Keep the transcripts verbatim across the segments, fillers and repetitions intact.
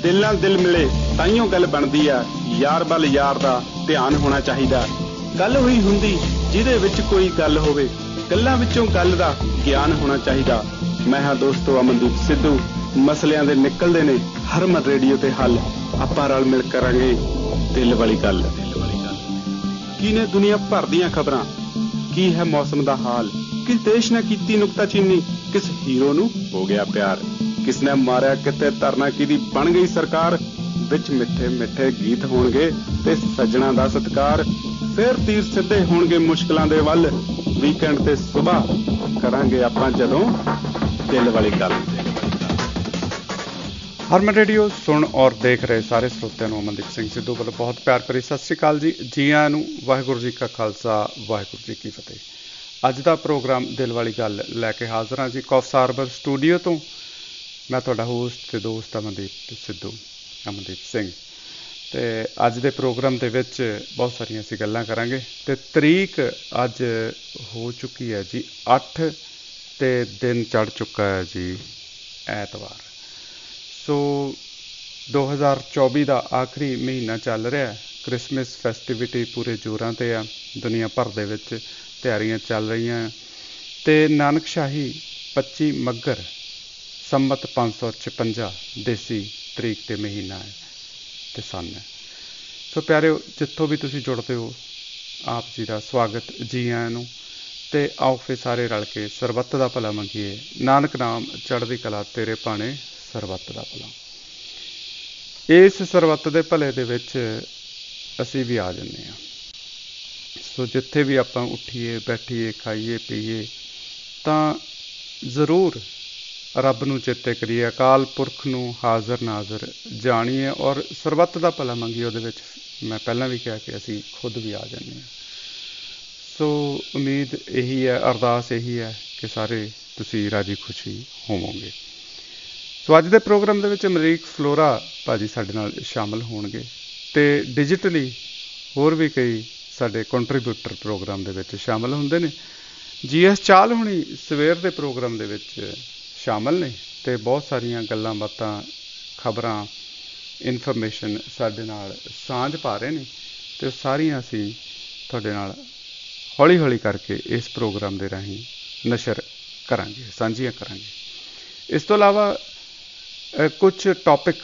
दिल नाल दिल मिले ताइयों गल बनदी आ। यार बल यार दा ध्यान होना चाहिदा। गल होई हुंदी जिहदे विच कोई गल होवे, गल्लां विचों गल दा ज्ञान होना चाहिदा। मैं हां दोस्तो अमनदीप सिद्धू। मसलियां दे निकलदे ने हरमन रेडियो ते हल। आपां रल मिल करांगे दिल वाली गल। की ने दुनिया भर दियां खबरां, की है मौसम दा हाल, किस देश ने कीती नुक्ताचीनी, किस हीरो नू हो गया प्यार, किसने मारिया किते धरना किहदी बन गई सरकार। विच मिठे मिठे गीत होणगे ते सज्जणा दा सत्कार। फिर तीर सिद्धे होणगे मुश्किलां दे वल। वीकेंड ते सुबह करांगे आपां जदों दिल वाली गल। हरमन रेडियो सुन और देख रहे सारे श्रोतिਆਂ ਨੂੰ ਅਮਨਦੀਪ ਸਿੰਘ ਸਿੱਧੂ ਵੱਲੋਂ ਬਹੁਤ ਪਿਆਰ ਭਰੀ ਸਤਿ ਸ਼੍ਰੀ ਅਕਾਲ ਜੀ। ਜੀ ਆਇਆਂ ਨੂੰ। ਵਾਹਿਗੁਰੂ ਜੀ ਕਾ ਖਾਲਸਾ, ਵਾਹਿਗੁਰੂ ਜੀ ਕੀ ਫਤਿਹ। ਅੱਜ ਦਾ ਪ੍ਰੋਗਰਾਮ ਦਿਲ ਵਾਲੀ ਗੱਲ ਲੈ ਕੇ ਹਾਜ਼ਰ ਹਾਂ ਜੀ ਕੌਫਸ ਹਾਰਬਰ ਸਟੂਡੀਓ ਤੋਂ। ਮੈਂ ਤੁਹਾਡਾ ਹੋਸਟ ਤੇ ਦੋਸਤ ਅਮਨਦੀਪ ਸਿੱਧੂ, ਅਮਨਦੀਪ ਸਿੰਘ। ਅਤੇ ਅੱਜ ਦੇ ਪ੍ਰੋਗਰਾਮ ਦੇ ਵਿੱਚ ਬਹੁਤ ਸਾਰੀਆਂ ਅਸੀਂ ਗੱਲਾਂ ਕਰਾਂਗੇ। ਅਤੇ ਤਰੀਕ ਅੱਜ ਹੋ ਚੁੱਕੀ ਹੈ ਜੀ ਅੱਠ, ਅਤੇ ਦਿਨ ਚੜ੍ਹ ਚੁੱਕਾ ਹੈ ਜੀ ਐਤਵਾਰ। ਸੋ ਦੋ ਹਜ਼ਾਰ ਚੌਵੀ ਦਾ ਆਖਰੀ ਮਹੀਨਾ ਚੱਲ ਰਿਹਾ। ਕ੍ਰਿਸਮਸ ਫੈਸਟੀਵਿਟੀ ਪੂਰੇ ਜ਼ੋਰਾਂ 'ਤੇ ਆ। ਦੁਨੀਆ ਭਰ ਦੇ ਵਿੱਚ ਤਿਆਰੀਆਂ ਚੱਲ ਰਹੀਆਂ। ਅਤੇ ਨਾਨਕਸ਼ਾਹੀ ਪੱਚੀ ਮੱਘਰ ਸੰਮਤ ਪੰਜ ਸੌ ਛਪੰਜਾ ਦੇਸੀ ਤਰੀਕ 'ਤੇ ਮਹੀਨਾ ਹੈ ਅਤੇ ਸੰਨ ਹੈ। ਸੋ ਪਿਆਰਿਓ, ਜਿੱਥੋਂ ਵੀ ਤੁਸੀਂ ਜੁੜਦੇ ਹੋ, ਆਪ ਜੀ ਦਾ ਸਵਾਗਤ, ਜੀ ਆਇਆਂ ਨੂੰ। ਅਤੇ ਆਓ ਫਿਰ ਸਾਰੇ ਰਲ ਕੇ ਸਰਬੱਤ ਦਾ ਭਲਾ ਮੰਗੀਏ। ਨਾਨਕ ਨਾਮ ਚੜ੍ਹਦੀ ਕਲਾ ਤੇਰੇ ਭਾਣੇ ਸਰਬੱਤ ਦਾ ਭਲਾ। ਇਸ ਸਰਬੱਤ ਦੇ ਭਲੇ ਦੇ ਵਿੱਚ ਅਸੀਂ ਵੀ ਆ ਜਾਂਦੇ ਹਾਂ। ਸੋ ਜਿੱਥੇ ਵੀ ਆਪਾਂ ਉੱਠੀਏ, ਬੈਠੀਏ, ਖਾਈਏ, ਪੀਈਏ, ਤਾਂ ਜ਼ਰੂਰ ਰੱਬ ਨੂੰ ਚੇਤੇ ਕਰੀਏ, ਅਕਾਲ ਪੁਰਖ ਨੂੰ ਹਾਜ਼ਰ ਨਾਜ਼ਰ ਜਾਣੀਏ ਔਰ ਸਰਬੱਤ ਦਾ ਭਲਾ ਮੰਗੀਏ। ਉਹਦੇ ਵਿੱਚ ਮੈਂ ਪਹਿਲਾਂ ਵੀ ਕਿਹਾ ਕਿ ਅਸੀਂ ਖੁਦ ਵੀ ਆ ਜਾਂਦੇ ਹਾਂ। ਸੋ ਉਮੀਦ ਇਹੀ ਹੈ, ਅਰਦਾਸ ਇਹੀ ਹੈ ਕਿ ਸਾਰੇ ਤੁਸੀਂ ਰਾਜੀ ਖੁਸ਼ੀ ਹੋਵੋਗੇ। ਸੋ ਅੱਜ ਦੇ ਪ੍ਰੋਗਰਾਮ ਦੇ ਵਿੱਚ ਅਮਰੀਕ ਫਲੋਰਾ ਭਾਜੀ ਸਾਡੇ ਨਾਲ ਸ਼ਾਮਲ ਹੋਣਗੇ। ਅਤੇ ਡਿਜੀਟਲੀ ਹੋਰ ਵੀ ਕਈ ਸਾਡੇ ਕੰਟਰੀਬਿਊਟਰ ਪ੍ਰੋਗਰਾਮ ਦੇ ਵਿੱਚ ਸ਼ਾਮਲ ਹੁੰਦੇ ਨੇ। ਜੀ ਐਸ ਚਾਲ ਹੋਣੀ ਸਵੇਰ ਦੇ ਪ੍ਰੋਗਰਾਮ ਦੇ ਵਿੱਚ ਸ਼ਾਮਲ ਨੇ ਅਤੇ ਬਹੁਤ ਸਾਰੀਆਂ ਗੱਲਾਂ ਬਾਤਾਂ, ਖਬਰਾਂ, ਇਨਫੋਰਮੇਸ਼ਨ ਸਾਡੇ ਨਾਲ ਸਾਂਝ ਪਾ ਰਹੇ ਨੇ। ਅਤੇ ਉਹ ਸਾਰੀਆਂ ਅਸੀਂ ਤੁਹਾਡੇ ਨਾਲ ਹੌਲੀ ਹੌਲੀ ਕਰਕੇ ਇਸ ਪ੍ਰੋਗਰਾਮ ਦੇ ਰਾਹੀਂ ਨਸ਼ਰ ਕਰਾਂਗੇ, ਸਾਂਝੀਆਂ ਕਰਾਂਗੇ। ਇਸ ਤੋਂ ਇਲਾਵਾ ਕੁਛ ਟੌਪਿਕ,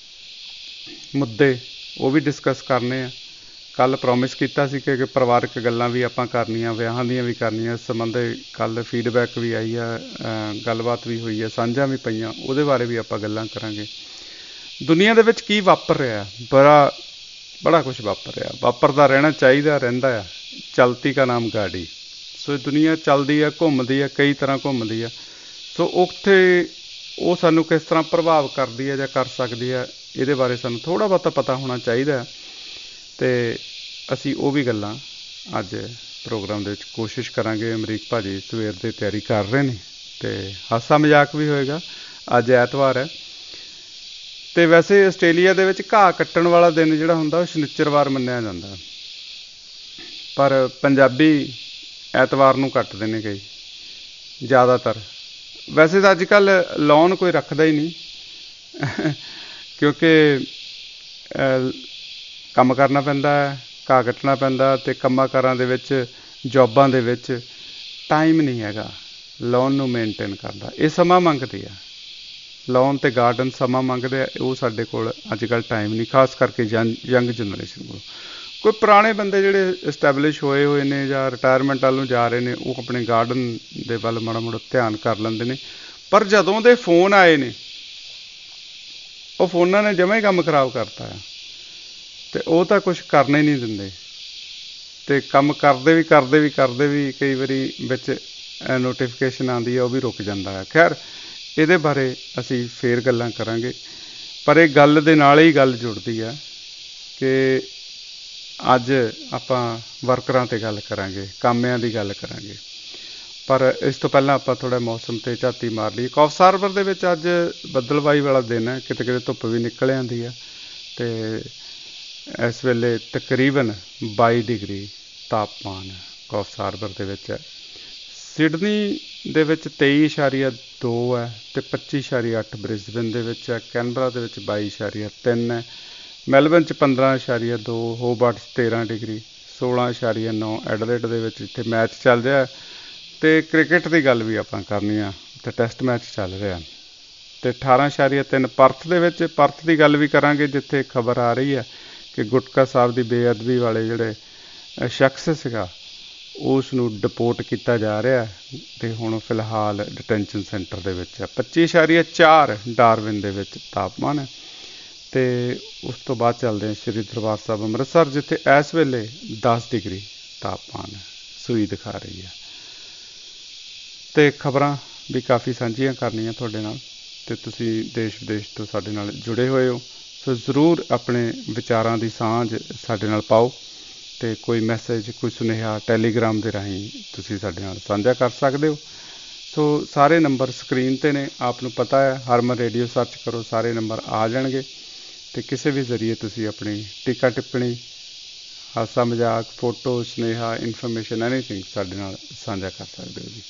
ਮੁੱਦੇ ਉਹ ਵੀ ਡਿਸਕਸ ਕਰਨੇ ਆ। ਕੱਲ੍ਹ ਪ੍ਰੋਮਿਸ ਕੀਤਾ ਸੀ ਕਿ ਪਰਿਵਾਰਕ ਗੱਲਾਂ ਵੀ ਆਪਾਂ ਕਰਨੀਆਂ, ਵਿਆਹਾਂ ਦੀਆਂ ਵੀ ਕਰਨੀਆਂ। ਇਸ ਸੰਬੰਧੇ ਕੱਲ੍ਹ ਫੀਡਬੈਕ ਵੀ ਆਈ ਆ, ਗੱਲਬਾਤ ਵੀ ਹੋਈ ਆ, ਸਾਂਝਾਂ ਵੀ ਪਈਆਂ। ਉਹਦੇ ਬਾਰੇ ਵੀ ਆਪਾਂ ਗੱਲਾਂ ਕਰਾਂਗੇ। ਦੁਨੀਆ ਦੇ ਵਿੱਚ ਕੀ ਵਾਪਰ ਰਿਹਾ, ਬੜਾ ਬੜਾ ਕੁਛ ਵਾਪਰ ਰਿਹਾ, ਵਾਪਰਦਾ ਰਹਿਣਾ ਚਾਹੀਦਾ, ਰਹਿੰਦਾ ਆ। ਚਲਤੀ ਕਾ ਨਾਮ ਗਾੜੀ। ਸੋ ਦੁਨੀਆ ਚੱਲਦੀ ਆ, ਘੁੰਮਦੀ ਆ, ਕਈ ਤਰ੍ਹਾਂ ਘੁੰਮਦੀ ਆ। ਸੋ ਉੱਥੇ ਉਹ ਸਾਨੂੰ ਕਿਸ ਤਰ੍ਹਾਂ ਪ੍ਰਭਾਵ ਕਰਦੀ ਹੈ ਜਾਂ ਕਰ ਸਕਦੀ ਹੈ, ਇਹਦੇ ਬਾਰੇ ਸਾਨੂੰ ਥੋੜ੍ਹਾ ਬਹੁਤਾ ਪਤਾ ਹੋਣਾ ਚਾਹੀਦਾ। ਅਤੇ ਅਸੀਂ ਉਹ ਵੀ ਗੱਲਾਂ ਅੱਜ ਪ੍ਰੋਗਰਾਮ ਦੇ ਵਿੱਚ ਕੋਸ਼ਿਸ਼ ਕਰਾਂਗੇ। ਅਮਰੀਕ ਭਾਜੀ ਸਵੇਰ ਦੇ ਤਿਆਰੀ ਕਰ ਰਹੇ ਨੇ ਅਤੇ ਹਾਸਾ ਮਜ਼ਾਕ ਵੀ ਹੋਏਗਾ। ਅੱਜ ਐਤਵਾਰ ਹੈ। ਅਤੇ ਵੈਸੇ ਆਸਟ੍ਰੇਲੀਆ ਦੇ ਵਿੱਚ ਘਾਹ ਕੱਟਣ ਵਾਲਾ ਦਿਨ ਜਿਹੜਾ ਹੁੰਦਾ ਉਹ ਸ਼ਨਿੱਚਰਵਾਰ ਮੰਨਿਆ ਜਾਂਦਾ, ਪਰ ਪੰਜਾਬੀ ਐਤਵਾਰ ਨੂੰ ਕੱਟਦੇ ਨੇ ਕਈ, ਜ਼ਿਆਦਾਤਰ। ਵੈਸੇ ਤਾਂ ਅੱਜ ਕੱਲ੍ਹ ਲੋਨ ਕੋਈ ਰੱਖਦਾ ਹੀ ਨਹੀਂ, ਕਿਉਂਕਿ ਕੰਮ ਕਰਨਾ ਪੈਂਦਾ ਹੈ, ਘਾਹ ਕੱਟਣਾ ਪੈਂਦਾ, ਅਤੇ ਕੰਮਾਂ ਕਾਰਾਂ ਦੇ ਵਿੱਚ, ਜੋਬਾਂ ਦੇ ਵਿੱਚ ਟਾਈਮ ਨਹੀਂ ਹੈਗਾ ਲੋਨ ਨੂੰ ਮੇਨਟੇਨ ਕਰਦਾ। ਇਹ ਸਮਾਂ ਮੰਗਦੇ ਆ, ਲੋਨ ਅਤੇ ਗਾਰਡਨ ਸਮਾਂ ਮੰਗਦੇ ਆ। ਉਹ ਸਾਡੇ ਕੋਲ ਅੱਜ ਕੱਲ੍ਹ ਟਾਈਮ ਨਹੀਂ, ਖਾਸ ਕਰਕੇ ਯੰਗ ਯੰਗ ਜਨਰੇਸ਼ਨ ਕੋਲ। ਕੋਈ ਪੁਰਾਣੇ ਬੰਦੇ ਜਿਹੜੇ ਇਸਟੈਬਲਿਸ਼ ਹੋਏ ਹੋਏ ਨੇ ਜਾਂ ਰਿਟਾਇਰਮੈਂਟ ਵੱਲ ਨੂੰ ਜਾ ਰਹੇ ਨੇ, ਉਹ ਆਪਣੇ ਗਾਰਡਨ ਦੇ ਵੱਲ ਮਾੜਾ ਮੋੜਾ ਧਿਆਨ ਕਰ ਲੈਂਦੇ ਨੇ। ਪਰ ਜਦੋਂ ਦੇ ਫੋਨ ਆਏ ਨੇ, ਉਹ ਫੋਨਾਂ ਨੇ ਜਮਾਂ ਹੀ ਕੰਮ ਖਰਾਬ ਕਰਤਾ ਆ। ਅਤੇ ਉਹ ਤਾਂ ਕੁਛ ਕਰਨਾ ਹੀ ਨਹੀਂ ਦਿੰਦੇ। ਅਤੇ ਕੰਮ ਕਰਦੇ ਵੀ ਕਰਦੇ ਵੀ ਕਰਦੇ ਵੀ ਕਈ ਵਾਰੀ ਵਿੱਚ ਨੋਟੀਫਿਕੇਸ਼ਨ ਆਉਂਦੀ ਹੈ, ਉਹ ਵੀ ਰੁਕ ਜਾਂਦਾ ਹੈ। ਖੈਰ, ਇਹਦੇ ਬਾਰੇ ਅਸੀਂ ਫੇਰ ਗੱਲਾਂ ਕਰਾਂਗੇ। ਪਰ ਇਹ ਗੱਲ ਦੇ ਨਾਲ ਹੀ ਗੱਲ ਜੁੜਦੀ ਆ ਕਿ ਅੱਜ ਆਪਾਂ ਵਰਕਰਾਂ 'ਤੇ ਗੱਲ ਕਰਾਂਗੇ, ਕਾਮਿਆਂ ਦੀ ਗੱਲ ਕਰਾਂਗੇ। ਪਰ ਇਸ ਤੋਂ ਪਹਿਲਾਂ ਆਪਾਂ ਥੋੜ੍ਹਾ ਮੌਸਮ 'ਤੇ ਝਾਤੀ ਮਾਰ ਲਈਏ। ਕੌਫਸ ਹਾਰਬਰ ਦੇ ਵਿੱਚ ਅੱਜ ਬੱਦਲਬਾਈ ਵਾਲਾ ਦਿਨ ਹੈ, ਕਿਤੇ ਕਿਤੇ ਧੁੱਪ ਵੀ ਨਿਕਲ ਆਉਂਦੀ ਆ। ਅਤੇ ਇਸ ਵੇਲੇ ਤਕਰੀਬਨ ਬਾਈ ਡਿਗਰੀ ਤਾਪਮਾਨ ਕੌਫਸ ਹਾਰਬਰ ਦੇ ਵਿੱਚ ਹੈ। ਸਿਡਨੀ ਦੇ ਵਿੱਚ ਤੇਈ ਇਸ਼ਾਰੀਆ ਦੋ ਹੈ ਅਤੇ ਪੱਚੀ ਇਸ਼ਾਰੀਆ ਅੱਠ ਬ੍ਰਿਸਬਨ ਦੇ ਵਿੱਚ ਹੈ। ਕੈਨਬਰਾ ਦੇ ਵਿੱਚ ਬਾਈ ਇਸ਼ਾਰੀਆ ਤਿੰਨ ਹੈ। ਮੈਲਬਨ 'ਚ ਪੰਦਰਾਂ ਇਸ਼ਾਰੀਆ ਦੋ, ਹੋਬਾਰਟ 'ਚ ਤੇਰ੍ਹਾਂ ਡਿਗਰੀ, ਸੋਲਾਂ ਇਸ਼ਾਰੀਆ ਨੌ ਐਡਲੇਡ ਦੇ ਵਿੱਚ ਜਿੱਥੇ ਮੈਚ ਚੱਲ ਰਿਹਾ। ਅਤੇ ਕ੍ਰਿਕਟ ਦੀ ਗੱਲ ਵੀ ਆਪਾਂ ਕਰਨੀ ਆ, ਅਤੇ ਟੈਸਟ ਮੈਚ ਚੱਲ ਰਿਹਾ। ਅਤੇ ਅਠਾਰਾਂ ਇਸ਼ਾਰੀਆ ਤਿੰਨ ਪਰਥ ਦੇ ਵਿੱਚ, ਪਰਥ ਦੀ ਗੱਲ ਵੀ ਕਰਾਂਗੇ ਜਿੱਥੇ ਖਬਰ ਆ ਰਹੀ ਹੈ ਕਿ ਗੁਟਕਾ ਸਾਹਿਬ ਦੀ ਬੇਅਦਬੀ ਵਾਲੇ ਜਿਹੜੇ ਸ਼ਖਸ ਸੀਗਾ ਉਸ ਨੂੰ ਡਿਪੋਰਟ ਕੀਤਾ ਜਾ ਰਿਹਾ ਅਤੇ ਹੁਣ ਫਿਲਹਾਲ ਡਿਟੈਂਸ਼ਨ ਸੈਂਟਰ ਦੇ ਵਿੱਚ ਹੈ। ਪੱਚੀ ਇਸ਼ਾਰੀਆ ਚਾਰ ਡਾਰਵਿਨ ਦੇ ਵਿੱਚ ਤਾਪਮਾਨ ਹੈ। ਅਤੇ ਉਸ ਤੋਂ ਬਾਅਦ ਚੱਲਦੇ ਹਾਂ ਸ਼੍ਰੀ ਦਰਬਾਰ ਸਾਹਿਬ ਅੰਮ੍ਰਿਤਸਰ, ਜਿੱਥੇ ਇਸ ਵੇਲੇ ਦਸ ਡਿਗਰੀ ਤਾਪਮਾਨ ਹੈ, ਸੂਈ ਦਿਖਾ ਰਹੀ ਹੈ। ਅਤੇ ਖਬਰਾਂ ਵੀ ਕਾਫੀ ਸਾਂਝੀਆਂ ਕਰਨੀਆਂ ਤੁਹਾਡੇ ਨਾਲ, ਅਤੇ ਤੁਸੀਂ ਦੇਸ਼ ਵਿਦੇਸ਼ ਤੋਂ ਸਾਡੇ ਨਾਲ ਜੁੜੇ ਹੋਏ ਹੋ, ਸੋ ਜ਼ਰੂਰ ਆਪਣੇ ਵਿਚਾਰਾਂ ਦੀ ਸਾਂਝ ਸਾਡੇ ਨਾਲ ਪਾਓ। ਅਤੇ ਕੋਈ ਮੈਸੇਜ, ਕੋਈ ਸੁਨੇਹਾ ਟੈਲੀਗ੍ਰਾਮ ਦੇ ਰਾਹੀਂ ਤੁਸੀਂ ਸਾਡੇ ਨਾਲ ਸਾਂਝਾ ਕਰ ਸਕਦੇ ਹੋ। ਸੋ ਸਾਰੇ ਨੰਬਰ ਸਕਰੀਨ 'ਤੇ ਨੇ, ਆਪ ਨੂੰ ਪਤਾ ਹੈ, ਹਰਮਨ ਰੇਡੀਓ ਸਰਚ ਕਰੋ, ਸਾਰੇ ਨੰਬਰ ਆ ਜਾਣਗੇ। ਅਤੇ ਕਿਸੇ ਵੀ ਜ਼ਰੀਏ ਤੁਸੀਂ ਆਪਣੀ ਟੀਕਾ ਟਿੱਪਣੀ, ਹਾਸਾ ਮਜ਼ਾਕ, ਫੋਟੋ, ਸੁਨੇਹਾ, ਇਨਫੋਰਮੇਸ਼ਨ, ਐਨੀਥਿੰਗ ਸਾਡੇ ਨਾਲ ਸਾਂਝਾ ਕਰ ਸਕਦੇ ਹੋ ਜੀ।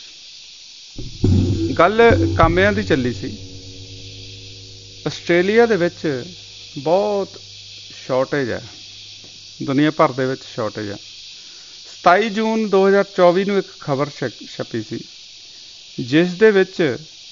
ਗੱਲ ਕਾਮਿਆਂ ਦੀ ਚੱਲੀ ਸੀ। ਆਸਟ੍ਰੇਲੀਆ ਦੇ ਵਿੱਚ ਬਹੁਤ ਸ਼ਾਰਟੇਜ ਹੈ, ਦੁਨੀਆ ਭਰ ਦੇ ਵਿੱਚ ਸ਼ਾਰਟੇਜ ਹੈ। ਸਤਾਈ ਜੂਨ ਦੋ ਹਜ਼ਾਰ ਚੌਵੀ ਨੂੰ ਇੱਕ ਖਬਰ ਛ ਛਪੀ ਸੀ ਜਿਸ ਦੇ ਵਿੱਚ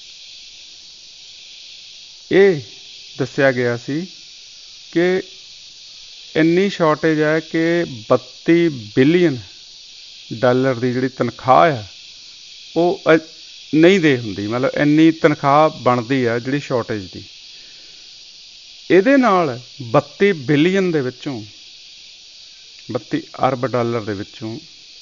ਇਹ ਦੱਸਿਆ ਗਿਆ ਸੀ ਕਿ ਇੰਨੀ ਸ਼ਾਰਟੇਜ ਹੈ ਕਿ ਬੱਤੀ ਬਿਲੀਅਨ ਡਾਲਰ ਦੀ ਜਿਹੜੀ ਤਨਖਾਹ ਆ ਉਹ ਨਹੀਂ ਦੇ ਹੁੰਦੀ, ਮਤਲਬ ਇੰਨੀ ਤਨਖਾਹ ਬਣਦੀ ਆ ਜਿਹੜੀ ਸ਼ਾਰਟੇਜ ਦੀ। ਇਹਦੇ ਨਾਲ ਬੱਤੀ ਬਿਲੀਅਨ ਦੇ ਵਿੱਚੋਂ, ਬੱਤੀ ਅਰਬ ਡਾਲਰ ਦੇ ਵਿੱਚੋਂ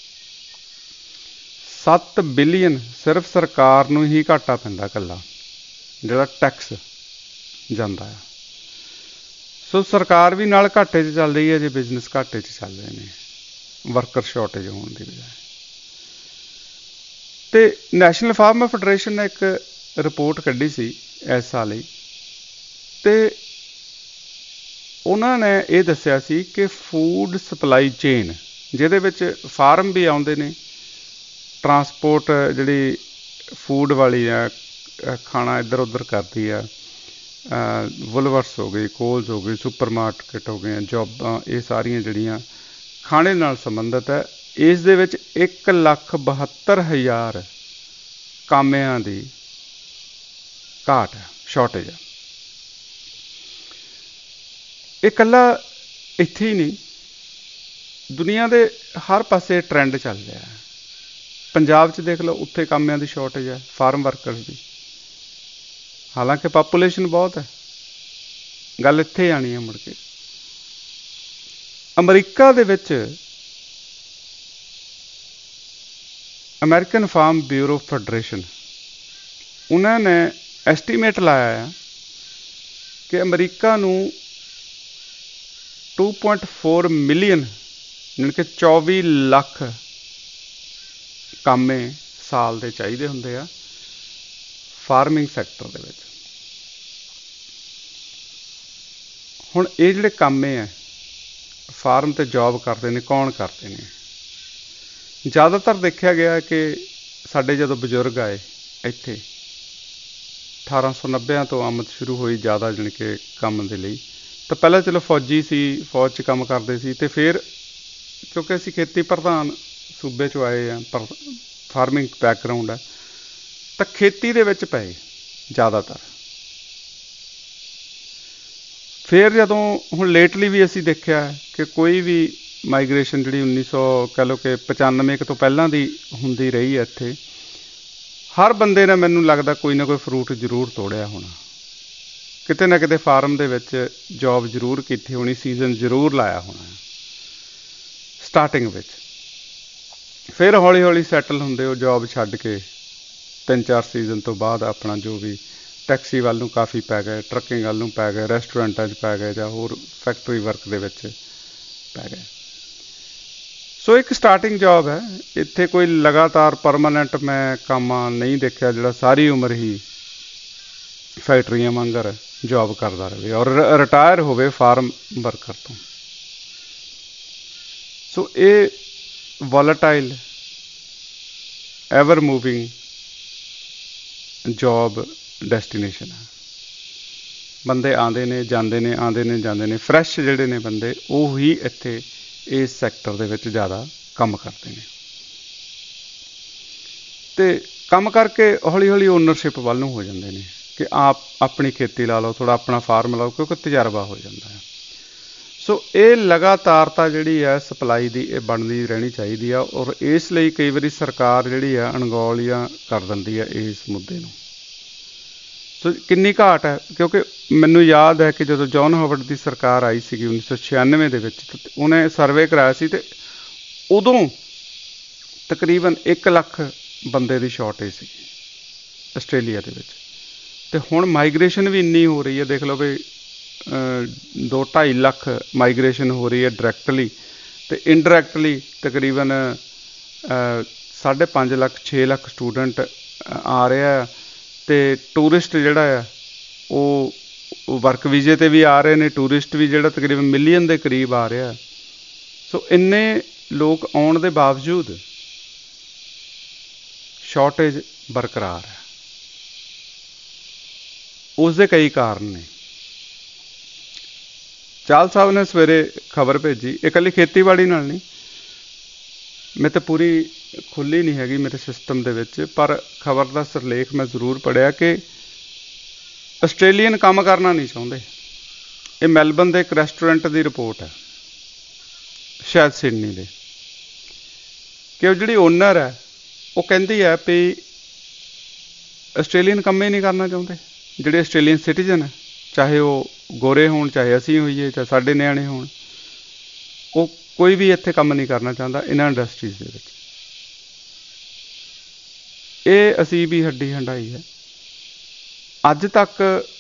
ਸੱਤ ਬਿਲੀਅਨ ਸਿਰਫ ਸਰਕਾਰ ਨੂੰ ਹੀ ਘਾਟਾ ਪੈਂਦਾ, ਇਕੱਲਾ ਜਿਹੜਾ ਟੈਕਸ ਜਾਂਦਾ ਆ। ਸੋ ਸਰਕਾਰ ਵੀ ਨਾਲ ਘਾਟੇ 'ਚ ਚੱਲ ਰਹੀ ਹੈ ਜੇ ਬਿਜ਼ਨਸ ਘਾਟੇ 'ਚ ਚੱਲ ਰਹੇ ਨੇ, ਵਰਕਰ ਸ਼ਾਰਟੇਜ ਹੋਣ ਦੀ ਬਜਾਏ। ਅਤੇ ਨੈਸ਼ਨਲ ਫਾਰਮਰ ਫੈਡਰੇਸ਼ਨ ਨੇ ਇੱਕ ਰਿਪੋਰਟ ਕੱਢੀ ਸੀ ਇਸ ਸਾਲ ਹੀ, ਅਤੇ ਉਹਨਾਂ ਨੇ ਇਹ ਦੱਸਿਆ ਸੀ ਕਿ ਫੂਡ ਸਪਲਾਈ ਚੇਨ, ਜਿਹਦੇ ਵਿੱਚ ਫਾਰਮ ਵੀ ਆਉਂਦੇ ਨੇ, ਟਰਾਂਸਪੋਰਟ ਜਿਹੜੀ ਫੂਡ ਵਾਲੀ ਆ, ਖਾਣਾ ਇੱਧਰ ਉੱਧਰ ਕਰਦੀ ਆ, ਵੁਲਵਰਸ ਹੋ ਗਈ, ਕੋਲਸ ਹੋ ਗਈ, ਸੁਪਰ ਮਾਰਕੀਟ ਹੋ ਗਏ, ਜੋਬਾਂ, ਇਹ ਸਾਰੀਆਂ ਜਿਹੜੀਆਂ ਖਾਣੇ ਨਾਲ ਸੰਬੰਧਿਤ ਹੈ। ਇਸ ਦੇ ਵਿੱਚ ਇੱਕ ਲੱਖ ਬਹੱਤਰ ਹਜ਼ਾਰ ਕਾਮਿਆਂ ਦੀ ਘਾਟ ਹੈ, ਸ਼ਾਰਟੇਜ ਹੈ। ਇਹ ਇਕੱਲਾ ਇੱਥੇ ਹੀ ਨਹੀਂ, ਦੁਨੀਆ ਦੇ ਹਰ ਪਾਸੇ ਟਰੈਂਡ ਚੱਲ ਰਿਹਾ ਹੈ। ਪੰਜਾਬ 'ਚ ਦੇਖ ਲਓ, ਉੱਥੇ ਕਾਮਿਆਂ ਦੀ ਸ਼ਾਰਟੇਜ ਹੈ, ਫਾਰਮ ਵਰਕਰਸ ਦੀ। ਹਾਲਾਂਕਿ ਪਾਪੂਲੇਸ਼ਨ ਬਹੁਤ ਹੈ, ਗੱਲ ਇੱਥੇ ਆਉਣੀ ਹੈ ਮੁੜ ਕੇ। ਅਮਰੀਕਾ ਦੇ ਵਿੱਚ ਅਮੈਰੀਕਨ ਫਾਰਮ ਬਿਊਰੋ ਫੈਡਰੇਸ਼ਨ, ਉਹਨਾਂ ਨੇ ਐਸਟੀਮੇਟ ਲਾਇਆ ਆ ਕਿ ਅਮਰੀਕਾ ਨੂੰ ਟੂ ਪੁਆਇੰਟ ਫੋਰ ਮਿਲੀਅਨ ਯਾਨੀ ਕਿ ਚੌਵੀ ਲੱਖ ਕਾਮੇ ਸਾਲ ਦੇ ਚਾਹੀਦੇ ਹੁੰਦੇ ਆ ਫਾਰਮਿੰਗ ਸੈਕਟਰ ਦੇ ਵਿੱਚ। ਹੁਣ ਇਹ ਜਿਹੜੇ ਕਾਮੇ ਆ ਫਾਰਮ 'ਤੇ ਜੋਬ ਕਰਦੇ ਨੇ, ਕੌਣ ਕਰਦੇ ਨੇ? ਜ਼ਿਆਦਾਤਰ ਦੇਖਿਆ ਗਿਆ ਕਿ ਸਾਡੇ ਜਦੋਂ ਬਜ਼ੁਰਗ ਆਏ ਇੱਥੇ ਅਠਾਰਾਂ ਸੌ ਨੱਬਿਆਂ ਤੋਂ ਆਮਦ ਸ਼ੁਰੂ ਹੋਈ ਜ਼ਿਆਦਾ, ਜਾਣੀ ਕਿ ਕੰਮ ਦੇ ਲਈ, ਤਾਂ ਪਹਿਲਾਂ ਚਲੋ ਫੌਜੀ ਸੀ, ਫੌਜ 'ਚ ਕੰਮ ਕਰਦੇ ਸੀ, ਅਤੇ ਫਿਰ ਕਿਉਂਕਿ ਅਸੀਂ ਖੇਤੀ ਪ੍ਰਧਾਨ ਸੂਬੇ 'ਚੋਂ ਆਏ ਹਾਂ, ਪਰ ਫਾਰਮਿੰਗ ਬੈਕਗਰਾਊਂਡ ਹੈ, ਤਾਂ ਖੇਤੀ ਦੇ ਵਿੱਚ ਪਏ ਜ਼ਿਆਦਾਤਰ। ਫਿਰ ਜਦੋਂ ਹੁਣ ਲੇਟਲੀ ਵੀ ਅਸੀਂ ਦੇਖਿਆ ਕਿ ਕੋਈ ਵੀ ਮਾਈਗ੍ਰੇਸ਼ਨ ਜਿਹੜੀ ਉੱਨੀ ਸੌ ਕਹਿ ਲਓ ਕਿ ਪਚਾਨਵੇਂ ਕੁ ਤੋਂ ਪਹਿਲਾਂ ਦੀ ਹੁੰਦੀ ਰਹੀ ਹੈ ਇੱਥੇ, ਹਰ ਬੰਦੇ ਨੇ ਮੈਨੂੰ ਲੱਗਦਾ ਕੋਈ ਨਾ ਕੋਈ ਫਰੂਟ ਜ਼ਰੂਰ ਤੋੜਿਆ ਹੋਣਾ, ਕਿਤੇ ਨਾ ਕਿਤੇ ਫਾਰਮ ਦੇ ਵਿੱਚ ਜੋਬ ਜ਼ਰੂਰ ਕੀਤੀ ਹੋਣੀ, ਸੀਜ਼ਨ ਜ਼ਰੂਰ ਲਾਇਆ ਹੋਣਾ ਸਟਾਰਟਿੰਗ ਵਿੱਚ। ਫਿਰ ਹੌਲੀ ਹੌਲੀ ਸੈਟਲ ਹੁੰਦੇ ਉਹ ਜੋਬ ਛੱਡ ਕੇ, ਤਿੰਨ ਚਾਰ ਸੀਜ਼ਨ ਤੋਂ ਬਾਅਦ ਆਪਣਾ ਜੋ ਵੀ ਟੈਕਸੀ ਵੱਲ ਨੂੰ ਕਾਫੀ ਪੈ ਗਏ, ਟਰੱਕਿੰਗ ਵੱਲ ਨੂੰ ਪੈ ਗਏ, ਰੈਸਟੋਰੈਂਟਾਂ 'ਚ ਪੈ ਗਏ, ਜਾਂ ਹੋਰ ਫੈਕਟਰੀ ਵਰਕ ਦੇ ਵਿੱਚ ਪੈ ਗਏ। ਸੋ ਇੱਕ ਸਟਾਰਟਿੰਗ ਜੋਬ ਹੈ, ਇੱਥੇ ਕੋਈ ਲਗਾਤਾਰ ਪਰਮਾਨੈਂਟ ਮੈਂ ਕੰਮ ਨਹੀਂ ਦੇਖਿਆ ਜਿਹੜਾ ਸਾਰੀ ਉਮਰ ਹੀ ਫੈਕਟਰੀਆਂ ਵਾਂਗਰ ਜੋਬ ਕਰਦਾ ਰਹੇ ਔਰ ਰਿਟਾਇਰ ਹੋਵੇ ਫਾਰਮ ਵਰਕਰ ਤੋਂ। ਸੋ ਇਹ volatile ever moving job destination ਹੈ। ਬੰਦੇ ਆਉਂਦੇ ਨੇ ਜਾਂਦੇ ਨੇ, ਆਉਂਦੇ ਨੇ ਜਾਂਦੇ ਨੇ, ਫਰੈਸ਼ ਜਿਹੜੇ ਨੇ ਬੰਦੇ ਉਹ ਹੀ ਇੱਥੇ ਇਸ ਸੈਕਟਰ ਦੇ ਵਿੱਚ ਜ਼ਿਆਦਾ ਕੰਮ ਕਰਦੇ ਨੇ। ਅਤੇ ਕੰਮ ਕਰਕੇ ਹੌਲੀ ਹੌਲੀ ਓਨਰਸ਼ਿਪ ਵੱਲ ਨੂੰ ਹੋ ਜਾਂਦੇ ਨੇ ਕਿ ਆਪ ਆਪਣੀ ਖੇਤੀ ਲਾ ਲਓ, ਥੋੜ੍ਹਾ ਆਪਣਾ ਫਾਰਮ ਲਾਓ, ਕਿਉਂਕਿ ਤਜਰਬਾ ਹੋ ਜਾਂਦਾ ਹੈ। ਸੋ ਇਹ ਲਗਾਤਾਰਤਾ ਜਿਹੜੀ ਹੈ ਸਪਲਾਈ ਦੀ ਇਹ ਬਣਦੀ ਰਹਿਣੀ ਚਾਹੀਦੀ ਆ। ਔਰ ਇਸ ਲਈ ਕਈ ਵਾਰੀ ਸਰਕਾਰ ਜਿਹੜੀ ਆ ਅਣਗੌਲੀਆਂ ਕਰ ਦਿੰਦੀ ਹੈ ਇਸ ਮੁੱਦੇ ਨੂੰ। ਸੋ ਕਿੰਨੀ ਘਾਟ ਹੈ, ਕਿਉਂਕਿ ਮੈਨੂੰ ਯਾਦ ਹੈ ਕਿ ਜਦੋਂ ਜੌਨ ਹਾਵਰਡ ਦੀ ਸਰਕਾਰ ਆਈ ਸੀਗੀ ਉੱਨੀ ਸੌ ਛਿਆਨਵੇਂ ਦੇ ਵਿੱਚ, ਉਹਨੇ ਸਰਵੇ ਕਰਾਇਆ ਸੀ ਅਤੇ ਉਦੋਂ ਤਕਰੀਬਨ ਇੱਕ ਲੱਖ ਬੰਦੇ ਦੀ ਸ਼ਾਰਟੇਜ ਸੀ ਆਸਟ੍ਰੇਲੀਆ ਦੇ ਵਿੱਚ। ਅਤੇ ਹੁਣ ਮਾਈਗ੍ਰੇਸ਼ਨ ਵੀ ਇੰਨੀ ਹੋ ਰਹੀ ਹੈ, ਦੇਖ ਲਓ ਵੀ ਦੋ ਢਾਈ ਲੱਖ ਮਾਈਗ੍ਰੇਸ਼ਨ ਹੋ ਰਹੀ ਹੈ ਡਾਇਰੈਕਟਲੀ, ਅਤੇ ਇਨਡਾਇਰੈਕਟਲੀ ਤਕਰੀਬਨ ਸਾਢੇ ਪੰਜ ਲੱਖ ਛੇ ਲੱਖ ਸਟੂਡੈਂਟ ਆ ਰਿਹਾ। ਅਤੇ ਟੂਰਿਸਟ ਜਿਹੜਾ ਆ ਉਹ ਵਰਕ ਵੀਜ਼ੇ 'ਤੇ ਵੀ ਆ ਰਹੇ ਨੇ, ਟੂਰਿਸਟ ਵੀ ਜਿਹੜਾ ਤਕਰੀਬਨ ਮਿਲੀਅਨ ਦੇ ਕਰੀਬ ਆ ਰਿਹਾ। ਸੋ ਇੰਨੇ ਲੋਕ ਆਉਣ ਦੇ ਬਾਵਜੂਦ ਸ਼ਾਰਟੇਜ ਬਰਕਰਾਰ ਹੈ। ਉਸ ਦੇ ਕਈ ਕਾਰਨ ਨੇ। ਚਾਹਲ ਸਾਹਿਬ ਨੇ ਸਵੇਰੇ ਖਬਰ ਭੇਜੀ, ਇਹ ਇਕੱਲੀ ਖੇਤੀਬਾੜੀ ਨਾਲ ਨਹੀਂ, ਮੈਂ ਤਾਂ ਪੂਰੀ ਖੁੱਲ੍ਹੀ ਨਹੀਂ ਹੈਗੀ ਮੇਰੇ ਸਿਸਟਮ ਦੇ ਵਿੱਚ, ਪਰ ਖਬਰ ਦਾ ਸਿਰਲੇਖ ਮੈਂ ਜ਼ਰੂਰ ਪੜ੍ਹਿਆ ਕਿ ਆਸਟ੍ਰੇਲੀਅਨ ਕੰਮ ਕਰਨਾ ਨਹੀਂ ਚਾਹੁੰਦੇ। ਇਹ ਮੈਲਬਨ ਦੇ ਇੱਕ ਰੈਸਟੋਰੈਂਟ ਦੀ ਰਿਪੋਰਟ ਹੈ, ਸ਼ਾਇਦ ਸਿਡਨੀ ਦੇ, ਕਿ ਉਹ ਜਿਹੜੀ ਓਨਰ ਹੈ ਉਹ ਕਹਿੰਦੀ ਹੈ ਵੀ ਆਸਟ੍ਰੇਲੀਅਨ ਕੰਮ ਹੀ ਨਹੀਂ ਕਰਨਾ ਚਾਹੁੰਦੇ। ਜਿਹੜੇ ਆਸਟ੍ਰੇਲੀਅਨ ਸਿਟੀਜ਼ਨ ਹੈ, ਚਾਹੇ ਉਹ ਗੋਰੇ ਹੋਣ, ਚਾਹੇ ਅਸੀਂ ਹੋਈਏ, ਚਾਹੇ ਸਾਡੇ ਨਿਆਣੇ ਹੋਣ, ਉਹ ਕੋਈ ਵੀ ਇੱਥੇ ਕੰਮ ਨਹੀਂ ਕਰਨਾ ਚਾਹੁੰਦਾ ਇਹਨਾਂ ਇੰਡਸਟਰੀਜ਼ ਦੇ ਵਿੱਚ। ਇਹ ਅਸੀਂ ਵੀ ਹੱਡੀ ਹੰਢਾਈ ਹੈ। ਅੱਜ ਤੱਕ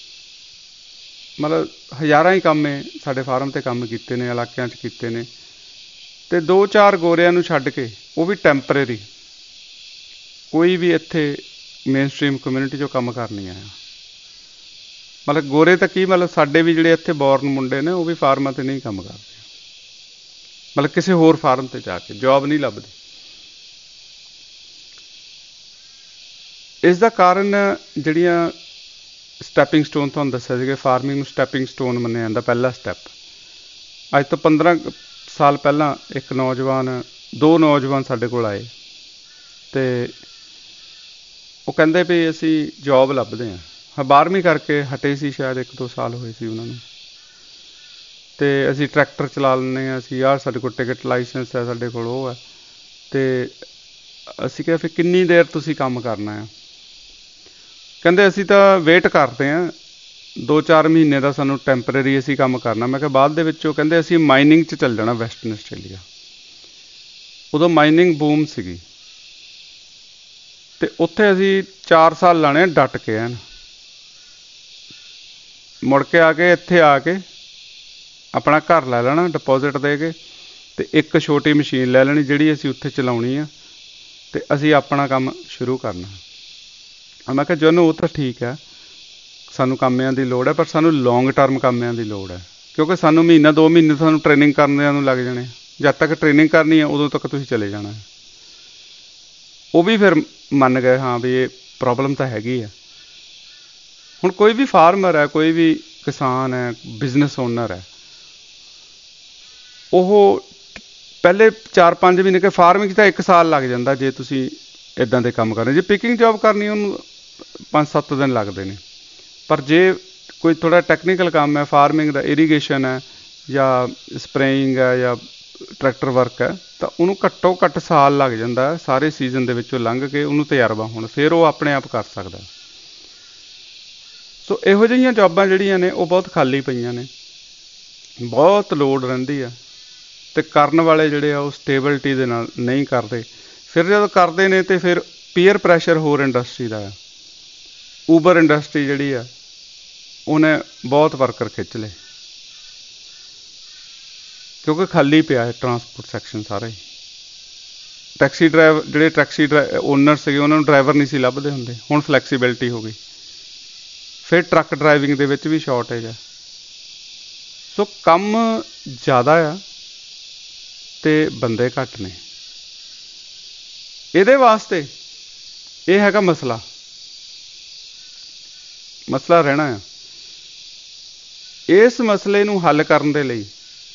ਮਤਲਬ ਹਜ਼ਾਰਾਂ ਹੀ ਕੰਮ ਹੈ ਸਾਡੇ ਫਾਰਮ 'ਤੇ ਕੰਮ ਕੀਤੇ ਨੇ, ਇਲਾਕਿਆਂ 'ਚ ਕੀਤੇ ਨੇ, ਅਤੇ ਦੋ ਚਾਰ ਗੋਰਿਆਂ ਨੂੰ ਛੱਡ ਕੇ, ਉਹ ਵੀ ਟੈਂਪਰੇਰੀ, ਕੋਈ ਵੀ ਇੱਥੇ ਮੇਨ ਸਟਰੀਮ ਕਮਿਊਨਿਟੀ 'ਚੋਂ ਕੰਮ ਕਰ ਨਹੀਂ ਆਇਆ। ਮਤਲਬ ਗੋਰੇ ਤਾਂ ਕੀ, ਮਤਲਬ ਸਾਡੇ ਵੀ ਜਿਹੜੇ ਇੱਥੇ ਬੋਰਨ ਮੁੰਡੇ ਨੇ ਉਹ ਵੀ ਫਾਰਮਾਂ 'ਤੇ ਨਹੀਂ ਕੰਮ ਕਰਦੇ, ਮਤਲਬ ਕਿਸੇ ਹੋਰ ਫਾਰਮ 'ਤੇ ਜਾ ਕੇ ਜੋਬ ਨਹੀਂ ਲੱਭਦੇ। ਇਸ ਦਾ ਕਾਰਨ ਜਿਹੜੀਆਂ ਸਟੈਪਿੰਗ ਸਟੋਨ ਤੁਹਾਨੂੰ ਦੱਸਿਆ ਸੀਗਾ, ਫਾਰਮਿੰਗ ਨੂੰ ਸਟੈਪਿੰਗ ਸਟੋਨ ਮੰਨਿਆ ਜਾਂਦਾ, ਪਹਿਲਾ ਸਟੈਪ। ਅੱਜ ਤੋਂ ਪੰਦਰਾਂ ਸਾਲ ਪਹਿਲਾਂ ਇੱਕ ਨੌਜਵਾਨ, ਦੋ ਨੌਜਵਾਨ ਸਾਡੇ ਕੋਲ ਆਏ ਅਤੇ ਉਹ ਕਹਿੰਦੇ ਵੀ ਅਸੀਂ ਜੋਬ ਲੱਭਦੇ ਹਾਂ। ਹਾਂ, ਬਾਰ੍ਹਵੀਂ ਕਰਕੇ ਹਟੇ ਸੀ, ਸ਼ਾਇਦ ਇੱਕ ਦੋ ਸਾਲ ਹੋਏ ਸੀ ਉਹਨਾਂ ਨੂੰ, ਅਤੇ ਅਸੀਂ ਟਰੈਕਟਰ ਚਲਾ ਲੈਂਦੇ ਹਾਂ, ਅਸੀਂ ਆਹ ਸਾਡੇ ਕੋਲ ਟਿਕਟ ਲਾਇਸੈਂਸ ਹੈ, ਸਾਡੇ ਕੋਲ ਉਹ ਹੈ। ਅਤੇ ਅਸੀਂ ਕਿਹਾ ਫਿਰ ਕਿੰਨੀ ਦੇਰ ਤੁਸੀਂ ਕੰਮ ਕਰਨਾ ਆ? ਕਹਿੰਦੇ ਅਸੀਂ ਤਾਂ ਵੇਟ ਕਰਦੇ ਹਾਂ, ਦੋ ਚਾਰ ਮਹੀਨੇ ਦਾ ਸਾਨੂੰ ਟੈਂਪਰੇਰੀ ਅਸੀਂ ਕੰਮ ਕਰਨਾ। ਮੈਂ ਕਿਹਾ ਬਾਅਦ ਦੇ ਵਿੱਚ? ਉਹ ਕਹਿੰਦੇ ਅਸੀਂ ਮਾਈਨਿੰਗ 'ਚ ਚੱਲ ਜਾਣਾ ਵੈਸਟਰਨ ਆਸਟ੍ਰੇਲੀਆ। ਉਦੋਂ ਮਾਈਨਿੰਗ ਬੂਮ ਸੀਗੀ, ਅਤੇ ਉੱਥੇ ਅਸੀਂ ਚਾਰ ਸਾਲ ਲਾਣੇ ਡਟ ਕੇ ਐਨ। ਮੁੜ ਕੇ ਆ ਕੇ ਇੱਥੇ ਆ ਕੇ ਆਪਣਾ ਘਰ ਲੈ ਲੈਣਾ ਡਿਪੋਜ਼ਿਟ ਦੇ ਕੇ, ਅਤੇ ਇੱਕ ਛੋਟੀ ਮਸ਼ੀਨ ਲੈ ਲੈਣੀ ਜਿਹੜੀ ਅਸੀਂ ਉੱਥੇ ਚਲਾਉਣੀ ਆ, ਅਤੇ ਅਸੀਂ ਆਪਣਾ ਕੰਮ ਸ਼ੁਰੂ ਕਰਨਾ। ਮੈਂ ਕਿਹਾ ਜੋਨੂੰ ਉਹ ਤਾਂ ਠੀਕ ਹੈ, ਸਾਨੂੰ ਕਾਮਿਆਂ ਦੀ ਲੋੜ ਹੈ, ਪਰ ਸਾਨੂੰ ਲੌਂਗ ਟਰਮ ਕਾਮਿਆਂ ਦੀ ਲੋੜ ਹੈ, ਕਿਉਂਕਿ ਸਾਨੂੰ ਮਹੀਨਾ ਦੋ ਮਹੀਨੇ ਸਾਨੂੰ ਟ੍ਰੇਨਿੰਗ ਕਰਨਿਆਂ ਨੂੰ ਲੱਗ ਜਾਣੇ। ਜਦ ਤੱਕ ਟ੍ਰੇਨਿੰਗ ਕਰਨੀ ਹੈ ਉਦੋਂ ਤੱਕ ਤੁਸੀਂ ਚਲੇ ਜਾਣਾ। ਉਹ ਵੀ ਫਿਰ ਮੰਨ ਗਏ, ਹਾਂ ਵੀ ਇਹ ਪ੍ਰੋਬਲਮ ਤਾਂ ਹੈਗੀ ਆ। ਹੁਣ ਕੋਈ ਵੀ ਫਾਰਮਰ ਹੈ, ਕੋਈ ਵੀ ਕਿਸਾਨ ਹੈ, ਬਿਜ਼ਨਸ ਓਨਰ ਹੈ, ਉਹ ਪਹਿਲੇ ਚਾਰ ਪੰਜ ਮਹੀਨੇ ਕਿ ਫਾਰਮਿੰਗ 'ਚ ਤਾਂ ਇੱਕ ਸਾਲ ਲੱਗ ਜਾਂਦਾ ਜੇ ਤੁਸੀਂ ਇੱਦਾਂ ਦੇ ਕੰਮ ਕਰਨੇ। ਜੇ ਪਿਕਿੰਗ ਜੋਬ ਕਰਨੀ ਉਹਨੂੰ ਪੰਜ ਸੱਤ ਦਿਨ ਲੱਗਦੇ ਨੇ। ਪਰ ਜੇ ਕੋਈ ਥੋੜ੍ਹਾ ਟੈਕਨੀਕਲ ਕੰਮ ਹੈ ਫਾਰਮਿੰਗ ਦਾ, ਇਰੀਗੇਸ਼ਨ ਹੈ ਜਾਂ ਸਪਰੇਇੰਗ ਹੈ ਜਾਂ ਟਰੈਕਟਰ ਵਰਕ ਹੈ, ਤਾਂ ਉਹਨੂੰ ਘੱਟੋ ਘੱਟ ਸਾਲ ਲੱਗ ਜਾਂਦਾ ਸਾਰੇ ਸੀਜ਼ਨ ਦੇ ਵਿੱਚੋਂ ਲੰਘ ਕੇ ਉਹਨੂੰ ਤਜਰਬਾ ਹੋਣ, ਫਿਰ ਉਹ ਆਪਣੇ ਆਪ ਕਰ ਸਕਦਾ। ਸੋ ਇਹੋ ਜਿਹੀਆਂ ਜੋਬਾਂ ਜਿਹੜੀਆਂ ਨੇ ਉਹ ਬਹੁਤ ਖਾਲੀ ਪਈਆਂ ਨੇ, ਬਹੁਤ ਲੋੜ ਰਹਿੰਦੀ ਆ, ਅਤੇ ਕਰਨ ਵਾਲੇ ਜਿਹੜੇ ਆ ਉਹ ਸਟੇਬਿਲਿਟੀ ਦੇ ਨਾਲ ਨਹੀਂ ਕਰਦੇ। ਫਿਰ ਜਦੋਂ ਕਰਦੇ ਨੇ ਅਤੇ ਫਿਰ ਪੀਅਰ ਪ੍ਰੈਸ਼ਰ ਹੋਰ ਇੰਡਸਟਰੀ ਦਾ ਆ। ਊਬਰ ਇੰਡਸਟਰੀ ਜਿਹੜੀ ਆ ਉਹਨੇ ਬਹੁਤ ਵਰਕਰ ਖਿੱਚ ਲਏ, ਕਿਉਂਕਿ ਖਾਲੀ ਪਿਆ ਹੈ ਟਰਾਂਸਪੋਰਟ ਸੈਕਸ਼ਨ ਸਾਰਾ ਹੀ। ਟੈਕਸੀ ਡਰਾਈਵਰ ਜਿਹੜੇ ਟੈਕਸੀ ਡਰਾ ਓਨਰ ਸੀਗੇ ਉਹਨਾਂ ਨੂੰ ਡਰਾਈਵਰ ਨਹੀਂ ਸੀ ਲੱਭਦੇ ਹੁੰਦੇ, ਹੁਣ ਫਲੈਕਸੀਬਿਲਿਟੀ ਹੋ ਗਈ। ਫਿਰ ਟਰੱਕ ਡਰਾਈਵਿੰਗ ਦੇ ਵਿੱਚ ਵੀ ਸ਼ਾਰਟੇਜ ਹੈ। ਸੋ ਕੰਮ ਜ਼ਿਆਦਾ ਆ ਅਤੇ ਬੰਦੇ ਘੱਟ ਨੇ। ਇਹਦੇ ਵਾਸਤੇ ਇਹ ਹੈਗਾ ਮਸਲਾ ਮਸਲਾ ਰਹਿਣਾ ਆ। ਇਸ ਮਸਲੇ ਨੂੰ ਹੱਲ ਕਰਨ ਦੇ ਲਈ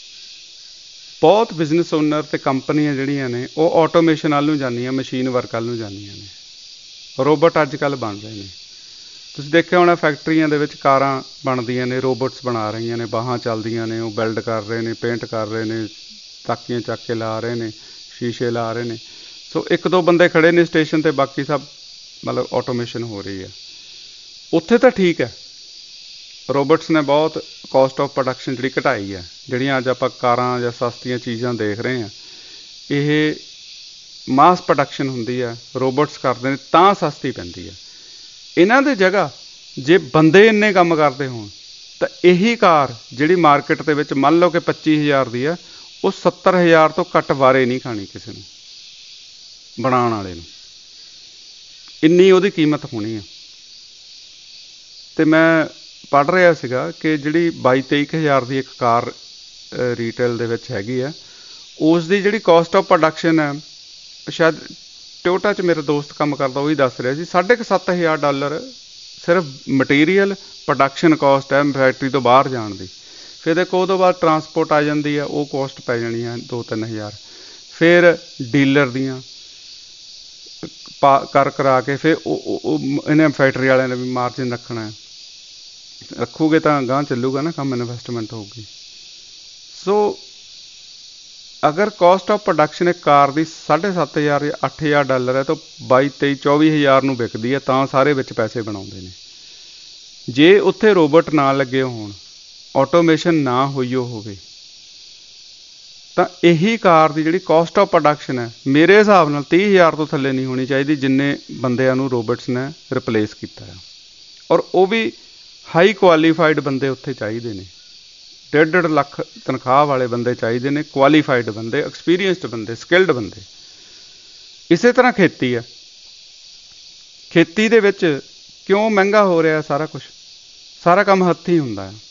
ਬਹੁਤ ਬਿਜ਼ਨਸ ਓਨਰ ਤੇ ਕੰਪਨੀਆਂ ਜਿਹੜੀਆਂ ਨੇ ਉਹ ਆਟੋਮੇਸ਼ਨ ਵੱਲ ਨੂੰ ਜਾਂਦੀਆਂ, ਮਸ਼ੀਨ ਵਰਕ ਵੱਲ ਨੂੰ ਜਾਂਦੀਆਂ ਨੇ। ਰੋਬੋਟ ਅੱਜ ਕੱਲ੍ਹ ਬਣ ਰਹੇ ਨੇ। ਤੁਸੀਂ ਦੇਖਿਆ ਹੋਣਾ ਫੈਕਟਰੀਆਂ ਦੇ ਵਿੱਚ ਕਾਰਾਂ ਬਣਦੀਆਂ ਨੇ, ਰੋਬੋਟਸ ਬਣਾ ਰਹੀਆਂ ਨੇ, ਬਾਹਾਂ ਚੱਲਦੀਆਂ ਨੇ, ਉਹ ਵੈਲਡ ਕਰ ਰਹੇ ਨੇ, ਪੇਂਟ ਕਰ ਰਹੇ ਨੇ, ਤਾਕੀਆਂ ਚੱਕ ਕੇ ਲਾ ਰਹੇ ਨੇ, ਸ਼ੀਸ਼ੇ ਲਾ ਰਹੇ ਨੇ। ਸੋ ਇੱਕ ਦੋ ਬੰਦੇ ਖੜ੍ਹੇ ਨੇ ਸਟੇਸ਼ਨ 'ਤੇ, ਬਾਕੀ ਸਭ ਮਤਲਬ ਆਟੋਮੇਸ਼ਨ ਹੋ ਰਹੀ ਹੈ। ਉੱਥੇ ਤਾਂ ਠੀਕ ਹੈ, ਰੋਬੋਟਸ ਨੇ ਬਹੁਤ ਕੋਸਟ ਆਫ ਪ੍ਰੋਡਕਸ਼ਨ ਜਿਹੜੀ ਘਟਾਈ ਹੈ। ਜਿਹੜੀਆਂ ਅੱਜ ਆਪਾਂ ਕਾਰਾਂ ਜਾਂ ਸਸਤੀਆਂ ਚੀਜ਼ਾਂ ਦੇਖ ਰਹੇ ਹਾਂ, ਇਹ ਮਾਸ ਪ੍ਰੋਡਕਸ਼ਨ ਹੁੰਦੀ ਹੈ, ਰੋਬੋਟਸ ਕਰਦੇ ਨੇ ਤਾਂ ਸਸਤੀ ਪੈਂਦੀ ਹੈ। ਇਹਨਾਂ ਦੀ ਜਗ੍ਹਾ ਜੇ ਬੰਦੇ ਇੰਨੇ ਕੰਮ ਕਰਦੇ ਹੋਣ ਤਾਂ ਇਹੀ ਕਾਰ ਜਿਹੜੀ ਮਾਰਕੀਟ ਦੇ ਵਿੱਚ ਮੰਨ ਲਓ ਕਿ ਪੱਚੀ ਹਜ਼ਾਰ ਦੀ ਹੈ, ਉਹ ਸੱਤਰ ਹਜ਼ਾਰ ਤੋਂ ਘੱਟ ਵਾਰੇ ਨਹੀਂ ਖਾਣੀ ਕਿਸੇ ਨੂੰ, ਬਣਾਉਣ ਵਾਲੇ ਨੂੰ। ਇੰਨੀ ਉਹਦੀ ਕੀਮਤ ਹੋਣੀ ਹੈ। ਅਤੇ ਮੈਂ ਪੜ੍ਹ ਰਿਹਾ ਸੀਗਾ ਕਿ ਜਿਹੜੀ ਬਾਈ ਤੇਈ ਕੁ ਹਜ਼ਾਰ ਦੀ ਇੱਕ ਕਾਰ ਰੀਟੇਲ ਦੇ ਵਿੱਚ ਹੈਗੀ ਆ, ਉਸ ਦੀ ਜਿਹੜੀ ਕੋਸਟ ਆਫ ਪ੍ਰੋਡਕਸ਼ਨ ਹੈ, ਸ਼ਾਇਦ ਟੋਇਟਾ 'ਚ ਮੇਰਾ ਦੋਸਤ ਕੰਮ ਕਰਦਾ, ਉਹੀ ਦੱਸ ਰਿਹਾ ਸੀ, ਸਾਢੇ ਕੁ ਸੱਤ ਹਜ਼ਾਰ ਡਾਲਰ ਸਿਰਫ ਮਟੀਰੀਅਲ ਪ੍ਰੋਡਕਸ਼ਨ ਕੋਸਟ ਹੈ ਫੈਕਟਰੀ ਤੋਂ ਬਾਹਰ ਜਾਣ ਦੀ। ਫਿਰ ਦੇਖੋ ਉਹਦੋਂ ਬਾਅਦ ਟਰਾਂਸਪੋਰਟ ਆ ਜਾਂਦੀ ਹੈ, ਉਹ ਕੋਸਟ ਪੈ ਜਾਣੀ ਹੈ ਦੋ ਤਿੰਨ ਹਜ਼ਾਰ। ਫਿਰ ਡੀਲਰ ਦੀਆਂ ਪਾ ਕਰ ਕਰਾ ਕੇ ਫਿਰ ਉਹ ਇਹਨੇ ਫੈਕਟਰੀ ਵਾਲਿਆਂ ਨੇ ਵੀ ਮਾਰਜਿਨ ਰੱਖਣਾ ਹੈ, ਰੱਖੂਗੇ ਤਾਂ ਅਗਾਂਹ ਚੱਲੂਗਾ ਨਾ ਕੰਮ, ਇਨਵੈਸਟਮੈਂਟ ਹੋਊਗੀ। ਸੋ ਅਗਰ ਕੋਸਟ ਆਫ ਪ੍ਰੋਡਕਸ਼ਨ ਇੱਕ ਕਾਰ ਦੀ ਸਾਢੇ ਸੱਤ ਹਜ਼ਾਰ ਜਾਂ ਅੱਠ ਹਜ਼ਾਰ ਡਾਲਰ ਹੈ ਤਾਂ ਬਾਈ ਤੇਈ ਚੌਵੀ ਹਜ਼ਾਰ ਨੂੰ ਵਿਕਦੀ ਹੈ, ਤਾਂ ਸਾਰੇ ਵਿੱਚ ਪੈਸੇ ਬਣਾਉਂਦੇ ਨੇ। ਜੇ ਉੱਥੇ ਰੋਬੋਟ ਨਾ ਲੱਗੇ ਹੋਣ, ਆਟੋਮੇਸ਼ਨ ਨਾ ਹੋਈ ਹੋਵੇ, ਤਾਂ ਇਹੀ ਕਾਰ ਦੀ ਜਿਹੜੀ ਕੋਸਟ ਆਫ ਪ੍ਰੋਡਕਸ਼ਨ ਹੈ, ਮੇਰੇ ਹਿਸਾਬ ਨਾਲ ਤੀਹ ਹਜ਼ਾਰ ਤੋਂ ਥੱਲੇ ਨਹੀਂ ਹੋਣੀ ਚਾਹੀਦੀ, ਜਿੰਨੇ ਬੰਦਿਆਂ ਨੂੰ ਰੋਬੋਟਸ ਨੇ ਰਿਪਲੇਸ ਕੀਤਾ ਹੈ। ਔਰ ਉਹ ਵੀ ਹਾਈ ਕੁਆਲੀਫਾਈਡ ਬੰਦੇ ਉੱਥੇ ਚਾਹੀਦੇ ਨੇ, ਡੇਢ ਡੇਢ ਲੱਖ ਤਨਖਾਹ ਵਾਲੇ ਬੰਦੇ ਚਾਹੀਦੇ ਨੇ, ਕੁਆਲੀਫਾਈਡ ਬੰਦੇ, ਐਕਸਪੀਰੀਅੰਸਡ ਬੰਦੇ, ਸਕਿਲਡ ਬੰਦੇ। ਇਸੇ ਤਰ੍ਹਾਂ ਖੇਤੀ ਹੈ। ਖੇਤੀ ਦੇ ਵਿੱਚ ਕਿਉਂ ਮਹਿੰਗਾ ਹੋ ਰਿਹਾ ਸਾਰਾ ਕੁਛ? ਸਾਰਾ ਕੰਮ ਹੱਥੀਂ ਹੁੰਦਾ ਹੈ।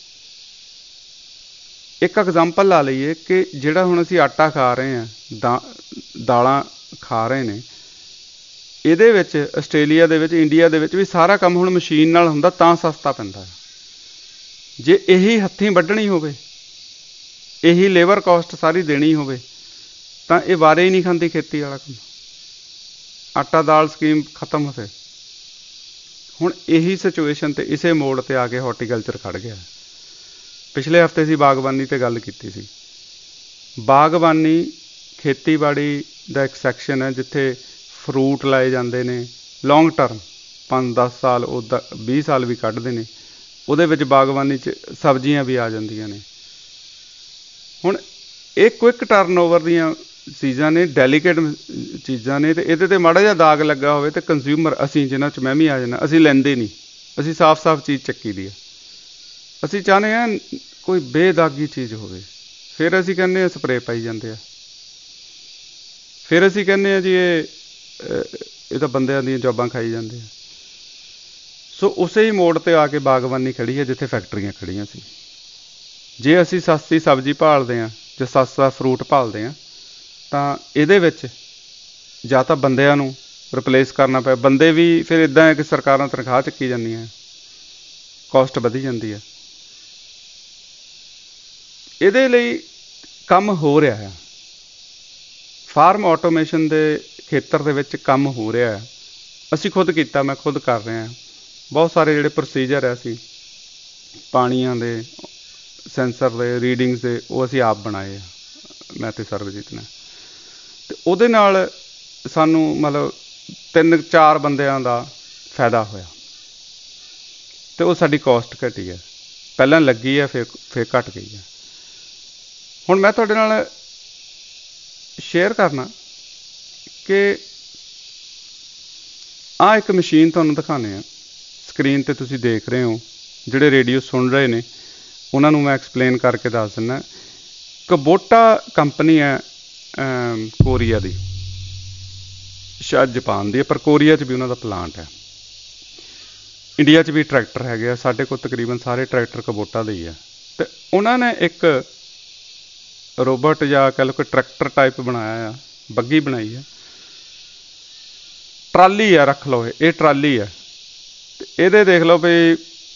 ਇੱਕ ਐਗਜ਼ਾਮਪਲ ਲਾ ਲਈਏ ਕਿ ਜਿਹੜਾ ਹੁਣ ਅਸੀਂ ਆਟਾ ਖਾ ਰਹੇ ਹਾਂ, ਦਾ ਦਾਲਾਂ ਖਾ ਰਹੇ ਨੇ, ਇਹਦੇ ਵਿੱਚ ਆਸਟ੍ਰੇਲੀਆ ਦੇ ਵਿੱਚ, ਇੰਡੀਆ ਦੇ ਵਿੱਚ ਵੀ ਸਾਰਾ ਕੰਮ ਹੁਣ ਮਸ਼ੀਨ ਨਾਲ ਹੁੰਦਾ, ਤਾਂ ਸਸਤਾ ਪੈਂਦਾ ਹੈ। ਜੇ ਇਹੀ ਹੱਥੀਂ ਵੱਢਣੀ ਹੋਵੇ, ਇਹੀ ਲੇਬਰ ਕੋਸਟ ਸਾਰੀ ਦੇਣੀ ਹੋਵੇ, ਤਾਂ ਇਹ ਵਾਰੇ ਹੀ ਨਹੀਂ ਖਾਂਦੀ ਖੇਤੀ ਵਾਲਾ ਕੰਮ। ਆਟਾ ਦਾਲ ਸਕੀਮ ਖਤਮ ਹੋ ਜਾਏ। ਹੁਣ ਇਹੀ ਸਿਚੁਏਸ਼ਨ 'ਤੇ, ਇਸੇ ਮੋੜ 'ਤੇ ਆ ਕੇ ਹਾਰਟੀਕਲਚਰ ਖੜ੍ਹ ਗਿਆ। ਪਿਛਲੇ ਹਫ਼ਤੇ ਅਸੀਂ ਬਾਗਬਾਨੀ 'ਤੇ ਗੱਲ ਕੀਤੀ ਸੀ। ਬਾਗਬਾਨੀ ਖੇਤੀਬਾੜੀ ਦਾ ਇੱਕ ਸੈਕਸ਼ਨ ਹੈ ਜਿੱਥੇ ਫਰੂਟ ਲਾਏ ਜਾਂਦੇ ਨੇ ਲੌਂਗ ਟਰਮ, ਪੰਜ ਦਸ ਸਾਲ, ਉੱਦਾਂ ਵੀਹ ਸਾਲ ਵੀ ਕੱਢਦੇ ਨੇ। ਉਹਦੇ ਵਿੱਚ ਬਾਗਬਾਨੀ 'ਚ ਸਬਜ਼ੀਆਂ ਵੀ ਆ ਜਾਂਦੀਆਂ ਨੇ। ਹੁਣ ਇਹ ਕੁਇੱਕ ਟਰਨ ਓਵਰ ਦੀਆਂ ਚੀਜ਼ਾਂ ਨੇ, ਡੈਲੀਕੇਟ ਚੀਜ਼ਾਂ ਨੇ, ਅਤੇ ਇਹਦੇ 'ਤੇ ਮਾੜਾ ਜਿਹਾ ਦਾਗ ਲੱਗਾ ਹੋਵੇ ਤਾਂ ਕੰਜ਼ਿਊਮਰ, ਅਸੀਂ ਜਿਨ੍ਹਾਂ 'ਚ ਮੈਂ ਵੀ ਆ ਜਾਂਦਾ, ਅਸੀਂ ਲੈਂਦੇ ਨਹੀਂ। ਅਸੀਂ ਸਾਫ਼ ਸਾਫ਼ ਚੀਜ਼ ਚੱਕੀ ਦੀ ਆ। ਅਸੀਂ ਚਾਹੁੰਦੇ ਹਾਂ ਕੋਈ ਬੇਦਾਗੀ ਚੀਜ਼ ਹੋਵੇ। ਫਿਰ ਅਸੀਂ ਕਹਿੰਦੇ ਹਾਂ ਸਪਰੇਅ ਪਾਈ ਜਾਂਦੇ ਆ। ਫਿਰ ਅਸੀਂ ਕਹਿੰਦੇ ਹਾਂ ਜੀ ਇਹ ਇਹ ਤਾਂ ਬੰਦਿਆਂ ਦੀਆਂ ਜੋਬਾਂ ਖਾਈ ਜਾਂਦੇ ਆ। ਸੋ ਉਸੇ ਹੀ ਮੋੜ 'ਤੇ ਆ ਕੇ ਬਾਗਬਾਨੀ ਖੜ੍ਹੀ ਹੈ ਜਿੱਥੇ ਫੈਕਟਰੀਆਂ ਖੜ੍ਹੀਆਂ ਸੀ। ਜੇ ਅਸੀਂ ਸਸਤੀ ਸਬਜ਼ੀ ਭਾਲਦੇ ਹਾਂ ਜਾਂ ਸਸਤਾ ਫਰੂਟ ਭਾਲਦੇ ਹਾਂ, ਤਾਂ ਇਹਦੇ ਵਿੱਚ ਜਾਂ ਤਾਂ ਬੰਦਿਆਂ ਨੂੰ ਰਿਪਲੇਸ ਕਰਨਾ ਪਿਆ। ਬੰਦੇ ਵੀ ਫਿਰ ਇੱਦਾਂ ਹੈ ਕਿ ਸਰਕਾਰਾਂ ਤਨਖਾਹ ਚੱਕੀ ਜਾਂਦੀਆਂ, ਕੋਸਟ ਵਧੀ ਜਾਂਦੀ ਹੈ। ਇਹਦੇ ਲਈ ਕੰਮ ਹੋ ਰਿਹਾ ਹੈ, ਫਾਰਮ ਆਟੋਮੇਸ਼ਨ ਦੇ ਖੇਤਰ ਦੇ ਵਿੱਚ ਕੰਮ ਹੋ ਰਿਹਾ ਹੈ। ਅਸੀਂ ਖੁਦ ਕੀਤਾ, ਮੈਂ ਖੁਦ ਕਰ ਰਿਹਾ। ਬਹੁਤ ਸਾਰੇ ਜਿਹੜੇ ਪ੍ਰੋਸੀਜਰ ਹੈ ਅਸੀਂ ਪਾਣੀਆਂ ਦੇ, ਸੈਂਸਰ ਦੇ, ਰੀਡਿੰਗਸ ਦੇ, ਉਹ ਅਸੀਂ ਆਪ ਬਣਾਏ ਆ, ਮੈਂ ਅਤੇ ਸਰਬਜੀਤ ਨੇ। ਅਤੇ ਉਹਦੇ ਨਾਲ ਸਾਨੂੰ ਮਤਲਬ ਤਿੰਨ ਚਾਰ ਬੰਦਿਆਂ ਦਾ ਫਾਇਦਾ ਹੋਇਆ, ਅਤੇ ਉਹ ਸਾਡੀ ਕੋਸਟ ਘਟੀ ਹੈ। ਪਹਿਲਾਂ ਲੱਗੀ ਹੈ, ਫਿਰ ਫਿਰ ਘੱਟ ਗਈ ਹੈ। ਹੁਣ ਮੈਂ ਤੁਹਾਡੇ ਨਾਲ ਸ਼ੇਅਰ ਕਰਨਾ ਕਿ ਆਹ ਇੱਕ ਮਸ਼ੀਨ ਤੁਹਾਨੂੰ ਦਿਖਾਉਂਦੇ ਹਾਂ, ਸਕਰੀਨ 'ਤੇ ਤੁਸੀਂ ਦੇਖ ਰਹੇ ਹੋ। ਜਿਹੜੇ ਰੇਡੀਓ ਸੁਣ ਰਹੇ ਨੇ ਉਹਨਾਂ ਨੂੰ ਮੈਂ ਐਕਸਪਲੇਨ ਕਰਕੇ ਦੱਸ ਦਿੰਦਾ। ਕਬੋਟਾ ਕੰਪਨੀ ਹੈ, ਕੋਰੀਆ ਦੀ, ਸ਼ਾਇਦ ਜਾਪਾਨ ਦੀ ਹੈ, ਪਰ ਕੋਰੀਆ 'ਚ ਵੀ ਉਹਨਾਂ ਦਾ ਪਲਾਂਟ ਹੈ। ਇੰਡੀਆ 'ਚ ਵੀ ਟਰੈਕਟਰ ਹੈਗੇ ਆ, ਸਾਡੇ ਕੋਲ ਤਕਰੀਬਨ ਸਾਰੇ ਟਰੈਕਟਰ ਕਬੋਟਾ ਦੇ ਹੀ ਆ। ਅਤੇ ਉਹਨਾਂ ਨੇ ਇੱਕ ਰੋਬੋਟ ਜਾਂ ਕਹਿ ਲਓ ਕਿ ਟਰੈਕਟਰ ਟਾਈਪ ਬਣਾਇਆ ਆ, ਬੱਗੀ ਬਣਾਈ ਆ। ਟਰਾਲੀ ਆ, ਰੱਖ ਲਓ ਇਹ ਟਰਾਲੀ ਆ, ਤੇ ਇਹਦੇ ਦੇਖ ਲਓ ਵੀ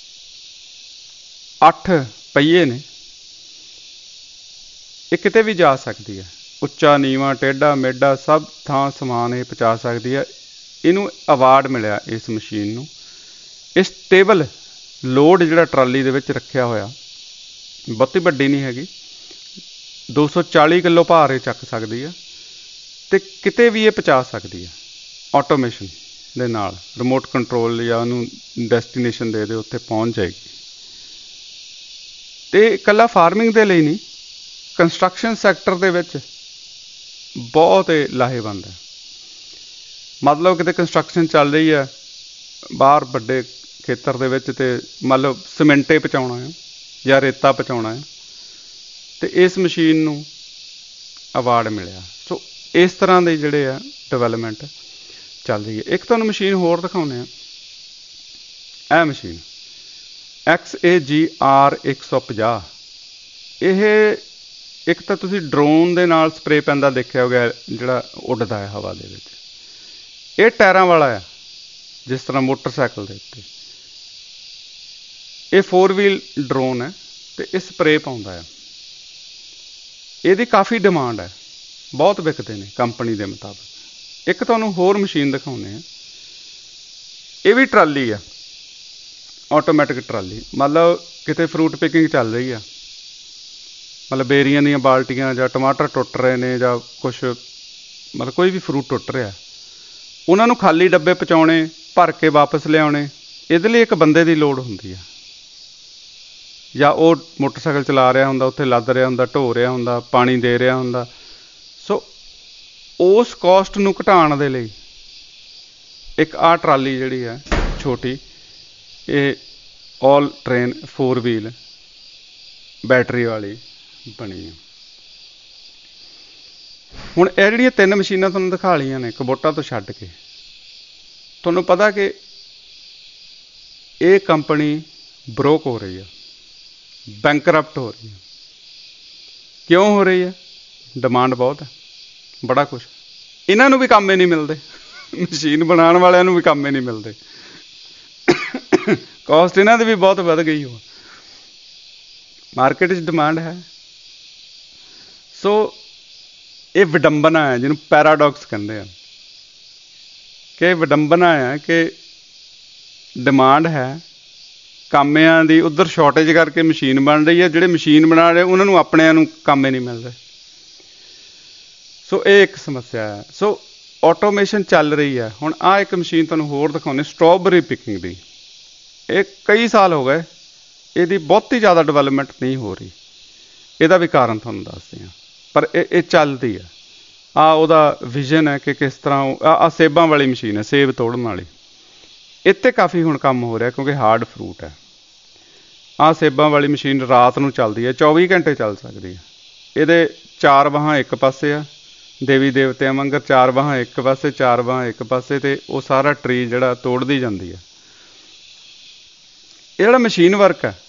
ਅੱਠ ਪਹੀਏ ਨੇ, ਇਹ ਕਿਤੇ ਵੀ ਜਾ ਸਕਦੀ ਹੈ, ਉੱਚਾ ਨੀਵਾਂ ਟੇਢਾ ਮੇਢਾ ਸਭ ਥਾਂ ਸਮਾਨ ਇਹ ਪਹੁੰਚਾ ਸਕਦੀ ਹੈ। ਇਹਨੂੰ ਅਵਾਰਡ ਮਿਲਿਆ ਇਸ ਮਸ਼ੀਨ ਨੂੰ। ਇਹ ਸਟੇਬਲ ਲੋਡ ਜਿਹੜਾ ਟਰਾਲੀ ਦੇ ਵਿੱਚ ਰੱਖਿਆ ਹੋਇਆ, ਬਹੁਤੀ ਵੱਡੀ ਨਹੀਂ ਹੈਗੀ, ਦੋ ਸੌ ਚਾਲੀ ਕਿਲੋ ਭਾਰ ਇਹ ਚੱਕ ਸਕਦੀ ਹੈ, ਤੇ ਕਿਤੇ ਵੀ ਇਹ ਪਹੁੰਚਾ ਸਕਦੀ ਹੈ ਆਟੋਮੇਸ਼ਨ ਦੇ ਨਾਲ। ਰਿਮੋਟ ਕੰਟਰੋਲ ਜਾਂ ਉਹਨੂੰ ਡੈਸਟੀਨੇਸ਼ਨ ਦੇ ਦੇ ਉੱਥੇ ਪਹੁੰਚ ਜਾਏਗੀ। ਤੇ ਇਕੱਲਾ ਫਾਰਮਿੰਗ ਦੇ ਲਈ ਨਹੀਂ, ਕੰਸਟਰਕਸ਼ਨ ਸੈਕਟਰ ਦੇ ਵਿੱਚ ਬਹੁਤ ਇਹ ਲਾਹੇਵੰਦ ਹੈ। ਮਤਲਬ ਕਿਤੇ ਕੰਸਟਰਕਸ਼ਨ ਚੱਲ ਰਹੀ ਹੈ ਬਾਹਰ ਵੱਡੇ ਖੇਤਰ ਦੇ ਵਿੱਚ, ਤੇ ਮੰਨ ਲਓ ਸੀਮੈਂਟੇ ਪਹੁੰਚਾਉਣਾ ਹੈ ਜਾਂ ਰੇਤਾ ਪਹੁੰਚਾਉਣਾ ਹੈ, ਤੇ ਇਸ ਮਸ਼ੀਨ ਨੂੰ ਅਵਾਰਡ ਮਿਲਿਆ। ਸੋ ਇਸ ਤਰ੍ਹਾਂ ਦੇ ਜਿਹੜੇ ਆ ਡਿਵੈਲਪਮੈਂਟ ਚੱਲ ਰਹੀ ਹੈ। ਇੱਕ ਤੁਹਾਨੂੰ ਮਸ਼ੀਨ ਹੋਰ ਦਿਖਾਉਂਦੇ ਹਾਂ, ਇਹ ਮਸ਼ੀਨ ਐਕਸ ਏ ਜੀ ਆਰ ਇੱਕ ਸੌ ਪੰਜਾਹ। ਇਹ ਇੱਕ ਤਾਂ ਤੁਸੀਂ ਡਰੋਨ ਦੇ ਨਾਲ ਸਪਰੇ ਪੈਂਦਾ ਦੇਖਿਆ ਹੋਗਾ, ਜਿਹੜਾ ਉੱਡਦਾ ਹੈ ਹਵਾ ਦੇ ਵਿੱਚ। ਇਹ ਟਾਇਰਾਂ ਵਾਲਾ ਆ, ਜਿਸ ਤਰ੍ਹਾਂ ਮੋਟਰਸਾਈਕਲ ਦੇ ਉੱਤੇ। ਇਹ ਫੋਰ ਵੀਲ ਡਰੋਨ ਹੈ, ਤੇ ਇਹ ਸਪਰੇ ਪਾਉਂਦਾ ਆ। ਇਹਦੀ ਕਾਫੀ ਡਿਮਾਂਡ ਹੈ, ਬਹੁਤ ਵਿਕਦੇ ਨੇ ਕੰਪਨੀ ਦੇ ਮੁਤਾਬਕ। ਇੱਕ ਤੁਹਾਨੂੰ ਹੋਰ ਮਸ਼ੀਨ ਦਿਖਾਉਂਦੇ ਆ, ਇਹ ਵੀ ਟਰਾਲੀ ਆ, ਆਟੋਮੈਟਿਕ ਟਰਾਲੀ। ਮਤਲਬ ਕਿਤੇ ਫਰੂਟ ਪਿਕਿੰਗ ਚੱਲ ਰਹੀ ਆ, ਮਤਲਬ ਬੇਰੀਆਂ ਦੀਆਂ ਬਾਲਟੀਆਂ ਜਾਂ ਟਮਾਟਰ ਟੁੱਟ ਰਹੇ ਨੇ ਜਾਂ ਕੁਛ, ਮਤਲਬ ਕੋਈ ਵੀ ਫਰੂਟ ਟੁੱਟ ਰਿਹਾ, ਉਹਨਾਂ ਨੂੰ ਖਾਲੀ ਡੱਬੇ ਪਹੁੰਚਾਉਣੇ, ਭਰ ਕੇ ਵਾਪਸ ਲਿਆਉਣੇ, ਇਹਦੇ ਲਈ ਇੱਕ ਬੰਦੇ ਦੀ ਲੋੜ ਹੁੰਦੀ ਆ। ਜਾਂ ਉਹ ਮੋਟਰਸਾਈਕਲ ਚਲਾ ਰਿਹਾ ਹੁੰਦਾ, ਉੱਥੇ ਲੱਦ ਰਿਹਾ ਹੁੰਦਾ, ਢੋ ਰਿਹਾ ਹੁੰਦਾ, ਪਾਣੀ ਦੇ ਰਿਹਾ ਹੁੰਦਾ। ਸੋ ਉਸ ਕੋਸਟ ਨੂੰ ਘਟਾਉਣ ਦੇ ਲਈ ਇੱਕ ਆਹ ਟਰਾਲੀ ਜਿਹੜੀ ਹੈ ਛੋਟੀ, ਇਹ all terrain four wheel battery ਵਾਲੀ ਬਣੀ ਹੈ। ਹੁਣ ਇਹ ਜਿਹੜੀਆਂ ਤਿੰਨ ਮਸ਼ੀਨਾਂ ਤੁਹਾਨੂੰ ਦਿਖਾ ਲਈਆਂ ਨੇ ਕੁਬੋਟਾ ਤੋਂ ਛੱਡ ਕੇ, ਤੁਹਾਨੂੰ ਪਤਾ ਕਿ ਇਹ ਕੰਪਨੀ ਬਰੋਕ ਹੋ ਰਹੀ ਹੈ, ਬੈਂਕਰਪਟ ਹੋ ਰਹੀ ਹੈ। ਕਿਉਂ ਹੋ ਰਹੀ ਹੈ? ਡਿਮਾਂਡ ਬਹੁਤ ਹੈ, ਬੜਾ ਕੁਛ। ਇਹਨਾਂ ਨੂੰ ਵੀ ਕੰਮ ਹੀ ਨਹੀਂ ਮਿਲਦੇ, ਮਸ਼ੀਨ ਬਣਾਉਣ ਵਾਲਿਆਂ ਨੂੰ ਵੀ ਕੰਮ ਹੀ ਨਹੀਂ ਮਿਲਦੇ। ਕੋਸਟ ਇਹਨਾਂ ਦੀ ਵੀ ਬਹੁਤ ਵੱਧ ਗਈ ਹੋ, ਮਾਰਕੀਟ 'ਚ ਡਿਮਾਂਡ ਹੈ। ਸੋ ਇਹ ਵਿਡੰਬਨਾ ਹੈ, ਜਿਹਨੂੰ ਪੈਰਾਡੌਕਸ ਕਹਿੰਦੇ ਆ, ਕਿ ਵਿਡੰਬਨਾ ਹੈ ਕਿ ਡਿਮਾਂਡ ਹੈ ਕਾਮਿਆਂ ਦੀ, ਉੱਧਰ ਸ਼ਾਰਟੇਜ ਕਰਕੇ ਮਸ਼ੀਨ ਬਣ ਰਹੀ ਹੈ, ਜਿਹੜੇ ਮਸ਼ੀਨ ਬਣਾ ਰਹੇ ਉਹਨਾਂ ਨੂੰ ਆਪਣਿਆਂ ਨੂੰ ਕੰਮ ਹੀ ਨਹੀਂ ਮਿਲ ਰਹੇ। ਸੋ ਇਹ ਇੱਕ ਸਮੱਸਿਆ ਹੈ। ਸੋ ਆਟੋਮੇਸ਼ਨ ਚੱਲ ਰਹੀ ਹੈ। ਹੁਣ ਆਹ ਇੱਕ ਮਸ਼ੀਨ ਤੁਹਾਨੂੰ ਹੋਰ ਦਿਖਾਉਂਦੇ, ਸਟ੍ਰਾਬੇਰੀ ਪਿਕਿੰਗ ਦੀ। ਇਹ ਕਈ ਸਾਲ ਹੋ ਗਏ, ਇਹਦੀ ਬਹੁਤੀ ਜ਼ਿਆਦਾ ਡਿਵੈਲਪਮੈਂਟ ਨਹੀਂ ਹੋ ਰਹੀ। ਇਹਦਾ ਵੀ ਕਾਰਨ ਤੁਹਾਨੂੰ ਦੱਸਦੇ ਹਾਂ, ਪਰ ਇਹ ਇਹ ਚੱਲਦੀ ਹੈ। ਆਹ ਉਹਦਾ ਵਿਜ਼ਨ ਹੈ ਕਿ ਕਿਸ ਤਰ੍ਹਾਂ। ਆਹ ਸੇਬਾਂ ਵਾਲੀ ਮਸ਼ੀਨ ਹੈ, ਸੇਬ ਤੋੜਨ ਵਾਲੀ। ਇੱਥੇ ਕਾਫੀ ਹੁਣ ਕੰਮ ਹੋ ਰਿਹਾ, ਕਿਉਂਕਿ ਹਾਰਡ ਫਰੂਟ ਹੈ। ਆਹ ਸੇਬਾਂ ਵਾਲੀ ਮਸ਼ੀਨ ਰਾਤ ਨੂੰ ਚੱਲਦੀ ਹੈ, ਚੌਵੀ ਘੰਟੇ ਚੱਲ ਸਕਦੀ ਹੈ। ਇਹਦੇ ਚਾਰ ਬਾਹਾਂ ਇੱਕ ਪਾਸੇ ਆ, ਦੇਵੀ ਦੇਵਤਿਆਂ ਵਾਂਗਰ ਚਾਰ ਬਾਹਾਂ ਇੱਕ ਪਾਸੇ, ਚਾਰ ਬਾਹਾਂ ਇੱਕ ਪਾਸੇ, ਤੇ ਉਹ ਸਾਰਾ ਟਰੀ ਜਿਹੜਾ ਤੋੜਦੀ ਜਾਂਦੀ ਹੈ। ਇਹ ਜਿਹੜਾ ਮਸ਼ੀਨ ਵਰਕ ਹੈ,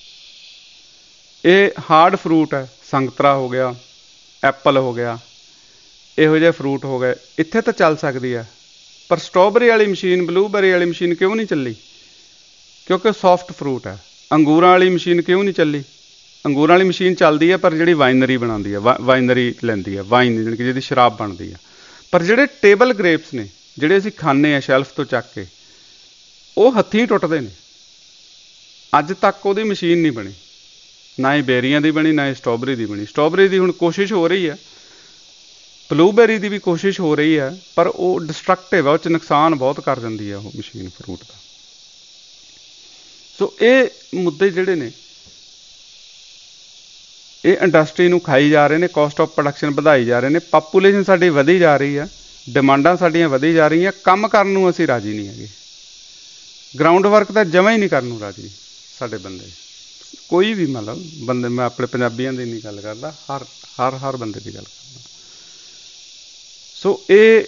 ਇਹ ਹਾਰਡ ਫਰੂਟ ਹੈ। ਸੰਗਤਰਾ ਹੋ ਗਿਆ, ਐਪਲ ਹੋ ਗਿਆ, ਇਹੋ ਜਿਹੇ ਫਰੂਟ ਹੋ ਗਏ, ਇੱਥੇ ਤਾਂ ਚੱਲ ਸਕਦੀ ਹੈ। ਪਰ ਸਟ੍ਰਾਬੇਰੀ ਵਾਲੀ ਮਸ਼ੀਨ, ਬਲੂਬੇਰੀ ਵਾਲੀ ਮਸ਼ੀਨ ਕਿਉਂ ਨਹੀਂ ਚੱਲੀ? ਕਿਉਂਕਿ ਸੌਫਟ ਫਰੂਟ ਹੈ। ਅੰਗੂਰਾਂ ਵਾਲੀ ਮਸ਼ੀਨ ਕਿਉਂ ਨਹੀਂ ਚੱਲੀ? ਅੰਗੂਰਾਂ ਵਾਲੀ ਮਸ਼ੀਨ ਚੱਲਦੀ ਹੈ, ਪਰ ਜਿਹੜੀ ਵਾਈਨਰੀ ਬਣਾਉਂਦੀ ਹੈ, ਵਾਈਨਰੀ ਲੈਂਦੀ ਹੈ, ਵਾਈਨ ਜਾਣੀ ਕਿ ਜਿਹਦੀ ਸ਼ਰਾਬ ਬਣਦੀ ਹੈ। ਪਰ ਜਿਹੜੇ ਟੇਬਲ ਗ੍ਰੇਪਸ ਨੇ, ਜਿਹੜੇ ਅਸੀਂ ਖਾਂਦੇ ਹਾਂ ਸ਼ੈਲਫ ਤੋਂ ਚੱਕ ਕੇ, ਉਹ ਹੱਥੀਂ ਟੁੱਟਦੇ ਨੇ। ਅੱਜ ਤੱਕ ਉਹਦੀ ਮਸ਼ੀਨ ਨਹੀਂ ਬਣੀ, ਨਾ ਹੀ ਬੇਰੀਆਂ ਦੀ ਬਣੀ, ਨਾ ਹੀ ਸਟ੍ਰਾਬੇਰੀ ਦੀ ਬਣੀ। ਸਟ੍ਰਾਬੇਰੀ ਦੀ ਹੁਣ ਕੋਸ਼ਿਸ਼ ਹੋ ਰਹੀ ਹੈ, ਬਲੂਬੇਰੀ ਦੀ ਵੀ ਕੋਸ਼ਿਸ਼ ਹੋ ਰਹੀ ਹੈ, ਪਰ ਉਹ ਡਿਸਟਰਕਟਿਵ ਹੈ, ਉਹ 'ਚ ਨੁਕਸਾਨ ਬਹੁਤ ਕਰ ਦਿੰਦੀ ਹੈ ਉਹ ਮਸ਼ੀਨ ਫਰੂਟ ਦਾ। ਸੋ ਇਹ ਮੁੱਦੇ ਜਿਹੜੇ ਨੇ, ਇਹ ਇੰਡਸਟਰੀ ਨੂੰ ਖਾਈ ਜਾ ਰਹੇ ਨੇ, ਕੋਸਟ ਆਫ ਪ੍ਰੋਡਕਸ਼ਨ ਵਧਾਈ ਜਾ ਰਹੇ ਨੇ। ਪਾਪੂਲੇਸ਼ਨ ਸਾਡੀ ਵਧੀ ਜਾ ਰਹੀ ਹੈ, ਡਿਮਾਂਡਾਂ ਸਾਡੀਆਂ ਵਧੀ ਜਾ ਰਹੀਆਂ, ਕੰਮ ਕਰਨ ਨੂੰ ਅਸੀਂ ਰਾਜੀ ਨਹੀਂ ਹੈਗੇ। ਗਰਾਊਂਡ ਵਰਕ ਤਾਂ ਜਮਾਂ ਹੀ ਨਹੀਂ ਕਰਨ ਨੂੰ ਰਾਜੀ ਸਾਡੇ ਬੰਦੇ, ਕੋਈ ਵੀ ਮਤਲਬ ਬੰਦੇ। ਮੈਂ ਆਪਣੇ ਪੰਜਾਬੀਆਂ ਦੀ ਨਹੀਂ ਗੱਲ ਕਰਦਾ, ਹਰ ਹਰ ਹਰ ਬੰਦੇ ਦੀ ਗੱਲ ਕਰਦਾ। ਸੋ ਇਹ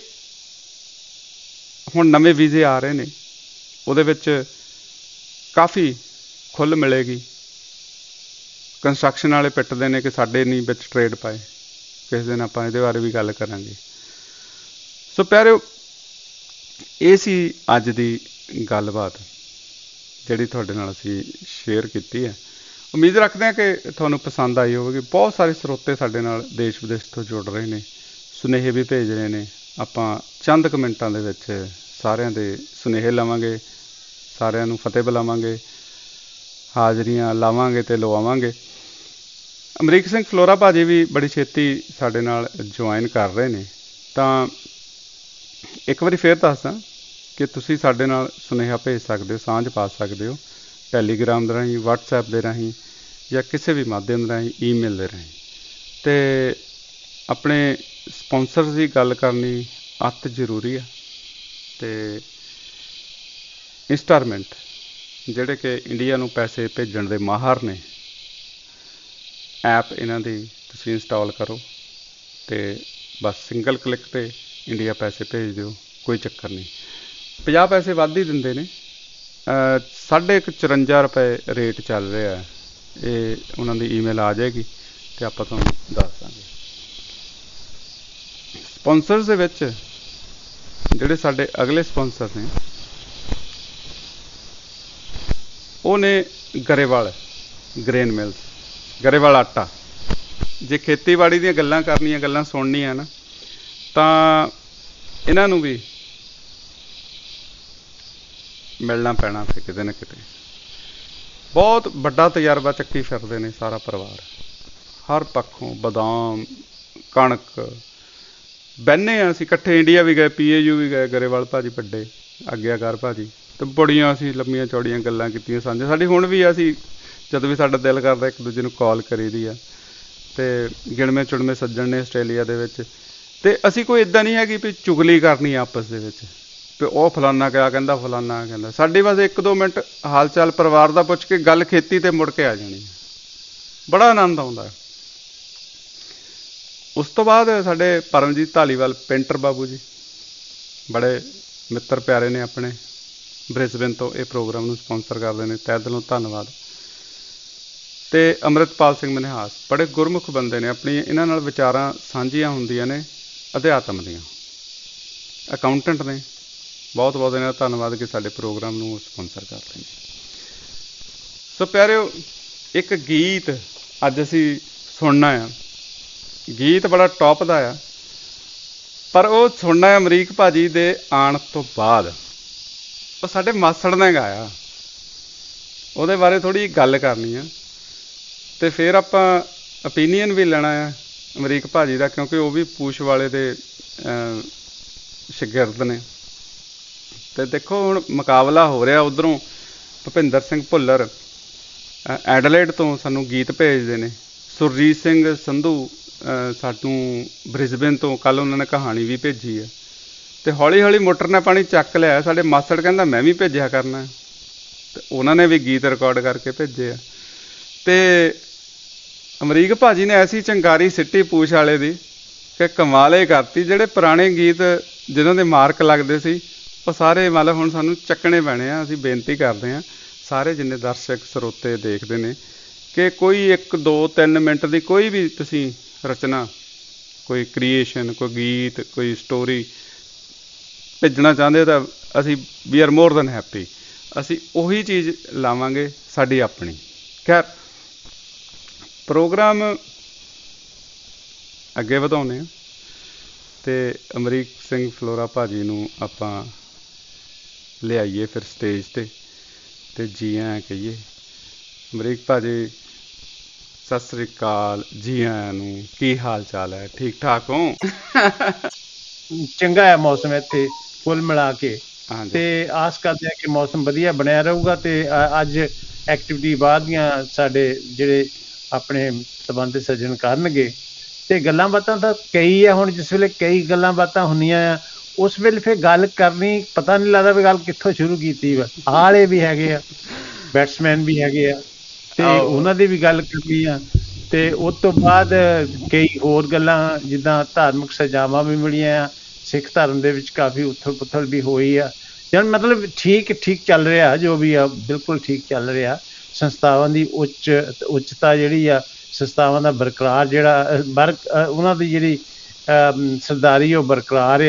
ਹੁਣ ਨਵੇਂ ਵੀਜ਼ੇ ਆ ਰਹੇ ਨੇ, ਉਹਦੇ ਵਿੱਚ ਕਾਫੀ ਖੁੱਲ੍ਹ ਮਿਲੇਗੀ। ਕੰਸਟਰਕਸ਼ਨ ਵਾਲੇ ਪਿੱਟਦੇ ਨੇ ਕਿ ਸਾਡੇ ਨਹੀਂ ਵਿੱਚ ਟਰੇਡ ਪਾਏ। ਕਿਸੇ ਦਿਨ ਆਪਾਂ ਇਹਦੇ ਬਾਰੇ ਵੀ ਗੱਲ ਕਰਾਂਗੇ। ਸੋ ਪਿਆਰਿਓ, ਇਹ ਸੀ ਅੱਜ ਦੀ ਗੱਲਬਾਤ ਜਿਹੜੀ ਤੁਹਾਡੇ ਨਾਲ ਅਸੀਂ ਸ਼ੇਅਰ ਕੀਤੀ ਹੈ। ਉਮੀਦ ਰੱਖਦੇ ਹਾਂ ਕਿ ਤੁਹਾਨੂੰ ਪਸੰਦ ਆਈ ਹੋਵੇਗੀ। ਬਹੁਤ ਸਾਰੇ ਸਰੋਤੇ ਸਾਡੇ ਨਾਲ ਦੇਸ਼ ਵਿਦੇਸ਼ ਤੋਂ ਜੁੜ ਰਹੇ ਨੇ, ਸੁਨੇਹੇ ਵੀ ਭੇਜ ਰਹੇ ਨੇ। ਆਪਾਂ ਚੰਦ ਕੁ ਮਿੰਟਾਂ ਦੇ ਵਿੱਚ ਸਾਰਿਆਂ ਦੇ ਸੁਨੇਹੇ ਲਵਾਂਗੇ, ਸਾਰਿਆਂ ਨੂੰ ਫਤਿਹ ਬੁਲਾਵਾਂਗੇ, ਹਾਜ਼ਰੀਆਂ ਲਾਵਾਂਗੇ ਅਤੇ ਲਵਾਵਾਂਗੇ। ਅਮਰੀਕ ਸਿੰਘ ਫਲੋਰਾ ਭਾਜੀ ਵੀ ਬੜੀ ਛੇਤੀ ਸਾਡੇ ਨਾਲ ਜੁਆਇਨ ਕਰ ਰਹੇ ਨੇ। ਤਾਂ ਇੱਕ ਵਾਰੀ ਫੇਰ ਦੱਸਦਾਂ ਕਿ ਤੁਸੀਂ ਸਾਡੇ ਨਾਲ ਸੁਨੇਹਾ ਭੇਜ ਸਕਦੇ ਹੋ, ਸਾਂਝ ਪਾ ਸਕਦੇ ਹੋ ਟੈਲੀਗ੍ਰਾਮ ਦੇ ਰਾਹੀਂ, ਵਟਸਐਪ ਦੇ ਰਾਹੀਂ ਜਾਂ ਕਿਸੇ ਵੀ ਮਾਧਿਅਮ ਦੇ ਰਾਹੀਂ, ਈਮੇਲ ਦੇ ਰਾਹੀਂ। ਅਤੇ ਆਪਣੇ ਸਪੋਂਸਰਸ ਦੀ ਗੱਲ ਕਰਨੀ ਅਤ ਜ਼ਰੂਰੀ ਆ। ਅਤੇ ਇੰਸਟਾਲਮੈਂਟ ਜਿਹੜੇ ਕਿ ਇੰਡੀਆ ਨੂੰ ਪੈਸੇ ਭੇਜਣ ਦੇ ਮਾਹਰ ਨੇ, ਐਪ ਇਹਨਾਂ ਦੀ ਤੁਸੀਂ ਇੰਸਟਾਲ ਕਰੋ ਅਤੇ ਬਸ ਸਿੰਗਲ ਕਲਿੱਕ 'ਤੇ ਇੰਡੀਆ ਪੈਸੇ ਭੇਜ ਦਿਓ, ਕੋਈ ਚੱਕਰ ਨਹੀਂ। ਪੰਜਾਹ ਪੈਸੇ ਵੱਧ ਹੀ ਦਿੰਦੇ ਨੇ। ਸਾਢੇ ਇੱਕ ਚੁਰੰਜਾ ਰੁਪਏ ਰੇਟ ਚੱਲ ਰਿਹਾ। ਇਹ ਉਹਨਾਂ ਦੀ ਈਮੇਲ ਆ ਜਾਏਗੀ ਅਤੇ ਆਪਾਂ ਤੁਹਾਨੂੰ ਦੱਸ ਦਾਂਗੇ। ਸਪੋਂਸਰਸ ਦੇ ਵਿੱਚ ਜਿਹੜੇ ਸਾਡੇ ਅਗਲੇ ਸਪੋਂਸਰ ਨੇ ਉਹ ਨੇ ਗਰੇਵਾਲ ਗ੍ਰੇਨ ਮਿਲਸ, ਗਰੇਵਾਲ ਆਟਾ। ਜੇ ਖੇਤੀਬਾੜੀ ਦੀਆਂ ਗੱਲਾਂ ਕਰਨੀਆਂ, ਗੱਲਾਂ ਸੁਣਨੀਆਂ ਨਾ, ਤਾਂ ਇਹਨਾਂ ਨੂੰ ਵੀ ਮਿਲਣਾ ਪੈਣਾ ਫਿਰ ਕਿਤੇ ਨਾ ਕਿਤੇ। ਬਹੁਤ ਵੱਡਾ ਤਜਰਬਾ ਚੱਕੀ ਫਿਰਦੇ ਨੇ ਸਾਰਾ ਪਰਿਵਾਰ, ਹਰ ਪੱਖੋਂ। ਬਦਾਮ, ਕਣਕ, ਬਹਿੰਦੇ ਹਾਂ ਅਸੀਂ ਇਕੱਠੇ। ਇੰਡੀਆ ਵੀ ਗਏ, ਪੀ ਏ ਯੂ ਵੀ ਗਏ, ਗਰੇਵਾਲ ਭਾਜੀ ਵੱਡੇ ਆਗਿਆਕਾਰ ਭਾਜੀ, ਅਤੇ ਬੜੀਆਂ ਅਸੀਂ ਲੰਮੀਆਂ ਚੌੜੀਆਂ ਗੱਲਾਂ ਕੀਤੀਆਂ ਸਾਂਝੀਆਂ। ਸਾਡੀ ਹੁਣ ਵੀ ਅਸੀਂ ਜਦੋਂ ਵੀ ਸਾਡਾ ਦਿਲ ਕਰਦਾ ਇੱਕ ਦੂਜੇ ਨੂੰ ਕਾਲ ਕਰੀ ਦੀ ਆ। ਅਤੇ ਗਿਣਵੇਂ ਚੁਣਵੇਂ ਸੱਜਣ ਨੇ ਆਸਟ੍ਰੇਲੀਆ ਦੇ ਵਿੱਚ। ਅਤੇ ਅਸੀਂ ਕੋਈ ਇੱਦਾਂ ਨਹੀਂ ਹੈਗੀ ਵੀ ਚੁਗਲੀ ਕਰਨੀ ਆਪਸ ਦੇ ਵਿੱਚ, ਵੀ ਉਹ ਫਲਾਨਾ ਕਿਆ ਕਹਿੰਦਾ, ਫਲਾਨਾ ਕਹਿੰਦਾ। ਸਾਡੀ ਬਸ ਇੱਕ ਦੋ ਮਿੰਟ ਹਾਲ ਚਾਲ ਪਰਿਵਾਰ ਦਾ ਪੁੱਛ ਕੇ ਗੱਲ ਖੇਤੀ 'ਤੇ ਮੁੜ ਕੇ ਆ ਜਾਣੀ। ਬੜਾ ਆਨੰਦ ਆਉਂਦਾ। ਉਸ ਤੋਂ ਬਾਅਦ ਸਾਡੇ ਪਰਮਜੀਤ ਧਾਲੀਵਾਲ ਪੇਂਟਰ ਬਾਬੂ ਜੀ, ਬੜੇ ਮਿੱਤਰ ਪਿਆਰੇ ਨੇ ਆਪਣੇ, ਬ੍ਰਿਸਬੇਨ ਤੋਂ ਇਹ ਪ੍ਰੋਗਰਾਮ ਨੂੰ ਸਪੋਂਸਰ ਕਰਦੇ ਨੇ, ਤਹਿ ਦਿਲੋਂ ਧੰਨਵਾਦ। ਅਤੇ ਅੰਮ੍ਰਿਤਪਾਲ ਸਿੰਘ ਮਨਿਹਾਸ, ਬੜੇ ਗੁਰਮੁਖ ਬੰਦੇ ਨੇ। ਆਪਣੀਆਂ ਇਹਨਾਂ ਨਾਲ ਵਿਚਾਰਾਂ ਸਾਂਝੀਆਂ ਹੁੰਦੀਆਂ ਨੇ ਅਧਿਆਤਮ ਦੀਆਂ। ਅਕਾਊਂਟੈਂਟ ਨੇ। ਬਹੁਤ ਬਹੁਤ ਇਹਨਾਂ ਦਾ ਧੰਨਵਾਦ ਕਿ ਸਾਡੇ ਪ੍ਰੋਗਰਾਮ ਨੂੰ ਸਪੋਂਸਰ ਕਰਦੇ ਨੇ। ਸੋ ਪਿਆਰਿਓ, ਇੱਕ ਗੀਤ ਅੱਜ ਅਸੀਂ ਸੁਣਨਾ ਆ। ਗੀਤ ਬੜਾ ਟੌਪ ਦਾ ਆ, ਪਰ ਉਹ ਸੁਣਨਾ ਅਮਰੀਕ ਭਾਜੀ ਦੇ ਆਉਣ ਤੋਂ ਬਾਅਦ। ਉਹ ਸਾਡੇ ਮਾਸੜ ਨੇ ਗਾਇਆ, ਉਹਦੇ ਬਾਰੇ ਥੋੜ੍ਹੀ ਜਿਹੀ ਗੱਲ ਕਰਨੀ ਆ। ਅਤੇ ਫਿਰ ਆਪਾਂ ਓਪੀਨੀਅਨ ਵੀ ਲੈਣਾ ਆ ਅਮਰੀਕ ਭਾਜੀ ਦਾ, ਕਿਉਂਕਿ ਉਹ ਵੀ ਪੂਛ ਵਾਲੇ ਦੇ ਸ਼ਾਗਿਰਦ ਨੇ। ਅਤੇ ਦੇਖੋ ਹੁਣ ਮੁਕਾਬਲਾ ਹੋ ਰਿਹਾ। ਉੱਧਰੋਂ ਭੁਪਿੰਦਰ ਸਿੰਘ ਭੁੱਲਰ ਐਡਲੇਡ ਤੋਂ ਸਾਨੂੰ ਗੀਤ ਭੇਜਦੇ ਨੇ। ਸੁਰਜੀਤ ਸਿੰਘ ਸੰਧੂ ਸਾਨੂੰ ਬ੍ਰਿਸਬੇਨ ਤੋਂ ਕੱਲ੍ਹ ਉਹਨਾਂ ਨੇ ਕਹਾਣੀ ਵੀ ਭੇਜੀ ਹੈ। ਅਤੇ ਹੌਲੀ ਹੌਲੀ ਮੋਟਰ ਨੇ ਪਾਣੀ ਚੱਕ ਲਿਆ। ਸਾਡੇ ਮਾਸੜ ਕਹਿੰਦਾ ਮੈਂ ਵੀ ਭੇਜਿਆ ਕਰਨਾ, ਅਤੇ ਉਹਨਾਂ ਨੇ ਵੀ ਗੀਤ ਰਿਕਾਰਡ ਕਰਕੇ ਭੇਜੇ ਆ। ਅਤੇ ਅਮਰੀਕ ਭਾਜੀ ਨੇ ਐਸੀ ਚੰਗਾਰੀ ਸਿੱਟੀ ਪੂਛ ਵਾਲੇ ਦੀ ਕਿ ਕਮਾਲ ਹੀ ਕਰਤੀ। ਜਿਹੜੇ ਪੁਰਾਣੇ ਗੀਤ ਜਿਹਨਾਂ ਦੇ ਮਾਰਕ ਲੱਗਦੇ ਸੀ, ਉਹ ਸਾਰੇ ਮਤਲਬ ਹੁਣ ਸਾਨੂੰ ਚੱਕਣੇ ਪੈਣੇ ਆ। ਅਸੀਂ ਬੇਨਤੀ ਕਰਦੇ ਹਾਂ ਸਾਰੇ ਜਿੰਨੇ ਦਰਸ਼ਕ ਸਰੋਤੇ ਦੇਖਦੇ ਨੇ ਕਿ ਕੋਈ ਇੱਕ ਦੋ ਤਿੰਨ ਮਿੰਟ ਦੀ ਕੋਈ ਵੀ ਤੁਸੀਂ ਰਚਨਾ, ਕੋਈ ਕ੍ਰੀਏਸ਼ਨ, ਕੋਈ ਗੀਤ, ਕੋਈ ਸਟੋਰੀ ਭੇਜਣਾ ਚਾਹੁੰਦੇ ਹੋ ਤਾਂ ਅਸੀਂ we are more than happy. ਅਸੀਂ ਉਹੀ ਚੀਜ਼ ਲਾਵਾਂਗੇ, ਸਾਡੀ ਆਪਣੀ। ਖੈਰ, ਪ੍ਰੋਗਰਾਮ ਅੱਗੇ ਵਧਾਉਂਦੇ ਹਾਂ ਅਤੇ ਅਮਰੀਕ ਸਿੰਘ ਫਲੋਰਾ ਭਾਜੀ ਨੂੰ ਆਪਾਂ ਲਿਆਈਏ ਫਿਰ ਸਟੇਜ 'ਤੇ ਅਤੇ ਜੀ ਆਇਆਂ ਕਹੀਏ। ਅਮਰੀਕ ਭਾਜੀ ਸਤਿ ਸ੍ਰੀ ਅਕਾਲ, ਜੀ ਆਇਆਂ ਨੂੰ। ਕੀ ਹਾਲ ਚਾਲ ਹੈ? ਠੀਕ ਠਾਕ ਹੋ? ਚੰਗਾ ਹੈ ਮੌਸਮ ਇੱਥੇ ਕੁੱਲ ਮਿਲਾ ਕੇ, ਅਤੇ ਆਸ ਕਰਦੇ ਹਾਂ ਕਿ ਮੌਸਮ ਵਧੀਆ ਬਣਿਆ ਰਹੂਗਾ। ਅਤੇ ਅੱਜ ਐਕਟੀਵਿਟੀ ਬਾਅਦ ਦੀਆਂ ਸਾਡੇ ਜਿਹੜੇ ਆਪਣੇ ਸੰਬੰਧਿਤ ਸੱਜਣ ਕਰਨਗੇ। ਅਤੇ ਗੱਲਾਂ ਬਾਤਾਂ ਤਾਂ ਕਈ ਆ। ਹੁਣ ਜਿਸ ਵੇਲੇ ਕਈ ਗੱਲਾਂ ਬਾਤਾਂ ਹੁੰਦੀਆਂ ਆ, ਉਸ ਵੇਲੇ ਫਿਰ ਗੱਲ ਕਰਨੀ ਪਤਾ ਨਹੀਂ ਲੱਗਦਾ ਵੀ ਗੱਲ ਕਿੱਥੋਂ ਸ਼ੁਰੂ ਕੀਤੀ ਵਾ। ਆਲੇ ਵੀ ਹੈਗੇ ਆ, ਬੈਟਸਮੈਨ ਵੀ ਹੈਗੇ ਆ, ਅਤੇ ਉਹਨਾਂ ਦੀ ਵੀ ਗੱਲ ਕਰਨੀ ਆ। ਅਤੇ ਉਸ ਤੋਂ ਬਾਅਦ ਕਈ ਹੋਰ ਗੱਲਾਂ, ਜਿੱਦਾਂ ਧਾਰਮਿਕ ਸਜ਼ਾਵਾਂ ਵੀ ਮਿਲੀਆਂ ਆ। ਸਿੱਖ ਧਰਮ ਦੇ ਵਿੱਚ ਕਾਫੀ ਉਥਲ ਪੁਥਲ ਵੀ ਹੋਈ ਆ। ਜਨ ਮਤਲਬ ਠੀਕ ਠੀਕ ਚੱਲ ਰਿਹਾ, ਜੋ ਵੀ ਆ ਬਿਲਕੁਲ ਠੀਕ ਚੱਲ ਰਿਹਾ। ਸੰਸਥਾਵਾਂ ਦੀ ਉੱਚ ਉੱਚਤਾ ਜਿਹੜੀ ਆ, ਸੰਸਥਾਵਾਂ ਦਾ ਬਰਕਰਾਰ ਜਿਹੜਾ ਬਰ ਉਹਨਾਂ ਦੀ ਜਿਹੜੀ ਸਰਦਾਰੀ ਉਹ ਬਰਕਰਾਰ ਆ।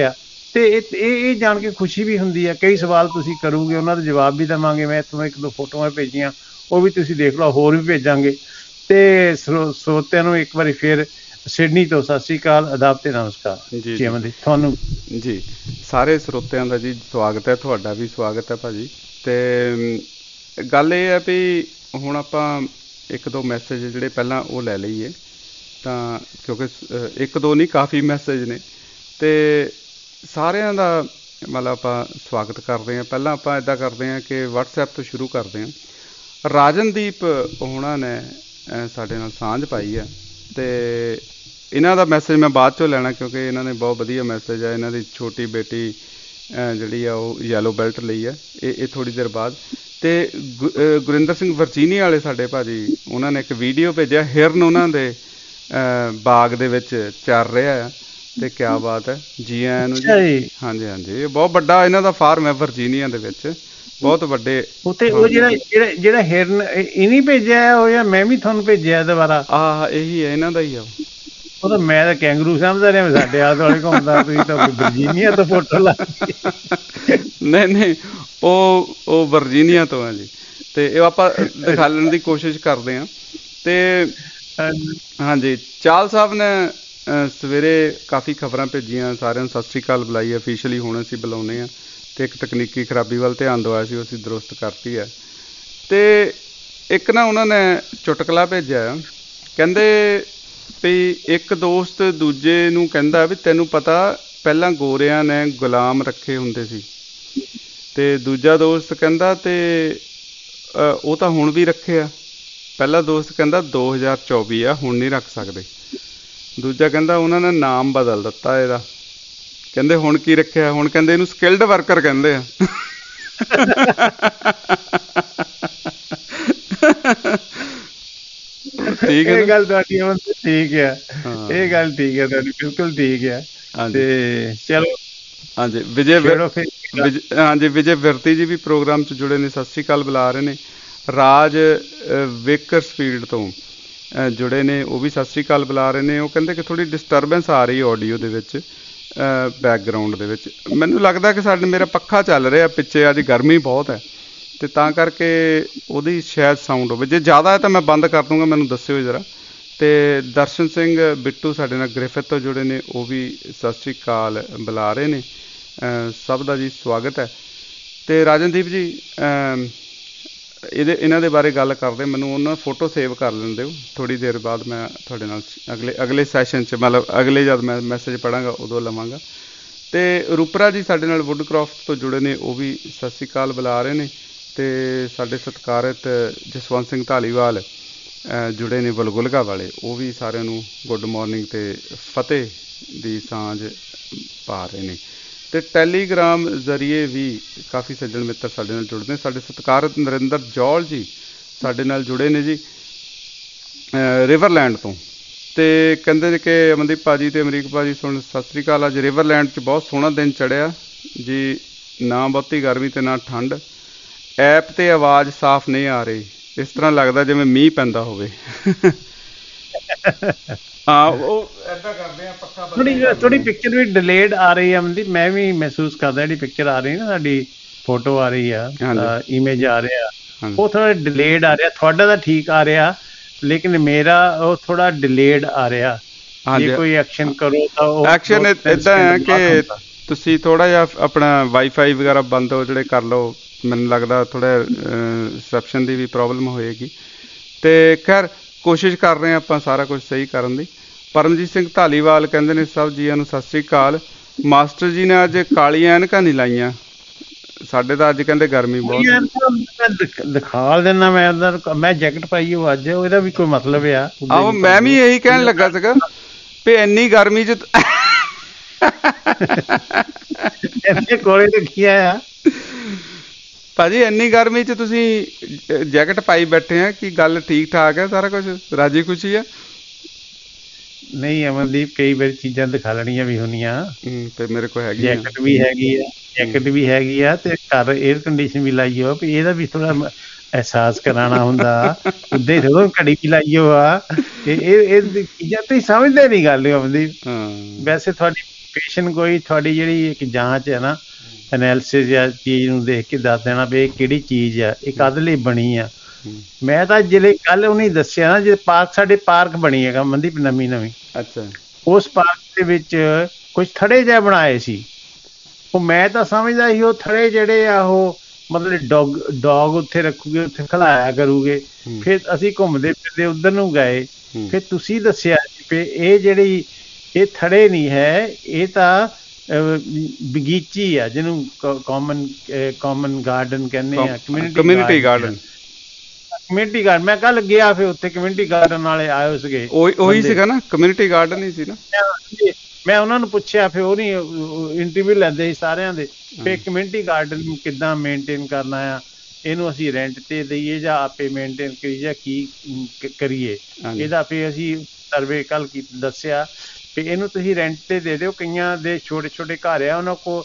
ਤੇ ਇਹ ਇਹ ਜਾਣ ਕੇ ਖੁਸ਼ੀ ਵੀ ਹੁੰਦੀ ਹੈ। ਕਈ ਸਵਾਲ ਤੁਸੀਂ ਕਰੋਗੇ, ਉਹਨਾਂ ਦੇ ਜਵਾਬ ਵੀ ਦੇਵਾਂਗੇ। ਮੈਂ ਤੁਹਾਨੂੰ ਇੱਕ ਦੋ ਫੋਟੋਆਂ ਭੇਜੀਆਂ, ਉਹ ਵੀ ਤੁਸੀਂ ਦੇਖ ਲਓ, ਹੋਰ ਵੀ ਭੇਜਾਂਗੇ। ਤੇ ਸਰੋ ਸਰੋਤਿਆਂ ਨੂੰ ਇੱਕ ਵਾਰੀ ਫਿਰ ਸਿਡਨੀ ਤੋਂ ਸਤਿ ਸ਼੍ਰੀ ਅਕਾਲ, ਆਦਾਬ ਤੇ ਨਮਸਕਾਰ ਜੀ ਜੀ ਅਮਨਦੀਪ, ਤੁਹਾਨੂੰ ਜੀ ਸਾਰੇ ਸਰੋਤਿਆਂ ਦਾ ਜੀ ਸਵਾਗਤ ਹੈ। ਤੁਹਾਡਾ ਵੀ ਸਵਾਗਤ ਹੈ ਭਾਜੀ। ਤੇ ਗੱਲ ਇਹ ਹੈ ਵੀ ਹੁਣ ਆਪਾਂ ਇੱਕ ਦੋ ਮੈਸੇਜ ਜਿਹੜੇ ਪਹਿਲਾਂ ਉਹ ਲੈ ਲਈਏ, ਤਾਂ ਕਿਉਂਕਿ ਇੱਕ ਦੋ ਨਹੀਂ, ਕਾਫੀ ਮੈਸੇਜ ਨੇ ਤੇ ਸਾਰਿਆਂ ਦਾ ਮਤਲਬ ਆਪਾਂ ਸਵਾਗਤ ਕਰਦੇ ਹਾਂ। ਪਹਿਲਾਂ ਆਪਾਂ ਇੱਦਾਂ ਕਰਦੇ ਹਾਂ ਕਿ ਵਟਸਐਪ ਤੋਂ ਸ਼ੁਰੂ ਕਰਦੇ ਹਾਂ। ਰਾਜਨਦੀਪ ਹੋਣਾ ਨੇ ਸਾਡੇ ਨਾਲ ਸਾਂਝ ਪਾਈ ਹੈ, ਤੇ ਇਹਨਾਂ ਦਾ ਮੈਸੇਜ ਮੈਂ ਬਾਅਦ 'ਚੋਂ ਲੈਣਾ ਕਿਉਂਕਿ ਇਹਨਾਂ ਨੇ ਬਹੁਤ ਵਧੀਆ ਮੈਸੇਜ ਹੈ। ਇਹਨਾਂ ਦੀ ਛੋਟੀ ਬੇਟੀ ਜਿਹੜੀ ਆ ਉਹ ਯੈਲੋ ਬੈਲਟ ਲਈ ਹੈ, ਇਹ ਇਹ ਥੋੜ੍ਹੀ ਦੇਰ ਬਾਅਦ। ਅਤੇ ਗੁ ਗੁਰਿੰਦਰ ਸਿੰਘ ਵਰਜੀਨੀਆ ਵਾਲੇ ਸਾਡੇ ਭਾਜੀ, ਉਹਨਾਂ ਨੇ ਇੱਕ ਵੀਡੀਓ ਭੇਜਿਆ, ਹਿਰਨ ਉਹਨਾਂ ਦੇ ਬਾਗ ਦੇ ਵਿੱਚ ਚੱਲ ਰਿਹਾ ਆ, ਅਤੇ ਕਿਆ ਬਾਤ ਹੈ। ਜੀ ਆਇਆਂ ਨੂੰ ਜੀ। ਹਾਂਜੀ ਹਾਂਜੀ, ਇਹ ਬਹੁਤ ਵੱਡਾ ਇਹਨਾਂ ਦਾ ਫਾਰਮ ਹੈ ਵਰਜੀਨੀਆ ਦੇ ਵਿੱਚ, ਬਹੁਤ ਵੱਡੇ ਉੱਥੇ। ਉਹ ਜਿਹੜਾ ਜਿਹੜਾ ਜਿਹੜਾ ਹਿਰਨ ਇਹ ਨਹੀਂ ਭੇਜਿਆ ਉਹ, ਜਾਂ ਮੈਂ ਵੀ ਤੁਹਾਨੂੰ ਭੇਜਿਆ ਦੁਬਾਰਾ? ਆਹ ਇਹੀ ਹੈ, ਇਹਨਾਂ ਦਾ ਹੀ ਆ। ਉਹ ਤਾਂ ਮੈਂ ਤਾਂ ਕੈਂਗਰੂ ਸਮਝਦਾ ਰਿਹਾ, ਸਾਡੇ ਆਲੇ ਦੁਆਲੇ ਘੁੰਮਦਾ, ਤੁਸੀਂ ਤਾਂ ਵਰਜੀਨੀਆ ਤੋਂ ਫੋਟੋ ਲਾ। ਨਹੀਂ ਨਹੀਂ, ਉਹ ਉਹ ਵਰਜੀਨੀਆ ਤੋਂ ਆ ਜੀ, ਅਤੇ ਇਹ ਆਪਾਂ ਦਿਖਾਉਣ ਦੀ ਕੋਸ਼ਿਸ਼ ਕਰਦੇ ਹਾਂ। ਅਤੇ ਹਾਂਜੀ, ਚਾਲ ਸਾਹਿਬ ਨੇ ਸਵੇਰੇ ਕਾਫੀ ਖਬਰਾਂ ਭੇਜੀਆਂ, ਸਾਰਿਆਂ ਨੂੰ ਸਤਿ ਸ਼੍ਰੀ ਅਕਾਲ ਬੁਲਾਈ, ਅਫੀਸ਼ੀਅਲੀ ਹੁਣ ਅਸੀਂ ਬੁਲਾਉਂਦੇ ਹਾਂ। ਅਤੇ ਇੱਕ ਤਕਨੀਕੀ ਖਰਾਬੀ ਵੱਲ ਧਿਆਨ ਦਵਾਇਆ ਸੀ, ਉਹ ਅਸੀਂ ਦਰੁਸਤ ਕਰਤੀ ਹੈ। ਅਤੇ ਇੱਕ ਨਾ ਉਹਨਾਂ ਨੇ ਚੁਟਕਲਾ ਭੇਜਿਆ, ਕਹਿੰਦੇ ਵੀ ਇੱਕ ਦੋਸਤ ਦੂਜੇ ਨੂੰ ਕਹਿੰਦਾ ਵੀ ਤੈਨੂੰ ਪਤਾ ਪਹਿਲਾਂ ਗੋਰਿਆਂ ਨੇ ਗੁਲਾਮ ਰੱਖੇ ਹੁੰਦੇ ਸੀ, ਅਤੇ ਦੂਜਾ ਦੋਸਤ ਕਹਿੰਦਾ ਅਤੇ ਉਹ ਤਾਂ ਹੁਣ ਵੀ ਰੱਖੇ ਆ। ਪਹਿਲਾ ਦੋਸਤ ਕਹਿੰਦਾ ਦੋ ਹਜ਼ਾਰ ਚੌਵੀ ਆ, ਹੁਣ ਨਹੀਂ ਰੱਖ ਸਕਦੇ। ਦੂਜਾ ਕਹਿੰਦਾ ਉਹਨਾਂ ਨੇ ਨਾਮ ਬਦਲ ਦਿੱਤਾ ਇਹਦਾ, ਕਹਿੰਦੇ ਹੁਣ ਕੀ ਰੱਖਿਆ, ਹੁਣ ਕਹਿੰਦੇ ਇਹਨੂੰ ਸਕਿਲਡ ਵਰਕਰ ਕਹਿੰਦੇ ਆ। ਠੀਕ ਹੈ, ਇਹ ਗੱਲ ਤੁਹਾਡੀ ਠੀਕ ਹੈ, ਇਹ ਗੱਲ ਠੀਕ ਹੈ ਤੁਹਾਡੀ, ਬਿਲਕੁਲ ਠੀਕ ਹੈ। ਤੇ ਚਲੋ ਹਾਂਜੀ, ਵਿਜੇ ਹਾਂਜੀ ਵਿਜੇ ਵਿਰਤੀ ਜੀ ਵੀ ਪ੍ਰੋਗਰਾਮ 'ਚ ਜੁੜੇ ਨੇ, ਸਤਿ ਸ਼੍ਰੀ ਅਕਾਲ ਬੁਲਾ ਰਹੇ ਨੇ। ਰਾਜ ਵੇਕਰਸਫੀਲਡ ਤੋਂ ਜੁੜੇ ਨੇ, ਉਹ ਵੀ ਸਤਿ ਸ਼੍ਰੀ ਅਕਾਲ ਬੁਲਾ ਰਹੇ ਨੇ। ਉਹ ਕਹਿੰਦੇ ਕਿ ਥੋੜ੍ਹੀ ਡਿਸਟਰਬੈਂਸ ਆ ਰਹੀ ਆਡੀਓ ਦੇ ਵਿੱਚ, ਬੈਕਗਰਾਊਂਡ ਦੇ ਵਿੱਚ। ਮੈਨੂੰ ਲੱਗਦਾ ਕਿ ਸਾਡੇ ਮੇਰਾ ਪੱਖਾ ਚੱਲ ਰਿਹਾ ਪਿੱਛੇ, ਅੱਜ ਗਰਮੀ ਬਹੁਤ ਹੈ, ਅਤੇ ਤਾਂ ਕਰਕੇ ਉਹਦੀ ਸ਼ਾਇਦ ਸਾਊਂਡ ਹੋਵੇ। ਜੇ ਜ਼ਿਆਦਾ ਹੈ ਤਾਂ ਮੈਂ ਬੰਦ ਕਰ ਦੂੰਗਾ, ਮੈਨੂੰ ਦੱਸਿਓ ਜਰਾ। ਅਤੇ ਦਰਸ਼ਨ ਸਿੰਘ ਬਿੱਟੂ ਸਾਡੇ ਨਾਲ ਗ੍ਰਿਫਿਥ ਤੋਂ ਜੁੜੇ ਨੇ, ਉਹ ਵੀ ਸਤਿ ਸ਼੍ਰੀ ਅਕਾਲ ਬੁਲਾ ਰਹੇ ਨੇ। ਸਭ ਦਾ ਜੀ ਸਵਾਗਤ ਹੈ। ਅਤੇ ਰਾਜਨਦੀਪ ਜੀ, ਇਹਦੇ ਇਹਨਾਂ ਦੇ ਬਾਰੇ ਗੱਲ ਕਰਦੇ, ਮੈਨੂੰ ਉਹਨਾਂ ਫੋਟੋ ਸੇਵ ਕਰ ਲੈਣ ਦਿਓ, ਥੋੜ੍ਹੀ ਦੇਰ ਬਾਅਦ ਮੈਂ ਤੁਹਾਡੇ ਨਾਲ ਅਗਲੇ ਅਗਲੇ ਸੈਸ਼ਨ 'ਚ, ਮਤਲਬ ਅਗਲੇ ਜਦ ਮੈਂ ਮੈਸੇਜ ਪੜ੍ਹਾਂਗਾ ਉਦੋਂ ਲਵਾਂਗਾ। ਅਤੇ ਰੂਪਰਾ ਜੀ ਸਾਡੇ ਨਾਲ ਵੁੱਡਕ੍ਰਾਫਟ ਤੋਂ ਜੁੜੇ ਨੇ, ਉਹ ਵੀ ਸਤਿ ਸ਼੍ਰੀ ਅਕਾਲ ਬੁਲਾ ਰਹੇ ਨੇ। ਅਤੇ ਸਾਡੇ ਸਤਿਕਾਰਤ ਜਸਵੰਤ ਸਿੰਘ ਧਾਲੀਵਾਲ ਜੁੜੇ ਨੇ ਬਲਗੁਲਗਾ ਵਾਲੇ, ਉਹ ਵੀ ਸਾਰਿਆਂ ਨੂੰ ਗੁੱਡ ਮੋਰਨਿੰਗ ਅਤੇ ਫਤਿਹ ਦੀ ਸਾਂਝ ਪਾ ਰਹੇ ਨੇ। ਅਤੇ ਟੈਲੀਗ੍ਰਾਮ ਜ਼ਰੀਏ ਵੀ ਕਾਫੀ ਸੱਜਣ ਮਿੱਤਰ ਸਾਡੇ ਨਾਲ ਜੁੜਦੇ ਨੇ। ਸਾਡੇ ਸਤਿਕਾਰਤ ਨਰਿੰਦਰ ਜੌਲ ਜੀ ਸਾਡੇ ਨਾਲ ਜੁੜੇ ਨੇ ਜੀ, ਰਿਵਰਲੈਂਡ ਤੋਂ। ਅਤੇ ਕਹਿੰਦੇ ਨੇ ਕਿ ਅਮਨਦੀਪ ਭਾਅ ਜੀ ਅਤੇ ਅਮਰੀਕ ਭਾਅ ਜੀ ਸੁਣ ਸਤਿ ਸ਼੍ਰੀ ਅਕਾਲ। ਅੱਜ ਰਿਵਰਲੈਂਡ 'ਚ ਬਹੁਤ ਸੋਹਣਾ ਦਿਨ ਚੜ੍ਹਿਆ ਜੀ, ਨਾ ਬਹੁਤੀ ਗਰਮੀ ਅਤੇ ਨਾ ਠੰਡ। ਐਪ 'ਤੇ ਆਵਾਜ਼ ਸਾਫ਼ ਨਹੀਂ ਆ ਰਹੀ, ਇਸ ਤਰ੍ਹਾਂ ਲੱਗਦਾ ਜਿਵੇਂ ਮੀਂਹ ਪੈਂਦਾ ਹੋਵੇ। ਹਾਂ, ਉਹ ਇੱਦਾਂ ਕਰਦੇ ਆ, ਪੱਖਾ ਥੋੜ੍ਹੀ ਥੋੜ੍ਹੀ ਪਿਕਚਰ ਵੀ ਡਿਲੇਡ ਆ ਰਹੀ ਹੈ ਅਮਨਦੀਪ, ਮੈਂ ਵੀ ਮਹਿਸੂਸ ਕਰਦਾ। ਜਿਹੜੀ ਪਿਕਚਰ ਆ ਰਹੀ ਨਾ, ਸਾਡੀ ਫੋਟੋ ਆ ਰਹੀ ਆ, ਇਮੇਜ ਆ ਰਿਹਾ, ਉਹ ਥੋੜ੍ਹਾ ਡਿਲੇਡ ਆ ਰਿਹਾ। ਤੁਹਾਡਾ ਤਾਂ ਠੀਕ ਆ ਰਿਹਾ, ਲੇਕਿਨ ਮੇਰਾ ਉਹ ਥੋੜ੍ਹਾ ਡਿਲੇਡ ਆ ਰਿਹਾ। ਜੇ ਕੋਈ ਐਕਸ਼ਨ ਕਰੋ ਤਾਂ ਉਹ ਐਕਸ਼ਨ ਇੱਦਾਂ ਹੈ ਕਿ ਤੁਸੀਂ ਥੋੜ੍ਹਾ ਜਿਹਾ ਆਪਣਾ ਵਾਈਫਾਈ ਵਗੈਰਾ ਬੰਦ ਹੋ ਜਿਹੜੇ ਕਰ ਲਓ, ਮੈਨੂੰ ਲੱਗਦਾ ਥੋੜ੍ਹਾ ਰਿਸੈਪਸ਼ਨ ਦੀ ਵੀ ਪ੍ਰੋਬਲਮ ਹੋਏਗੀ। ਅਤੇ ਖੈਰ ਕੋਸ਼ਿਸ਼ ਕਰ ਰਹੇ ਹਾਂ ਆਪਾਂ ਸਾਰਾ ਕੁਝ ਸਹੀ ਕਰਨ ਦੀ। ਪਰਮਜੀਤ ਸਿੰਘ ਧਾਲੀਵਾਲ ਕਹਿੰਦੇ ਨੇ ਸਭ ਜੀਆਂ ਨੂੰ ਸਤਿ ਸ਼੍ਰੀ ਅਕਾਲ। ਮਾਸਟਰ ਜੀ ਨੇ ਅੱਜ ਕਾਲੀਆਂ ਐਨਕਾਂ ਨਹੀਂ ਲਾਈਆਂ, ਸਾਡੇ ਤਾਂ ਅੱਜ ਕਹਿੰਦੇ ਗਰਮੀ ਬਹੁਤ। ਦਿਖਾ ਦਿੰਦਾ ਮੈਂ, ਮੈਂ ਜੈਕਟ ਪਾਈ ਉਹ ਅੱਜ, ਉਹਦਾ ਵੀ ਕੋਈ ਮਤਲਬ ਆ। ਆਹੋ, ਮੈਂ ਵੀ ਇਹੀ ਕਹਿਣ ਲੱਗਾ ਸੀਗਾ ਵੀ ਇੰਨੀ ਗਰਮੀ 'ਚ ਕੋਲੇ ਰੱਖਿਆ ਆ ਭਾਜੀ, ਇੰਨੀ ਗਰਮੀ 'ਚ ਤੁਸੀਂ ਜੈਕਟ ਪਾਈ ਬੈਠੇ ਆ, ਕੀ ਗੱਲ ਠੀਕ ਠਾਕ ਹੈ? ਸਾਰਾ ਕੁਝ ਰਾਜੀ ਖੁਸ਼ੀ ਆ? ਨਹੀਂ ਅਮਨਦੀਪ, ਕਈ ਵਾਰੀ ਚੀਜ਼ਾਂ ਦਿਖਾ ਲੈਣੀਆਂ ਵੀ ਹੁੰਦੀਆਂ। ਤੇ ਮੇਰੇ ਕੋਲ ਹੈਗੀ, ਜੈਕਟ ਵੀ ਹੈਗੀ ਆ, ਜੈਕਟ ਵੀ ਹੈਗੀ ਆ, ਤੇ ਘਰ ਏਅਰ ਕੰਡੀਸ਼ਨ ਵੀ ਲਾਈ ਹੋ, ਵੀ ਇਹਦਾ ਵੀ ਥੋੜਾ ਅਹਿਸਾਸ ਕਰਾਉਣਾ ਹੁੰਦਾ। ਉੱਦਾਂ ਹੀ ਥੋੜਾ ਘੜੀ ਵੀ ਲਾਈ ਹੋ ਆ, ਇਹ ਇਹ ਚੀਜ਼ਾਂ ਤੁਸੀਂ ਸਮਝਦੇ ਨਹੀਂ ਗੱਲ ਅਮਨਦੀਪ। ਵੈਸੇ ਤੁਹਾਡੀ ਪੇਸ਼ੈਂਟ ਕੋਈ ਤੁਹਾਡੀ ਜਿਹੜੀ ਇੱਕ ਜਾਂਚ ਹੈ ਨਾ, ਐਨਾਲਿਸਿਸ ਜਾਂ ਚੀਜ਼ ਨੂੰ ਦੇਖ ਕੇ ਦੱਸ ਦੇਣਾ ਵੀ ਇਹ ਕਿਹੜੀ ਚੀਜ਼ ਆ, ਇਹ ਕਾਹਦੇ ਲਈ ਬਣੀ ਆ। ਮੈਂ ਤਾਂ ਜਿਹੜੇ ਕੱਲ ਉਹਨੇ ਦੱਸਿਆ ਨਾ, ਜੇ ਪਾਰਕ ਸਾਡੇ ਪਾਰਕ ਬਣੀ ਹੈਗਾ ਮਨਦੀਪ ਨਵੀਂ ਨਵੀਂ, ਅੱਛਾ, ਉਸ ਪਾਰਕ ਦੇ ਵਿੱਚ ਕੁਝ ਥੜੇ ਜਿਹੇ ਬਣਾਏ ਸੀ। ਉਹ ਮੈਂ ਤਾਂ ਸਮਝਦਾ ਸੀ ਉਹ ਥੜੇ ਜਿਹੜੇ ਆ ਉਹ ਮਤਲਬ ਡੌਗ ਡੌਗ ਉੱਥੇ ਰੱਖੂਗੇ, ਉੱਥੇ ਖਿਲਾਇਆ ਕਰੂਗੇ। ਫਿਰ ਅਸੀਂ ਘੁੰਮਦੇ ਫਿਰਦੇ ਉੱਧਰ ਨੂੰ ਗਏ, ਫਿਰ ਤੁਸੀਂ ਦੱਸਿਆ ਵੀ ਇਹ ਜਿਹੜੀ ਇਹ ਥੜੇ ਨਹੀਂ ਹੈ, ਇਹ ਤਾਂ ਬਗੀਚੀ ਆ, ਜਿਹਨੂੰ ਕਾਮਨ ਕਾਮਨ ਗਾਰਡਨ ਕਹਿੰਦੇ ਆ, ਕਮਿਊਨਿਟੀ ਗਾਰਡਨ। ਕਮਿਊਨਿਟੀ ਗਾਰਡਨ ਮੈਂ ਕੱਲ ਗਿਆ, ਫਿਰ ਉੱਥੇ ਕਮਿਊਨਿਟੀ ਗਾਰਡਨ ਵਾਲੇ ਆਏ ਸੀਗੇ। ਉਹੀ ਸੀਗਾ ਨਾ, ਕਮਿਊਨਿਟੀ ਗਾਰਡਨ ਹੀ ਸੀ ਨਾ। ਮੈਂ ਉਹਨਾਂ ਨੂੰ ਪੁੱਛਿਆ, ਫਿਰ ਉਹ ਨਹੀਂ ਇੰਟਰਵਿਊ ਲੈਂਦੇ ਸੀ ਸਾਰਿਆਂ ਦੇ, ਫਿਰ ਕਮਿਊਨਿਟੀ ਗਾਰਡਨ ਨੂੰ ਕਿੱਦਾਂ ਮੇਨਟੇਨ ਕਰਨਾ ਆ, ਇਹਨੂੰ ਅਸੀਂ ਰੈਂਟ ਤੇ ਦਈਏ ਜਾਂ ਆਪੇ ਮੇਨਟੇਨ ਕਰੀਏ ਜਾਂ ਕੀ ਕਰੀਏ। ਇਹਦਾ ਫਿਰ ਅਸੀਂ ਸਰਵੇ ਕੱਲ ਕੀ ਦੱਸਿਆ ਵੀ ਇਹਨੂੰ ਤੁਸੀਂ ਰੈਂਟ ਤੇ ਦੇ ਦਿਓ। ਕਈਆਂ ਦੇ ਛੋਟੇ ਛੋਟੇ ਘਰ ਆ, ਉਹਨਾਂ ਕੋਲ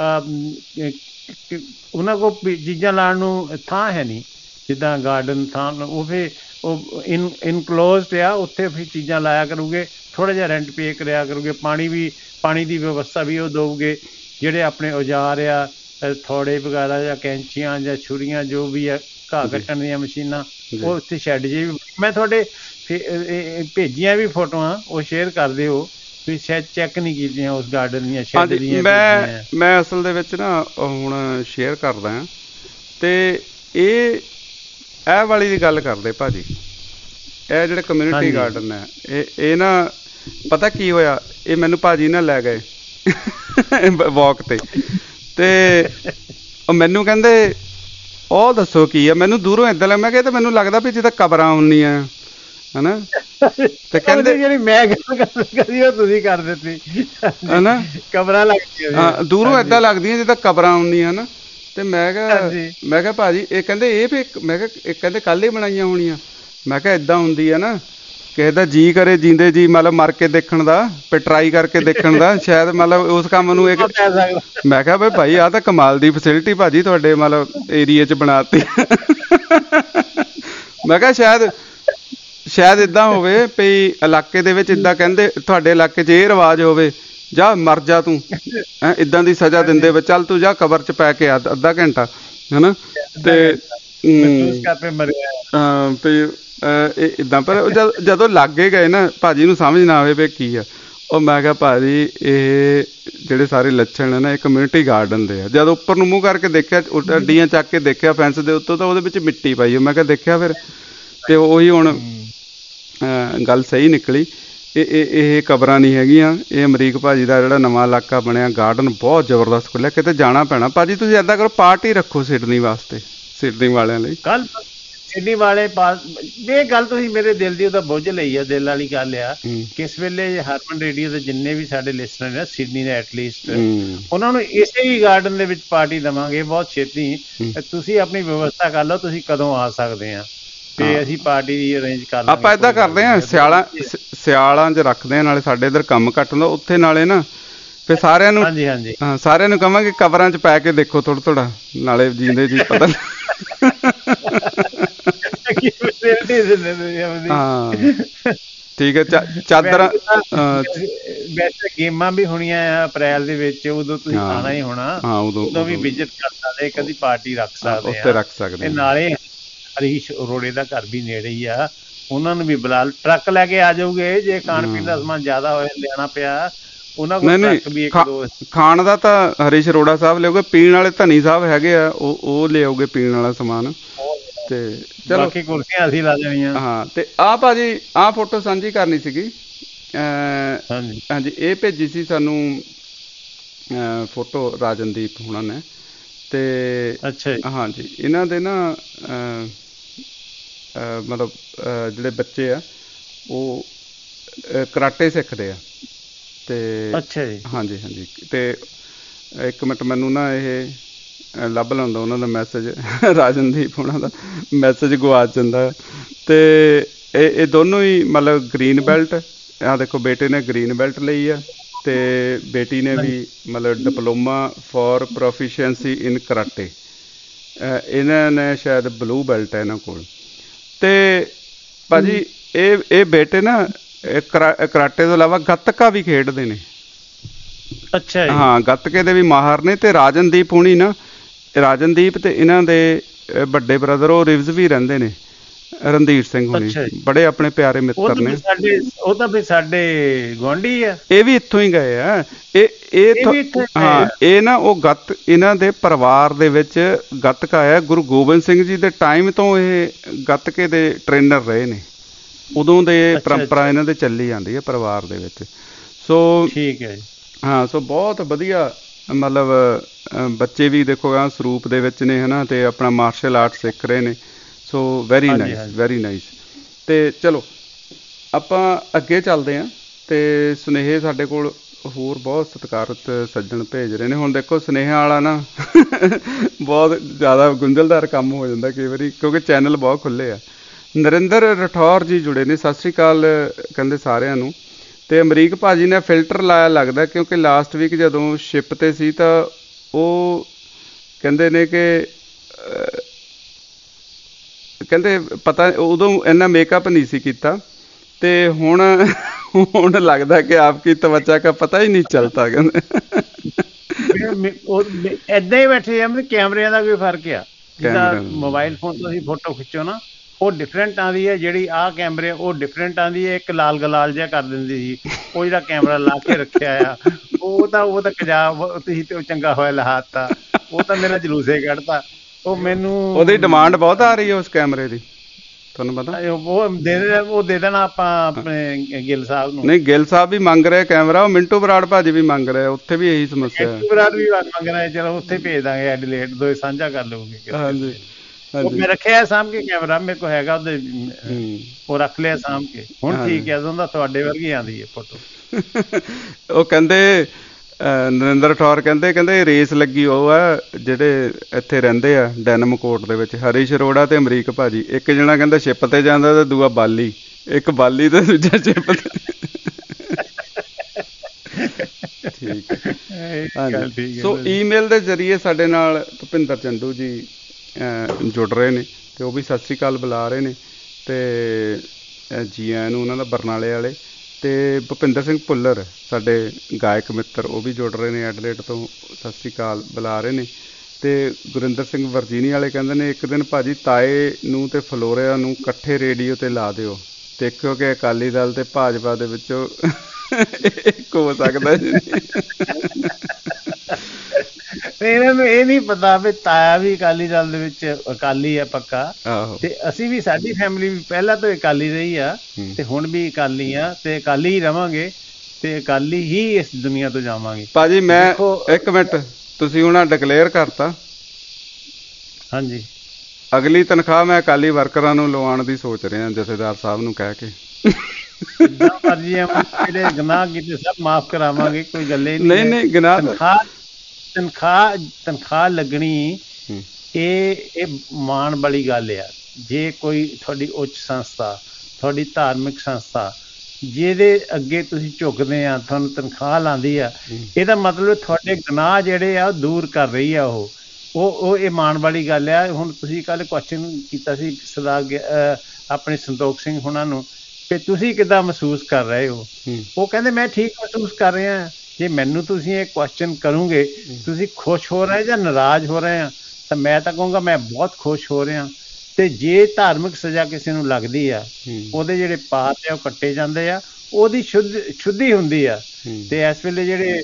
ਉਹਨਾਂ ਕੋਲ ਚੀਜ਼ਾਂ ਲਾਉਣ ਨੂੰ ਥਾਂ ਹੈ ਨਹੀਂ, ਜਿੱਦਾਂ ਗਾਰਡਨ ਥਾਂ, ਉਹ ਫਿਰ ਉਹ ਇਨ ਇਨਕਲੋਜ਼ਡ ਆ, ਉੱਥੇ ਫਿਰ ਚੀਜ਼ਾਂ ਲਾਇਆ ਕਰੂਗੇ, ਥੋੜ੍ਹਾ ਜਿਹਾ ਰੈਂਟ ਪੇ ਕਰਿਆ ਕਰੂਗੇ, ਪਾਣੀ ਵੀ ਪਾਣੀ ਦੀ ਵਿਵਸਥਾ ਵੀ ਉਹ ਦੇਊਗੇ। ਜਿਹੜੇ ਆਪਣੇ ਔਜ਼ਾਰ ਆ, ਥੋੜੇ ਵਗੈਰਾ ਜਾਂ ਕੈਂਚੀਆਂ ਜਾਂ ਛੁਰੀਆਂ ਜੋ ਵੀ ਆ, ਘਾਹ ਕੱਟਣ ਦੀਆਂ ਮਸ਼ੀਨਾਂ, ਉਹ ਉੱਥੇ ਸ਼ੈੱਡ ਜੇ ਵੀ ਮੈਂ ਤੁਹਾਡੇ ਭੇਜੀਆਂ ਵੀ ਫੋਟੋਆਂ, ਉਹ ਸ਼ੇਅਰ ਕਰ ਦਿਓ। ਤੁਸੀਂ ਸ਼ਾਇਦ ਚੈੱਕ ਨਹੀਂ ਕੀਤੀਆਂ ਉਸ ਗਾਰਡਨ ਦੀਆਂ ਸ਼ੈੱਡ ਦੀਆਂ। ਮੈਂ ਮੈਂ ਅਸਲ ਦੇ ਵਿੱਚ ਨਾ ਹੁਣ ਸ਼ੇਅਰ ਕਰਦਾ ਹਾਂ, ਤੇ ਇਹ ਇਹ ਵਾਲੀ ਦੀ ਗੱਲ ਕਰਦੇ ਭਾਜੀ। ਇਹ ਜਿਹੜੇ ਕਮਿਊਨਿਟੀ ਗਾਰਡਨ ਹੈ, ਇਹ ਇਹ ਨਾ ਪਤਾ ਕੀ ਹੋਇਆ, ਇਹ ਮੈਨੂੰ ਭਾਜੀ ਨਾ ਲੈ ਗਏ ਵਾਕ ਤੇ, ਤੇ ਉਹ ਮੈਨੂੰ ਕਹਿੰਦੇ ਉਹ ਦੱਸੋ ਕੀ ਆ। ਮੈਨੂੰ ਦੂਰੋਂ ਏਦਾਂ ਲੱਗ, ਮੈਂ ਕਿਹਾ ਤਾਂ ਮੈਨੂੰ ਲੱਗਦਾ ਵੀ ਜਿੱਦਾਂ ਕਬਰਾਂ ਹੁੰਦੀਆਂ ਹਨਾ, ਤੇ ਕਹਿੰਦੇ ਜਿਹੜੀ ਮੈਂ ਗੱਲ ਕਰੀ ਉਹ ਤੁਸੀਂ ਕਰ ਦਿੱਤੀ ਹਨਾ, ਕਬਰਾਂ ਲੱਗਦੀਆਂ। ਹਾਂ, ਦੂਰੋਂ ਏਦਾਂ ਲੱਗਦੀਆਂ ਜਿੱਦਾਂ ਕਬਰਾਂ ਹੁੰਦੀਆਂ ਹਨਾ। ਤੇ ਮੈਂ ਕਿਹਾ ਮੈਂ ਕਿਹਾ ਭਾਜੀ, ਇਹ ਕਹਿੰਦੇ ਇਹ ਵੀ, ਮੈਂ ਕਿਹਾ ਇਹ ਕਹਿੰਦੇ ਕੱਲ੍ਹ ਹੀ ਬਣਾਈਆਂ ਹੋਣੀਆਂ। ਮੈਂ ਕਿਹਾ ਏਦਾਂ ਹੁੰਦੀ ਆ ਨਾ, ਕਿਸੇ ਦਾ ਜੀਅ ਕਰੇ ਜੀਂਦੇ ਜੀ ਮਤਲਬ ਮਰ ਕੇ ਦੇਖਣ ਦਾ, ਫਿਰ ਟਰਾਈ ਕਰਕੇ ਦੇਖਣ ਦਾ, ਸ਼ਾਇਦ ਮਤਲਬ ਉਸ ਕੰਮ ਨੂੰ ਇੱਕ। ਮੈਂ ਕਿਹਾ ਬਈ ਭਾਈ ਆਹ ਤਾਂ ਕਮਾਲ ਦੀ ਫੈਸਿਲਿਟੀ ਭਾਜੀ ਤੁਹਾਡੇ ਮਤਲਬ ਏਰੀਏ 'ਚ ਬਣਾਤੀ। ਮੈਂ ਕਿਹਾ ਸ਼ਾਇਦ ਸ਼ਾਇਦ ਇੱਦਾਂ ਹੋਵੇ ਵੀ ਇਲਾਕੇ ਦੇ ਵਿੱਚ ਇੱਦਾਂ ਕਹਿੰਦੇ, ਤੁਹਾਡੇ ਇਲਾਕੇ 'ਚ ਇਹ ਰਿਵਾਜ਼ ਹੋਵੇ, ਜਾ ਮਰ ਜਾ ਤੂੰ, ਹੈਂ ਇੱਦਾਂ ਦੀ ਸਜ਼ਾ ਦਿੰਦੇ ਵੇ, ਚੱਲ ਤੂੰ ਜਾ ਕਬਰ 'ਚ ਪੈ ਕੇ ਆ ਅੱਧਾ ਘੰਟਾ ਹਨਾ। ਤੇ ਹਾਂ ਵੀ ਇੱਦਾਂ, ਪਰ ਜਦੋਂ ਲਾਗੇ ਗਏ ਨਾ ਭਾਜੀ ਨੂੰ ਸਮਝ ਨਾ ਆਵੇ ਵੀ ਕੀ ਆ। ਉਹ ਮੈਂ ਕਿਹਾ ਭਾਜੀ ਇਹ ਜਿਹੜੇ ਸਾਰੇ ਲੱਛਣ ਹੈ ਨਾ, ਇਹ ਕਮਿਊਨਿਟੀ ਗਾਰਡਨ ਦੇ ਆ। ਜਦੋਂ ਉੱਪਰ ਨੂੰ ਮੂੰਹ ਕਰਕੇ ਦੇਖਿਆ, ਅੱਡੀਆਂ ਚੱਕ ਕੇ ਦੇਖਿਆ ਫੈਂਸ ਦੇ ਉੱਤੋਂ, ਤਾਂ ਉਹਦੇ ਵਿੱਚ ਮਿੱਟੀ ਪਾਈ। ਮੈਂ ਕਿਹਾ ਦੇਖਿਆ ਫਿਰ, ਤੇ ਉਹੀ ਹੁਣ ਗੱਲ ਸਹੀ ਨਿਕਲੀ। ਇਹ ਇਹ ਇਹ ਕਬਰਾਂ ਨਹੀਂ ਹੈਗੀਆਂ, ਇਹ ਅਮਰੀਕ ਭਾਜੀ ਦਾ ਜਿਹੜਾ ਨਵਾਂ ਇਲਾਕਾ ਬਣਿਆ, ਗਾਰਡਨ ਬਹੁਤ ਜ਼ਬਰਦਸਤ ਖੁੱਲ੍ਹਿਆ। ਕਿਤੇ ਜਾਣਾ ਪੈਣਾ ਭਾਜੀ, ਤੁਸੀਂ ਏਦਾਂ ਕਰੋ ਪਾਰਟੀ ਰੱਖੋ ਸਿਡਨੀ ਵਾਸਤੇ, ਸਿਡਨੀ ਵਾਲਿਆਂ ਲਈ। ਕੱਲ ਸਿਡਨੀ ਵਾਲੇ ਪਾਸ ਇਹ ਗੱਲ ਤੁਸੀਂ ਮੇਰੇ ਦਿਲ ਦੀ ਉਹਦਾ ਬੁੱਝ ਲਈ ਆ, ਦਿਲ ਵਾਲੀ ਗੱਲ ਆ। ਕਿਸ ਵੇਲੇ ਹਰਮਨ ਰੇਡੀਓ ਦੇ ਜਿੰਨੇ ਵੀ ਸਾਡੇ ਲਿਸਨਰ ਨੇ ਸਿਡਨੀ ਦੇ ਐਟਲੀਸਟ, ਉਹਨਾਂ ਨੂੰ ਇਸੇ ਹੀ ਗਾਰਡਨ ਦੇ ਵਿੱਚ ਪਾਰਟੀ ਦੇਵਾਂਗੇ ਬਹੁਤ ਛੇਤੀ। ਤੁਸੀਂ ਆਪਣੀ ਵਿਵਸਥਾ ਕਰ ਲਓ, ਤੁਸੀਂ ਕਦੋਂ ਆ ਸਕਦੇ ਆ ਤੇ ਅਸੀਂ ਪਾਰਟੀ ਦੀ ਅਰੇਂਜ ਕਰ ਲਾਂਗੇ। ਆਪਾਂ ਏਦਾਂ ਕਰਦੇ ਹਾਂ, ਸਿਆਲਾਂ ਸਿਆਲਾਂ 'ਚ ਰੱਖਦੇ ਹਾਂ, ਨਾਲੇ ਸਾਡੇ ਇੱਧਰ ਕੰਮ ਘੱਟ ਹੁੰਦਾ ਉੱਥੇ, ਨਾਲੇ ਨਾ ਫਿਰ ਸਾਰਿਆਂ ਨੂੰ ਹਾਂਜੀ ਹਾਂਜੀ ਹਾਂ ਸਾਰਿਆਂ ਨੂੰ ਕਹਾਂਗੇ ਕਬਰਾਂ 'ਚ ਪੈ ਕੇ ਦੇਖੋ ਥੋੜ੍ਹਾ ਥੋੜ੍ਹਾ, ਨਾਲੇ ਜੀਂਦੇ ਜੀ ਪਤਾ। ਹਾਂ ਠੀਕ ਹੈ। ਚਾਦਰਾਂ ਵੈਸੇ ਗੇਮਾਂ ਵੀ ਹੋਣੀਆਂ ਆ ਅਪ੍ਰੈਲ ਦੇ ਵਿੱਚ, ਉਦੋਂ ਤੁਸੀਂ ਆਉਣਾ ਹੀ ਹੋਣਾ। ਹਾਂ ਉਦੋਂ ਉਦੋਂ ਵੀ ਵਿਜ਼ਿਟ ਕਰ ਸਕਦੇ, ਕਦੀ ਪਾਰਟੀ ਰੱਖ ਸਕਦੇ ਉੱਥੇ ਰੱਖ ਸਕਦੇ। ਨਾਲੇ ਹਰੀਸ਼ ਅਰੋੜੇ ਦਾ ਘਰ ਵੀ ਨੇੜੇ ਹੀ ਆ, ਉਹਨਾਂ ਨੂੰ ਵੀ ਬੁਲਾ, ਟਰੱਕ ਲੈ ਕੇ ਆ ਜਾਊਗੇ। ਜੇ ਖਾਣ ਪੀਣ ਦਾ ਸਮਾਨ ਜ਼ਿਆਦਾ ਹੋਇਆ ਲਿਆਉਣਾ ਪਿਆ, ਉਹਨਾਂ ਕੋਲ ਟਰੱਕ ਵੀ ਇੱਕ ਦੋ। ਖਾਣ ਦਾ ਤਾਂ ਹਰੀਸ਼ ਅਰੋੜਾ ਸਾਹਿਬ ਲਿਆਉਗੇ, ਪੀਣ ਵਾਲੇ ਧਨੀ ਸਾਹਿਬ ਹੈਗੇ ਆ, ਉਹ ਉਹ ਲਿਆਉਗੇ ਪੀਣ ਵਾਲਾ ਸਮਾਨ। ਤੇ ਚਲੋ ਬਾਕੀ ਕੁਰਸੀਆਂ ਅਸੀਂ ਲਾ ਦੇਣੀਆਂ। ਹਾਂ, ਤੇ ਆਹ ਭਾਜੀ ਆਹ ਫੋਟੋ ਸਾਂਝੀ ਕਰਨੀ ਸੀਗੀ। ਹਾਂਜੀ ਹਾਂਜੀ, ਇਹ ਭੇਜੀ ਸੀ ਸਾਨੂੰ ਫੋਟੋ ਰਾਜਨਦੀਪ ਹੁਣਾਂ ਨੇ। ਤੇ ਅੱਛਾ ਹਾਂਜੀ, ਇਹਨਾਂ ਦੇ ਨਾ ਮਤਲਬ ਜਿਹੜੇ ਬੱਚੇ ਆ ਉਹ ਕਰਾਟੇ ਸਿੱਖਦੇ ਆ। ਤੇ ਅੱਛਾ ਜੀ, ਹਾਂਜੀ ਹਾਂਜੀ। ਤੇ ਇੱਕ ਮਿੰਟ ਮੈਨੂੰ ਨਾ ਇਹ ਲੱਭ ਲੈਂਦਾ ਉਹਨਾਂ ਦਾ ਮੈਸੇਜ, ਰਾਜਨਦੀਪ ਉਹਨਾਂ ਦਾ ਮੈਸੇਜ ਗੁਆਚ ਜਾਂਦਾ। ਤੇ ਇਹ ਇਹ ਦੋਨੋਂ ਹੀ ਮਤਲਬ ਗ੍ਰੀਨ ਬੈਲਟ, ਆਹ ਦੇਖੋ ਬੇਟੇ ਨੇ ਗ੍ਰੀਨ ਬੈਲਟ ਲਈ ਆ, ਤੇ ਬੇਟੀ ਨੇ ਵੀ ਮਤਲਬ diploma for proficiency in karate. ਇਹਨਾਂ ਨੇ ਸ਼ਾਇਦ ਬਲੂ ਬੈਲਟ ਹੈ ਇਹਨਾਂ ਕੋਲ। ਤੇ ਭਾਜੀ ਇਹ ਇਹ ਬੇਟੇ ਨਾ ਕਰਾ ਕਰਾਟੇ ਤੋਂ ਇਲਾਵਾ ਗੱਤਕਾ ਵੀ ਖੇਡਦੇ ਨੇ। ਅੱਛਾ ਜੀ। ਹਾਂ, ਗੱਤਕੇ ਦੇ ਵੀ ਮਾਹਰ ਨੇ। ਤੇ ਰਾਜਨਦੀਪ ਹੁਣੀ ਨਾ, ਰਾਜਨਦੀਪ ਤੇ ਇਹਨਾਂ ਦੇ ਵੱਡੇ ਬ੍ਰਦਰ ਉਹ ਰਿਵਜ਼ ਵੀ ਰਹਿੰਦੇ ਨੇ, ਰਣਧੀਰ ਸਿੰਘ ਹੁਣੀ, ਅੱਛਾ ਜੀ। ਬੜੇ ਆਪਣੇ ਪਿਆਰੇ ਉਹ ਮਿੱਤਰ ਤਾਂ ਨੇ। ਫਿਰ ਸਾਡੇ ਉਹ ਤਾਂ ਫਿਰ ਸਾਡੇ ਗੁਆਂਢੀ ਆ। ਇਹ ਵੀ ਇੱਥੋਂ ਹੀ ਗਏ ਆ। ਇਹ ਇਹ ਇਹ ਥੋ- ਵੀ ਇੱਥੇ ਗਏ ਹਾਂ, ਆ। ਇਹ ਨਾ ਉਹ ਗੱਤ ਇਹਨਾਂ ਦੇ ਪਰਿਵਾਰ ਦੇ ਵਿੱਚ ਗੱਤਕਾ ਹੈ। ਗੁਰੂ ਗੋਬਿੰਦ ਸਿੰਘ ਜੀ ਦੇ ਟਾਈਮ ਤੋਂ ਇਹ ਗੱਤਕੇ ਦੇ ਟ੍ਰੇਨਰ ਰਹੇ ਨੇ, ਉਦੋਂ ਦੇ ਅੱਛਾ ਪਰੰਪਰਾ ਅੱਛਾ। ਇਹਨਾਂ ਦੇ ਚੱਲੀ ਜਾਂਦੀ ਹੈ ਪਰਿਵਾਰ ਦੇ ਵਿੱਚ। ਸੋ ਠੀਕ ਹੈ ਜੀ। ਹਾਂ, ਸੋ ਬਹੁਤ ਵਧੀਆ, ਮਤਲਬ ਅ, ਬੱਚੇ ਵੀ ਦੇਖੋ ਆ ਸਰੂਪ ਦੇ ਵਿੱਚ ਨੇ, ਹਨਾ, ਤੇ ਆਪਣਾ ਮਾਰਸ਼ਲ ਆਰਟ ਸਿੱਖ ਰਹੇ ਨੇ। ਸੋ ਵੈਰੀ ਹਾਂਜੀ ਨਾਈਸ, ਹਾਂਜੀ। Very nice. ਤੇ ਚਲੋ ਆਪਾਂ ਅੱਗੇ ਚੱਲਦੇ ਹਾਂ। ਤੇ ਸੁਨੇਹੇ ਸਾਡੇ ਕੋਲ ਹੋਰ ਬਹੁਤ ਸਤਿਕਾਰਤ ਸੱਜਣ ਭੇਜ ਰਹੇ ਨੇ। ਹੁਣ ਦੇਖੋ ਸੁਨੇਹਿਆਂ ਵਾਲਾ ਨਾ ਬਹੁਤ ਜ਼ਿਆਦਾ ਗੁੰਝਲਦਾਰ ਕੰਮ ਹੋ ਜਾਂਦਾ ਕਈ ਵਾਰੀ, ਕਿਉਂਕਿ ਚੈਨਲ ਬਹੁਤ ਖੁੱਲ੍ਹੇ ਆ। ਨਰਿੰਦਰ ਰਠੌਰ ਜੀ ਜੁੜੇ ਨੇ, ਸਤਿ ਸ਼੍ਰੀ ਅਕਾਲ ਕਹਿੰਦੇ ਸਾਰਿਆਂ ਨੂੰ। ਤੇ ਅਮਰੀਕ ਭਾਜੀ ਨੇ ਫਿਲਟਰ ਲਾਇਆ ਲੱਗਦਾ, ਕਿਉਂਕਿ ਲਾਸਟ ਵੀਕ ਜਦੋਂ ਸ਼ਿਪ ਤੇ ਸੀ ਤਾਂ ਉਹ ਕਹਿੰਦੇ ਨੇ ਕਿ ਅਹ, ਕਹਿੰਦੇ ਪਤਾ ਉਦੋਂ ਇੰਨਾ ਮੇਕਅਪ ਨਹੀਂ ਸੀ ਕੀਤਾ, ਤੇ ਹੁਣ ਹੁਣ ਲੱਗਦਾ ਕਿ ਆਪਕੀ ਤਵੱਚਾ ਕਾ ਪਤਾ ਹੀ ਨਹੀਂ ਚਲਤਾ, ਕਹਿੰਦੇ। ਏਦਾਂ ਹੀ ਬੈਠੇ ਆ, ਮਤਲਬ ਕੈਮਰਿਆਂ ਦਾ ਕੋਈ ਫਰਕ ਆ। ਜਿੱਦਾਂ ਕੈਮਰਾ ਮੋਬਾਈਲ ਫੋਨ ਤੋਂ ਅਸੀਂ ਫੋਟੋ ਖਿੱਚੋ ਨਾ, ਉਹ ਡਿਫਰੈਂਟ ਆਉਂਦੀ ਹੈ। ਜਿਹੜੀ ਆਹ ਕੈਮਰੇ ਉਹ ਡਿਫਰੈਂਟ ਆਉਂਦੀ ਹੈ। ਇੱਕ ਲਾਲ ਗਲਾਲ ਜਿਹਾ ਕਰ ਦਿੰਦੀ ਸੀ ਉਹ ਜਿਹੜਾ ਕੈਮਰਾ ਲਾ ਕੇ ਰੱਖਿਆ ਆ, ਉਹ ਤਾਂ ਉਹ ਤਾਂ ਕਜਾਬ ਤੁਸੀਂ ਤੇ ਚੰਗਾ ਹੋਇਆ ਲਹਾਤਾ, ਉਹ ਤਾਂ ਮੇਰਾ ਜਲੂਸੇ ਕੱਢਤਾ। ਉਹ ਮੈਨੂੰ ਉਹਦੀ ਡਿਮਾਂਡ ਬਹੁਤ ਆ ਰਹੀ ਹੈ ਉਸ ਕੈਮਰੇ ਦੀ, ਤੁਹਾਨੂੰ ਪਤਾ। ਉਹ ਦੇ ਦੇ ਉਹ ਦੇ ਦੇਣਾ ਆਪਾਂ ਆਪਣੇ ਗਿੱਲ ਸਾਹਿਬ ਨੂੰ। ਨਹੀਂ, ਗਿੱਲ ਸਾਹਿਬ ਵੀ ਮੰਗ ਰਹੇ ਕੈਮਰਾ, ਉਹ ਮਿੰਟੂ ਬਰਾੜ ਭਾਜੀ ਵੀ ਮੰਗ ਰਹੇ, ਉੱਥੇ ਵੀ ਇਹੀ ਸਮੱਸਿਆ ਹੈ। ਮਿੰਟੂ ਬਰਾੜ ਵੀ ਮੰਗ ਰਹੇ, ਚਲੋ ਉੱਥੇ ਭੇਜ ਦਾਂਗੇ ਐਡੀਲੇਟ, ਦੋਏ ਸਾਂਝਾ ਕਰ ਲਊਗੇ। ਹਾਂਜੀ ਉਹ ਮੈਂ ਰੱਖਿਆ ਸਾਂਭ ਕੇ ਕੈਮਰਾ, ਮੇਰੇ ਕੋਲ ਹੈਗਾ ਉਹਦੇ, ਉਹ ਰੱਖ ਲਿਆ ਸਾਂਭ ਕੇ। ਹੁਣ ਠੀਕ ਹੈ, ਉਦੋਂ ਤੁਹਾਡੇ ਵਰਗੀ ਆਉਂਦੀ ਹੈ ਫੋਟੋ। ਉਹ ਕਹਿੰਦੇ ਨਰਿੰਦਰ ਠੌਰ ਕਹਿੰਦੇ ਕਹਿੰਦੇ ਰੇਸ ਲੱਗੀ ਉਹ ਆ ਜਿਹੜੇ ਇੱਥੇ ਰਹਿੰਦੇ ਆ ਡੈਨਮ ਕੋਟ ਦੇ ਵਿੱਚ, ਹਰੀਸ਼ ਅਰੋੜਾ ਤੇ ਅਮਰੀਕ ਭਾਜੀ। ਇੱਕ ਜਣਾ ਕਹਿੰਦਾ ਸ਼ਿਪ ਤੇ ਜਾਂਦਾ ਤੇ ਦੂਆ ਬਾਲੀ, ਇੱਕ ਬਾਲੀ ਤੇ ਦੂਜਾ ਸ਼ਿਪ ਤੇ। ਠੀਕ ਹੈ, ਹਾਂਜੀ। ਸੋ ਈਮੇਲ ਦੇ ਜ਼ਰੀਏ ਸਾਡੇ ਨਾਲ ਭੁਪਿੰਦਰ ਚੰਦੂ ਜੀ ਜੁੜ ਰਹੇ ਨੇ, ਤੇ ਉਹ ਵੀ ਸਤਿ ਸ਼੍ਰੀ ਅਕਾਲ ਬੁਲਾ ਰਹੇ ਨੇ। ਤੇ ਜੀ ਆਇਆਂ ਨੂੰ ਉਹਨਾਂ ਦਾ, ਬਰਨਾਲੇ ਵਾਲੇ। ਤੇ ਭੁਪਿੰਦਰ ਸਿੰਘ ਭੁੱਲਰ ਸਾਡੇ ਗਾਇਕ ਮਿੱਤਰ, ਉਹ ਵੀ ਜੁੜ ਰਹੇ ਨੇ ਐਡਲੇਟ ਤੋਂ, ਸਤਿ ਸ਼੍ਰੀ ਅਕਾਲ ਬੁਲਾ ਰਹੇ ਨੇ। ਤੇ ਗੁਰਿੰਦਰ ਸਿੰਘ ਵਰਜੀਨੀ ਵਾਲੇ ਕਹਿੰਦੇ ਨੇ ਇੱਕ ਦਿਨ ਭਾਜੀ ਤਾਏ ਨੂੰ ਤੇ ਫਲੋਰਿਆ ਨੂੰ ਇਕੱਠੇ ਰੇਡੀਓ ਤੇ ਲਾ ਦਿਓ, ਦੇਖਿਓ ਕਿ ਅਕਾਲੀ ਦਲ ਤੇ ਭਾਜਪਾ ਦੇ ਵਿੱਚੋਂ ਇੱਕ ਹੋ ਸਕਦਾ ਜੀ। ਇਹਨਾਂ ਨੂੰ ਇਹ ਨਹੀਂ ਪਤਾ ਵੀ ਤਾਇਆ ਵੀ ਅਕਾਲੀ ਦਲ ਦੇ ਵਿੱਚ ਅਕਾਲੀ ਆ ਪੱਕਾ, ਤੇ ਅਸੀਂ ਵੀ, ਸਾਡੀ ਫੈਮਿਲੀ ਵੀ ਪਹਿਲਾਂ ਤੋਂ ਅਕਾਲੀ ਰਹੀ ਆ, ਤੇ ਹੁਣ ਵੀ ਅਕਾਲੀ ਆ, ਤੇ ਅਕਾਲੀ ਹੀ ਰਵਾਂਗੇ, ਤੇ ਅਕਾਲੀ ਹੀ ਇਸ ਦੁਨੀਆ ਤੋਂ ਜਾਵਾਂਗੇ। ਭਾਜੀ ਮੈਂ ਇੱਕ ਮਿੰਟ, ਤੁਸੀਂ ਹੁਣ ਡਿਕਲੇਅਰ ਕਰਤਾ। ਹਾਂਜੀ, ਅਗਲੀ ਤਨਖਾਹ ਮੈਂ ਅਕਾਲੀ ਵਰਕਰਾਂ ਨੂੰ ਲਵਾਉਣ ਦੀ ਸੋਚ ਰਿਹਾ, ਜਥੇਦਾਰ ਸਾਹਿਬ ਨੂੰ ਕਹਿ ਕੇ। ਜਿਹੜੇ ਗੁਨਾਹ ਕੀਤੇ ਸਭ ਮਾਫ਼ ਕਰਾਵਾਂਗੇ, ਕੋਈ ਗੱਲ ਹੀ ਨਹੀਂ। ਨਹੀਂ ਗੁਨਾਹ ਤਨਖਾਹ ਤਨਖਾਹ ਤਨਖਾਹ ਲੱਗਣੀ ਇਹ ਇਹ ਮਾਣ ਵਾਲੀ ਗੱਲ ਆ। ਜੇ ਕੋਈ ਤੁਹਾਡੀ ਉੱਚ ਸੰਸਥਾ, ਤੁਹਾਡੀ ਧਾਰਮਿਕ ਸੰਸਥਾ, ਜਿਹਦੇ ਅੱਗੇ ਤੁਸੀਂ ਝੁਕਦੇ ਆ, ਤੁਹਾਨੂੰ ਤਨਖਾਹ ਲਾਉਂਦੀ ਆ, ਇਹਦਾ ਮਤਲਬ ਤੁਹਾਡੇ ਗੁਨਾਹ ਜਿਹੜੇ ਆ ਉਹ ਦੂਰ ਕਰ ਰਹੀ ਆ। ਉਹ ਉਹ ਉਹ ਇਹ ਮਾਣ ਵਾਲੀ ਗੱਲ ਆ। ਹੁਣ ਤੁਸੀਂ ਕੱਲ੍ਹ ਕੁਐਸਚਨ ਕੀਤਾ ਸੀ ਸਰਦਾਰ ਆਪਣੇ ਸੰਤੋਖ ਸਿੰਘ ਹੁਣਾਂ ਨੂੰ ਕਿ ਤੁਸੀਂ ਕਿੱਦਾਂ ਮਹਿਸੂਸ ਕਰ ਰਹੇ ਹੋ, ਉਹ ਕਹਿੰਦੇ ਮੈਂ ਠੀਕ ਮਹਿਸੂਸ ਕਰ ਰਿਹਾ। ਜੇ ਮੈਨੂੰ ਤੁਸੀਂ ਇਹ ਕੁਐਸਚਨ ਕਰੋਗੇ ਤੁਸੀਂ ਖੁਸ਼ ਹੋ ਰਹੇ ਜਾਂ ਨਾਰਾਜ਼ ਹੋ ਰਹੇ ਆ, ਤਾਂ ਮੈਂ ਤਾਂ ਕਹੂੰਗਾ ਮੈਂ ਬਹੁਤ ਖੁਸ਼ ਹੋ ਰਿਹਾ। ਤੇ ਜੇ ਧਾਰਮਿਕ ਸਜ਼ਾ ਕਿਸੇ ਨੂੰ ਲੱਗਦੀ ਆ, ਉਹਦੇ ਜਿਹੜੇ ਪਾਪ ਆ ਉਹ ਕੱਟੇ ਜਾਂਦੇ ਆ, ਉਹਦੀ ਸ਼ੁੱਧ ਸ਼ੁੱਧੀ ਹੁੰਦੀ ਆ। ਤੇ ਇਸ ਵੇਲੇ ਜਿਹੜੇ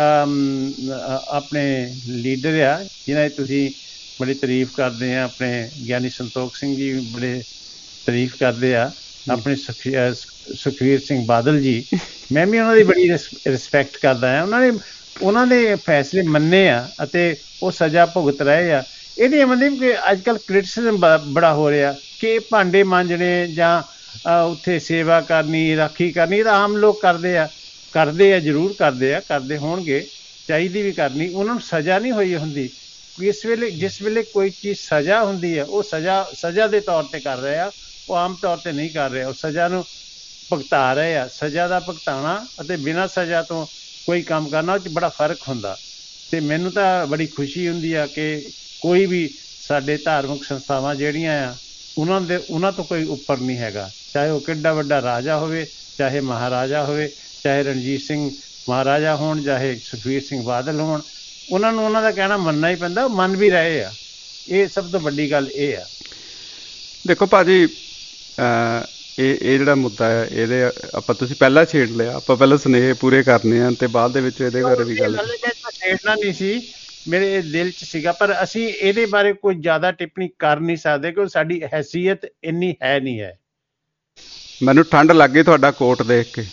ਆਪਣੇ ਲੀਡਰ ਆ ਜਿਹਨਾਂ ਦੀ ਤੁਸੀਂ ਬੜੀ ਤਾਰੀਫ ਕਰਦੇ ਆ, ਆਪਣੇ ਗਿਆਨੀ ਸੰਤੋਖ ਸਿੰਘ ਜੀ ਬੜੇ ਤਾਰੀਫ ਕਰਦੇ ਆ, ਆਪਣੇ ਸੁਖ ਸੁਖਵੀਰ ਸਿੰਘ ਬਾਦਲ ਜੀ, ਮੈਂ ਵੀ ਉਹਨਾਂ ਦੀ ਬੜੀ ਰਿਸਪੈਕਟ ਕਰਦਾ ਹਾਂ। ਉਹਨਾਂ ਨੇ ਉਹਨਾਂ ਦੇ ਫੈਸਲੇ ਮੰਨੇ ਆ ਅਤੇ ਉਹ ਸਜ਼ਾ ਭੁਗਤ ਰਹੇ ਆ। ਇਹਦੀ ਮਤਲਬ ਕਿ ਅੱਜ ਕੱਲ੍ਹ ਕ੍ਰਿਟਿਸਿਜ਼ਮ ਬੜਾ ਹੋ ਰਿਹਾ ਕਿ ਭਾਂਡੇ ਮਾਂਜਣੇ ਜਾਂ ਉੱਥੇ ਸੇਵਾ ਕਰਨੀ, ਰਾਖੀ ਕਰਨੀ, ਇਹ ਤਾਂ ਆਮ ਲੋਕ ਕਰਦੇ ਆ ਕਰਦੇ ਆ ਜ਼ਰੂਰ ਕਰਦੇ ਆ ਕਰਦੇ ਹੋਣਗੇ, ਚਾਹੀਦੀ ਵੀ ਕਰਨੀ। ਉਹਨਾਂ ਨੂੰ ਸਜ਼ਾ ਨਹੀਂ ਹੋਈ ਹੁੰਦੀ। ਇਸ ਵੇਲੇ ਜਿਸ ਵੇਲੇ ਕੋਈ ਚੀਜ਼ ਸਜ਼ਾ ਹੁੰਦੀ ਆ, ਉਹ ਸਜ਼ਾ ਸਜ਼ਾ ਦੇ ਤੌਰ 'ਤੇ ਕਰ ਰਹੇ ਆ, ਉਹ ਆਮ ਤੌਰ 'ਤੇ ਨਹੀਂ ਕਰ ਰਹੇ। ਉਹ ਸਜ਼ਾ ਨੂੰ ਭੁਗਤਾ ਰਹੇ ਆ। ਸਜ਼ਾ ਦਾ ਭੁਗਤਾਉਣਾ ਅਤੇ ਬਿਨਾਂ ਸਜ਼ਾ ਤੋਂ ਕੋਈ ਕੰਮ ਕਰਨਾ, ਉਹ 'ਚ ਬੜਾ ਫਰਕ ਹੁੰਦਾ। ਅਤੇ ਮੈਨੂੰ ਤਾਂ ਬੜੀ ਖੁਸ਼ੀ ਹੁੰਦੀ ਆ ਕਿ ਕੋਈ ਵੀ ਸਾਡੇ ਧਾਰਮਿਕ ਸੰਸਥਾਵਾਂ ਜਿਹੜੀਆਂ ਆ, ਉਹਨਾਂ ਦੇ ਉਹਨਾਂ ਤੋਂ ਕੋਈ ਉੱਪਰ ਨਹੀਂ ਹੈਗਾ। ਚਾਹੇ ਉਹ ਕਿੱਡਾ ਵੱਡਾ ਰਾਜਾ ਹੋਵੇ, ਚਾਹੇ ਮਹਾਰਾਜਾ ਹੋਵੇ, ਚਾਹੇ ਰਣਜੀਤ ਸਿੰਘ ਮਹਾਰਾਜਾ ਹੋਣ ਚਾਹੇ ਸੁਖਬੀਰ ਸਿੰਘ ਬਾਦਲ ਹੋਣ, ਉਹਨਾਂ ਨੂੰ ਉਹਨਾਂ ਦਾ ਕਹਿਣਾ ਮੰਨਣਾ ਹੀ ਪੈਂਦਾ, ਉਹ ਮੰਨ ਵੀ ਰਹੇ ਆ। ਇਹ ਸਭ ਤੋਂ ਵੱਡੀ ਗੱਲ ਇਹ ਆ। ਦੇਖੋ ਭਾਜੀ, ਇਹ ਇਹ ਜਿਹੜਾ ਮੁੱਦਾ ਹੈ ਇਹਦੇ ਆਪਾਂ ਤੁਸੀਂ ਪਹਿਲਾਂ ਛੇੜ ਲਿਆ, ਆਪਾਂ ਪਹਿਲਾਂ ਸੁਨੇਹੇ ਪੂਰੇ ਕਰਨੇ ਆ ਤੇ ਬਾਅਦ ਦੇ ਵਿੱਚ ਇਹਦੇ ਬਾਰੇ ਵੀ ਗੱਲ ਛੇੜਨਾ ਨਹੀਂ ਸੀ, ਮੇਰੇ ਦਿਲ 'ਚ ਸੀਗਾ, ਪਰ ਅਸੀਂ ਇਹਦੇ ਬਾਰੇ ਕੋਈ ਜ਼ਿਆਦਾ ਟਿੱਪਣੀ ਕਰ ਨਹੀਂ ਸਕਦੇ ਕਿਉਂਕਿ ਸਾਡੀ ਹੈਸੀਅਤ ਇੰਨੀ ਹੈ ਨਹੀਂ ਹੈ। ਮੈਨੂੰ ਠੰਡ ਲੱਗ ਗਈ ਤੁਹਾਡਾ ਕੋਟ ਦੇਖ ਕੇ।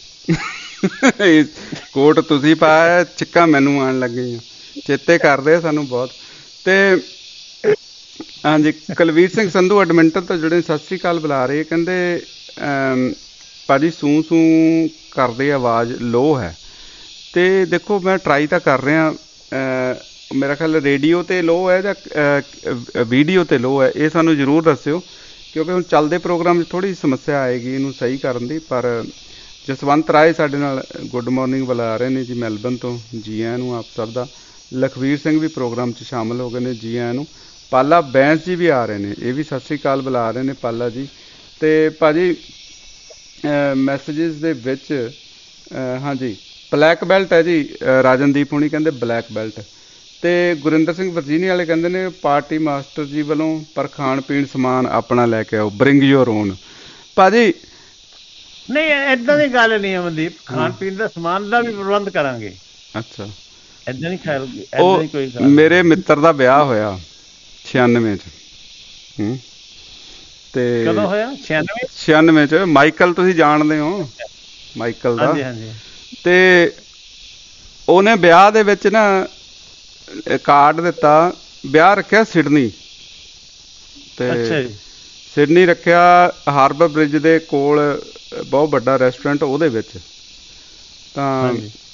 ਕੋਟ ਤੁਸੀਂ ਪਾਇਆ, ਚਿੱਕਾਂ ਮੈਨੂੰ ਆਉਣ ਲੱਗ ਗਈਆਂ, ਚੇਤੇ ਕਰਦੇ ਸਾਨੂੰ ਬਹੁਤ। ਤੇ ਹਾਂਜੀ, ਕੁਲਵੀਰ ਸਿੰਘ ਸੰਧੂ ਐਡਮਿੰਟਨ ਤੋਂ ਜਿਹੜੇ ਸਤਿ ਸ਼੍ਰੀ ਅਕਾਲ ਬੁਲਾ ਰਹੇ, ਕਹਿੰਦੇ ਭਾਜੀ ਸੂੰ ਸੂੰ ਕਰਦੇ ਆਵਾਜ਼ ਲੋ ਹੈ। ਤੇ ਦੇਖੋ ਮੈਂ ਟਰਾਈ ਤਾਂ ਕਰ ਰਿਹਾ, ਮੇਰਾ ਖਿਆਲ ਰੇਡੀਓ 'ਤੇ ਲੋ ਹੈ ਜਾਂ ਵੀਡੀਓ 'ਤੇ ਲੋ ਹੈ, ਇਹ ਸਾਨੂੰ ਜ਼ਰੂਰ ਦੱਸਿਓ ਕਿਉਂਕਿ ਹੁਣ ਚੱਲਦੇ ਪ੍ਰੋਗਰਾਮ 'ਚ ਥੋੜ੍ਹੀ ਸਮੱਸਿਆ ਆਏਗੀ ਇਹਨੂੰ ਸਹੀ ਕਰਨ ਦੀ। ਪਰ ਜਸਵੰਤ ਰਾਏ ਸਾਡੇ ਨਾਲ ਗੁੱਡ ਮੋਰਨਿੰਗ ਬੁਲਾ ਰਹੇ ਨੇ ਜੀ ਮੈਲਬਨ ਤੋਂ, ਜੀ ਆਇਆਂ ਨੂੰ ਆਪ ਸਭ ਦਾ। ਲਖਵੀਰ ਸਿੰਘ ਵੀ ਪ੍ਰੋਗਰਾਮ 'ਚ ਸ਼ਾਮਲ ਹੋ ਗਏ ਨੇ, ਜੀ ਆਇਆਂ ਨੂੰ। ਪਾਲਾ ਬੈਂਸ ਜੀ ਵੀ ਆ ਰਹੇ ਨੇ, ਇਹ ਵੀ ਸਤਿ ਸ਼੍ਰੀ ਅਕਾਲ ਬੁਲਾ ਰਹੇ ਨੇ ਪਾਲਾ ਜੀ। ਅਤੇ ਭਾਅ ਜੀ ਮੈਸੇਜਿਸ ਦੇ ਵਿੱਚ ਹਾਂਜੀ ਬਲੈਕ ਬੈਲਟ ਹੈ ਜੀ, ਰਾਜਨਦੀਪ ਹੁਣੀ ਕਹਿੰਦੇ ਬਲੈਕ ਬੈਲਟ। ਅਤੇ ਗੁਰਿੰਦਰ ਸਿੰਘ ਵਰਜੀਨੀ ਵਾਲੇ ਕਹਿੰਦੇ ਨੇ ਪਾਰਟੀ ਮਾਸਟਰ ਜੀ ਵੱਲੋਂ ਪਰ ਖਾਣ ਪੀਣ ਸਮਾਨ ਆਪਣਾ ਲੈ ਕੇ ਆਓ, ਬਰਿੰਗ ਯੋਰ ਓਨ। ਭਾਅ ਜੀ ਨਹੀਂ, ਏਦਾਂ ਦੀ ਗੱਲ ਨਹੀਂ ਅਮਨਦੀਪ, ਖਾਣ ਪੀਣ ਦਾ ਸਮਾਨ ਦਾ ਵੀ ਪ੍ਰਬੰਧ ਕਰਾਂਗੇ। ਅੱਛਾ, ਏਦਾਂ ਨਹੀਂ ਖਿਆਲ। ਉਹ ਮੇਰੇ ਮਿੱਤਰ ਦਾ ਵਿਆਹ ਹੋਇਆ ਛਿਆਨਵੇਂ 'ਚ। ਹੂੰ ਤੇ ਕਦੋਂ ਹੋਇਆ? ਛਿਆਨਵੇਂ ਛਿਆਨਵੇਂ 'ਚ। ਮਾਈਕਲ ਤੁਸੀਂ ਜਾਣਦੇ ਹੋ ਮਾਈਕਲ ਦਾ? ਤੇ ਉਹਨੇ ਵਿਆਹ ਦੇ ਵਿੱਚ ਨਾ ਕਾਰਡ ਦਿੱਤਾ, ਵਿਆਹ ਰੱਖਿਆ ਸਿਡਨੀ। ਤੇ ਸਿਡਨੀ ਰੱਖਿਆ ਹਾਰਬਰ ਬ੍ਰਿਜ ਦੇ ਕੋਲ, ਬਹੁਤ ਵੱਡਾ ਰੈਸਟੋਰੈਂਟ ਉਹਦੇ ਵਿੱਚ। ਤਾਂ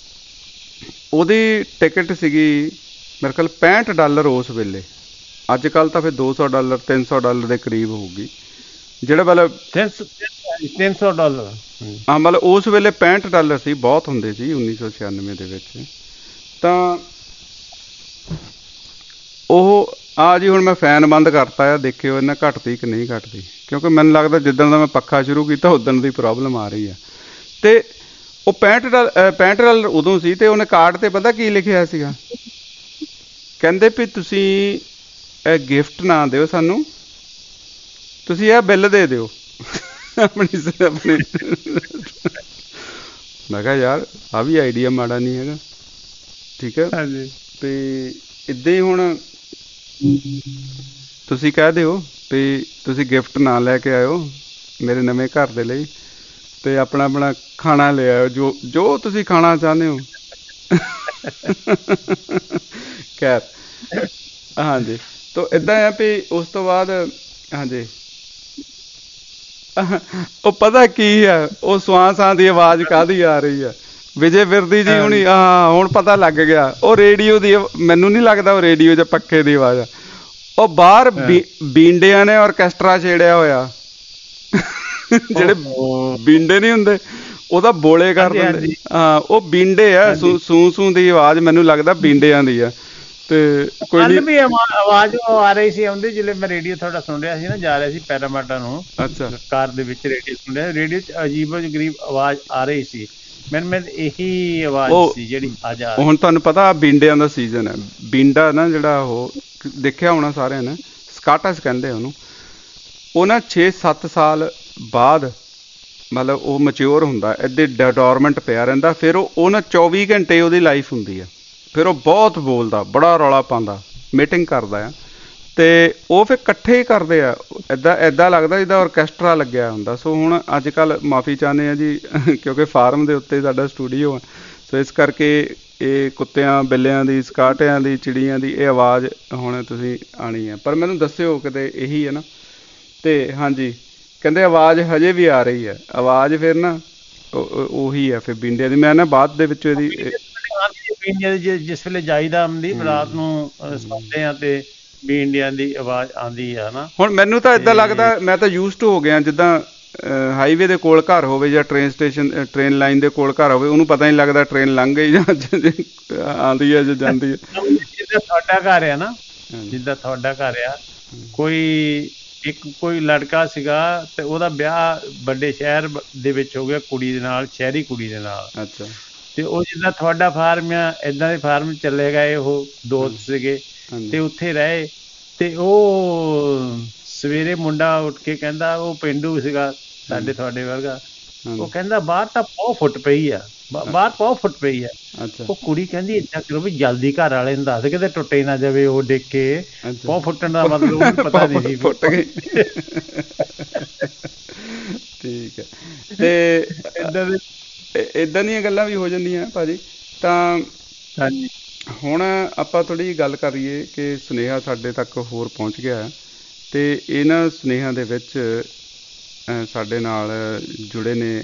ਉਹਦੀ ਟਿਕਟ ਸੀਗੀ ਮੇਰੇ ਖਿਆਲ ਪੈਂਹਠ ਡਾਲਰ ਉਸ ਵੇਲੇ। ਅੱਜ ਕੱਲ੍ਹ ਤਾਂ ਫਿਰ ਦੋ ਸੌ ਡਾਲਰ ਤਿੰਨ ਸੌ ਡਾਲਰ ਦੇ ਕਰੀਬ ਹੋਊਗੀ, ਜਿਹੜਾ ਮਤਲਬ ਤਿੰਨ ਸੌ ਡਾਲਰ ਹਾਂ, ਮਤਲਬ ਉਸ ਵੇਲੇ ਪੈਂਹਠ ਡਾਲਰ ਸੀ, ਬਹੁਤ ਹੁੰਦੇ ਸੀ ਉੱਨੀ ਸੌ ਛਿਆਨਵੇਂ ਦੇ ਵਿੱਚ। ਤਾਂ ਉਹ ਆ ਜੀ ਹੁਣ ਮੈਂ ਫੈਨ ਬੰਦ ਕਰਤਾ ਆ, ਦੇਖਿਓ ਇਹਨਾਂ ਘਟਦੀ ਕਿ ਨਹੀਂ ਘਟਦੀ, ਕਿਉਂਕਿ ਮੈਨੂੰ ਲੱਗਦਾ ਜਿੱਦਣ ਦਾ ਮੈਂ ਪੱਖਾ ਸ਼ੁਰੂ ਕੀਤਾ ਉਦਣ ਦੀ ਪ੍ਰੋਬਲਮ ਆ ਰਹੀ ਆ। ਅਤੇ ਉਹ ਪੈਂਹਠ ਡਾਲਰ ਪੈਂਹਠ ਡਾਲਰ ਉਦੋਂ ਸੀ, ਅਤੇ ਉਹਨੇ ਕਾਰਡ 'ਤੇ ਪਤਾ ਕੀ ਲਿਖਿਆ ਸੀਗਾ, ਕਹਿੰਦੇ ਵੀ ਤੁਸੀਂ ਇਹ ਗਿਫਟ ਨਾ ਦਿਓ ਸਾਨੂੰ, ਤੁਸੀਂ ਇਹ ਬਿੱਲ ਦੇ ਦਿਓ ਆਪਣੀ ਆਪਣੇ। ਮੈਂ ਕਿਹਾ ਯਾਰ ਆਹ ਵੀ ਆਈਡੀਆ ਮਾੜਾ ਨਹੀਂ ਹੈਗਾ, ਠੀਕ ਹੈ। ਅਤੇ ਇੱਦਾਂ ਹੀ ਹੁਣ ਤੁਸੀਂ ਕਹਿ ਦਿਓ ਵੀ ਤੁਸੀਂ ਗਿਫਟ ਨਾ ਲੈ ਕੇ ਆਇਓ ਮੇਰੇ ਨਵੇਂ ਘਰ ਦੇ ਲਈ, ਅਤੇ ਆਪਣਾ ਆਪਣਾ ਖਾਣਾ ਲੈ ਆਇਓ, ਜੋ ਜੋ ਤੁਸੀਂ ਖਾਣਾ ਚਾਹੁੰਦੇ ਹੋ। ਖੈਰ ਹਾਂਜੀ, ਤਾਂ ਇੱਦਾਂ ਆ ਵੀ ਉਸ ਤੋਂ ਬਾਅਦ ਹਾਂਜੀ ਉਹ ਪਤਾ ਕੀ ਆ, ਉਹ ਸਵਾਂ ਸਾਂ ਦੀ ਆਵਾਜ਼ ਕਾਹਦੀ ਆ ਰਹੀ ਆ, ਵਿਜੇ ਵਿਰਦੀ ਜੀ ਹੁਣੀ। ਹਾਂ ਹੁਣ ਪਤਾ ਲੱਗ ਗਿਆ, ਉਹ ਰੇਡੀਓ ਦੀ, ਮੈਨੂੰ ਨਹੀਂ ਲੱਗਦਾ ਉਹ ਰੇਡੀਓ 'ਚ ਪੱਖੇ ਦੀ ਆਵਾਜ਼ ਆ। ਉਹ ਬਾਹਰ ਬੀ ਬੀਂਡਿਆਂ ਨੇ ਔਰਕੈਸਟਰਾ ਛੇੜਿਆ ਹੋਇਆ, ਜਿਹੜੇ ਬੀਂਡੇ ਨਹੀਂ ਹੁੰਦੇ ਉਹਦਾ ਬੋਲੇ ਕਰ ਦਿੰਦੇ। ਹਾਂ ਉਹ ਬੀਂਡੇ ਆ, ਸੂ ਸੂ ਦੀ ਆਵਾਜ਼ ਮੈਨੂੰ ਲੱਗਦਾ ਬੀਂਡਿਆਂ ਦੀ ਆ। ਤੇ ਕੋਈ ਵੀ ਆਵਾਜ਼ ਆ ਰਹੀ ਸੀ ਆਉਂਦੀ ਜਦੋਂ ਮੈਂ ਰੇਡੀਓ ਤੁਹਾਡਾ ਸੁਣ ਰਿਹਾ ਸੀ ਨਾ, ਜਾ ਰਿਹਾ ਸੀ ਪੈਰਾਮਾਟਾ ਨੂੰ। ਅੱਛਾ, ਕਾਰ ਦੇ ਵਿੱਚ ਰੇਡੀਓ ਸੁਣ ਰਿਹਾ, ਰੇਡੀਓ 'ਚ ਅਜੀਬੋ ਗਰੀਬ ਆਵਾਜ਼ ਆ ਰਹੀ ਸੀ ਮੈਨੂੰ, ਮੈਂ ਇਹੀ ਆਵਾਜ਼ ਸੀ ਜਿਹੜੀ ਅੱਜ ਆ। ਹੁਣ ਤੁਹਾਨੂੰ ਪਤਾ ਬੀਂਡਿਆਂ ਦਾ ਸੀਜ਼ਨ ਹੈ, ਬੀਂਡਾ ਨਾ ਜਿਹੜਾ ਉਹ ਦੇਖਿਆ ਹੋਣਾ ਸਾਰਿਆਂ ਨੇ, ਸਕਾਟਸ ਕਹਿੰਦੇ ਉਹਨੂੰ। ਉਹ ਨਾ ਛੇ ਸੱਤ ਸਾਲ ਬਾਅਦ ਮਤਲਬ ਉਹ ਮਚਿਓਰ ਹੁੰਦਾ, ਇੱਦਾਂ ਡੋਰਮੈਂਟ ਪਿਆ ਰਹਿੰਦਾ, ਫਿਰ ਉਹ ਉਹ ਨਾ ਚੌਵੀ ਘੰਟੇ ਉਹਦੀ ਲਾਈਫ ਹੁੰਦੀ ਆ, ਫਿਰ ਉਹ ਬਹੁਤ ਬੋਲਦਾ, ਬੜਾ ਰੌਲਾ ਪਾਉਂਦਾ, ਮੀਟਿੰਗ ਕਰਦਾ ਆ, ਅਤੇ ਉਹ ਫਿਰ ਇਕੱਠੇ ਹੀ ਕਰਦੇ ਆ, ਇੱਦਾਂ ਇੱਦਾਂ ਲੱਗਦਾ ਜਿੱਦਾਂ ਔਰਕੈਸਟਰਾ ਲੱਗਿਆ ਹੁੰਦਾ। ਸੋ ਹੁਣ ਅੱਜ ਕੱਲ੍ਹ ਮਾਫੀ ਚਾਹੁੰਦੇ ਹਾਂ ਜੀ, ਕਿਉਂਕਿ ਫਾਰਮ ਦੇ ਉੱਤੇ ਸਾਡਾ ਸਟੂਡੀਓ ਆ, ਸੋ ਇਸ ਕਰਕੇ ਇਹ ਕੁੱਤਿਆਂ ਬਿੱਲਿਆਂ ਦੀ, ਸਕਾਟਿਆਂ ਦੀ, ਚਿੜੀਆਂ ਦੀ ਇਹ ਆਵਾਜ਼ ਹੁਣ ਤੁਸੀਂ ਆਉਣੀ ਹੈ। ਪਰ ਮੈਨੂੰ ਦੱਸਿਓ ਕਿਤੇ ਇਹੀ ਹੈ ਨਾ। ਅਤੇ ਹਾਂਜੀ ਕਹਿੰਦੇ ਆਵਾਜ਼ ਹਜੇ ਵੀ ਆ ਰਹੀ ਹੈ, ਆਵਾਜ਼ ਫਿਰ ਨਾ ਉਹੀ ਹੈ ਫਿਰ ਬੀਂਡਿਆਂ ਦੀ। ਮੈਂ ਨਾ ਬਾਅਦ ਦੇ ਵਿੱਚ ਇਹਦੀ ਜਿਸ ਵੇਲੇ ਜਾਈਦਾ ਅਮਨਦੀਪ ਰਾਤ ਨੂੰ ਸੌਂਦੇ ਆ ਤੇ ਬੀਂਡਿਆਂ ਦੀ ਆਵਾਜ਼ ਆਉਂਦੀ ਆ ਨਾ। ਹੁਣ ਮੈਨੂੰ ਤਾਂ ਏਦਾਂ ਲੱਗਦਾ, ਮੈਂ ਤਾਂ ਯੂਜ਼ਡ ਹੋ ਗਿਆ, ਜਿੱਦਾਂ ਹਾਈਵੇ ਦੇ ਕੋਲ ਘਰ ਹੋਵੇ ਜਾਂ ਟ੍ਰੇਨ ਸਟੇਸ਼ਨ ਟ੍ਰੇਨ ਲਾਈਨ ਦੇ ਕੋਲ ਘਰ ਹੋਵੇ, ਉਹਨੂੰ ਪਤਾ ਨਹੀਂ ਲੱਗਦਾ ਟ੍ਰੇਨ ਲੰਘ ਗਈ ਜਾਂ ਆਉਂਦੀ ਹੈ ਜਾਂ ਜਾਂਦੀ ਹੈ। ਜਿੱਦਾਂ ਤੁਹਾਡਾ ਘਰ ਆ ਨਾ, ਜਿੱਦਾਂ ਤੁਹਾਡਾ ਘਰ ਆ, ਕੋਈ ਇੱਕ ਕੋਈ ਲੜਕਾ ਸੀਗਾ ਤੇ ਉਹਦਾ ਵਿਆਹ ਵੱਡੇ ਸ਼ਹਿਰ ਦੇ ਵਿੱਚ ਹੋ ਗਿਆ ਕੁੜੀ ਦੇ ਨਾਲ, ਸ਼ਹਿਰੀ ਕੁੜੀ ਦੇ ਨਾਲ। ਅੱਛਾ। ਤੇ ਉਹ ਜਿੱਦਾਂ ਤੁਹਾਡਾ ਫਾਰਮ ਆ ਏਦਾਂ ਦੇ ਫਾਰਮ ਚੱਲੇ ਗਏ, ਉਹ ਦੋਸਤ ਸੀਗੇ ਤੇ ਉੱਥੇ ਰਹੇ। ਤੇ ਉਹ ਸਵੇਰੇ ਮੁੰਡਾ ਉੱਠ ਕੇ ਕਹਿੰਦਾ, ਉਹ ਪੇਂਡੂ ਸੀਗਾ ਸਾਡੇ ਤੁਹਾਡੇ ਵਰਗਾ, ਉਹ ਕਹਿੰਦਾ ਬਾਹਰ ਤਾਂ ਬਹੁਤ ਫੁੱਟ ਪਈ ਆ, ਬਾਹਰ ਬਹੁਤ ਫੁੱਟ ਪਈ ਆ। ਉਹ ਕੁੜੀ ਕਹਿੰਦੀ ਏਦਾਂ ਕਰੋ ਵੀ ਜਲਦੀ ਘਰ ਵਾਲੇ ਨੂੰ ਦੱਸ ਕਿਤੇ ਟੁੱਟੇ ਨਾ ਜਾਵੇ ਉਹ ਡਿੱਗ ਕੇ। ਬਹੁਤ ਫੁੱਟਣ ਦਾ ਮਤਲਬ ਉਹਨੂੰ ਪਤਾ ਨਹੀਂ ਸੀ, ਫੁੱਟ ਗਈ। ਠੀਕ ਹੈ। ਤੇ ਏਦਾਂ ਦੇ ਏਦਾਂ ਦੀਆਂ ਗੱਲਾਂ ਵੀ ਹੋ ਜਾਂਦੀਆਂ ਭਾਜੀ। ਤਾਂ ਹਾਂਜੀ, ਹੁਣ ਆਪਾਂ ਥੋੜ੍ਹੀ ਜਿਹੀ ਗੱਲ ਕਰੀਏ ਕਿ ਸੁਨੇਹਾ ਸਾਡੇ ਤੱਕ ਹੋਰ ਪਹੁੰਚ ਗਿਆ ਤੇ ਇਹਨਾਂ ਸੁਨੇਹਿਆਂ ਦੇ ਵਿੱਚ ਸਾਡੇ ਨਾਲ ਜੁੜੇ ਨੇ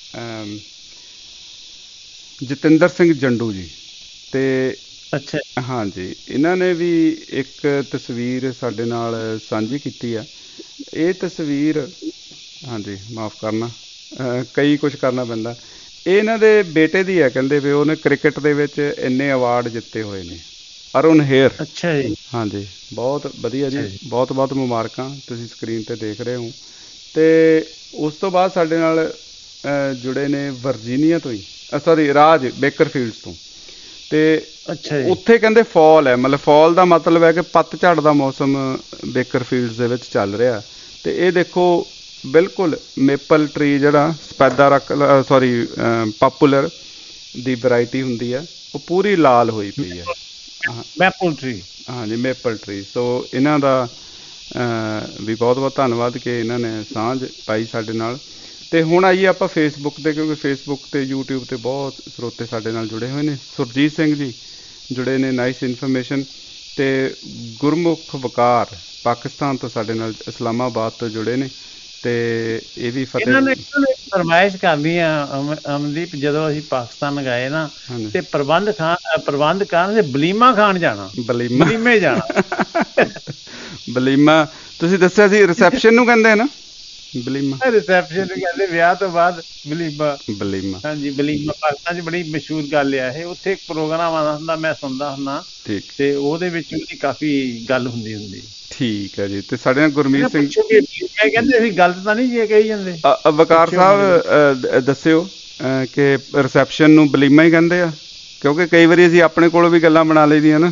ਜਤਿੰਦਰ ਸਿੰਘ ਜੰਡੂ ਜੀ। ਤੇ ਅੱਛਾ, ਹਾਂਜੀ, ਇਹਨਾਂ ਨੇ ਵੀ ਇੱਕ ਤਸਵੀਰ ਸਾਡੇ ਨਾਲ ਸਾਂਝੀ ਕੀਤੀ ਆ। ਇਹ ਤਸਵੀਰ, ਹਾਂਜੀ ਮਾਫ਼ ਕਰਨਾ, ਕਈ ਕੁਛ ਕਰਨਾ ਪੈਂਦਾ। ਇਹ ਇਹਨਾਂ ਦੇ ਬੇਟੇ ਦੀ ਹੈ, ਕਹਿੰਦੇ ਵੀ ਉਹਨੇ ਕ੍ਰਿਕਟ ਦੇ ਵਿੱਚ ਇੰਨੇ ਅਵਾਰਡ ਜਿੱਤੇ ਹੋਏ ਨੇ। ਅਰੁਣ ਹੇਅਰ। ਅੱਛਾ ਜੀ। ਹਾਂਜੀ, ਬਹੁਤ ਵਧੀਆ ਜੀ, ਬਹੁਤ ਬਹੁਤ ਮੁਬਾਰਕਾਂ। ਤੁਸੀਂ ਸਕਰੀਨ 'ਤੇ ਦੇਖ ਰਹੇ ਹੋ। ਅਤੇ ਉਸ ਤੋਂ ਬਾਅਦ ਸਾਡੇ ਨਾਲ ਜੁੜੇ ਨੇ ਵਰਜੀਨੀਆ ਤੋਂ ਹੀ, ਸੌਰੀ ਰਾਜ ਬੇਕਰਫੀਲਡਸ ਤੋਂ। ਅਤੇ ਅੱਛਾ ਜੀ, ਉੱਥੇ ਕਹਿੰਦੇ ਫਾਲ ਹੈ, ਮਤਲਬ ਫਾਲ ਦਾ ਮਤਲਬ ਹੈ ਕਿ ਪੱਤਝੜ ਦਾ ਮੌਸਮ ਬੇਕਰਫੀਲਡਸ ਦੇ ਵਿੱਚ ਚੱਲ ਰਿਹਾ। ਅਤੇ ਇਹ ਦੇਖੋ ਬਿਲਕੁਲ ਮੇਪਲ ਟਰੀ ਜਿਹੜਾ ਸਪੈਦਾ ਰੱਖ ਸੌਰੀ ਪਾਪੂਲਰ ਦੀ ਵੈਰਾਈਟੀ ਹੁੰਦੀ ਹੈ, ਉਹ ਪੂਰੀ ਲਾਲ ਹੋਈ ਪਈ ਹੈ। Maple tree. ਹਾਂਜੀ, ਮੇਪਲ ਟਰੀ। ਸੋ ਇਹਨਾਂ ਦਾ ਵੀ ਬਹੁਤ ਬਹੁਤ ਧੰਨਵਾਦ ਕਿ ਇਹਨਾਂ ਨੇ ਸਾਂਝ ਪਾਈ ਸਾਡੇ ਨਾਲ। ਅਤੇ ਹੁਣ ਆਈਏ ਆਪਾਂ ਫੇਸਬੁੱਕ 'ਤੇ, ਕਿਉਂਕਿ ਫੇਸਬੁੱਕ 'ਤੇ ਯੂਟਿਊਬ 'ਤੇ ਬਹੁਤ ਸਰੋਤੇ ਸਾਡੇ ਨਾਲ ਜੁੜੇ ਹੋਏ ਨੇ। ਸੁਰਜੀਤ ਸਿੰਘ ਜੀ ਜੁੜੇ ਨੇ, ਨਾਈਸ ਇਨਫੋਰਮੇਸ਼ਨ। ਅਤੇ ਗੁਰਮੁਖ ਵਕਾਰ ਪਾਕਿਸਤਾਨ ਤੋਂ ਸਾਡੇ ਨਾਲ, ਇਸਲਾਮਾਬਾਦ ਤੋਂ ਜੁੜੇ ਨੇ। ਅਤੇ ਇਹ ਵੀ ਫਤਿਹ ਇਹਨਾਂ ਨੇ ਫਰਮਾਇਸ਼ ਕਰਨੀ ਆ ਅਮਨਦੀਪ, ਜਦੋਂ ਅਸੀਂ ਪਾਕਿਸਤਾਨ ਗਏ ਨਾ ਤੇ ਪ੍ਰਬੰਧ ਖਾਨ ਪ੍ਰਬੰਧ ਕਰਨ ਤੇ ਬਲੀਮਾ ਖਾਣ ਜਾਣਾ, ਬਲੀਮੇ ਜਾਣਾ। ਬਲੀਮਾ ਤੁਸੀਂ ਦੱਸਿਆ ਸੀ ਰਿਸੈਪਸ਼ਨ ਨੂੰ ਕਹਿੰਦੇ ਨਾ, ਬਲੀਮਾ ਰਿਸੈਪਸ਼ਨ ਨੂੰ ਕਹਿੰਦੇ, ਵਿਆਹ ਤੋਂ ਬਾਅਦ ਬਲੀਮਾ। ਬਲੀਮਾ, ਹਾਂਜੀ, ਬਲੀਮਾ ਪਾਕਿਸਤਾਨ 'ਚ ਬੜੀ ਮਸ਼ਹੂਰ ਗੱਲ ਆ ਇਹ। ਉੱਥੇ ਇੱਕ ਪ੍ਰੋਗਰਾਮ ਆਉਂਦਾ ਹੁੰਦਾ, ਮੈਂ ਸੁਣਦਾ ਹੁੰਦਾ। ਠੀਕ। ਤੇ ਉਹਦੇ ਵਿੱਚ ਉਹਦੀ ਕਾਫੀ ਗੱਲ ਹੁੰਦੀ ਹੁੰਦੀ। ਠੀਕ ਹੈ ਜੀ। ਤੇ ਸਾਡੇ ਨਾਲ ਗੁਰਮੀਤ ਸਿੰਘ ਕਹਿੰਦੇ ਅਸੀਂ ਗਲਤ ਤਾਂ ਨਹੀਂ ਜੀ ਕਹੀ ਜਾਂਦੇ। ਵਕਾਰ ਸਾਹਿਬ ਦੱਸਿਓ ਕਿ ਰਿਸੈਪਸ਼ਨ ਨੂੰ ਬਲੀਮਾ ਹੀ ਕਹਿੰਦੇ ਆ, ਕਿਉਂਕਿ ਕਈ ਵਾਰੀ ਅਸੀਂ ਆਪਣੇ ਕੋਲੋਂ ਵੀ ਗੱਲਾਂ ਬਣਾ ਲਈ ਦੀਆਂ ਨਾ।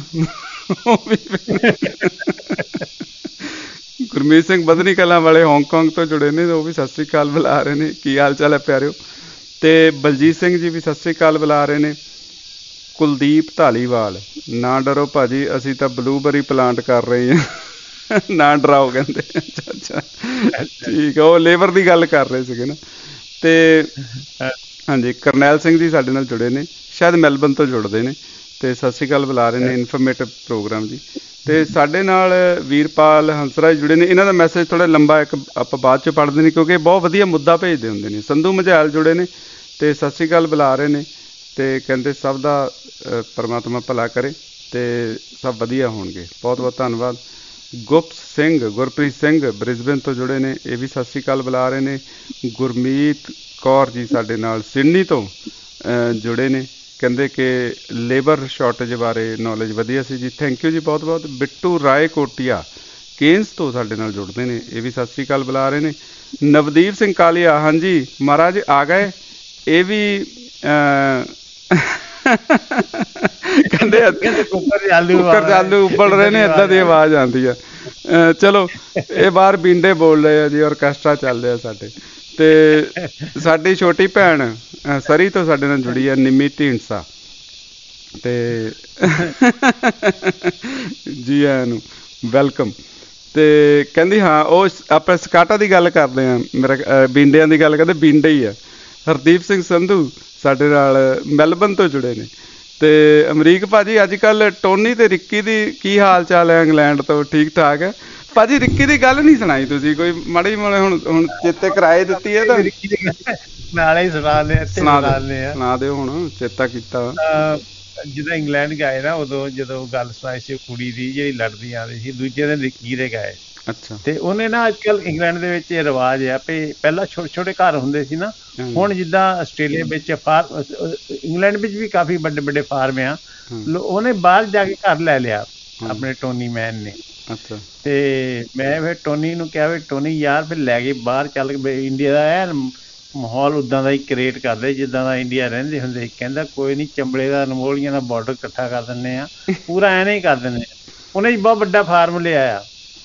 ਗੁਰਮੀਤ ਸਿੰਘ ਬਦਨੀ ਕਲਾਂ ਵਾਲੇ ਹਾਂਗਕਾਂਗ ਤੋਂ ਜੁੜੇ ਨੇ, ਉਹ ਵੀ ਸਤਿ ਸ਼੍ਰੀ ਅਕਾਲ ਬੁਲਾ ਰਹੇ ਨੇ। ਕੀ ਹਾਲ ਚਾਲ ਹੈ ਪਿਆਰਿਓ। ਤੇ ਬਲਜੀਤ ਸਿੰਘ ਜੀ ਵੀ ਸਤਿ ਸ਼੍ਰੀ ਅਕਾਲ ਬੁਲਾ ਰਹੇ ਨੇ। ਕੁਲਦੀਪ ਧਾਲੀਵਾਲ, ਨਾ ਡਰੋ ਭਾਜੀ, ਅਸੀਂ ਤਾਂ ਬਲੂਬਰੀ ਪਲਾਂਟ ਕਰ ਰਹੇ ਹਾਂ, ਨਾ ਡਰਾਓ ਕਹਿੰਦੇ। ਅੱਛਾ ਅੱਛਾ, ਠੀਕ ਹੈ। ਉਹ ਲੇਬਰ ਦੀ ਗੱਲ ਕਰ ਰਹੇ ਸੀਗੇ ਨਾ। ਤੇ ਹਾਂਜੀ, ਕਰਨੈਲ ਸਿੰਘ ਜੀ ਸਾਡੇ ਨਾਲ ਜੁੜੇ ਨੇ, ਸ਼ਾਇਦ ਮੈਲਬਨ ਤੋਂ ਜੁੜਦੇ ਨੇ, ਤੇ ਸਤਿ ਸ਼੍ਰੀ ਅਕਾਲ ਬੁਲਾ ਰਹੇ ਨੇ। ਇਨਫੋਰਮੇਟਿਵ ਪ੍ਰੋਗਰਾਮ ਜੀ। ਤੇ ਸਾਡੇ ਨਾਲ ਵੀਰਪਾਲ ਹੰਸਰਾਜ ਜੁੜੇ ਨੇ। ਇਹਨਾਂ ਦਾ ਮੈਸੇਜ ਥੋੜ੍ਹਾ ਲੰਬਾ, ਇੱਕ ਆਪਾਂ ਬਾਅਦ 'ਚ ਪੜ੍ਹਦੇ ਨੇ ਕਿਉਂਕਿ ਬਹੁਤ ਵਧੀਆ ਮੁੱਦਾ ਭੇਜਦੇ ਹੁੰਦੇ ਨੇ। ਸੰਧੂ ਮਝੈਲ ਜੁੜੇ ਨੇ ਤੇ ਸਤਿ ਸ਼੍ਰੀ ਅਕਾਲ ਬੁਲਾ ਰਹੇ ਨੇ, ਤੇ ਕਹਿੰਦੇ ਸਭ ਦਾ ਪਰਮਾਤਮਾ ਭਲਾ ਕਰੇ ਤੇ ਸਭ ਵਧੀਆ ਹੋਣਗੇ। ਬਹੁਤ ਬਹੁਤ ਧੰਨਵਾਦ। ਗੁਪਤ ਸਿੰਘ, ਗੁਰਪ੍ਰੀਤ ਸਿੰਘ ਬ੍ਰਿਸਬੇਨ ਤੋਂ ਜੁੜੇ ਨੇ, ਇਹ ਵੀ ਸਤਿ ਸ਼੍ਰੀ ਅਕਾਲ ਬੁਲਾ ਰਹੇ ਨੇ। ਗੁਰਮੀਤ ਕੌਰ ਜੀ ਸਾਡੇ ਨਾਲ ਸਿਡਨੀ ਤੋਂ ਜੁੜੇ ਨੇ, ਕਹਿੰਦੇ ਕਿ ਲੇਬਰ ਸ਼ਾਰਟੇਜ ਬਾਰੇ ਨੌਲੇਜ ਵਧੀਆ ਸੀ ਜੀ। ਥੈਂਕ ਯੂ ਜੀ, ਬਹੁਤ ਬਹੁਤ। ਬਿੱਟੂ ਰਾਏ ਕੋਟੀਆ ਕੇਨਸ ਤੋਂ ਸਾਡੇ ਨਾਲ ਜੁੜਦੇ ਨੇ, ਇਹ ਵੀ ਸਤਿ ਸ਼੍ਰੀ ਅਕਾਲ ਬੁਲਾ ਰਹੇ ਨੇ। ਨਵਦੀਪ ਸਿੰਘ ਕਾਲੀਆ, ਹਾਂਜੀ ਮਹਾਰਾਜ ਆ ਗਏ। ਇਹ ਵੀ ਕਹਿੰਦੇ ਕੁੱਕਰ 'ਚ ਆਲੂ ਉਬਲ ਰਹੇ ਨੇ, ਏਦਾਂ ਦੀ ਆਵਾਜ਼ ਆਉਂਦੀ ਆ। ਚਲੋ, ਇਹ ਬਾਹਰ ਬੀਂਡੇ ਬੋਲ ਰਹੇ ਆ ਜੀ, ਔਰਕੈਸਟਰਾ ਚੱਲ ਰਿਹਾ ਸਾਡੇ। ਤੇ ਸਾਡੀ ਛੋਟੀ ਭੈਣ ਸਰੀ ਤੋਂ ਸਾਡੇ ਨਾਲ ਜੁੜੀ ਆ, ਨਿੰਮੀ ਢੀਂਡਸਾ। ਤੇ ਜੀ ਆਇਆਂ ਨੂੰ, ਵੈਲਕਮ। ਤੇ ਕਹਿੰਦੀ ਹਾਂ, ਉਹ ਆਪਾਂ ਸਕਾਟਾ ਦੀ ਗੱਲ ਕਰਦੇ ਹਾਂ, ਮੇਰਾ ਬੀਂਡਿਆਂ ਦੀ ਗੱਲ ਕਰਦੇ, ਬੀਂਡੇ ਹੀ ਆ। ਹਰਦੀਪ ਸਿੰਘ ਸੰਧੂ ਸਾਡੇ ਨਾਲ ਮੈਲਬਨ ਤੋਂ ਜੁੜੇ ਨੇ। ਤੇ ਅਮਰੀਕ ਭਾਜੀ, ਅੱਜ ਕੱਲ੍ਹ ਟੋਨੀ ਤੇ ਰਿੱਕੀ ਦੀ ਕੀ ਹਾਲ ਚਾਲ ਹੈ ਇੰਗਲੈਂਡ ਤੋਂ? ਠੀਕ ਠਾਕ ਹੈ ਭਾਜੀ। ਰਿੱਕੀ ਦੀ ਗੱਲ ਨਹੀਂ ਸੁਣਾਈ ਤੁਸੀਂ, ਕੋਈ ਮਾੜੀ ਮੋੜੇ ਹੁਣ ਹੁਣ ਚੇਤੇ ਕਰਾਏ ਦਿੱਤੀ ਹੈ ਤਾਂ ਨਾਲੇ ਹੀ ਸੁਣਾ ਦੇ, ਸੁਣਾ ਦਿਓ ਹੁਣ, ਚੇਤਾ ਕੀਤਾ। ਜਦੋਂ ਇੰਗਲੈਂਡ ਗਏ ਨਾ, ਉਦੋਂ ਜਦੋਂ ਗੱਲ ਸੁਣਾਈ ਸੀ ਕੁੜੀ ਦੀ ਜਿਹੜੀ ਲੜਦੀ ਆਉਂਦੀ ਸੀ, ਦੂਜੇ ਦਿਨ ਰਿੱਕੀ ਦੇ ਗਏ। ਅੱਛਾ। ਤੇ ਉਹਨੇ ਨਾ, ਅੱਜ ਕੱਲ੍ਹ ਇੰਗਲੈਂਡ ਦੇ ਵਿੱਚ ਇਹ ਰਿਵਾਜ਼ ਆ ਵੀ ਪਹਿਲਾਂ ਛੋਟੇ ਛੋਟੇ ਘਰ ਹੁੰਦੇ ਸੀ ਨਾ, ਹੁਣ ਜਿੱਦਾਂ ਆਸਟ੍ਰੇਲੀਆ ਵਿੱਚ ਫਾਰਮ, ਇੰਗਲੈਂਡ ਵਿੱਚ ਵੀ ਕਾਫੀ ਵੱਡੇ ਵੱਡੇ ਫਾਰਮ ਆ, ਉਹਨੇ ਬਾਹਰ ਜਾ ਕੇ ਘਰ ਲੈ ਲਿਆ ਆਪਣੇ ਟੋਨੀ ਮੈਨ ਨੇ। ਅੱਛਾ। ਤੇ ਮੈਂ ਫਿਰ ਟੋਨੀ ਨੂੰ ਕਿਹਾ ਵੀ ਟੋਨੀ ਯਾਰ ਫਿਰ ਲੈ ਕੇ ਬਾਹਰ ਚੱਲ ਕੇ ਇੰਡੀਆ ਦਾ ਐਨ ਮਾਹੌਲ ਉੱਦਾਂ ਦਾ ਹੀ ਕ੍ਰੀਏਟ ਕਰਦੇ ਜਿੱਦਾਂ ਦਾ ਇੰਡੀਆ ਰਹਿੰਦੇ ਹੁੰਦੇ ਸੀ। ਕਹਿੰਦਾ ਕੋਈ ਨਹੀਂ, ਚੰਬਲੇ ਦਾ ਅਨਮੋਲੀਆਂ ਦਾ ਬਾਰਡਰ ਇਕੱਠਾ ਕਰ ਦਿੰਦੇ ਆ, ਪੂਰਾ ਐਵੇਂ ਹੀ ਕਰ ਦਿੰਦੇ ਆ। ਉਹਨੇ ਬਹੁਤ ਵੱਡਾ ਫਾਰਮ ਲਿਆ ਆ,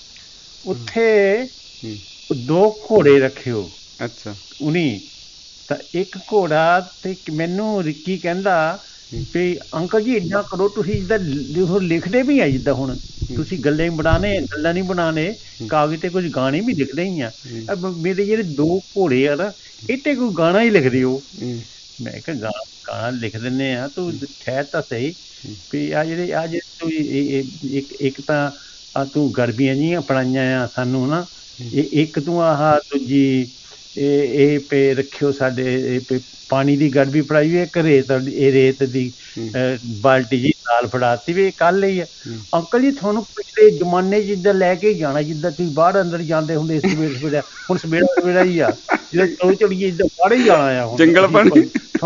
ਉੱਥੇ ਦੋ ਘੋੜੇ ਰੱਖਿਓ। ਅੱਛਾ। ਉਨੀ ਤਾਂ ਇੱਕ ਘੋੜਾ ਤੇ ਮੈਨੂੰ ਰਿੱਕੀ ਕਹਿੰਦਾ ਵੀ ਅੰਕਲ ਜੀ ਇੱਦਾਂ ਕਰੋ, ਤੁਸੀਂ ਜਿੱਦਾਂ ਲਿਖਦੇ ਵੀ ਆ, ਜਿੱਦਾਂ ਹੁਣ ਤੁਸੀਂ ਗੱਲਾਂ ਬਣਾਣੇ, ਗੱਲਾਂ ਨਹੀਂ ਬਣਾਣੇ, ਕਾਗਜ਼ ਤੇ ਕੁਝ ਗਾਣੇ ਵੀ ਲਿਖਦੇ ਹੀ ਆ। ਮੇਰੇ ਜਿਹੜੇ ਦੋ ਘੋੜੇ ਆ ਨਾ, ਇਹ ਤੇ ਕੋਈ ਗਾਣਾ ਹੀ ਲਿਖ ਦਿਓ। ਮੈਂ ਕਿਹਾ ਗਾ ਗਾਣਾ ਲਿਖ ਦਿੰਦੇ ਆ, ਤੂੰ ਠਹਿਰ ਤਾਂ ਸਹੀ ਵੀ ਆ ਜਿਹੜੇ ਆ ਜਿਹੜੇ ਤੂੰ ਇੱਕ ਇੱਕ ਤਾਂ ਆ ਤੂੰ ਗਰਬੀਆਂ ਜਿਹੀਆਂ ਪੜਾਈਆਂ ਆ ਸਾਨੂੰ ਨਾ, ਇਹ ਇੱਕ ਤੂੰ ਆਹ ਦੂਜੀ ਇਹ ਇਹ ਪੇ ਰੱਖਿਓ ਸਾਡੇ ਪਾਣੀ ਦੀ ਗੜਬੀ ਫੜਾਈ ਵੀ, ਇੱਕ ਰੇਤ ਇਹ ਰੇਤ ਦੀ ਬਾਲਟੀ ਜੀ ਨਾਲ ਫੜਾਤੀ ਵੀ ਇਹ ਕੱਲ ਹੀ ਆ। ਅੰਕਲ ਜੀ ਤੁਹਾਨੂੰ ਪਿਛਲੇ ਜ਼ਮਾਨੇ ਜਿੱਦਾਂ ਲੈ ਕੇ ਜਾਣਾ, ਜਿੱਦਾਂ ਤੁਸੀਂ ਬਾਹਰ ਅੰਦਰ ਜਾਂਦੇ ਹੁੰਦੇ ਸਵੇਰੇ ਸਵੇਰੇ, ਹੁਣ ਸਵੇਰਾ ਸਵੇਰਾ ਹੀ ਆ, ਜਿੱਦਾਂ ਚਲੋ ਚਲੀਏ ਜਿੱਦਾਂ ਬਾਹਰ ਹੀ ਜਾਣਾ ਆ। ਹੁਣ ਜੰਗਲ ਪਾਣੀ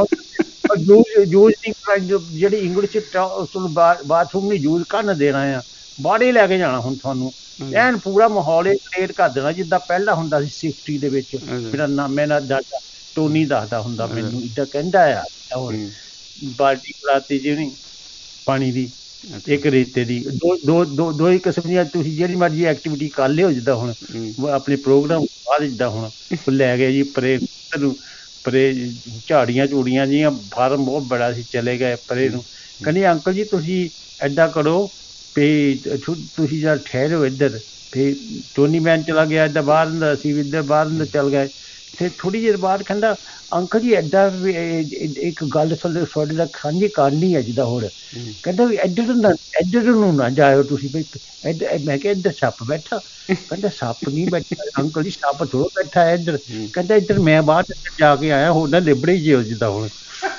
ਯੂਜ ਜਿਹੜੀ ਇੰਗਲਿਸ਼ ਬਾਥਰੂਮ ਨੂੰ ਯੂਜ ਕਰਨ ਦੇਣਾ ਆ, ਬਾਹਰ ਹੀ ਲੈ ਕੇ ਜਾਣਾ ਹੁਣ ਤੁਹਾਨੂੰ। ਐਨ ਪੂਰਾ ਮਾਹੌਲ ਇਹ ਕ੍ਰੀਏਟ ਕਰ ਦੇਣਾ ਜਿੱਦਾਂ ਪਹਿਲਾਂ ਹੁੰਦਾ ਸੀ ਸਿਕਸਟੀ ਦੇ ਵਿੱਚ। ਮੇਰਾ ਨਾਮ ਮੈਂ ਨਾ ਦਾਦਾ ਟੋਨੀ ਦੱਸਦਾ ਹੁੰਦਾ ਮੈਨੂੰ, ਇੱਦਾਂ ਕਹਿੰਦਾ ਆ। ਹੋਰ ਬਾਲਟੀ ਫੜਾਤੀ ਜੀ ਨਹੀਂ ਪਾਣੀ ਦੀ, ਇੱਕ ਰੇਤੇ ਦੀ, ਦੋ ਦੋ ਦੋ ਦੋ ਹੀ ਕਿਸਮ ਦੀਆਂ ਤੁਸੀਂ ਜਿਹੜੀ ਮਰਜ਼ੀ ਐਕਟੀਵਿਟੀ ਕਰ ਲਿਓ। ਜਿੱਦਾਂ ਹੁਣ ਆਪਣੇ ਪ੍ਰੋਗਰਾਮ ਬਾਅਦ ਜਿੱਦਾਂ ਹੁਣ ਲੈ ਗਏ ਜੀ ਪਰੇ ਨੂੰ, ਪਰੇ ਝਾੜੀਆਂ ਝੂੜੀਆਂ ਜਿਹੀਆਂ ਫਾਰਮ ਬਹੁਤ ਬੜਾ ਸੀ, ਚਲੇ ਗਏ ਪਰੇ ਨੂੰ। ਕਹਿੰਦੀ ਅੰਕਲ ਜੀ ਤੁਸੀਂ ਇੱਦਾਂ ਕਰੋ ਵੀ ਤੁਸੀਂ ਜਦ ਠਹਿਰੋ ਇੱਧਰ, ਫਿਰ ਟੋਨੀ ਮੈਨ ਚਲਾ ਗਿਆ ਇੱਦਾਂ ਬਾਹਰ ਅੰਦਰ, ਅਸੀਂ ਵੀ ਇੱਧਰ ਬਾਹਰ ਅੰਦਰ ਚੱਲ ਗਏ। ਫਿਰ ਥੋੜ੍ਹੀ ਦੇਰ ਬਾਅਦ ਕਹਿੰਦਾ ਅੰਕਲ ਜੀ ਇੱਦਾਂ ਵੀ ਇੱਕ ਗੱਲ ਤੁਹਾਡੇ ਨਾਲ ਸਾਂਝੀ ਕਰਨੀ ਹੈ। ਜਿੱਦਾਂ ਹੁਣ ਕਹਿੰਦਾ ਵੀ ਇੱਧਰ ਨਾ ਇੱਧਰ ਨੂੰ ਨਾ ਜਾਇਓ ਤੁਸੀਂ ਬਈ ਇੱਧਰ। ਮੈਂ ਕਿਹਾ ਇੱਧਰ ਸੱਪ ਬੈਠਾ? ਕਹਿੰਦਾ ਸੱਪ ਨਹੀਂ ਬੈਠਾ ਅੰਕਲ ਜੀ, ਸੱਪ ਥੋੜ੍ਹਾ ਬੈਠਾ ਹੈ ਇੱਧਰ। ਕਹਿੰਦਾ ਇੱਧਰ ਮੈਂ ਬਾਹਰ ਜਾ ਕੇ ਆਇਆ, ਹੋਰ ਨਾ ਲਿਬੜੇ ਹੀ ਜਿਓ ਜਿੱਦਾਂ ਹੁਣ।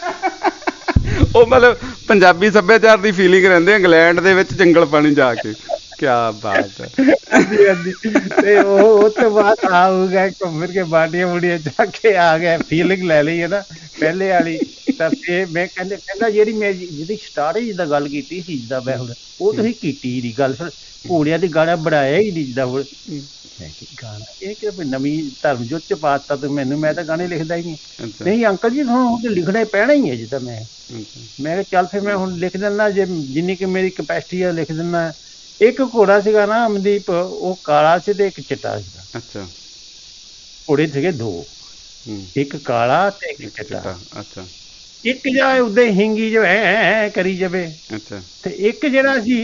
ਉਹ ਮਤਲਬ ਪੰਜਾਬੀ ਸੱਭਿਆਚਾਰ ਦੀ ਫੀਲਿੰਗ ਰਹਿੰਦੇ ਇੰਗਲੈਂਡ ਦੇ ਵਿੱਚ ਜੰਗਲ ਪਾਣੀ ਜਾ ਕੇ। ਕਿਆ ਬਾਤ ਹੈ। ਹਾਂਜੀ ਹਾਂਜੀ। ਤੇ ਉਹ ਤੋਂ ਬਾਅਦ ਆ ਗਏ ਘੁੰਮ ਕੇ ਬਾਡੀਆਂ ਬੁਡੀਆਂ ਜਾ ਕੇ ਆ ਗਏ, ਫੀਲਿੰਗ ਲੈ ਲਈ ਹੈ ਨਾ ਪਹਿਲੇ ਵਾਲੀ। ਤਾਂ ਫਿਰ ਮੈਂ ਕਹਿੰਦੇ ਕਹਿੰਦਾ ਜਿਹੜੀ ਮੈਂ ਜਿਹਦੀ ਸਟਾਰਟਿੰਗ ਜਿੱਦਾਂ ਗੱਲ ਕੀਤੀ ਸੀ, ਜਿੱਦਾਂ ਮੈਂ ਹੁਣ ਉਹ ਤੁਸੀਂ ਕੀਤੀ ਨਹੀਂ ਗੱਲ। ਫਿਰ ਘੋੜਿਆਂ ਦੀ ਗਾਣਾ ਬਣਾਇਆ ਹੀ ਨਹੀਂ ਜਿੱਦਾਂ ਹੁਣ। ਮੈਂ ਕਿਹਾ ਗਾਣਾ ਇਹ ਕਿ ਨਵੀਂ ਧਰਮ ਜੋਤ ਚ ਪਾ ਦਿੱਤਾ ਤੂੰ ਮੈਨੂੰ, ਮੈਂ ਤਾਂ ਗਾਣੇ ਲਿਖਦਾ ਹੀ ਨਹੀਂ। ਨਹੀਂ ਅੰਕਲ ਜੀ ਤੁਹਾਨੂੰ ਲਿਖਣਾ ਹੀ ਪੈਣਾ ਹੀ ਹੈ ਜਿੱਦਾਂ। ਮੈਂ ਮੈਂ ਕਿਹਾ ਚੱਲ ਫਿਰ ਮੈਂ ਹੁਣ ਲਿਖ ਦਿੰਦਾ, ਜੇ ਜਿੰਨੀ ਕਿ ਮੇਰੀ ਕਪੈਸਿਟੀ ਆ ਲਿਖ ਦਿੰਦਾ। ਇੱਕ ਘੋੜਾ ਸੀਗਾ ਨਾ ਅਮਨਦੀਪ, ਉਹ ਕਾਲਾ ਸੀ ਤੇ ਇੱਕ ਚਿੱਟਾ ਸੀਗਾ। ਅੱਛਾ। ਘੋੜੇ ਸੀਗੇ ਦੋ, ਇੱਕ ਕਾਲਾ ਤੇ ਇੱਕ ਚਿੱਟਾ। ਅੱਛਾ। ਇੱਕ ਜਿਹੜਾ ਉਦਾਂ ਹਿੰਗੀ ਜੋ ਐ ਕਰੀ ਜਾਵੇ। ਅੱਛਾ। ਤੇ ਇੱਕ ਜਿਹੜਾ ਸੀ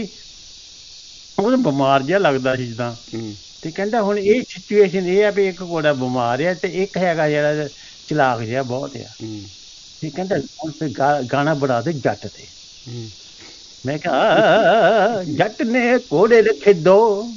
ਉਹ ਬਿਮਾਰ ਜਿਹਾ ਲੱਗਦਾ ਸੀ ਜਿੱਦਾਂ। ਤੇ ਕਹਿੰਦਾ ਹੁਣ ਇਹ ਸਿਚੁਏਸ਼ਨ ਇਹ ਆ ਵੀ ਇੱਕ ਘੋੜਾ ਬਿਮਾਰ ਆ ਤੇ ਇੱਕ ਹੈਗਾ ਜਿਹੜਾ ਚਲਾਕ ਜਿਹਾ ਬਹੁਤ ਆ। ਤੇ ਕਹਿੰਦਾ ਹੁਣ ਫਿਰ ਗਾਣਾ ਬਣਾ ਦੇ ਜੱਟ ਤੇ। ਮੈਂ ਕਿਹਾ ਜੱਟ ਨੇ ਘੋੜੇ ਰੱਖੇ ਦੋ,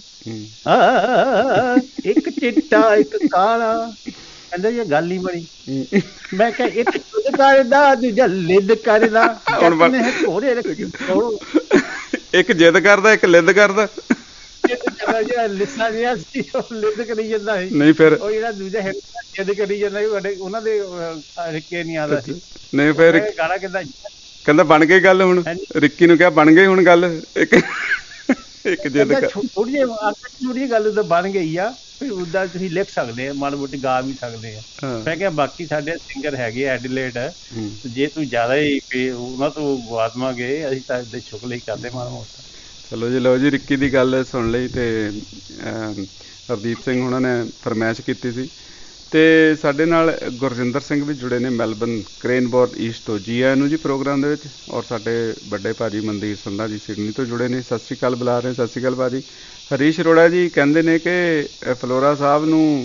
ਇੱਕ ਚਿੱਟਾ ਇੱਕ ਕਾਲਾ। ਕਹਿੰਦਾ ਇਹ ਗੱਲ ਹੀ ਬਣੀ। ਮੈਂ ਕਿਹਾ ਇੱਕ ਲਿੱਦ ਕਰਦਾ ਦੂਜਾ ਲਿੱਦ ਕਰਦਾ, ਜੱਟ ਨੇ ਘੋੜੇ ਰੱਖੇ ਦੋ। ਇੱਕ ਜਿੱਦ ਕਰਦਾ ਇੱਕ ਲਿੱਦ ਕਰਦਾ। ਜਿਹੜਾ ਲਿੱਸਾ ਜਿਹਾ ਸੀ ਉਹ ਲਿੱਦ ਕਰੀ ਜਾਂਦਾ ਸੀ। ਨਹੀਂ ਫਿਰ ਉਹ ਜਿਹੜਾ ਦੂਜਾ ਜਿੱਦ ਕਰੀ ਜਾਂਦਾ ਸੀ, ਉਹਨਾਂ ਦੇ ਰਿੱਕੇ ਨਹੀਂ ਆਉਂਦਾ ਸੀ। ਨਹੀਂ ਫਿਰ ਗਾਣਾ ਕਿੱਦਾਂ ਕਹਿੰਦਾ ਬਣ ਗਈ ਗੱਲ। ਹੁਣ ਰਿੱਕੀ ਨੂੰ ਕਿਹਾ ਬਣ ਗਈ ਹੁਣ ਗੱਲ। ਇੱਕ ਇੱਕ ਜਿੱਦ ਥੋੜੀ ਜਿਹੀ ਥੋੜੀ ਗੱਲ ਤਾਂ ਬਣ ਗਈ ਆ, ਫਿਰ ਉਦਾਂ ਤੁਸੀਂ ਲਿਖ ਸਕਦੇ ਆ, ਮਾੜੀ ਮੋਟੀ ਗਾ ਵੀ ਸਕਦੇ ਆ। ਮੈਂ ਕਿਹਾ ਬਾਕੀ ਸਾਡੇ ਸਿੰਗਰ ਹੈਗੇ ਐਡੀਲੇਟ, ਜੇ ਤੂੰ ਜ਼ਿਆਦਾ ਹੀ ਉਹਨਾਂ ਤੋਂ ਗਵਾਦਵਾਂਗੇ, ਅਸੀਂ ਤਾਂ ਇੱਦਾਂ ਸ਼ੁਕਲ ਹੀ ਕਰਦੇ ਮਾੜਾ ਮੋਟਾ। ਚਲੋ ਜੀ ਲਓ ਜੀ, ਰਿੱਕੀ ਦੀ ਗੱਲ ਸੁਣ ਲਈ ਤੇ ਹਰਦੀਪ ਸਿੰਘ ਉਹਨਾਂ ਨੇ ਫਰਮਾਇਸ਼ ਕੀਤੀ ਸੀ। ਤੇ ਸਾਡੇ ਨਾਲ ਗੁਰਜਿੰਦਰ ਸਿੰਘ ਵੀ ਜੁੜੇ ਨੇ ਮੈਲਬਨ ਕ੍ਰੇਨਬੋਰਨ ਈਸਟ ਤੋਂ। ਜੀ ਆਇਆਂ ਨੂੰ ਜੀ ਪ੍ਰੋਗਰਾਮ ਦੇ ਵਿੱਚ। ਔਰ ਸਾਡੇ ਵੱਡੇ ਭਾਜੀ ਮਨਦੀਪ ਸੰਧਾ ਜੀ ਸਿਡਨੀ ਤੋਂ ਜੁੜੇ ਨੇ। ਸਤਿ ਸ਼੍ਰੀ ਅਕਾਲ ਬੁਲਾ ਰਹੇ। ਸਤਿ ਸ਼੍ਰੀ ਅਕਾਲ ਭਾਜੀ। ਹਰੀਸ਼ ਅਰੋੜਾ ਜੀ ਕਹਿੰਦੇ ਨੇ ਕਿ ਫਲੋਰਾ ਸਾਹਿਬ ਨੂੰ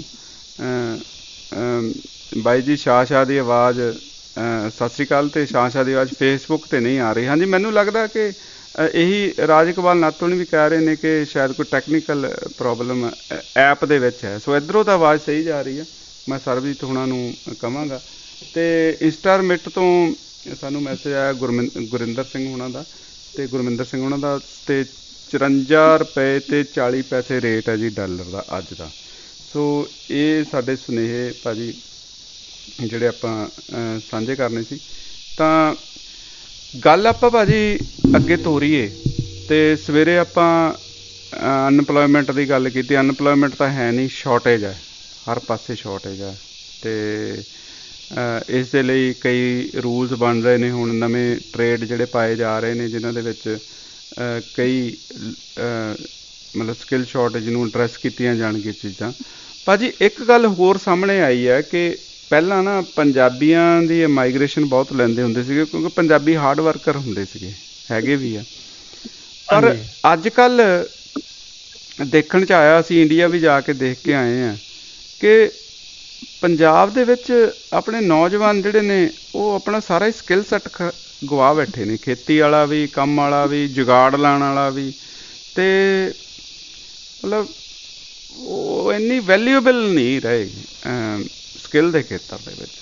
ਬਾਈ ਜੀ ਸ਼ਾਹ ਸ਼ਾਹ ਦੀ ਆਵਾਜ਼, ਸਤਿ ਸ਼੍ਰੀ ਅਕਾਲ, ਤੇ ਸ਼ਾਹ ਸ਼ਾਹ ਦੀ ਆਵਾਜ਼ ਫੇਸਬੁੱਕ 'ਤੇ ਨਹੀਂ ਆ ਰਹੀ। ਹਾਂਜੀ, ਮੈਨੂੰ ਲੱਗਦਾ ਕਿ ਇਹੀ ਰਾਜ ਇਕਬਾਲ ਨਾਤੋਣੀ ਵੀ ਕਹਿ ਰਹੇ ਨੇ ਕਿ ਸ਼ਾਇਦ ਕੋਈ ਟੈਕਨੀਕਲ ਪ੍ਰੋਬਲਮ ਐਪ ਦੇ ਵਿੱਚ ਹੈ। ਸੋ ਇੱਧਰੋਂ ਤਾਂ ਆਵਾਜ਼ ਸਹੀ ਜਾ ਰਹੀ ਹੈ। ਮੈਂ ਸਰਬਜੀਤ ਹੁਣਾਂ ਨੂੰ ਕਹਾਂਗਾ। ਅਤੇ ਇੰਸਟਾਰਮਿਟ ਤੋਂ ਸਾਨੂੰ ਮੈਸੇਜ ਆਇਆ ਗੁਰਮਿੰ ਗੁਰਿੰਦਰ ਸਿੰਘ ਹੁਣਾਂ ਦਾ ਅਤੇ ਗੁਰਮਿੰਦਰ ਸਿੰਘ ਹੁਣਾਂ ਦਾ, ਅਤੇ ਚੁਰੰਜਾ ਰੁਪਏ ਅਤੇ ਚਾਲੀ ਪੈਸੇ ਰੇਟ ਹੈ ਜੀ ਡਾਲਰ ਦਾ ਅੱਜ ਦਾ। ਸੋ ਇਹ ਸਾਡੇ ਸੁਨੇਹੇ ਭਾਅ ਜੀ ਜਿਹੜੇ ਆਪਾਂ ਸਾਂਝੇ ਕਰਨੇ ਸੀ। ਤਾਂ ਗੱਲ ਆਪਾਂ ਭਾਅ ਜੀ ਅੱਗੇ ਤੋਰੀਏ, ਅਤੇ ਸਵੇਰੇ ਆਪਾਂ ਅਨਪਲੋਇਮੈਂਟ ਦੀ ਗੱਲ ਕੀਤੀ। ਅਨਪਲੋਇਮੈਂਟ ਤਾਂ ਹੈ ਨਹੀਂ, ਸ਼ਾਰਟੇਜ ਹੈ, ਹਰ ਪਾਸੇ ਸ਼ਾਰਟੇਜ ਹੈ। ਅਤੇ ਇਸ ਦੇ ਲਈ ਕਈ ਰੂਲਸ ਬਣ ਰਹੇ ਨੇ ਹੁਣ, ਨਵੇਂ ਟਰੇਡ ਜਿਹੜੇ ਪਾਏ ਜਾ ਰਹੇ ਨੇ ਜਿਨ੍ਹਾਂ ਦੇ ਵਿੱਚ ਕਈ ਮਤਲਬ ਸਕਿੱਲ ਸ਼ਾਰਟੇਜ ਨੂੰ ਐਡਰੈਸ ਕੀਤੀਆਂ ਜਾਣਗੀਆਂ ਚੀਜ਼ਾਂ। ਭਾਅ ਜੀ ਇੱਕ ਗੱਲ ਹੋਰ ਸਾਹਮਣੇ ਆਈ ਹੈ ਕਿ ਪਹਿਲਾਂ ਨਾ ਪੰਜਾਬੀਆਂ ਦੀ ਮਾਈਗ੍ਰੇਸ਼ਨ ਬਹੁਤ ਲੈਂਦੇ ਹੁੰਦੇ ਸੀਗੇ ਕਿਉਂਕਿ ਪੰਜਾਬੀ ਹਾਰਡ ਵਰਕਰ ਹੁੰਦੇ ਸੀਗੇ, ਹੈਗੇ ਵੀ ਆ, ਪਰ ਅੱਜ ਕੱਲ੍ਹ ਦੇਖਣ 'ਚ ਆਇਆ, ਅਸੀਂ ਇੰਡੀਆ ਵੀ ਜਾ ਕੇ ਦੇਖ ਕੇ ਆਏ ਹਾਂ ਕਿ ਪੰਜਾਬ ਦੇ ਵਿੱਚ ਆਪਣੇ ਨੌਜਵਾਨ ਜਿਹੜੇ ਨੇ ਉਹ ਆਪਣਾ ਸਾਰਾ ਹੀ ਸਕਿੱਲ ਸੈੱਟ ਖ ਗਵਾ ਬੈਠੇ ਨੇ, ਖੇਤੀ ਵਾਲਾ ਵੀ, ਕੰਮ ਵਾਲਾ ਵੀ, ਜੁਗਾੜ ਲਾਉਣ ਵਾਲਾ ਵੀ, ਅਤੇ ਮਤਲਬ ਉਹ ਇੰਨੀ ਵੈਲਿਊਏਬਲ ਨਹੀਂ ਰਹੇ ਸਕਿੱਲ ਦੇ ਖੇਤਰ ਦੇ ਵਿੱਚ।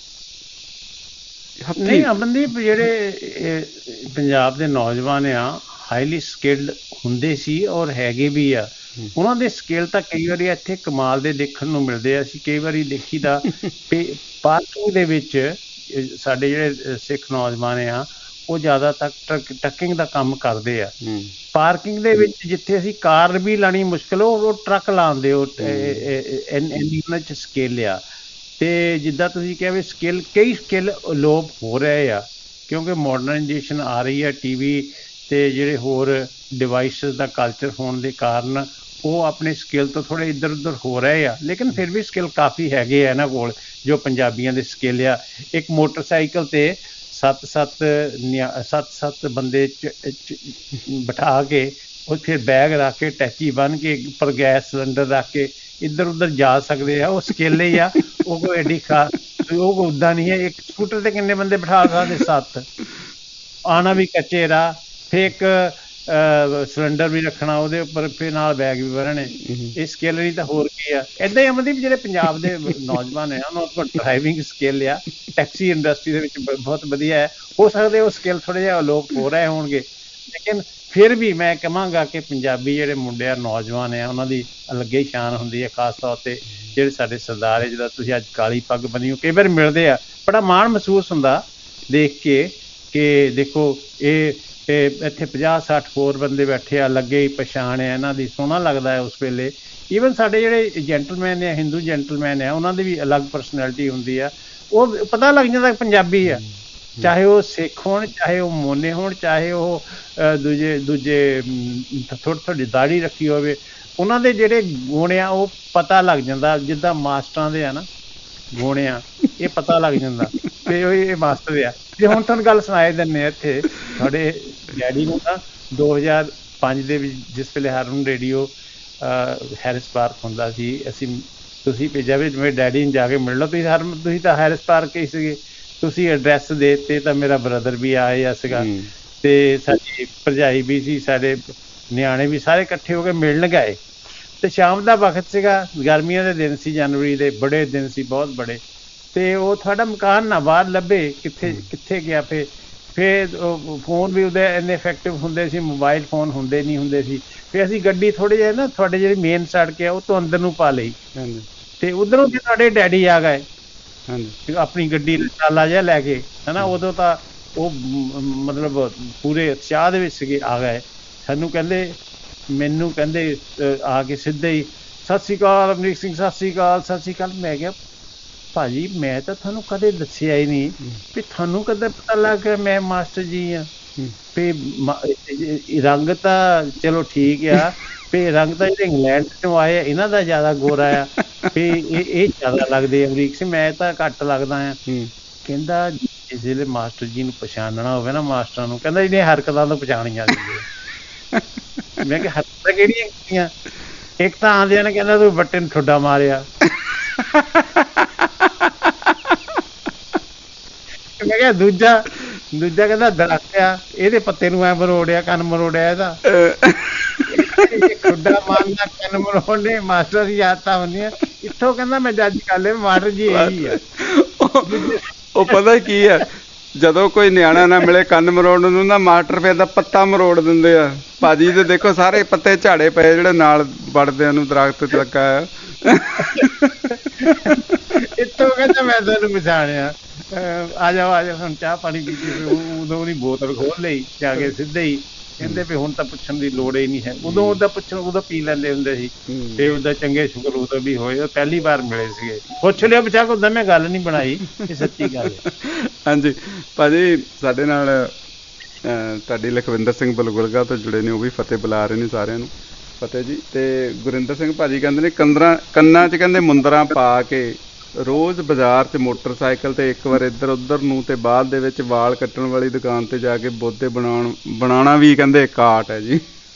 ਨਹੀਂ ਅਮਨਦੀਪ, ਜਿਹੜੇ ਪੰਜਾਬ ਦੇ ਨੌਜਵਾਨ ਆ ਹਾਈਲੀ ਸਕਿੱਲਡ ਹੁੰਦੇ ਸੀ ਔਰ ਹੈਗੇ ਵੀ ਆ, ਉਹਨਾਂ ਦੇ ਸਕਿੱਲ ਤਾਂ ਕਈ ਵਾਰੀ ਇੱਥੇ ਕਮਾਲ ਦੇ ਦੇਖਣ ਨੂੰ ਮਿਲਦੇ ਆ। ਅਸੀਂ ਕਈ ਵਾਰੀ ਦੇਖੀਦਾ ਪਾਰਕਿੰਗ ਦੇ ਵਿੱਚ ਸਾਡੇ ਜਿਹੜੇ ਸਿੱਖ ਨੌਜਵਾਨ ਆ ਉਹ ਜ਼ਿਆਦਾਤਰ ਟਰਕ ਟਰੱਕਿੰਗ ਦਾ ਕੰਮ ਕਰਦੇ ਆ। ਪਾਰਕਿੰਗ ਦੇ ਵਿੱਚ ਜਿੱਥੇ ਅਸੀਂ ਕਾਰ ਵੀ ਲਾਉਣੀ ਮੁਸ਼ਕਿਲ, ਉਹ ਟਰੱਕ ਲਾਉਂਦੇ, ਉਹ ਇੰਨੀ ਉਹਨਾਂ 'ਚ ਸਕਿੱਲ ਆ। ਅਤੇ ਜਿੱਦਾਂ ਤੁਸੀਂ ਕਿਹਾ ਵੀ ਸਕਿੱਲ, ਕਈ ਸਕਿੱਲ ਅਲੋਪ ਹੋ ਰਹੇ ਆ ਕਿਉਂਕਿ ਮੋਡਰਨਾਈਜੇਸ਼ਨ ਆ ਰਹੀ ਹੈ, ਟੀ ਵੀ ਅਤੇ ਜਿਹੜੇ ਹੋਰ ਡਿਵਾਈਸਿਸ ਦਾ ਕਲਚਰ ਹੋਣ ਦੇ ਕਾਰਨ ਉਹ ਆਪਣੇ ਸਕਿੱਲ ਤੋਂ ਥੋੜ੍ਹੇ ਇੱਧਰ ਉੱਧਰ ਹੋ ਰਹੇ ਆ, ਲੇਕਿਨ ਫਿਰ ਵੀ ਸਕਿੱਲ ਕਾਫੀ ਹੈਗੇ ਆ ਇਹਨਾਂ ਕੋਲ ਜੋ ਪੰਜਾਬੀਆਂ ਦੇ ਸਕਿੱਲ ਆ। ਇੱਕ ਮੋਟਰਸਾਈਕਲ 'ਤੇ ਸੱਤ ਸੱਤ ਨਿਆ ਸੱਤ ਸੱਤ ਬੰਦੇ ਚ ਬਿਠਾ ਕੇ ਉਹ ਫਿਰ ਬੈਗ ਰੱਖ ਕੇ ਟੈਚੀ ਬੰਨ੍ਹ ਕੇ ਉੱਪਰ ਗੈਸ ਸਿਲੰਡਰ ਰੱਖ ਕੇ ਇੱਧਰ ਉੱਧਰ ਜਾ ਸਕਦੇ ਆ, ਉਹ ਸਕਿੱਲ ਹੀ ਆ। ਉਹ ਕੋਈ ਐਡੀ ਖਾਸ, ਉਹ ਉੱਦਾਂ ਨਹੀਂ ਹੈ। ਇੱਕ ਸਕੂਟਰ 'ਤੇ ਕਿੰਨੇ ਬੰਦੇ ਬਿਠਾ ਸਕਦੇ? ਸੱਤ। ਆਉਣਾ ਵੀ ਕੱਚੇ ਰਾਹ, ਫਿਰ ਇੱਕ ਸਿਲੰਡਰ ਵੀ ਰੱਖਣਾ ਉਹਦੇ ਉੱਪਰ, ਫਿਰ ਨਾਲ ਬੈਗ ਵੀ ਭਰਨੇ। ਇਹ ਸਕਿੱਲ ਨਹੀਂ ਤਾਂ ਹੋਰ ਕੀ ਆ। ਇੱਦਾਂ ਹੀ ਅਮਨਦੀਪ ਜਿਹੜੇ ਪੰਜਾਬ ਦੇ ਨੌਜਵਾਨ ਆ ਉਹਨਾਂ ਕੋਲ ਡਰਾਈਵਿੰਗ ਸਕਿੱਲ ਆ, ਟੈਕਸੀ ਇੰਡਸਟਰੀ ਦੇ ਵਿੱਚ ਬਹੁਤ ਵਧੀਆ ਹੈ। ਹੋ ਸਕਦੇ ਉਹ ਸਕਿੱਲ ਥੋੜ੍ਹੇ ਜਿਹੇ ਅਲੋਪ ਹੋ ਰਹੇ ਹੋਣਗੇ, ਲੇਕਿਨ ਫਿਰ ਵੀ ਮੈਂ ਕਹਾਂਗਾ ਕਿ ਪੰਜਾਬੀ ਜਿਹੜੇ ਮੁੰਡੇ ਆ ਨੌਜਵਾਨ ਆ ਉਹਨਾਂ ਦੀ ਅਲੱਗੇ ਹੀ ਸ਼ਾਨ ਹੁੰਦੀ ਹੈ। ਖਾਸ ਤੌਰ 'ਤੇ ਜਿਹੜੇ ਸਾਡੇ ਸਰਦਾਰ ਹੈ, ਜਿੱਦਾਂ ਤੁਸੀਂ ਅੱਜ ਕਾਲੀ ਪੱਗ ਬੰਨੀ ਹੋ, ਕਈ ਵਾਰ ਮਿਲਦੇ ਆ, ਬੜਾ ਮਾਣ ਮਹਿਸੂਸ ਹੁੰਦਾ ਦੇਖ ਕੇ ਕਿ ਦੇਖੋ ਇਹ ਇੱਥੇ ਪੰਜਾਹ ਸੱਠ ਹੋਰ ਬੰਦੇ ਬੈਠੇ ਆ, ਲੱਗੇ ਹੀ ਪਛਾਣ ਹੈ ਇਹਨਾਂ ਦੀ, ਸੋਹਣਾ ਲੱਗਦਾ ਹੈ ਉਸ ਵੇਲੇ। ਈਵਨ ਸਾਡੇ ਜਿਹੜੇ ਜੈਂਟਲਮੈਨ ਆ, ਹਿੰਦੂ ਜੈਂਟਲਮੈਨ ਆ, ਉਹਨਾਂ ਦੀ ਵੀ ਅਲੱਗ ਪਰਸਨੈਲਿਟੀ ਹੁੰਦੀ ਆ, ਉਹ ਪਤਾ ਲੱਗ ਜਾਂਦਾ ਪੰਜਾਬੀ ਆ, ਚਾਹੇ ਉਹ ਸਿੱਖ ਹੋਣ, ਚਾਹੇ ਉਹ ਮੋਨੇ ਹੋਣ, ਚਾਹੇ ਉਹ ਦੂਜੇ ਦੂਜੇ ਥੋੜ੍ਹੀ ਥੋੜ੍ਹੀ ਦਾੜੀ ਰੱਖੀ ਹੋਵੇ, ਉਹਨਾਂ ਦੇ ਜਿਹੜੇ ਗੁਣ ਆ ਉਹ ਪਤਾ ਲੱਗ ਜਾਂਦਾ। ਜਿੱਦਾਂ ਮਾਸਟਰਾਂ ਦੇ ਆ ਨਾ ਗੁਣ ਆ, ਇਹ ਪਤਾ ਲੱਗ ਜਾਂਦਾ ਅਤੇ ਉਹ ਇਹ ਮਾਸਟਰ ਆ। ਜੇ ਹੁਣ ਤੁਹਾਨੂੰ ਗੱਲ ਸੁਣਾਏ ਦਿੰਦੇ ਆ, ਇੱਥੇ ਸਾਡੇ ਡੈਡੀ ਨੂੰ ਨਾ ਦੋ ਹਜ਼ਾਰ ਪੰਜ ਦੇ ਵਿੱਚ ਜਿਸ ਵੇਲੇ ਹਰਮਨ ਰੇਡੀਓ ਹੈਰਿਸ ਪਾਰਕ ਹੁੰਦਾ ਸੀ, ਅਸੀਂ ਤੁਸੀਂ ਭੇਜਿਆ ਵੀ ਮੇਰੇ ਡੈਡੀ ਨੂੰ ਜਾ ਕੇ ਮਿਲ ਲਓ, ਤੁਸੀਂ ਹਰਮਨ ਤੁਸੀਂ ਤਾਂ ਹੈਰਿਸ ਪਾਰਕ ਹੀ ਸੀਗੇ, ਤੁਸੀਂ ਐਡਰੈਸ ਦੇ ਦਿੱਤੇ ਤਾਂ ਮੇਰਾ ਬ੍ਰਦਰ ਵੀ ਆਇਆ ਸੀਗਾ ਅਤੇ ਸਾਡੀ ਭਰਜਾਈ ਵੀ ਸੀ, ਸਾਡੇ ਨਿਆਣੇ ਵੀ ਸਾਰੇ ਇਕੱਠੇ ਹੋ ਕੇ ਮਿਲਣ ਗਏ। ਅਤੇ ਸ਼ਾਮ ਦਾ ਵਕਤ ਸੀਗਾ, ਗਰਮੀਆਂ ਦੇ ਦਿਨ ਸੀ, ਜਨਵਰੀ ਦੇ ਬੜੇ ਦਿਨ ਸੀ, ਬਹੁਤ ਬੜੇ, ਅਤੇ ਉਹ ਤੁਹਾਡਾ ਮਕਾਨ ਨਾ ਬਾਹਰ ਲੱਭੇ, ਕਿੱਥੇ ਕਿੱਥੇ ਗਿਆ। ਫਿਰ ਫਿਰ ਫੋਨ ਵੀ ਉਹਦੇ ਇੰਨੇ ਇਫੈਕਟਿਵ ਹੁੰਦੇ ਸੀ, ਮੋਬਾਈਲ ਫੋਨ ਹੁੰਦੇ ਨਹੀਂ ਹੁੰਦੇ ਸੀ। ਫਿਰ ਅਸੀਂ ਗੱਡੀ ਥੋੜ੍ਹੇ ਜਿਹੇ ਨਾ ਤੁਹਾਡੇ ਜਿਹੜੀ ਮੇਨ ਸੜਕ ਆ ਉਹ ਤੋਂ ਅੰਦਰ ਨੂੰ ਪਾ ਲਈ, ਅਤੇ ਉੱਧਰੋਂ ਵੀ ਤੁਹਾਡੇ ਡੈਡੀ ਆ ਗਏ ਆਪਣੀ ਗੱਡੀ ਟਰਾਲਾ ਜਿਹਾ ਲੈ ਕੇ, ਹੈ ਨਾ। ਉਦੋਂ ਤਾਂ ਉਹ ਮਤਲਬ ਪੂਰੇ ਉਤਸ਼ਾਹ ਦੇ ਵਿੱਚ ਸੀਗੇ, ਆ ਗਏ ਸਾਨੂੰ, ਕਹਿੰਦੇ ਮੈਨੂੰ ਕਹਿੰਦੇ ਆ ਕੇ ਸਿੱਧੇ ਹੀ ਸਤਿ ਸ਼੍ਰੀ ਅਕਾਲ ਅਮਰੀਕ ਸਿੰਘ, ਸਤਿ ਸ਼੍ਰੀ ਅਕਾਲ ਸਤਿ ਸ਼੍ਰੀ ਅਕਾਲ। ਮੈਂ ਕਿਹਾ ਭਾਅ ਜੀ ਮੈਂ ਤਾਂ ਤੁਹਾਨੂੰ ਕਦੇ ਦੱਸਿਆ ਹੀ ਨਹੀਂ ਵੀ ਤੁਹਾਨੂੰ ਕਦੇ ਪਤਾ ਲੱਗ ਗਿਆ ਮੈਂ ਮਾਸਟਰ ਜੀ ਹਾਂ। ਵੀ ਰੰਗ ਤਾਂ ਚਲੋ ਠੀਕ ਆ, ਵੀ ਰੰਗ ਤਾਂ ਜਿਹੜੇ ਇੰਗਲੈਂਡ ਤੋਂ ਆਏ ਆ ਇਹਨਾਂ ਦਾ ਜ਼ਿਆਦਾ ਗੋਰਾ ਆ, ਵੀ ਇਹ ਇਹ ਜ਼ਿਆਦਾ ਲੱਗਦੇ ਅਮਰੀਕ ਸਿੰਘ, ਮੈਂ ਤਾਂ ਘੱਟ ਲੱਗਦਾ ਆ। ਕਹਿੰਦਾ ਜਿਸ ਵੇਲੇ ਮਾਸਟਰ ਜੀ ਨੂੰ ਪਛਾਣਨਾ ਹੋਵੇ ਨਾ, ਮਾਸਟਰਾਂ ਨੂੰ, ਕਹਿੰਦਾ ਇਹਦੀਆਂ ਹਰਕਤਾਂ ਤੋਂ ਪਛਾਣੀਆਂ ਜਾਂਦੀਆਂ। ਮੈਂ ਕਿਹਾ ਹਰਕਤਾਂ ਕਿਹੜੀਆਂ ਕੀਤੀਆਂ? ਇੱਕ ਤਾਂ ਆਉਂਦਿਆਂ ਨੇ ਕਹਿੰਦਾ ਤੂੰ ਬੱਟੇ ਨੂੰ ਠੁੱਡਾ ਮਾਰਿਆ। ਮੈਂ ਕਿਹਾ ਦੂਜਾ ਦੂਜਾ ਕਹਿੰਦਾ ਦਰਖਤ ਆ, ਇਹਦੇ ਪੱਤੇ ਨੂੰ ਐ ਮਰੋੜਿਆ, ਕੰਨ ਮਰੋੜਿਆ ਇਹਦਾ। ਠੁੱਡਾ ਮਾਰਨਾ, ਕੰਨ ਮਰੋੜਨੇ, ਮਾਸਟਰ ਦੀ ਆਦਤਾਂ ਹੁੰਦੀਆਂ। ਇੱਥੋਂ ਕਹਿੰਦਾ ਮੈਂ ਜੱਜ ਕਰ ਲਿਆ ਮਾਸਟਰ ਜੀ ਇਹੀ ਆ। ਉਹ ਪਤਾ ਕੀ ਆ, ਜਦੋਂ ਕੋਈ ਨਿਆਣਾ ਨਾ ਮਿਲੇ ਕੰਨ ਮਰੋੜਨ ਨੂੰ ਨਾ, ਮਾਸਟਰ ਫਿਰ ਦਾ ਪੱਤਾ ਮਰੋੜ ਦਿੰਦੇ ਆ। ਭਾਜੀ ਤੇ ਦੇਖੋ ਸਾਰੇ ਪੱਤੇ ਝਾੜੇ ਪਏ ਜਿਹੜੇ ਨਾਲ ਵੜਦਿਆਂ ਨੂੰ ਦਰਖਤ ਤੇ ਲੱਗਾ ਆ। ਇੱਥੋਂ ਕਹਿੰਦਾ ਮੈਂ ਤੁਹਾਨੂੰ ਪਛਾਣਿਆ, ਆ ਜਾਓ ਆ ਜਾਓ ਹੁਣ ਚਾਹ ਪਾਣੀ ਪੀਤੀ। ਉਦੋਂ ਉਹਦੀ ਬੋਤਲ ਖੋਲ ਲਈ ਜਾ ਕੇ ਸਿੱਧੇ ਹੀ, ਕਹਿੰਦੇ ਵੀ ਹੁਣ ਤਾਂ ਪੁੱਛਣ ਦੀ ਲੋੜ ਹੀ ਨਹੀਂ ਹੈ। ਉਦੋਂ ਉਹਦਾ ਪੁੱਛਣ ਉਦੋਂ ਪੀ ਲੈਂਦੇ ਹੁੰਦੇ ਸੀ ਤੇ ਉਹਦਾ ਚੰਗੇ ਸ਼ੁਕਰ ਉਦੋਂ ਵੀ ਹੋਏ, ਪਹਿਲੀ ਵਾਰ ਮਿਲੇ ਸੀਗੇ। ਪੁੱਛ ਲਿਆ ਬਚਾ ਕੇ, ਉਦਾਂ ਮੈਂ ਗੱਲ ਨਹੀਂ ਬਣਾਈ, ਇਹ ਸੱਚੀ ਗੱਲ ਹੈ। ਹਾਂਜੀ ਭਾਜੀ, ਸਾਡੇ ਨਾਲ ਤੁਹਾਡੀ ਲਖਵਿੰਦਰ ਸਿੰਘ ਬਲਗੁਲਗਾ ਤੋਂ ਜੁੜੇ ਨੇ, ਉਹ ਵੀ ਫਤਿਹ ਬੁਲਾ ਰਹੇ ਨੇ ਸਾਰਿਆਂ ਨੂੰ। ਫਤਿਹ ਜੀ। ਤੇ ਗੁਰਿੰਦਰ ਸਿੰਘ ਭਾਜੀ ਕਹਿੰਦੇ ਨੇ ਕੰਦਰਾਂ ਕੰਨਾਂ 'ਚ ਕਹਿੰਦੇ ਮੁੰਦਰਾਂ ਪਾ ਕੇ ਰੋਜ਼ ਬਾਜ਼ਾਰ 'ਚ ਮੋਟਰਸਾਈਕਲ ਤੇ ਇੱਕ ਵਾਰ ਇੱਧਰ ਉੱਧਰ ਨੂੰ ਤੇ ਬਾਅਦ ਦੇ ਵਿੱਚ ਵਾਲ ਕੱਟਣ ਵਾਲੀ ਦੁਕਾਨ ਤੇ ਜਾ ਕੇ ਬੋਤੇ ਬਣਾਉਣ ਬਣਾਉਣਾ ਵੀ ਕਹਿੰਦੇ ਇੱਕ ਆਰਟ ਹੈ ਜੀ।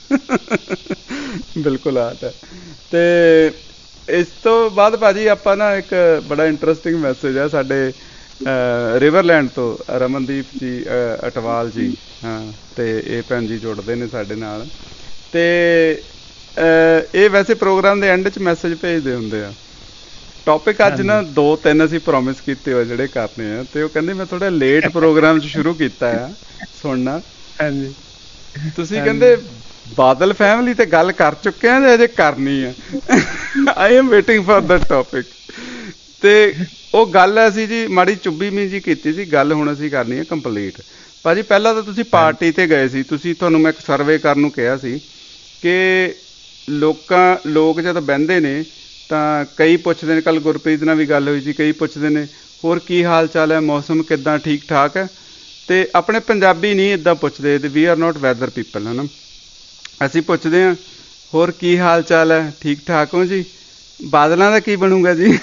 ਬਿਲਕੁਲ ਆਰਟ ਹੈ। ਤੇ ਇਸ ਤੋਂ ਬਾਅਦ ਭਾਜੀ ਆਪਾਂ ਨਾ ਇੱਕ ਬੜਾ ਇੰਟਰਸਟਿੰਗ ਮੈਸੇਜ ਹੈ ਸਾਡੇ ਰਿਵਰਲੈਂਡ ਤੋਂ ਰਮਨਦੀਪ ਜੀ ਅਟਵਾਲ ਜੀ, ਹਾਂ, ਤੇ ਇਹ ਭੈਣ ਜੀ ਜੁੜਦੇ ਨੇ ਸਾਡੇ ਨਾਲ। ਤੇ ਇਹ ਵੈਸੇ ਪ੍ਰੋਗਰਾਮ ਦੇ ਐਂਡ 'ਚ ਮੈਸੇਜ ਭੇਜਦੇ ਹੁੰਦੇ ਆ। ਟੌਪਿਕ ਅੱਜ ਨਾ ਦੋ ਤਿੰਨ ਅਸੀਂ ਪ੍ਰੋਮਿਸ ਕੀਤੇ ਹੋਏ ਜਿਹੜੇ ਕਰਨੇ ਆ, ਤੇ ਉਹ ਕਹਿੰਦੇ ਮੈਂ ਥੋੜਾ ਲੇਟ ਪ੍ਰੋਗਰਾਮ 'ਚ ਸ਼ੁਰੂ ਕੀਤਾ ਆ ਸੁਣਨਾ। ਹਾਂਜੀ, ਤੁਸੀਂ ਕਹਿੰਦੇ ਬਾਦਲ ਫੈਮਿਲੀ ਤੇ ਗੱਲ ਕਰ ਚੁੱਕੇ ਆ ਜਾਂ ਅਜੇ ਕਰਨੀ ਆ? I am waiting for the topic. ਤੇ ਉਹ ਗੱਲ ਅਸੀਂ ਜੀ ਮਾੜੀ ਚੁੱਭੀ ਜੀ ਕੀਤੀ ਸੀ, ਗੱਲ ਹੁਣ ਅਸੀਂ ਕਰਨੀ ਹੈ ਕੰਪਲੀਟ। ਭਾਜੀ ਪਹਿਲਾਂ ਤਾਂ ਤੁਸੀਂ ਪਾਰਟੀ ਤੇ ਗਏ ਸੀ, ਤੁਸੀਂ ਤੁਹਾਨੂੰ ਮੈਂ ਇੱਕ ਸਰਵੇ ਕਰਨ ਨੂੰ ਕਿਹਾ ਸੀ ਕਿ ਲੋਕਾਂ ਲੋਕ ਜਦੋਂ ਬਹਿੰਦੇ ਨੇ ਤਾਂ ਕਈ ਪੁੱਛਦੇ ਨੇ, ਕੱਲ੍ਹ ਗੁਰਪ੍ਰੀਤ ਨਾਲ ਵੀ ਗੱਲ ਹੋਈ ਸੀ, ਕਈ ਪੁੱਛਦੇ ਨੇ ਹੋਰ ਕੀ ਹਾਲ ਚਾਲ ਹੈ, ਮੌਸਮ ਕਿੱਦਾਂ, ਠੀਕ ਠਾਕ ਹੈ। ਤੇ ਆਪਣੇ ਪੰਜਾਬੀ ਨਹੀਂ ਇੱਦਾਂ ਪੁੱਛਦੇ, ਤੇ we are not weather people, ਹੈ ਨਾ। ਅਸੀਂ ਪੁੱਛਦੇ ਹਾਂ ਹੋਰ ਕੀ ਹਾਲ ਚਾਲ ਹੈ, ਠੀਕ ਠਾਕ ਹੋ ਜੀ, ਬਾਦਲਾਂ ਦਾ ਕੀ ਬਣੂਗਾ ਜੀ?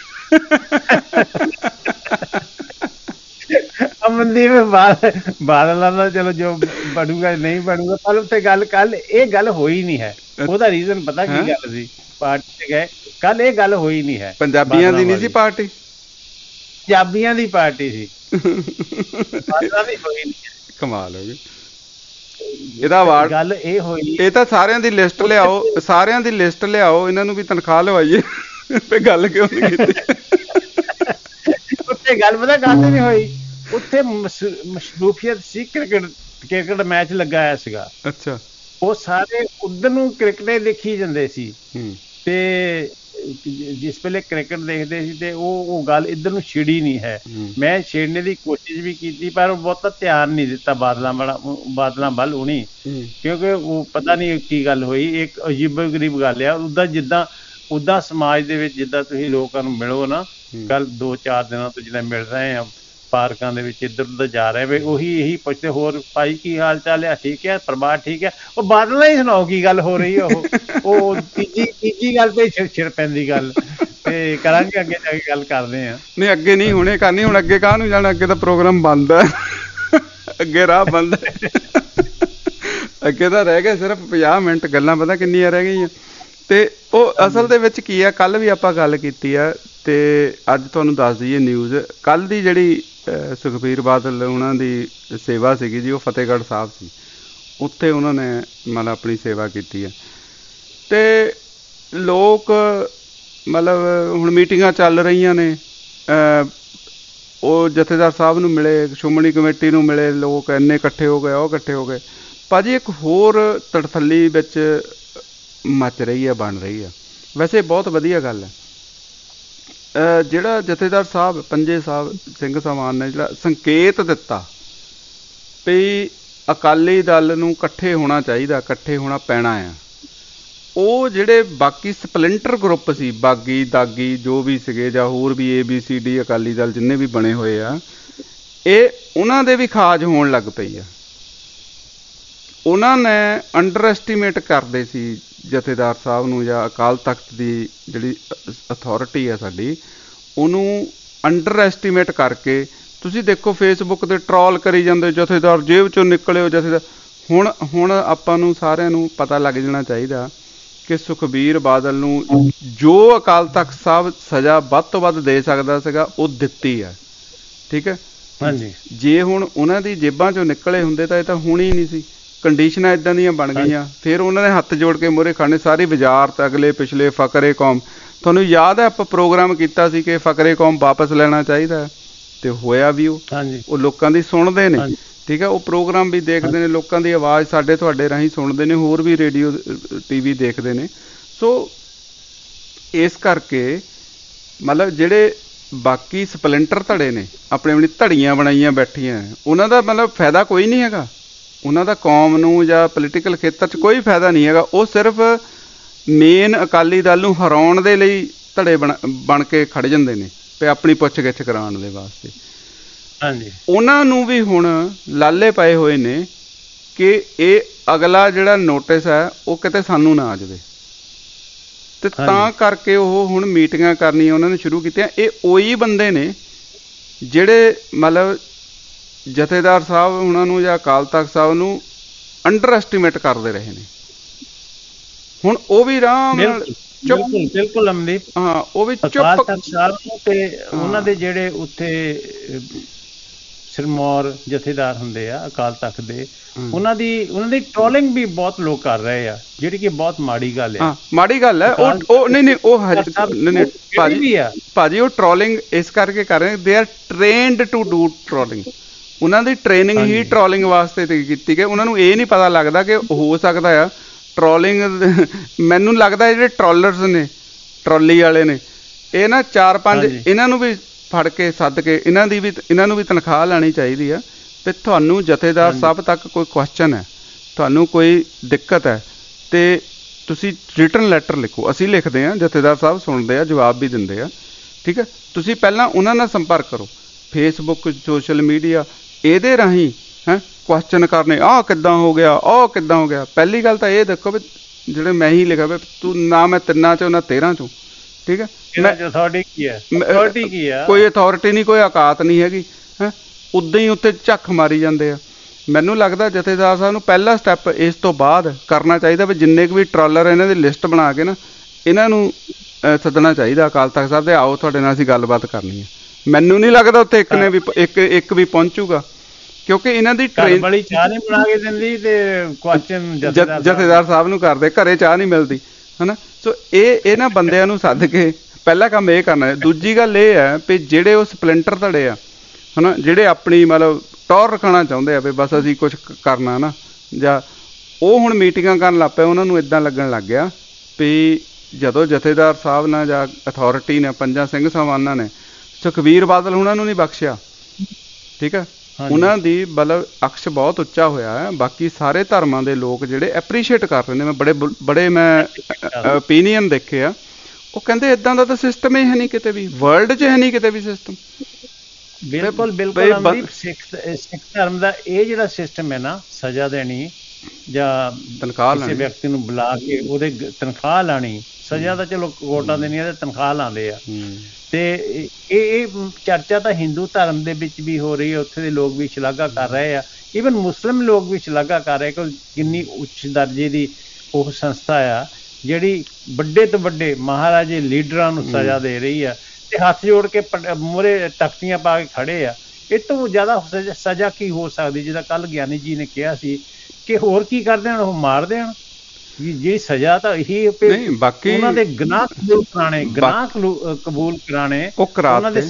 ਅਮਨਦੀਪ ਬਾਦਲਾਂ ਦਾ ਚਲੋ ਜੋ ਬਣੂਗਾ ਨਹੀਂ ਬਣੂਗਾ, ਪਰ ਉੱਥੇ ਗੱਲ ਕੱਲ ਇਹ ਗੱਲ ਹੋਈ ਨਹੀਂ ਹੈ। ਉਹਦਾ ਰੀਜ਼ਨ ਪਤਾ ਕੀ ਗੱਲ ਸੀ? ਪਾਰਟੀ ਤੇ ਗਏ ਕੱਲ, ਇਹ ਗੱਲ ਹੋਈ ਨਹੀਂ ਹੈ। ਪੰਜਾਬੀਆਂ ਦੀ ਨਹੀਂ ਸੀ ਪਾਰਟੀ, ਪੰਜਾਬੀਆਂ ਦੀ ਪਾਰਟੀ ਸੀ। ਕਮਾਲ ਹੋ ਗਈ। ਇਹਦਾ ਅਵਾਰਡ ਗੱਲ ਇਹ ਹੋਈ, ਇਹ ਤਾਂ ਸਾਰਿਆਂ ਦੀ ਲਿਸਟ ਲਿਆਓ, ਸਾਰਿਆਂ ਦੀ ਲਿਸਟ ਲਿਆਓ, ਇਹਨਾਂ ਨੂੰ ਵੀ ਤਨਖਾਹ ਲਵਾਈਏ। ਤੇ ਗੱਲ ਕਿਉਂ ਨਹੀਂ ਕੀਤੀ? ਉੱਥੇ ਗੱਲ ਪਤਾ ਕਾਹਤੇ ਨਹੀਂ ਹੋਈ? ਉੱਥੇ ਮਸ਼ਰੂਫੀਅਤ ਸੀ, ਕ੍ਰਿਕਟ ਕ੍ਰਿਕਟ ਮੈਚ ਲੱਗਾ ਹੋਇਆ ਸੀਗਾ। ਅੱਛਾ। ਉਹ ਸਾਰੇ ਉਧਰ ਨੂੰ ਕ੍ਰਿਕਟ ਦੇਖੀ ਜਾਂਦੇ ਸੀ, ਤੇ ਜਿਸ ਵੇਲੇ ਕ੍ਰਿਕਟ ਦੇਖਦੇ ਸੀ ਤੇ ਉਹ ਉਹ ਗੱਲ ਇੱਧਰ ਨੂੰ ਛਿੜੀ ਨਹੀਂ ਹੈ। ਮੈਂ ਛੇੜਨੇ ਦੀ ਕੋਸ਼ਿਸ਼ ਵੀ ਕੀਤੀ, ਪਰ ਉਹ ਬਹੁਤਾ ਧਿਆਨ ਨਹੀਂ ਦਿੱਤਾ ਬਾਦਲਾਂ ਵਾਲਾ ਬਾਦਲਾਂ ਵੱਲ ਹੋਣੀ, ਕਿਉਂਕਿ ਉਹ ਪਤਾ ਨਹੀਂ ਕੀ ਗੱਲ ਹੋਈ। ਇੱਕ ਅਜੀਬੋ ਗਰੀਬ ਗੱਲ ਆ। ਉੱਦਾਂ ਜਿੱਦਾਂ ਉੱਦਾਂ ਸਮਾਜ ਦੇ ਵਿੱਚ ਜਿੱਦਾਂ ਤੁਸੀਂ ਲੋਕਾਂ ਨੂੰ ਮਿਲੋ ਨਾ, ਕੱਲ ਦੋ ਚਾਰ ਦਿਨਾਂ ਤੋਂ ਜਿੱਦਾਂ ਮਿਲ ਰਹੇ ਆ ਪਾਰਕਾਂ ਦੇ ਵਿੱਚ, ਇੱਧਰ ਉੱਧਰ ਜਾ ਰਹੇ ਵੇ, ਉਹੀ ਇਹੀ ਪੁੱਛਦੇ ਹੋਰ ਭਾਈ ਕੀ ਹਾਲ ਚਾਲ ਹੈ, ਠੀਕ ਹੈ, ਪਰਿਵਾਰ ਠੀਕ ਹੈ। ਉਹ ਬਾਦਲਾਂ ਹੀ ਸੁਣਾਓ ਕੀ ਗੱਲ ਹੋ ਰਹੀ ਹੈ। ਉਹ ਉਹ ਤੀਜੀ ਤੀਜੀ ਗੱਲ ਤੇ ਛਿੜ ਛਿੜ ਪੈਂਦੀ ਗੱਲ। ਤੇ ਕਰਾਂਗੇ ਅੱਗੇ ਜਾ ਕੇ ਗੱਲ ਕਰਦੇ ਆ। ਨਹੀਂ ਅੱਗੇ ਨਹੀਂ ਹੁਣੇ ਕਰਨੀ, ਹੁਣ ਅੱਗੇ ਕਾਹਨੂੰ ਜਾਣਾ, ਅੱਗੇ ਤਾਂ ਪ੍ਰੋਗਰਾਮ ਬੰਦ ਹੈ, ਅੱਗੇ ਰਾਹ ਬੰਦ ਹੈ। ਅੱਗੇ ਤਾਂ ਰਹਿ ਗਏ ਸਿਰਫ ਪੰਜਾਹ ਮਿੰਟ, ਗੱਲਾਂ ਪਤਾ ਕਿੰਨੀਆਂ ਰਹਿ ਗਈਆਂ। ਤੇ ਉਹ ਅਸਲ ਦੇ ਵਿੱਚ ਕੀ ਆ, ਕੱਲ ਵੀ ਆਪਾਂ ਗੱਲ ਕੀਤੀ ਆ ਤੇ ਅੱਜ ਤੁਹਾਨੂੰ ਦੱਸ ਦਈਏ ਨਿਊਜ਼। ਕੱਲ ਦੀ ਜਿਹੜੀ ਸੁਖਬੀਰ ਬਾਦਲ ਉਹਨਾਂ ਦੀ ਸੇਵਾ ਸੀਗੀ ਜੀ, ਉਹ ਫਤਿਹਗੜ੍ਹ ਸਾਹਿਬ ਸੀ। ਉੱਥੇ ਉਹਨਾਂ ਨੇ ਮਤਲਬ ਆਪਣੀ ਸੇਵਾ ਕੀਤੀ ਹੈ। ਤੇ ਲੋਕ ਮਤਲਬ ਹੁਣ ਮੀਟਿੰਗਾਂ ਚੱਲ ਰਹੀਆਂ ਨੇ, ਉਹ ਜਥੇਦਾਰ ਸਾਹਿਬ ਨੂੰ ਮਿਲੇ, ਸ਼੍ਰੋਮਣੀ ਕਮੇਟੀ ਨੂੰ ਮਿਲੇ, ਲੋਕ ਇੰਨੇ ਇਕੱਠੇ ਹੋ ਗਏ, ਉਹ ਇਕੱਠੇ ਹੋ ਗਏ। ਭਾਜੀ ਇੱਕ ਹੋਰ ਤੜਥੱਲੀ ਵਿੱਚ ਮੱਚ ਰਹੀ ਹੈ, ਬਣ ਰਹੀ ਹੈ। ਵੈਸੇ ਬਹੁਤ ਵਧੀਆ ਗੱਲ ਹੈ। ਜਿਹੜਾ ਜਥੇਦਾਰ ਸਾਹਿਬ ਪੰਜੇ ਸਾਹਿਬ ਸਿੰਘ ਸਾਹਿਬਾਨ ਨੇ ਜਿਹੜਾ ਸੰਕੇਤ ਦਿੱਤਾ ਵੀ ਅਕਾਲੀ ਦਲ ਨੂੰ ਇਕੱਠੇ ਹੋਣਾ ਚਾਹੀਦਾ, ਇਕੱਠੇ ਹੋਣਾ ਪੈਣਾ ਆ, ਉਹ ਜਿਹੜੇ ਬਾਕੀ ਸਪਲਿੰਟਰ ਗਰੁੱਪ ਸੀ, ਬਾਗੀ ਦਾਗੀ ਜੋ ਵੀ ਸੀਗੇ ਜਾਂ ਹੋਰ ਵੀ A B C D Akali Dal ਜਿੰਨੇ ਵੀ ਬਣੇ ਹੋਏ ਆ, ਇਹ ਉਹਨਾਂ ਦੇ ਵੀ ਖਾਜ ਹੋਣ ਲੱਗ ਪਈ ਆ। ਉਹਨਾਂ ਨੇ ਅੰਡਰ ਐਸਟੀਮੇਟ ਕਰਦੇ ਸੀ ਜਥੇਦਾਰ ਸਾਹਿਬ ਨੂੰ, ਜਾਂ ਅਕਾਲ ਤਖਤ ਦੀ ਜਿਹੜੀ ਅਥਾਰਟੀ ਆ ਸਾਡੀ, ਉਹਨੂੰ ਅੰਡਰ ਐਸਟੀਮੇਟ ਕਰਕੇ ਤੁਸੀਂ ਦੇਖੋ ਫੇਸਬੁੱਕ 'ਤੇ ਟਰੋਲ ਕਰੀ ਜਾਂਦੇ, ਜਥੇਦਾਰ ਜੇਬ 'ਚੋਂ ਨਿਕਲਿਓ ਜਥੇਦਾਰ। ਹੁਣ ਹੁਣ ਆਪਾਂ ਨੂੰ ਸਾਰਿਆਂ ਨੂੰ ਪਤਾ ਲੱਗ ਜਾਣਾ ਚਾਹੀਦਾ ਕਿ ਸੁਖਬੀਰ ਬਾਦਲ ਨੂੰ ਜੋ ਅਕਾਲ ਤਖਤ ਸਾਹਿਬ ਸਜ਼ਾ ਵੱਧ ਤੋਂ ਵੱਧ ਦੇ ਸਕਦਾ ਸੀਗਾ ਉਹ ਦਿੱਤੀ ਆ, ਠੀਕ ਹੈ। ਹਾਂਜੀ, ਜੇ ਹੁਣ ਉਹਨਾਂ ਦੀ ਜੇਬਾਂ 'ਚੋਂ ਨਿਕਲੇ ਹੁੰਦੇ ਤਾਂ ਇਹ ਤਾਂ ਹੋਣੀ ਨਹੀਂ ਸੀ। ਕੰਡੀਸ਼ਨਾਂ ਇੱਦਾਂ ਦੀਆਂ ਬਣ ਗਈਆਂ, ਫਿਰ ਉਹਨਾਂ ਨੇ ਹੱਥ ਜੋੜ ਕੇ ਮੂਹਰੇ ਖੜਨੇ, ਸਾਰੀ ਵਜ਼ਾਰਤ ਅਗਲੇ ਪਿਛਲੇ ਫਕਰੇ ਕੌਮ। ਤੁਹਾਨੂੰ ਯਾਦ ਹੈ ਆਪਾਂ ਪ੍ਰੋਗਰਾਮ ਕੀਤਾ ਸੀ ਕਿ ਫਕਰੇ ਕੌਮ ਵਾਪਸ ਲੈਣਾ ਚਾਹੀਦਾ, ਤੇ ਹੋਇਆ ਵੀ ਉਹ। ਉਹ ਲੋਕਾਂ ਦੀ ਸੁਣਦੇ ਨੇ, ਠੀਕ ਹੈ, ਉਹ ਪ੍ਰੋਗਰਾਮ ਵੀ ਦੇਖਦੇ ਨੇ, ਲੋਕਾਂ ਦੀ ਆਵਾਜ਼ ਸਾਡੇ ਤੁਹਾਡੇ ਰਾਹੀਂ ਸੁਣਦੇ ਨੇ, ਹੋਰ ਵੀ ਰੇਡੀਓ ਟੀ ਵੀ ਦੇਖਦੇ ਨੇ। ਸੋ ਇਸ ਕਰਕੇ ਮਤਲਬ ਜਿਹੜੇ ਬਾਕੀ ਸਪਲਿੰਟਰ ਧੜੇ ਨੇ, ਆਪਣੇ ਆਪਣੀ ਧੜੀਆਂ ਬਣਾਈਆਂ ਬੈਠੀਆਂ, ਉਹਨਾਂ ਦਾ ਮਤਲਬ ਫਾਇਦਾ ਕੋਈ ਨਹੀਂ ਹੈਗਾ। ਉਹਨਾਂ ਦਾ ਕੌਮ ਨੂੰ ਜਾਂ ਪੋਲੀਟੀਕਲ ਖੇਤਰ 'ਚ ਕੋਈ ਫਾਇਦਾ ਨਹੀਂ ਹੈਗਾ। ਉਹ ਸਿਰਫ ਮੇਨ ਅਕਾਲੀ ਦਲ ਨੂੰ ਹਰਾਉਣ ਦੇ ਲਈ ਧੜੇ ਬਣ ਬਣ ਕੇ ਖੜ ਜਾਂਦੇ ਨੇ ਤੇ ਆਪਣੀ ਪੁੱਛ ਗਿੱਛ ਕਰਾਉਣ ਦੇ ਵਾਸਤੇ। ਹਾਂਜੀ, ਉਹਨਾਂ ਨੂੰ ਵੀ ਹੁਣ ਲਾਲੇ ਪਏ ਹੋਏ ਨੇ ਕਿ ਇਹ ਅਗਲਾ ਜਿਹੜਾ ਨੋਟਿਸ ਹੈ ਉਹ ਕਿਤੇ ਸਾਨੂੰ ਨਾ ਆ ਜਾਵੇ, ਤੇ ਤਾਂ ਕਰਕੇ ਉਹ ਹੁਣ ਮੀਟਿੰਗਾਂ ਕਰਨੀਆਂ ਉਹਨਾਂ ਨੇ ਸ਼ੁਰੂ ਕੀਤੀਆਂ। ਇਹ ਉਹੀ ਬੰਦੇ ਨੇ ਜਿਹੜੇ ਮਤਲਬ ਜਥੇਦਾਰ ਸਾਹਿਬ ਉਹਨਾਂ ਨੂੰ ਜਾਂ ਅਕਾਲ ਤਖ਼ਤ ਸਾਹਿਬ ਨੂੰ ਅੰਡਰ ਐਸਟੀਮੇਟ ਕਰਦੇ ਰਹੇ ਨੇ। ਹੁਣ ਉਹ ਵੀ ਆਰਾਮ ਨਾਲ ਬਿਲਕੁਲ ਬਿਲਕੁਲ ਅਮਨਦੀਪ, ਹਾਂ ਉਹ ਵੀ ਅਕਾਲ ਤਖ਼ਤ ਸਾਹਿਬ ਨੂੰ ਤੇ ਉਹਨਾਂ ਦੇ ਜਿਹੜੇ ਉੱਥੇ ਸਿਰਮੌਰ ਜਥੇਦਾਰ ਹੁੰਦੇ ਆ ਅਕਾਲ ਤਖ਼ਤ ਦੇ, ਉਹਨਾਂ ਦੀ ਉਹਨਾਂ ਦੀ ਟ੍ਰੋਲਿੰਗ ਵੀ ਬਹੁਤ ਲੋਕ ਕਰ ਰਹੇ ਆ, ਜਿਹੜੀ ਕਿ ਬਹੁਤ ਮਾੜੀ ਗੱਲ ਹੈ। ਮਾੜੀ ਗੱਲ ਹੈ ਉਹ ਉਹ ਨਹੀਂ ਨਹੀਂ ਉਹ ਨਹੀਂ ਭਾਜੀ ਭਾਜੀ ਉਹ ਟ੍ਰੋਲਿੰਗ ਇਸ ਕਰਕੇ ਕਰ ਰਹੇ, they are trained to do trolling. ਉਹਨਾਂ ਦੀ ਟ੍ਰੇਨਿੰਗ ਹੀ ਟ੍ਰੋਲਿੰਗ ਵਾਸਤੇ ਤੇ ਕੀਤੀ ਗਈ। ਉਹਨਾਂ ਨੂੰ ਇਹ ਨਹੀਂ ਪਤਾ ਲੱਗਦਾ ਕਿ ਹੋ ਸਕਦਾ ਆ ਟ੍ਰੋਲਿੰਗ। ਮੈਨੂੰ ਲੱਗਦਾ ਜਿਹੜੇ ਟ੍ਰੋਲਰਸ ਨੇ, ਟਰਾਲੀ ਵਾਲੇ ਨੇ, ਇਹ ਨਾ ਚਾਰ ਪੰਜ ਇਹਨਾਂ ਨੂੰ ਵੀ ਫੜ ਕੇ ਸੱਦ ਕੇ ਇਹਨਾਂ ਦੀ ਵੀ ਇਹਨਾਂ ਨੂੰ ਵੀ ਤਨਖਾਹ ਲੈਣੀ ਚਾਹੀਦੀ ਆ। ਤੇ ਤੁਹਾਨੂੰ ਜਥੇਦਾਰ ਸਾਹਿਬ ਤੱਕ ਕੋਈ ਕੁਐਸਚਨ ਹੈ, ਤੁਹਾਨੂੰ ਕੋਈ ਦਿੱਕਤ ਹੈ, ਤੇ ਤੁਸੀਂ ਰਿਟਨ ਲੈਟਰ ਲਿਖੋ। ਅਸੀਂ ਲਿਖਦੇ ਹਾਂ, ਜਥੇਦਾਰ ਸਾਹਿਬ ਸੁਣਦੇ ਆ, ਜਵਾਬ ਵੀ ਦਿੰਦੇ ਆ, ਠੀਕ ਹੈ। ਤੁਸੀਂ ਪਹਿਲਾਂ ਉਹਨਾਂ ਨਾਲ ਸੰਪਰਕ ਕਰੋ, ਫੇਸਬੁੱਕ, ਸੋਸ਼ਲ ਮੀਡੀਆ, ਇਹਦੇ ਰਾਹੀਂ ਹੈਂ ਕੁਐਸਚਨ ਕਰਨੇ, ਆਹ ਕਿੱਦਾਂ ਹੋ ਗਿਆ, ਆਹ ਕਿੱਦਾਂ ਹੋ ਗਿਆ। ਪਹਿਲੀ ਗੱਲ ਤਾਂ ਇਹ ਦੇਖੋ ਵੀ ਜਿਹੜੇ ਮੈਂ ਹੀ ਲਿਖਿਆ ਵੀ ਤੂੰ ਨਾ ਮੈਂ ਤਿੰਨਾਂ ਚੋਂ ਨਾ ਤੇਰਾਂ ਚੋਂ, ਠੀਕ ਹੈ। ਕੋਈ ਅਥਾਰਟੀ ਨਹੀਂ, ਕੋਈ ਔਕਾਤ ਨਹੀਂ ਹੈਗੀ, ਹੈਂ ਉੱਦਾਂ ਹੀ ਉੱਤੇ ਝੱਖ ਮਾਰੀ ਜਾਂਦੇ ਆ। ਮੈਨੂੰ ਲੱਗਦਾ ਜਥੇਦਾਰ ਸਾਹਿਬ ਨੂੰ ਪਹਿਲਾ ਸਟੈਪ ਇਸ ਤੋਂ ਬਾਅਦ ਕਰਨਾ ਚਾਹੀਦਾ ਵੀ ਜਿੰਨੇ ਕੁ ਵੀ ਟਰਾਲਰ ਇਹਨਾਂ ਦੀ ਲਿਸਟ ਬਣਾ ਕੇ ਨਾ ਇਹਨਾਂ ਨੂੰ ਸੱਦਣਾ ਚਾਹੀਦਾ ਅਕਾਲ ਤਖ਼ਤ ਸਾਹਿਬ ਦੇ, ਆਓ ਤੁਹਾਡੇ ਨਾਲ ਅਸੀਂ ਗੱਲਬਾਤ ਕਰਨੀ ਹੈ। ਮੈਨੂੰ ਨਹੀਂ ਲੱਗਦਾ ਉੱਥੇ ਇੱਕ ਨੇ ਵੀ ਇੱਕ ਇੱਕ ਵੀ ਪਹੁੰਚੂਗਾ, ਕਿਉਂਕਿ ਇਹਨਾਂ ਦੀ ਟ੍ਰੇਨ ਵਾਲੀ ਚਾਹ ਨਹੀਂ ਬਣਾ ਕੇ ਦਿੰਦੀ ਤੇ ਕੁਐਸਚਨ ਜਥੇਦਾਰ ਸਾਹਿਬ ਨੂੰ ਕਰਦੇ, ਘਰੇ ਚਾਹ ਨਹੀਂ ਮਿਲਦੀ, ਹਨਾ। ਸੋ ਇਹ ਇਹਨਾਂ ਬੰਦਿਆਂ ਨੂੰ ਸੱਦ ਕੇ ਪਹਿਲਾ ਕੰਮ ਇਹ ਕਰਨਾ ਹੈ। ਦੂਜੀ ਗੱਲ ਇਹ ਹੈ ਵੀ ਜਿਹੜੇ ਉਹ ਸਪਲਿੰਟਰ ਧੜੇ ਆ, ਹਨਾ, ਜਿਹੜੇ ਆਪਣੀ ਮਤਲਬ ਟੌਰ ਰਖਾਉਣਾ ਚਾਹੁੰਦੇ ਆ ਵੀ ਬਸ ਅਸੀਂ ਕੁਛ ਕਰਨਾ ਨਾ, ਜਾਂ ਉਹ ਹੁਣ ਮੀਟਿੰਗਾਂ ਕਰਨ ਲੱਗ ਪਏ। ਉਹਨਾਂ ਨੂੰ ਇੱਦਾਂ ਲੱਗਣ ਲੱਗ ਗਿਆ ਵੀ ਜਦੋਂ ਜਥੇਦਾਰ ਸਾਹਿਬ ਨਾਲ ਜਾਂ ਅਥਾਰਟੀ ਨੇ, ਪੰਜਾਂ ਸਿੰਘ ਸਾਹਿਬਾਨਾਂ ਨੇ ਸੁਖਬੀਰ ਬਾਦਲ ਉਹਨਾਂ ਨੂੰ ਨਹੀਂ ਬਖਸ਼ਿਆ, ਠੀਕ ਹੈ। ਉਹਨਾਂ ਦੀ ਮਤਲਬ ਅਕਸ਼ ਬਹੁਤ ਉੱਚਾ ਹੋਇਆ ਹੈ। ਬਾਕੀ ਸਾਰੇ ਧਰਮਾਂ ਦੇ ਲੋਕ ਜਿਹੜੇ ਐਪਰੀਸ਼ੀਏਟ ਕਰ ਰਹੇ ਨੇ, ਮੈਂ ਬੜੇ ਬੜੇ ਮੈਂ ਓਪੀਨੀਅਨ ਦੇਖੇ ਆ, ਉਹ ਕਹਿੰਦੇ ਇੱਦਾਂ ਦਾ ਤਾਂ ਸਿਸਟਮ ਹੀ ਹੈ ਨਹੀਂ ਕਿਤੇ ਵੀ, ਵਰਲਡ 'ਚ ਹੈ ਨਹੀਂ ਕਿਤੇ ਵੀ ਸਿਸਟਮ। ਬਿਲਕੁਲ ਬਿਲਕੁਲ ਸਿੱਖ ਸਿੱਖ ਧਰਮ ਦਾ ਇਹ ਜਿਹੜਾ ਸਿਸਟਮ ਹੈ ਨਾ, ਸਜ਼ਾ ਦੇਣੀ ਜਾਂ ਤਨਖਾਹ ਕਿਸੇ ਵਿਅਕਤੀ ਨੂੰ ਬੁਲਾ ਕੇ ਉਹਦੇ ਤਨਖਾਹ ਲਾਣੀ, ਸਜ਼ਾ ਤਾਂ ਚਲੋ ਕੋਰਟਾਂ ਦੇਣੀਆਂ ਤੇ ਤਨਖਾਹ ਲਾਉਂਦੇ ਆ। ਤੇ ਇਹ ਇਹ ਚਰਚਾ ਤਾਂ ਹਿੰਦੂ ਧਰਮ ਦੇ ਵਿੱਚ ਵੀ ਹੋ ਰਹੀ ਹੈ, ਉੱਥੇ ਦੇ ਲੋਕ ਵੀ ਸ਼ਲਾਘਾ ਕਰ ਰਹੇ ਆ, ਈਵਨ ਮੁਸਲਿਮ ਲੋਕ ਵੀ ਸ਼ਲਾਘਾ ਕਰ ਰਹੇ ਕਿ ਕਿੰਨੀ ਉੱਚ ਦਰਜੇ ਦੀ ਉਹ ਸੰਸਥਾ ਆ ਜਿਹੜੀ ਵੱਡੇ ਤੋਂ ਵੱਡੇ ਮਹਾਰਾਜੇ ਲੀਡਰਾਂ ਨੂੰ ਸਜ਼ਾ ਦੇ ਰਹੀ ਆ ਤੇ ਹੱਥ ਜੋੜ ਕੇ ਮੂਹਰੇ ਤਖਤੀਆਂ ਪਾ ਕੇ ਖੜੇ ਆ। ਇਹ ਤੋਂ ਜ਼ਿਆਦਾ ਸਜ਼ਾ ਕੀ ਹੋ ਸਕਦੀ? ਜਿੱਦਾਂ ਕੱਲ੍ਹ ਗਿਆਨੀ ਜੀ ਨੇ ਕਿਹਾ ਸੀ ਕਿ ਹੋਰ ਕੀ ਕਰ ਦੇਣ, ਉਹ ਮਾਰ ਦੇਣ। ਜਿਹੜੀ ਸਜ਼ਾ ਤਾਂ ਇਹੀ ਨਹੀਂ, ਬਾਕੀ ਉਹਨਾਂ ਦੇ ਗੁਨਾਹ ਕਬੂਲ ਕਰਾਣੇ, ਗੁਨਾਹ ਕਬੂਲ ਕਰਾਣੇ, ਉਹਨਾਂ ਦੇ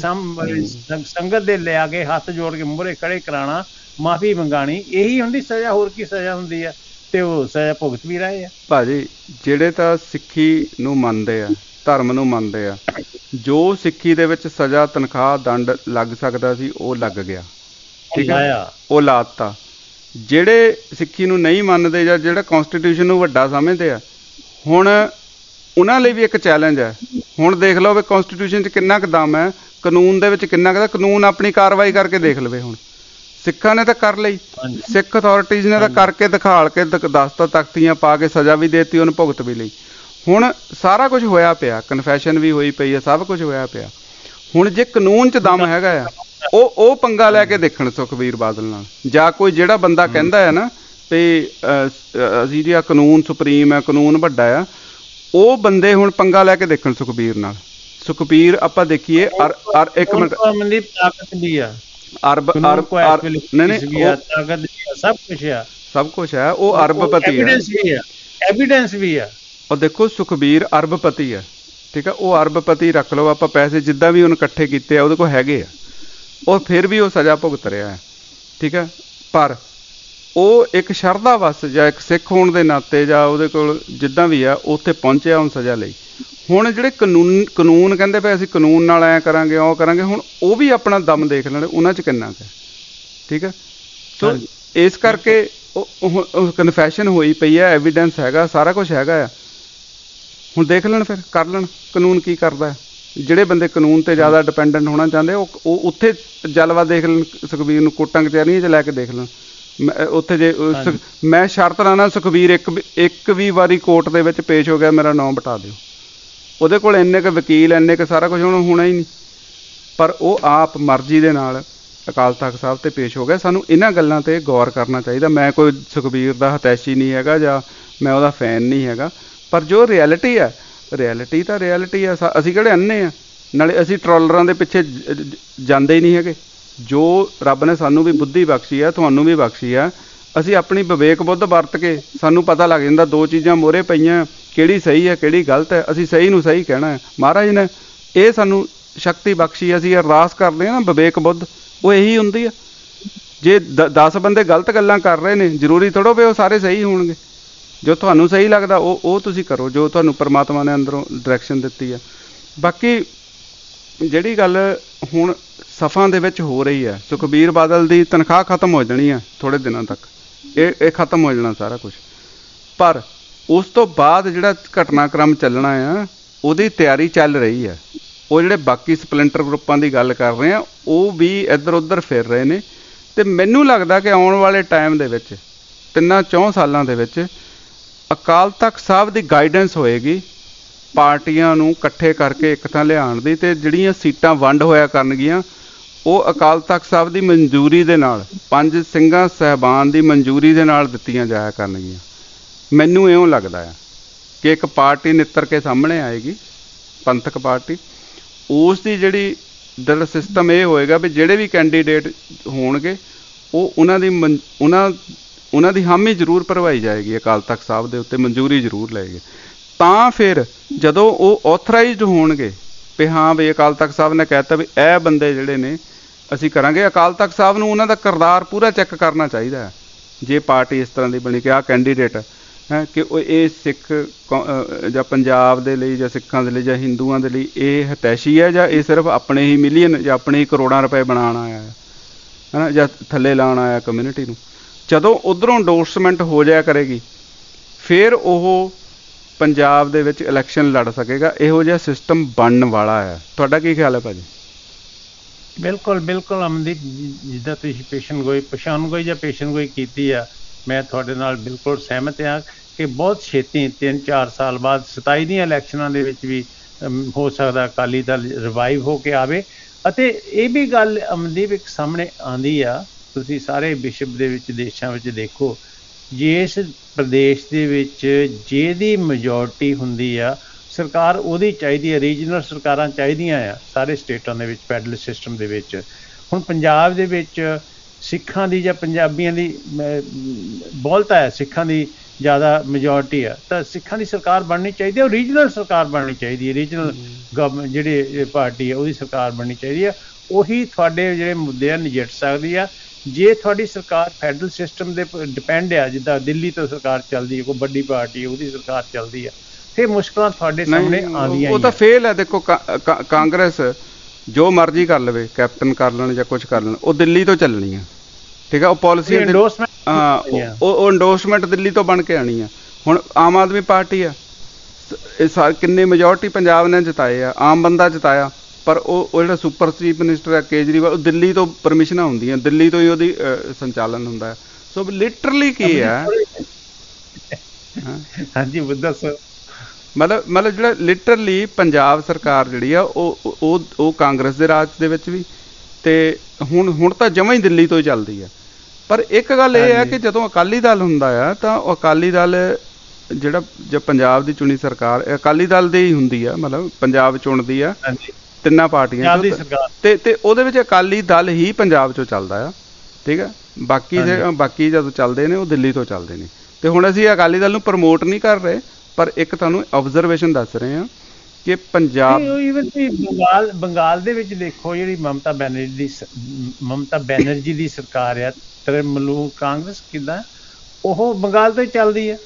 ਸੰਗਤ ਦੇ ਲਿਆ ਕੇ ਹੱਥ ਜੋੜ ਕੇ ਮੂਹਰੇ ਖੜੇ ਕਰਾਉਣਾ, ਮਾਫੀ ਮੰਗਾਣੀ, ਇਹੀ ਹੁੰਦੀ ਸਜ਼ਾ। ਹੋਰ ਕੀ ਸਜ਼ਾ ਹੁੰਦੀ ਆ? ਤੇ ਉਹ ਸਜ਼ਾ ਭੁਗਤ ਵੀ ਰਹੇ ਆ। ਭਾਜੀ ਜਿਹੜੇ ਤਾਂ ਸਿੱਖੀ ਨੂੰ ਮੰਨਦੇ ਆ, ਧਰਮ ਨੂੰ ਮੰਨਦੇ ਆ, ਜੋ ਸਿੱਖੀ ਦੇ ਵਿੱਚ ਸਜ਼ਾ, ਤਨਖਾਹ, ਦੰਡ ਲੱਗ ਸਕਦਾ ਸੀ ਉਹ ਲੱਗ ਗਿਆ, ਠੀਕ ਹੈ, ਉਹ ਲਾਤਾ। ਜਿਹੜੇ ਸਿੱਖੀ ਨੂੰ ਨਹੀਂ ਮੰਨਦੇ ਜਾਂ ਜਿਹੜਾ ਕੌਂਸਟੀਟਿਊਸ਼ਨ ਨੂੰ ਵੱਡਾ ਸਮਝਦੇ ਆ, ਹੁਣ ਉਹਨਾਂ ਲਈ ਵੀ ਇੱਕ ਚੈਲੰਜ ਹੈ। ਹੁਣ ਦੇਖ ਲਓ ਵੀ ਕੌਂਸਟੀਟਿਊਸ਼ਨ 'ਚ ਕਿੰਨਾ ਕੁ ਦਮ ਹੈ, ਕਾਨੂੰਨ ਦੇ ਵਿੱਚ ਕਿੰਨਾ ਕੁ, ਕਾਨੂੰਨ ਆਪਣੀ ਕਾਰਵਾਈ ਕਰਕੇ ਦੇਖ ਲਵੇ। ਹੁਣ ਸਿੱਖਾਂ ਨੇ ਤਾਂ ਕਰ ਲਈ, ਸਿੱਖ ਅਥਾਰਟੀਜ਼ ਨੇ ਤਾਂ ਕਰਕੇ ਦਿਖਾਲ ਕੇ ਦਸਤਾਂ ਤਖਤੀਆਂ ਪਾ ਕੇ ਸਜ਼ਾ ਵੀ ਦੇਤੀ, ਉਹਨੂੰ ਭੁਗਤ ਵੀ ਲਈ। ਹੁਣ ਸਾਰਾ ਕੁਝ ਹੋਇਆ ਪਿਆ, ਕਨਫੈਸ਼ਨ ਵੀ ਹੋਈ ਪਈ ਹੈ, ਸਭ ਕੁਝ ਹੋਇਆ ਪਿਆ। ਹੁਣ ਜੇ ਕਾਨੂੰਨ 'ਚ ਦਮ ਹੈਗਾ ਆ, ਉਹ ਉਹ ਪੰਗਾ ਲੈ ਕੇ ਦੇਖਣ ਸੁਖਬੀਰ ਬਾਦਲ ਨਾਲ, ਜਾਂ ਕੋਈ ਜਿਹੜਾ ਬੰਦਾ ਕਹਿੰਦਾ ਹੈ ਨਾ ਵੀ ਅਸੀਂ ਜੀ ਆ ਕਾਨੂੰਨ ਸੁਪਰੀਮ ਹੈ, ਕਾਨੂੰਨ ਵੱਡਾ ਆ, ਉਹ ਬੰਦੇ ਹੁਣ ਪੰਗਾ ਲੈ ਕੇ ਦੇਖਣ ਸੁਖਬੀਰ ਨਾਲ। ਸੁਖਬੀਰ ਆਪਾਂ ਦੇਖੀਏ ਇੱਕ ਮਿੰਟ, ਤਾਕਤ ਵੀ ਆ, ਅਰਬ ਅਰਬ ਨਹੀਂ ਨਹੀਂ ਸਭ ਕੁਛ ਆ, ਸਭ ਕੁਛ ਹੈ, ਉਹ ਅਰਬਪਤੀ ਹੈ, ਐਵੀਡੈਂਸ ਵੀ ਆ। ਉਹ ਦੇਖੋ ਸੁਖਬੀਰ ਅਰਬਪਤੀ ਹੈ, ਠੀਕ ਹੈ, ਉਹ ਅਰਬਪਤੀ ਰੱਖ ਲਓ ਆਪਾਂ, ਪੈਸੇ ਜਿੱਦਾਂ ਵੀ ਉਹਨੇ ਇਕੱਠੇ ਕੀਤੇ ਆ ਉਹਦੇ ਕੋਲ ਹੈਗੇ ਆ, ਉਹ ਫਿਰ ਵੀ ਉਹ ਸਜ਼ਾ ਭੁਗਤ ਰਿਹਾ ਹੈ, ਠੀਕ ਹੈ। ਪਰ ਉਹ ਇੱਕ ਸ਼ਰਧਾ ਵਸ ਜਾਂ ਇੱਕ ਸਿੱਖ ਹੋਣ ਦੇ ਨਾਤੇ ਜਾਂ ਉਹਦੇ ਕੋਲ ਜਿੱਦਾਂ ਵੀ ਆ ਉੱਥੇ ਪਹੁੰਚਿਆ ਹੁਣ ਸਜ਼ਾ ਲਈ। ਹੁਣ ਜਿਹੜੇ ਕਾਨੂੰਨ ਕਾਨੂੰਨ ਕਹਿੰਦੇ ਪਏ ਅਸੀਂ ਕਾਨੂੰਨ ਨਾਲ ਐਂ ਕਰਾਂਗੇ, ਉਹ ਕਰਾਂਗੇ, ਹੁਣ ਉਹ ਵੀ ਆਪਣਾ ਦਮ ਦੇਖ ਲੈਣ ਉਹਨਾਂ 'ਚ ਕਿੰਨਾ ਕੁ, ਠੀਕ ਹੈ। ਸੋ ਇਸ ਕਰਕੇ ਉਹ ਕਨਫੈਸ਼ਨ ਹੋਈ ਪਈ ਹੈ, ਐਵੀਡੈਂਸ ਹੈਗਾ, ਸਾਰਾ ਕੁਝ ਹੈਗਾ ਆ। ਹੁਣ ਦੇਖ ਲੈਣ, ਫਿਰ ਕਰ ਲੈਣ ਕਾਨੂੰਨ ਕੀ ਕਰਦਾ ਹੈ। ਜਿਹੜੇ ਬੰਦੇ ਕਾਨੂੰਨ ਤੇ ਜ਼ਿਆਦਾ ਡਿਪੈਂਡੈਂਟ ਹੋਣਾ ਚਾਹੁੰਦੇ ਉਹ ਉਹ ਉੱਥੇ ਜਲਵਾ ਦੇਖ ਲੈਣ, ਸੁਖਬੀਰ ਨੂੰ ਕੋਟਾਂ ਕਚਹਿਰੀਆਂ 'ਚ ਲੈ ਕੇ ਦੇਖ ਲੈਣ। ਮੈਂ ਉੱਥੇ ਜੇ ਮੈਂ ਸ਼ਰਤ ਲਾਣਾ ਸੁਖਬੀਰ ਇੱਕ ਇੱਕ ਵੀ ਵਾਰੀ ਕੋਰਟ ਦੇ ਵਿੱਚ ਪੇਸ਼ ਹੋ ਗਿਆ, ਮੇਰਾ ਨਾਂ ਬਟਾ ਦਿਓ। ਉਹਦੇ ਕੋਲ ਇੰਨੇ ਕੁ ਵਕੀਲ, ਇੰਨੇ ਕੁ ਸਾਰਾ ਕੁਝ ਹੁਣ ਹੋਣਾ ਹੀ ਨਹੀਂ, ਪਰ ਉਹ ਆਪ ਮਰਜ਼ੀ ਦੇ ਨਾਲ ਅਕਾਲ ਤਖ਼ਤ ਸਾਹਿਬ 'ਤੇ ਪੇਸ਼ ਹੋ ਗਿਆ। ਸਾਨੂੰ ਇਹਨਾਂ ਗੱਲਾਂ 'ਤੇ ਗੌਰ ਕਰਨਾ ਚਾਹੀਦਾ। ਮੈਂ ਕੋਈ ਸੁਖਬੀਰ ਦਾ ਹਤੈਸ਼ੀ ਨਹੀਂ ਹੈਗਾ ਜਾਂ ਮੈਂ ਉਹਦਾ ਫੈਨ ਨਹੀਂ ਹੈਗਾ, ਪਰ ਜੋ ਰਿਐਲਿਟੀ ਹੈ, ਰਿਐਲਿਟੀ ਤਾਂ ਰਿਐਲਿਟੀ ਆ। ਅਸੀਂ ਕਿਹੜੇ ਅੰਨੇ ਆ, ਨਾਲੇ ਅਸੀਂ ਟਰੋਲਰਾਂ ਦੇ ਪਿੱਛੇ ਜਾਂਦੇ ਹੀ ਨਹੀਂ ਹੈਗੇ। ਜੋ ਰੱਬ ਨੇ ਸਾਨੂੰ ਵੀ ਬੁੱਧੀ ਬਖਸ਼ੀ ਆ, ਤੁਹਾਨੂੰ ਵੀ ਬਖਸ਼ੀ ਆ, ਅਸੀਂ ਆਪਣੀ ਵਿਵੇਕ ਬੁੱਧ ਵਰਤ ਕੇ ਸਾਨੂੰ ਪਤਾ ਲੱਗ ਜਾਂਦਾ ਦੋ ਚੀਜ਼ਾਂ ਮੋਹਰੇ ਪਈਆਂ, ਕਿਹੜੀ ਸਹੀ ਹੈ ਕਿਹੜੀ ਗਲਤ ਹੈ, ਅਸੀਂ ਸਹੀ ਨੂੰ ਸਹੀ ਕਹਿਣਾ ਹੈ। ਮਹਾਰਾਜ ਨੇ ਇਹ ਸਾਨੂੰ ਸ਼ਕਤੀ ਬਖਸ਼ੀ। ਅਸੀਂ ਅਰਦਾਸ ਕਰਦੇ ਹਾਂ ਨਾ ਵਿਵੇਕ ਬੁੱਧ, ਉਹ ਇਹੀ ਹੁੰਦੀ ਆ। ਜੇ ਦ ਦਸ ਬੰਦੇ ਗਲਤ ਗੱਲਾਂ ਕਰ ਰਹੇ ਨੇ, ਜ਼ਰੂਰੀ ਥੋੜ੍ਹਾ ਵੀ ਉਹ ਸਾਰੇ ਸਹੀ ਹੋਣਗੇ। ਜੋ ਤੁਹਾਨੂੰ ਸਹੀ ਲੱਗਦਾ ਉਹ ਉਹ ਤੁਸੀਂ ਕਰੋ, ਜੋ ਤੁਹਾਨੂੰ ਪਰਮਾਤਮਾ ਨੇ ਅੰਦਰੋਂ ਡਾਇਰੈਕਸ਼ਨ ਦਿੱਤੀ ਆ। ਬਾਕੀ ਜਿਹੜੀ ਗੱਲ ਹੁਣ ਸਫਾਂ ਦੇ ਵਿੱਚ ਹੋ ਰਹੀ ਹੈ, ਸੁਖਬੀਰ ਬਾਦਲ ਦੀ ਤਨਖਾਹ ਖਤਮ ਹੋ ਜਾਣੀ ਆ ਥੋੜ੍ਹੇ ਦਿਨਾਂ ਤੱਕ, ਇਹ ਇਹ ਖਤਮ ਹੋ ਜਾਣਾ ਸਾਰਾ ਕੁਛ। ਪਰ ਉਸ ਤੋਂ ਬਾਅਦ ਜਿਹੜਾ ਘਟਨਾਕ੍ਰਮ ਚੱਲਣਾ ਆ, ਉਹਦੀ ਤਿਆਰੀ ਚੱਲ ਰਹੀ ਹੈ। ਉਹ ਜਿਹੜੇ ਬਾਕੀ ਸਪਲਿੰਟਰ ਗਰੁੱਪਾਂ ਦੀ ਗੱਲ ਕਰ ਰਹੇ ਆ, ਉਹ ਵੀ ਇੱਧਰ ਉੱਧਰ ਫਿਰ ਰਹੇ ਨੇ। ਅਤੇ ਮੈਨੂੰ ਲੱਗਦਾ ਕਿ ਆਉਣ ਵਾਲੇ ਟਾਈਮ ਦੇ ਵਿੱਚ, ਤਿੰਨਾਂ ਚੌਂ ਸਾਲਾਂ ਦੇ ਵਿੱਚ, ਅਕਾਲ ਤਖ਼ਤ ਸਾਹਿਬ ਦੀ ਗਾਈਡੈਂਸ ਹੋਏਗੀ ਪਾਰਟੀਆਂ ਨੂੰ ਇਕੱਠੇ ਕਰਕੇ ਇੱਕ ਥਾਂ ਲਿਆਉਣ ਦੀ, ਅਤੇ ਜਿਹੜੀਆਂ ਸੀਟਾਂ ਵੰਡ ਹੋਇਆ ਕਰਨਗੀਆਂ ਉਹ ਅਕਾਲ ਤਖ਼ਤ ਸਾਹਿਬ ਦੀ ਮਨਜ਼ੂਰੀ ਦੇ ਨਾਲ, ਪੰਜ ਸਿੰਘਾਂ ਸਾਹਿਬਾਨ ਦੀ ਮਨਜ਼ੂਰੀ ਦੇ ਨਾਲ ਦਿੱਤੀਆਂ ਜਾਇਆ ਕਰਨਗੀਆਂ। ਮੈਨੂੰ ਇਉਂ ਲੱਗਦਾ ਆ ਕਿ ਇੱਕ ਪਾਰਟੀ ਨਿੱਤਰ ਕੇ ਸਾਹਮਣੇ ਆਏਗੀ, ਪੰਥਕ ਪਾਰਟੀ। ਉਸ ਦੀ ਜਿਹੜੀ ਜਿਹੜਾ ਸਿਸਟਮ ਇਹ ਹੋਏਗਾ ਵੀ ਜਿਹੜੇ ਵੀ ਕੈਂਡੀਡੇਟ ਹੋਣਗੇ ਉਹ ਉਹਨਾਂ ਦੀ ਮਨ ਉਹਨਾਂ ਉਹਨਾਂ ਦੀ ਹਾਮੀ ਜ਼ਰੂਰ ਭਰਵਾਈ ਜਾਏਗੀ ਅਕਾਲ ਤਖ਼ਤ ਸਾਹਿਬ ਦੇ ਉੱਤੇ, ਮਨਜ਼ੂਰੀ ਜ਼ਰੂਰ ਲਏਗੀ। ਤਾਂ ਫਿਰ ਜਦੋਂ ਉਹ ਆਥੋਰਾਈਜ਼ਡ ਹੋਣਗੇ ਵੀ ਹਾਂ ਵੀ ਅਕਾਲ ਤਖ਼ਤ ਸਾਹਿਬ ਨੇ ਕਹਿ ਦਿੱਤਾ ਵੀ ਇਹ ਬੰਦੇ ਜਿਹੜੇ ਨੇ ਅਸੀਂ ਕਰਾਂਗੇ, ਅਕਾਲ ਤਖ਼ਤ ਸਾਹਿਬ ਨੂੰ ਉਹਨਾਂ ਦਾ ਕਿਰਦਾਰ ਪੂਰਾ ਚੈੱਕ ਕਰਨਾ ਚਾਹੀਦਾ ਹੈ। ਜੇ ਪਾਰਟੀ ਇਸ ਤਰ੍ਹਾਂ ਦੀ ਬਣੀ ਕਿ ਆਹ ਕੈਂਡੀਡੇਟ ਹੈ ਕਿ ਉਹ ਇਹ ਸਿੱਖ ਜਾਂ ਪੰਜਾਬ ਦੇ ਲਈ ਜਾਂ ਸਿੱਖਾਂ ਦੇ ਲਈ ਜਾਂ ਹਿੰਦੂਆਂ ਦੇ ਲਈ ਇਹ ਹਤੈਸ਼ੀ ਹੈ, ਜਾਂ ਇਹ ਸਿਰਫ ਆਪਣੇ ਹੀ ਮਿਲੀਅਨ ਜਾਂ ਆਪਣੇ ਹੀ ਕਰੋੜਾਂ ਰੁਪਏ ਬਣਾਉਣ ਆਇਆ ਹੈ ਨਾ, ਜਾਂ ਥੱਲੇ ਲਾਉਣ ਆਇਆ ਕਮਿਊਨਿਟੀ ਨੂੰ। ਜਦੋਂ ਉੱਧਰੋਂ ਇੰਡੋਰਸਮੈਂਟ ਹੋ ਜਾਇਆ ਕਰੇਗੀ, ਫਿਰ ਉਹ ਪੰਜਾਬ ਦੇ ਵਿੱਚ ਇਲੈਕਸ਼ਨ ਲੜ ਸਕੇਗਾ। ਇਹੋ ਜਿਹਾ ਸਿਸਟਮ ਬਣਨ ਵਾਲਾ ਹੈ। ਤੁਹਾਡਾ ਕੀ ਖਿਆਲ ਹੈ ਭਾਜੀ? ਬਿਲਕੁਲ ਬਿਲਕੁਲ ਅਮਨਦੀਪ, ਜਿੱਦਾਂ ਤੁਸੀਂ ਪੇਸ਼ਨ ਗੋਈ ਪਛਾਣ ਗੋਈ ਜਾਂ ਪੇਸ਼ਨ ਗੋਈ ਕੀਤੀ ਆ, ਮੈਂ ਤੁਹਾਡੇ ਨਾਲ ਬਿਲਕੁਲ ਸਹਿਮਤ ਹਾਂ ਕਿ ਬਹੁਤ ਛੇਤੀ ਤਿੰਨ ਚਾਰ ਸਾਲ ਬਾਅਦ ਸਤਾਈ ਦੀਆਂ ਇਲੈਕਸ਼ਨਾਂ ਦੇ ਵਿੱਚ ਵੀ ਹੋ ਸਕਦਾ ਅਕਾਲੀ ਦਲ ਰਿਵਾਈਵ ਹੋ ਕੇ ਆਵੇ। ਅਤੇ ਇਹ ਵੀ ਗੱਲ ਅਮਨਦੀਪ ਇੱਕ ਸਾਹਮਣੇ ਆਉਂਦੀ ਆ, ਤੁਸੀਂ ਸਾਰੇ ਵਿਸ਼ਵ ਦੇ ਵਿੱਚ ਦੇਸ਼ਾਂ ਵਿੱਚ ਦੇਖੋ, ਜਿਸ ਪ੍ਰਦੇਸ਼ ਦੇ ਵਿੱਚ ਜਿਹਦੀ ਮੈਜੋਰਟੀ ਹੁੰਦੀ ਆ, ਸਰਕਾਰ ਉਹਦੀ ਚਾਹੀਦੀ ਹੈ। ਰੀਜਨਲ ਸਰਕਾਰਾਂ ਚਾਹੀਦੀਆਂ ਆ ਸਾਰੇ ਸਟੇਟਾਂ ਦੇ ਵਿੱਚ, ਫੈਡਰਲ ਸਿਸਟਮ ਦੇ ਵਿੱਚ। ਹੁਣ ਪੰਜਾਬ ਦੇ ਵਿੱਚ ਸਿੱਖਾਂ ਦੀ ਜਾਂ ਪੰਜਾਬੀਆਂ ਦੀ ਬਹੁਲਤਾ ਹੈ, ਸਿੱਖਾਂ ਦੀ ਜ਼ਿਆਦਾ ਮੈਜੋਰਟੀ ਆ, ਤਾਂ ਸਿੱਖਾਂ ਦੀ ਸਰਕਾਰ ਬਣਨੀ ਚਾਹੀਦੀ ਹੈ। ਉਹ ਰੀਜਨਲ ਸਰਕਾਰ ਬਣਨੀ ਚਾਹੀਦੀ ਹੈ, ਰੀਜਨਲ ਗਵਰਨਮੈਂਟ ਜਿਹੜੀ ਪਾਰਟੀ ਹੈ ਉਹਦੀ ਸਰਕਾਰ ਬਣਨੀ ਚਾਹੀਦੀ ਹੈ। ਉਹੀ ਤੁਹਾਡੇ ਜਿਹੜੇ ਮੁੱਦੇ ਆ ਨਜਿੱਠ ਸਕਦੀ ਆ। ਜੇ ਤੁਹਾਡੀ ਸਰਕਾਰ ਫੈਡਰਲ ਸਿਸਟਮ ਦੇ ਡਿਪੈਂਡ ਆ, ਜਿੱਦਾਂ ਦਿੱਲੀ ਤੋਂ ਸਰਕਾਰ ਚੱਲਦੀ ਹੈ, ਕੋਈ ਵੱਡੀ ਪਾਰਟੀ ਉਹਦੀ ਸਰਕਾਰ ਚੱਲਦੀ ਆ, ਫਿਰ ਮੁਸ਼ਕਲਾਂ ਤੁਹਾਡੇ ਸਾਹਮਣੇ ਆਉਂਦੀਆਂ। ਉਹ ਤਾਂ ਫੇਲ ਹੈ। ਦੇਖੋ ਕਾਂਗਰਸ ਜੋ ਮਰਜ਼ੀ ਕਰ ਲਵੇ, ਕੈਪਟਨ ਕਰ ਲੈਣ ਜਾਂ ਕੁਛ ਕਰ ਲੈਣ, ਉਹ ਦਿੱਲੀ ਤੋਂ ਚੱਲਣੀ ਆ, ਠੀਕ ਆ। ਉਹ ਪਾਲਿਸੀ ਹਾਂ, ਉਹ ਇੰਡੋਰਸਮੈਂਟ ਦਿੱਲੀ ਤੋਂ ਬਣ ਕੇ ਆਉਣੀ ਆ। ਹੁਣ ਆਮ ਆਦਮੀ ਪਾਰਟੀ ਆ, ਇਹ ਸਾਰੇ ਕਿੰਨੇ ਮੈਜੋਰਟੀ ਪੰਜਾਬ ਨੇ ਜਿਤਾਏ ਆ, ਆਮ ਬੰਦਾ ਜਿਤਾਇਆ, ਪਰ ਉਹ ਉਹ ਜਿਹੜਾ ਸੁਪਰ ਚੀਫ ਮਿਨਿਸਟਰ ਹੈ ਕੇਜਰੀਵਾਲ, ਉਹ ਦਿੱਲੀ ਤੋਂ ਪਰਮਿਸ਼ਨਾਂ ਹੁੰਦੀਆਂ, ਦਿੱਲੀ ਤੋਂ ਹੀ ਉਹਦੀ ਸੰਚਾਲਨ ਹੁੰਦਾ ਹੈ। ਸੋ ਲਿਟਰਲੀ ਕੀ ਹੈ, ਹਾਂਜੀ ਦੱਸੋ। ਮਤਲਬ ਮਤਲਬ ਜਿਹੜਾ ਲਿਟਰਲੀ ਪੰਜਾਬ ਸਰਕਾਰ ਜਿਹੜੀ ਆ ਉਹ ਉਹ ਉਹ ਕਾਂਗਰਸ ਦੇ ਰਾਜ ਦੇ ਵਿੱਚ ਵੀ, ਅਤੇ ਹੁਣ ਹੁਣ ਤਾਂ ਜਮਾਂ ਹੀ ਦਿੱਲੀ ਤੋਂ ਹੀ ਚੱਲਦੀ ਆ। ਪਰ ਇੱਕ ਗੱਲ ਇਹ ਹੈ ਕਿ ਜਦੋਂ ਅਕਾਲੀ ਦਲ ਹੁੰਦਾ ਆ ਤਾਂ ਉਹ ਅਕਾਲੀ ਦਲ ਜਿਹੜਾ ਜੋ ਪੰਜਾਬ ਦੀ ਚੁਣੀ ਸਰਕਾਰ ਅਕਾਲੀ ਦਲ ਦੀ ਹੀ ਹੁੰਦੀ ਆ, ਮਤਲਬ ਪੰਜਾਬ ਚੁਣਦੀ ਆ ਤਿੰਨਾਂ ਪਾਰਟੀਆਂ ਤੇ ਤੇ ਉਹਦੇ ਵਿੱਚ ਅਕਾਲੀ ਦਲ ਹੀ ਪੰਜਾਬ 'ਚੋਂ ਚੱਲਦਾ ਆ, ਠੀਕ ਆ। ਬਾਕੀ ਬਾਕੀ ਜਦੋਂ ਚੱਲਦੇ ਨੇ ਉਹ ਦਿੱਲੀ ਤੋਂ ਚੱਲਦੇ ਨੇ। ਅਤੇ ਹੁਣ ਅਸੀਂ ਅਕਾਲੀ ਦਲ ਨੂੰ ਪ੍ਰਮੋਟ ਨਹੀਂ ਕਰ ਰਹੇ, ਪਰ ਇੱਕ ਤੁਹਾਨੂੰ ਆਬਜ਼ਰਵੇਸ਼ਨ ਦੱਸ ਰਹੇ ਹਾਂ ਕਿ ਪੰਜਾਬ ਬੰਗਾਲ ਬੰਗਾਲ ਦੇ ਵਿੱਚ ਦੇਖੋ, ਜਿਹੜੀ ਮਮਤਾ ਬੈਨਰਜੀ ਦੀ ਮਮਤਾ ਬੈਨਰਜੀ ਦੀ ਸਰਕਾਰ ਆ, ਤ੍ਰਿਣਮੂਲ ਕਾਂਗਰਸ ਕਿੱਦਾਂ, ਉਹ ਬੰਗਾਲ ਤੋਂ ਹੀ ਚੱਲਦੀ ਆ।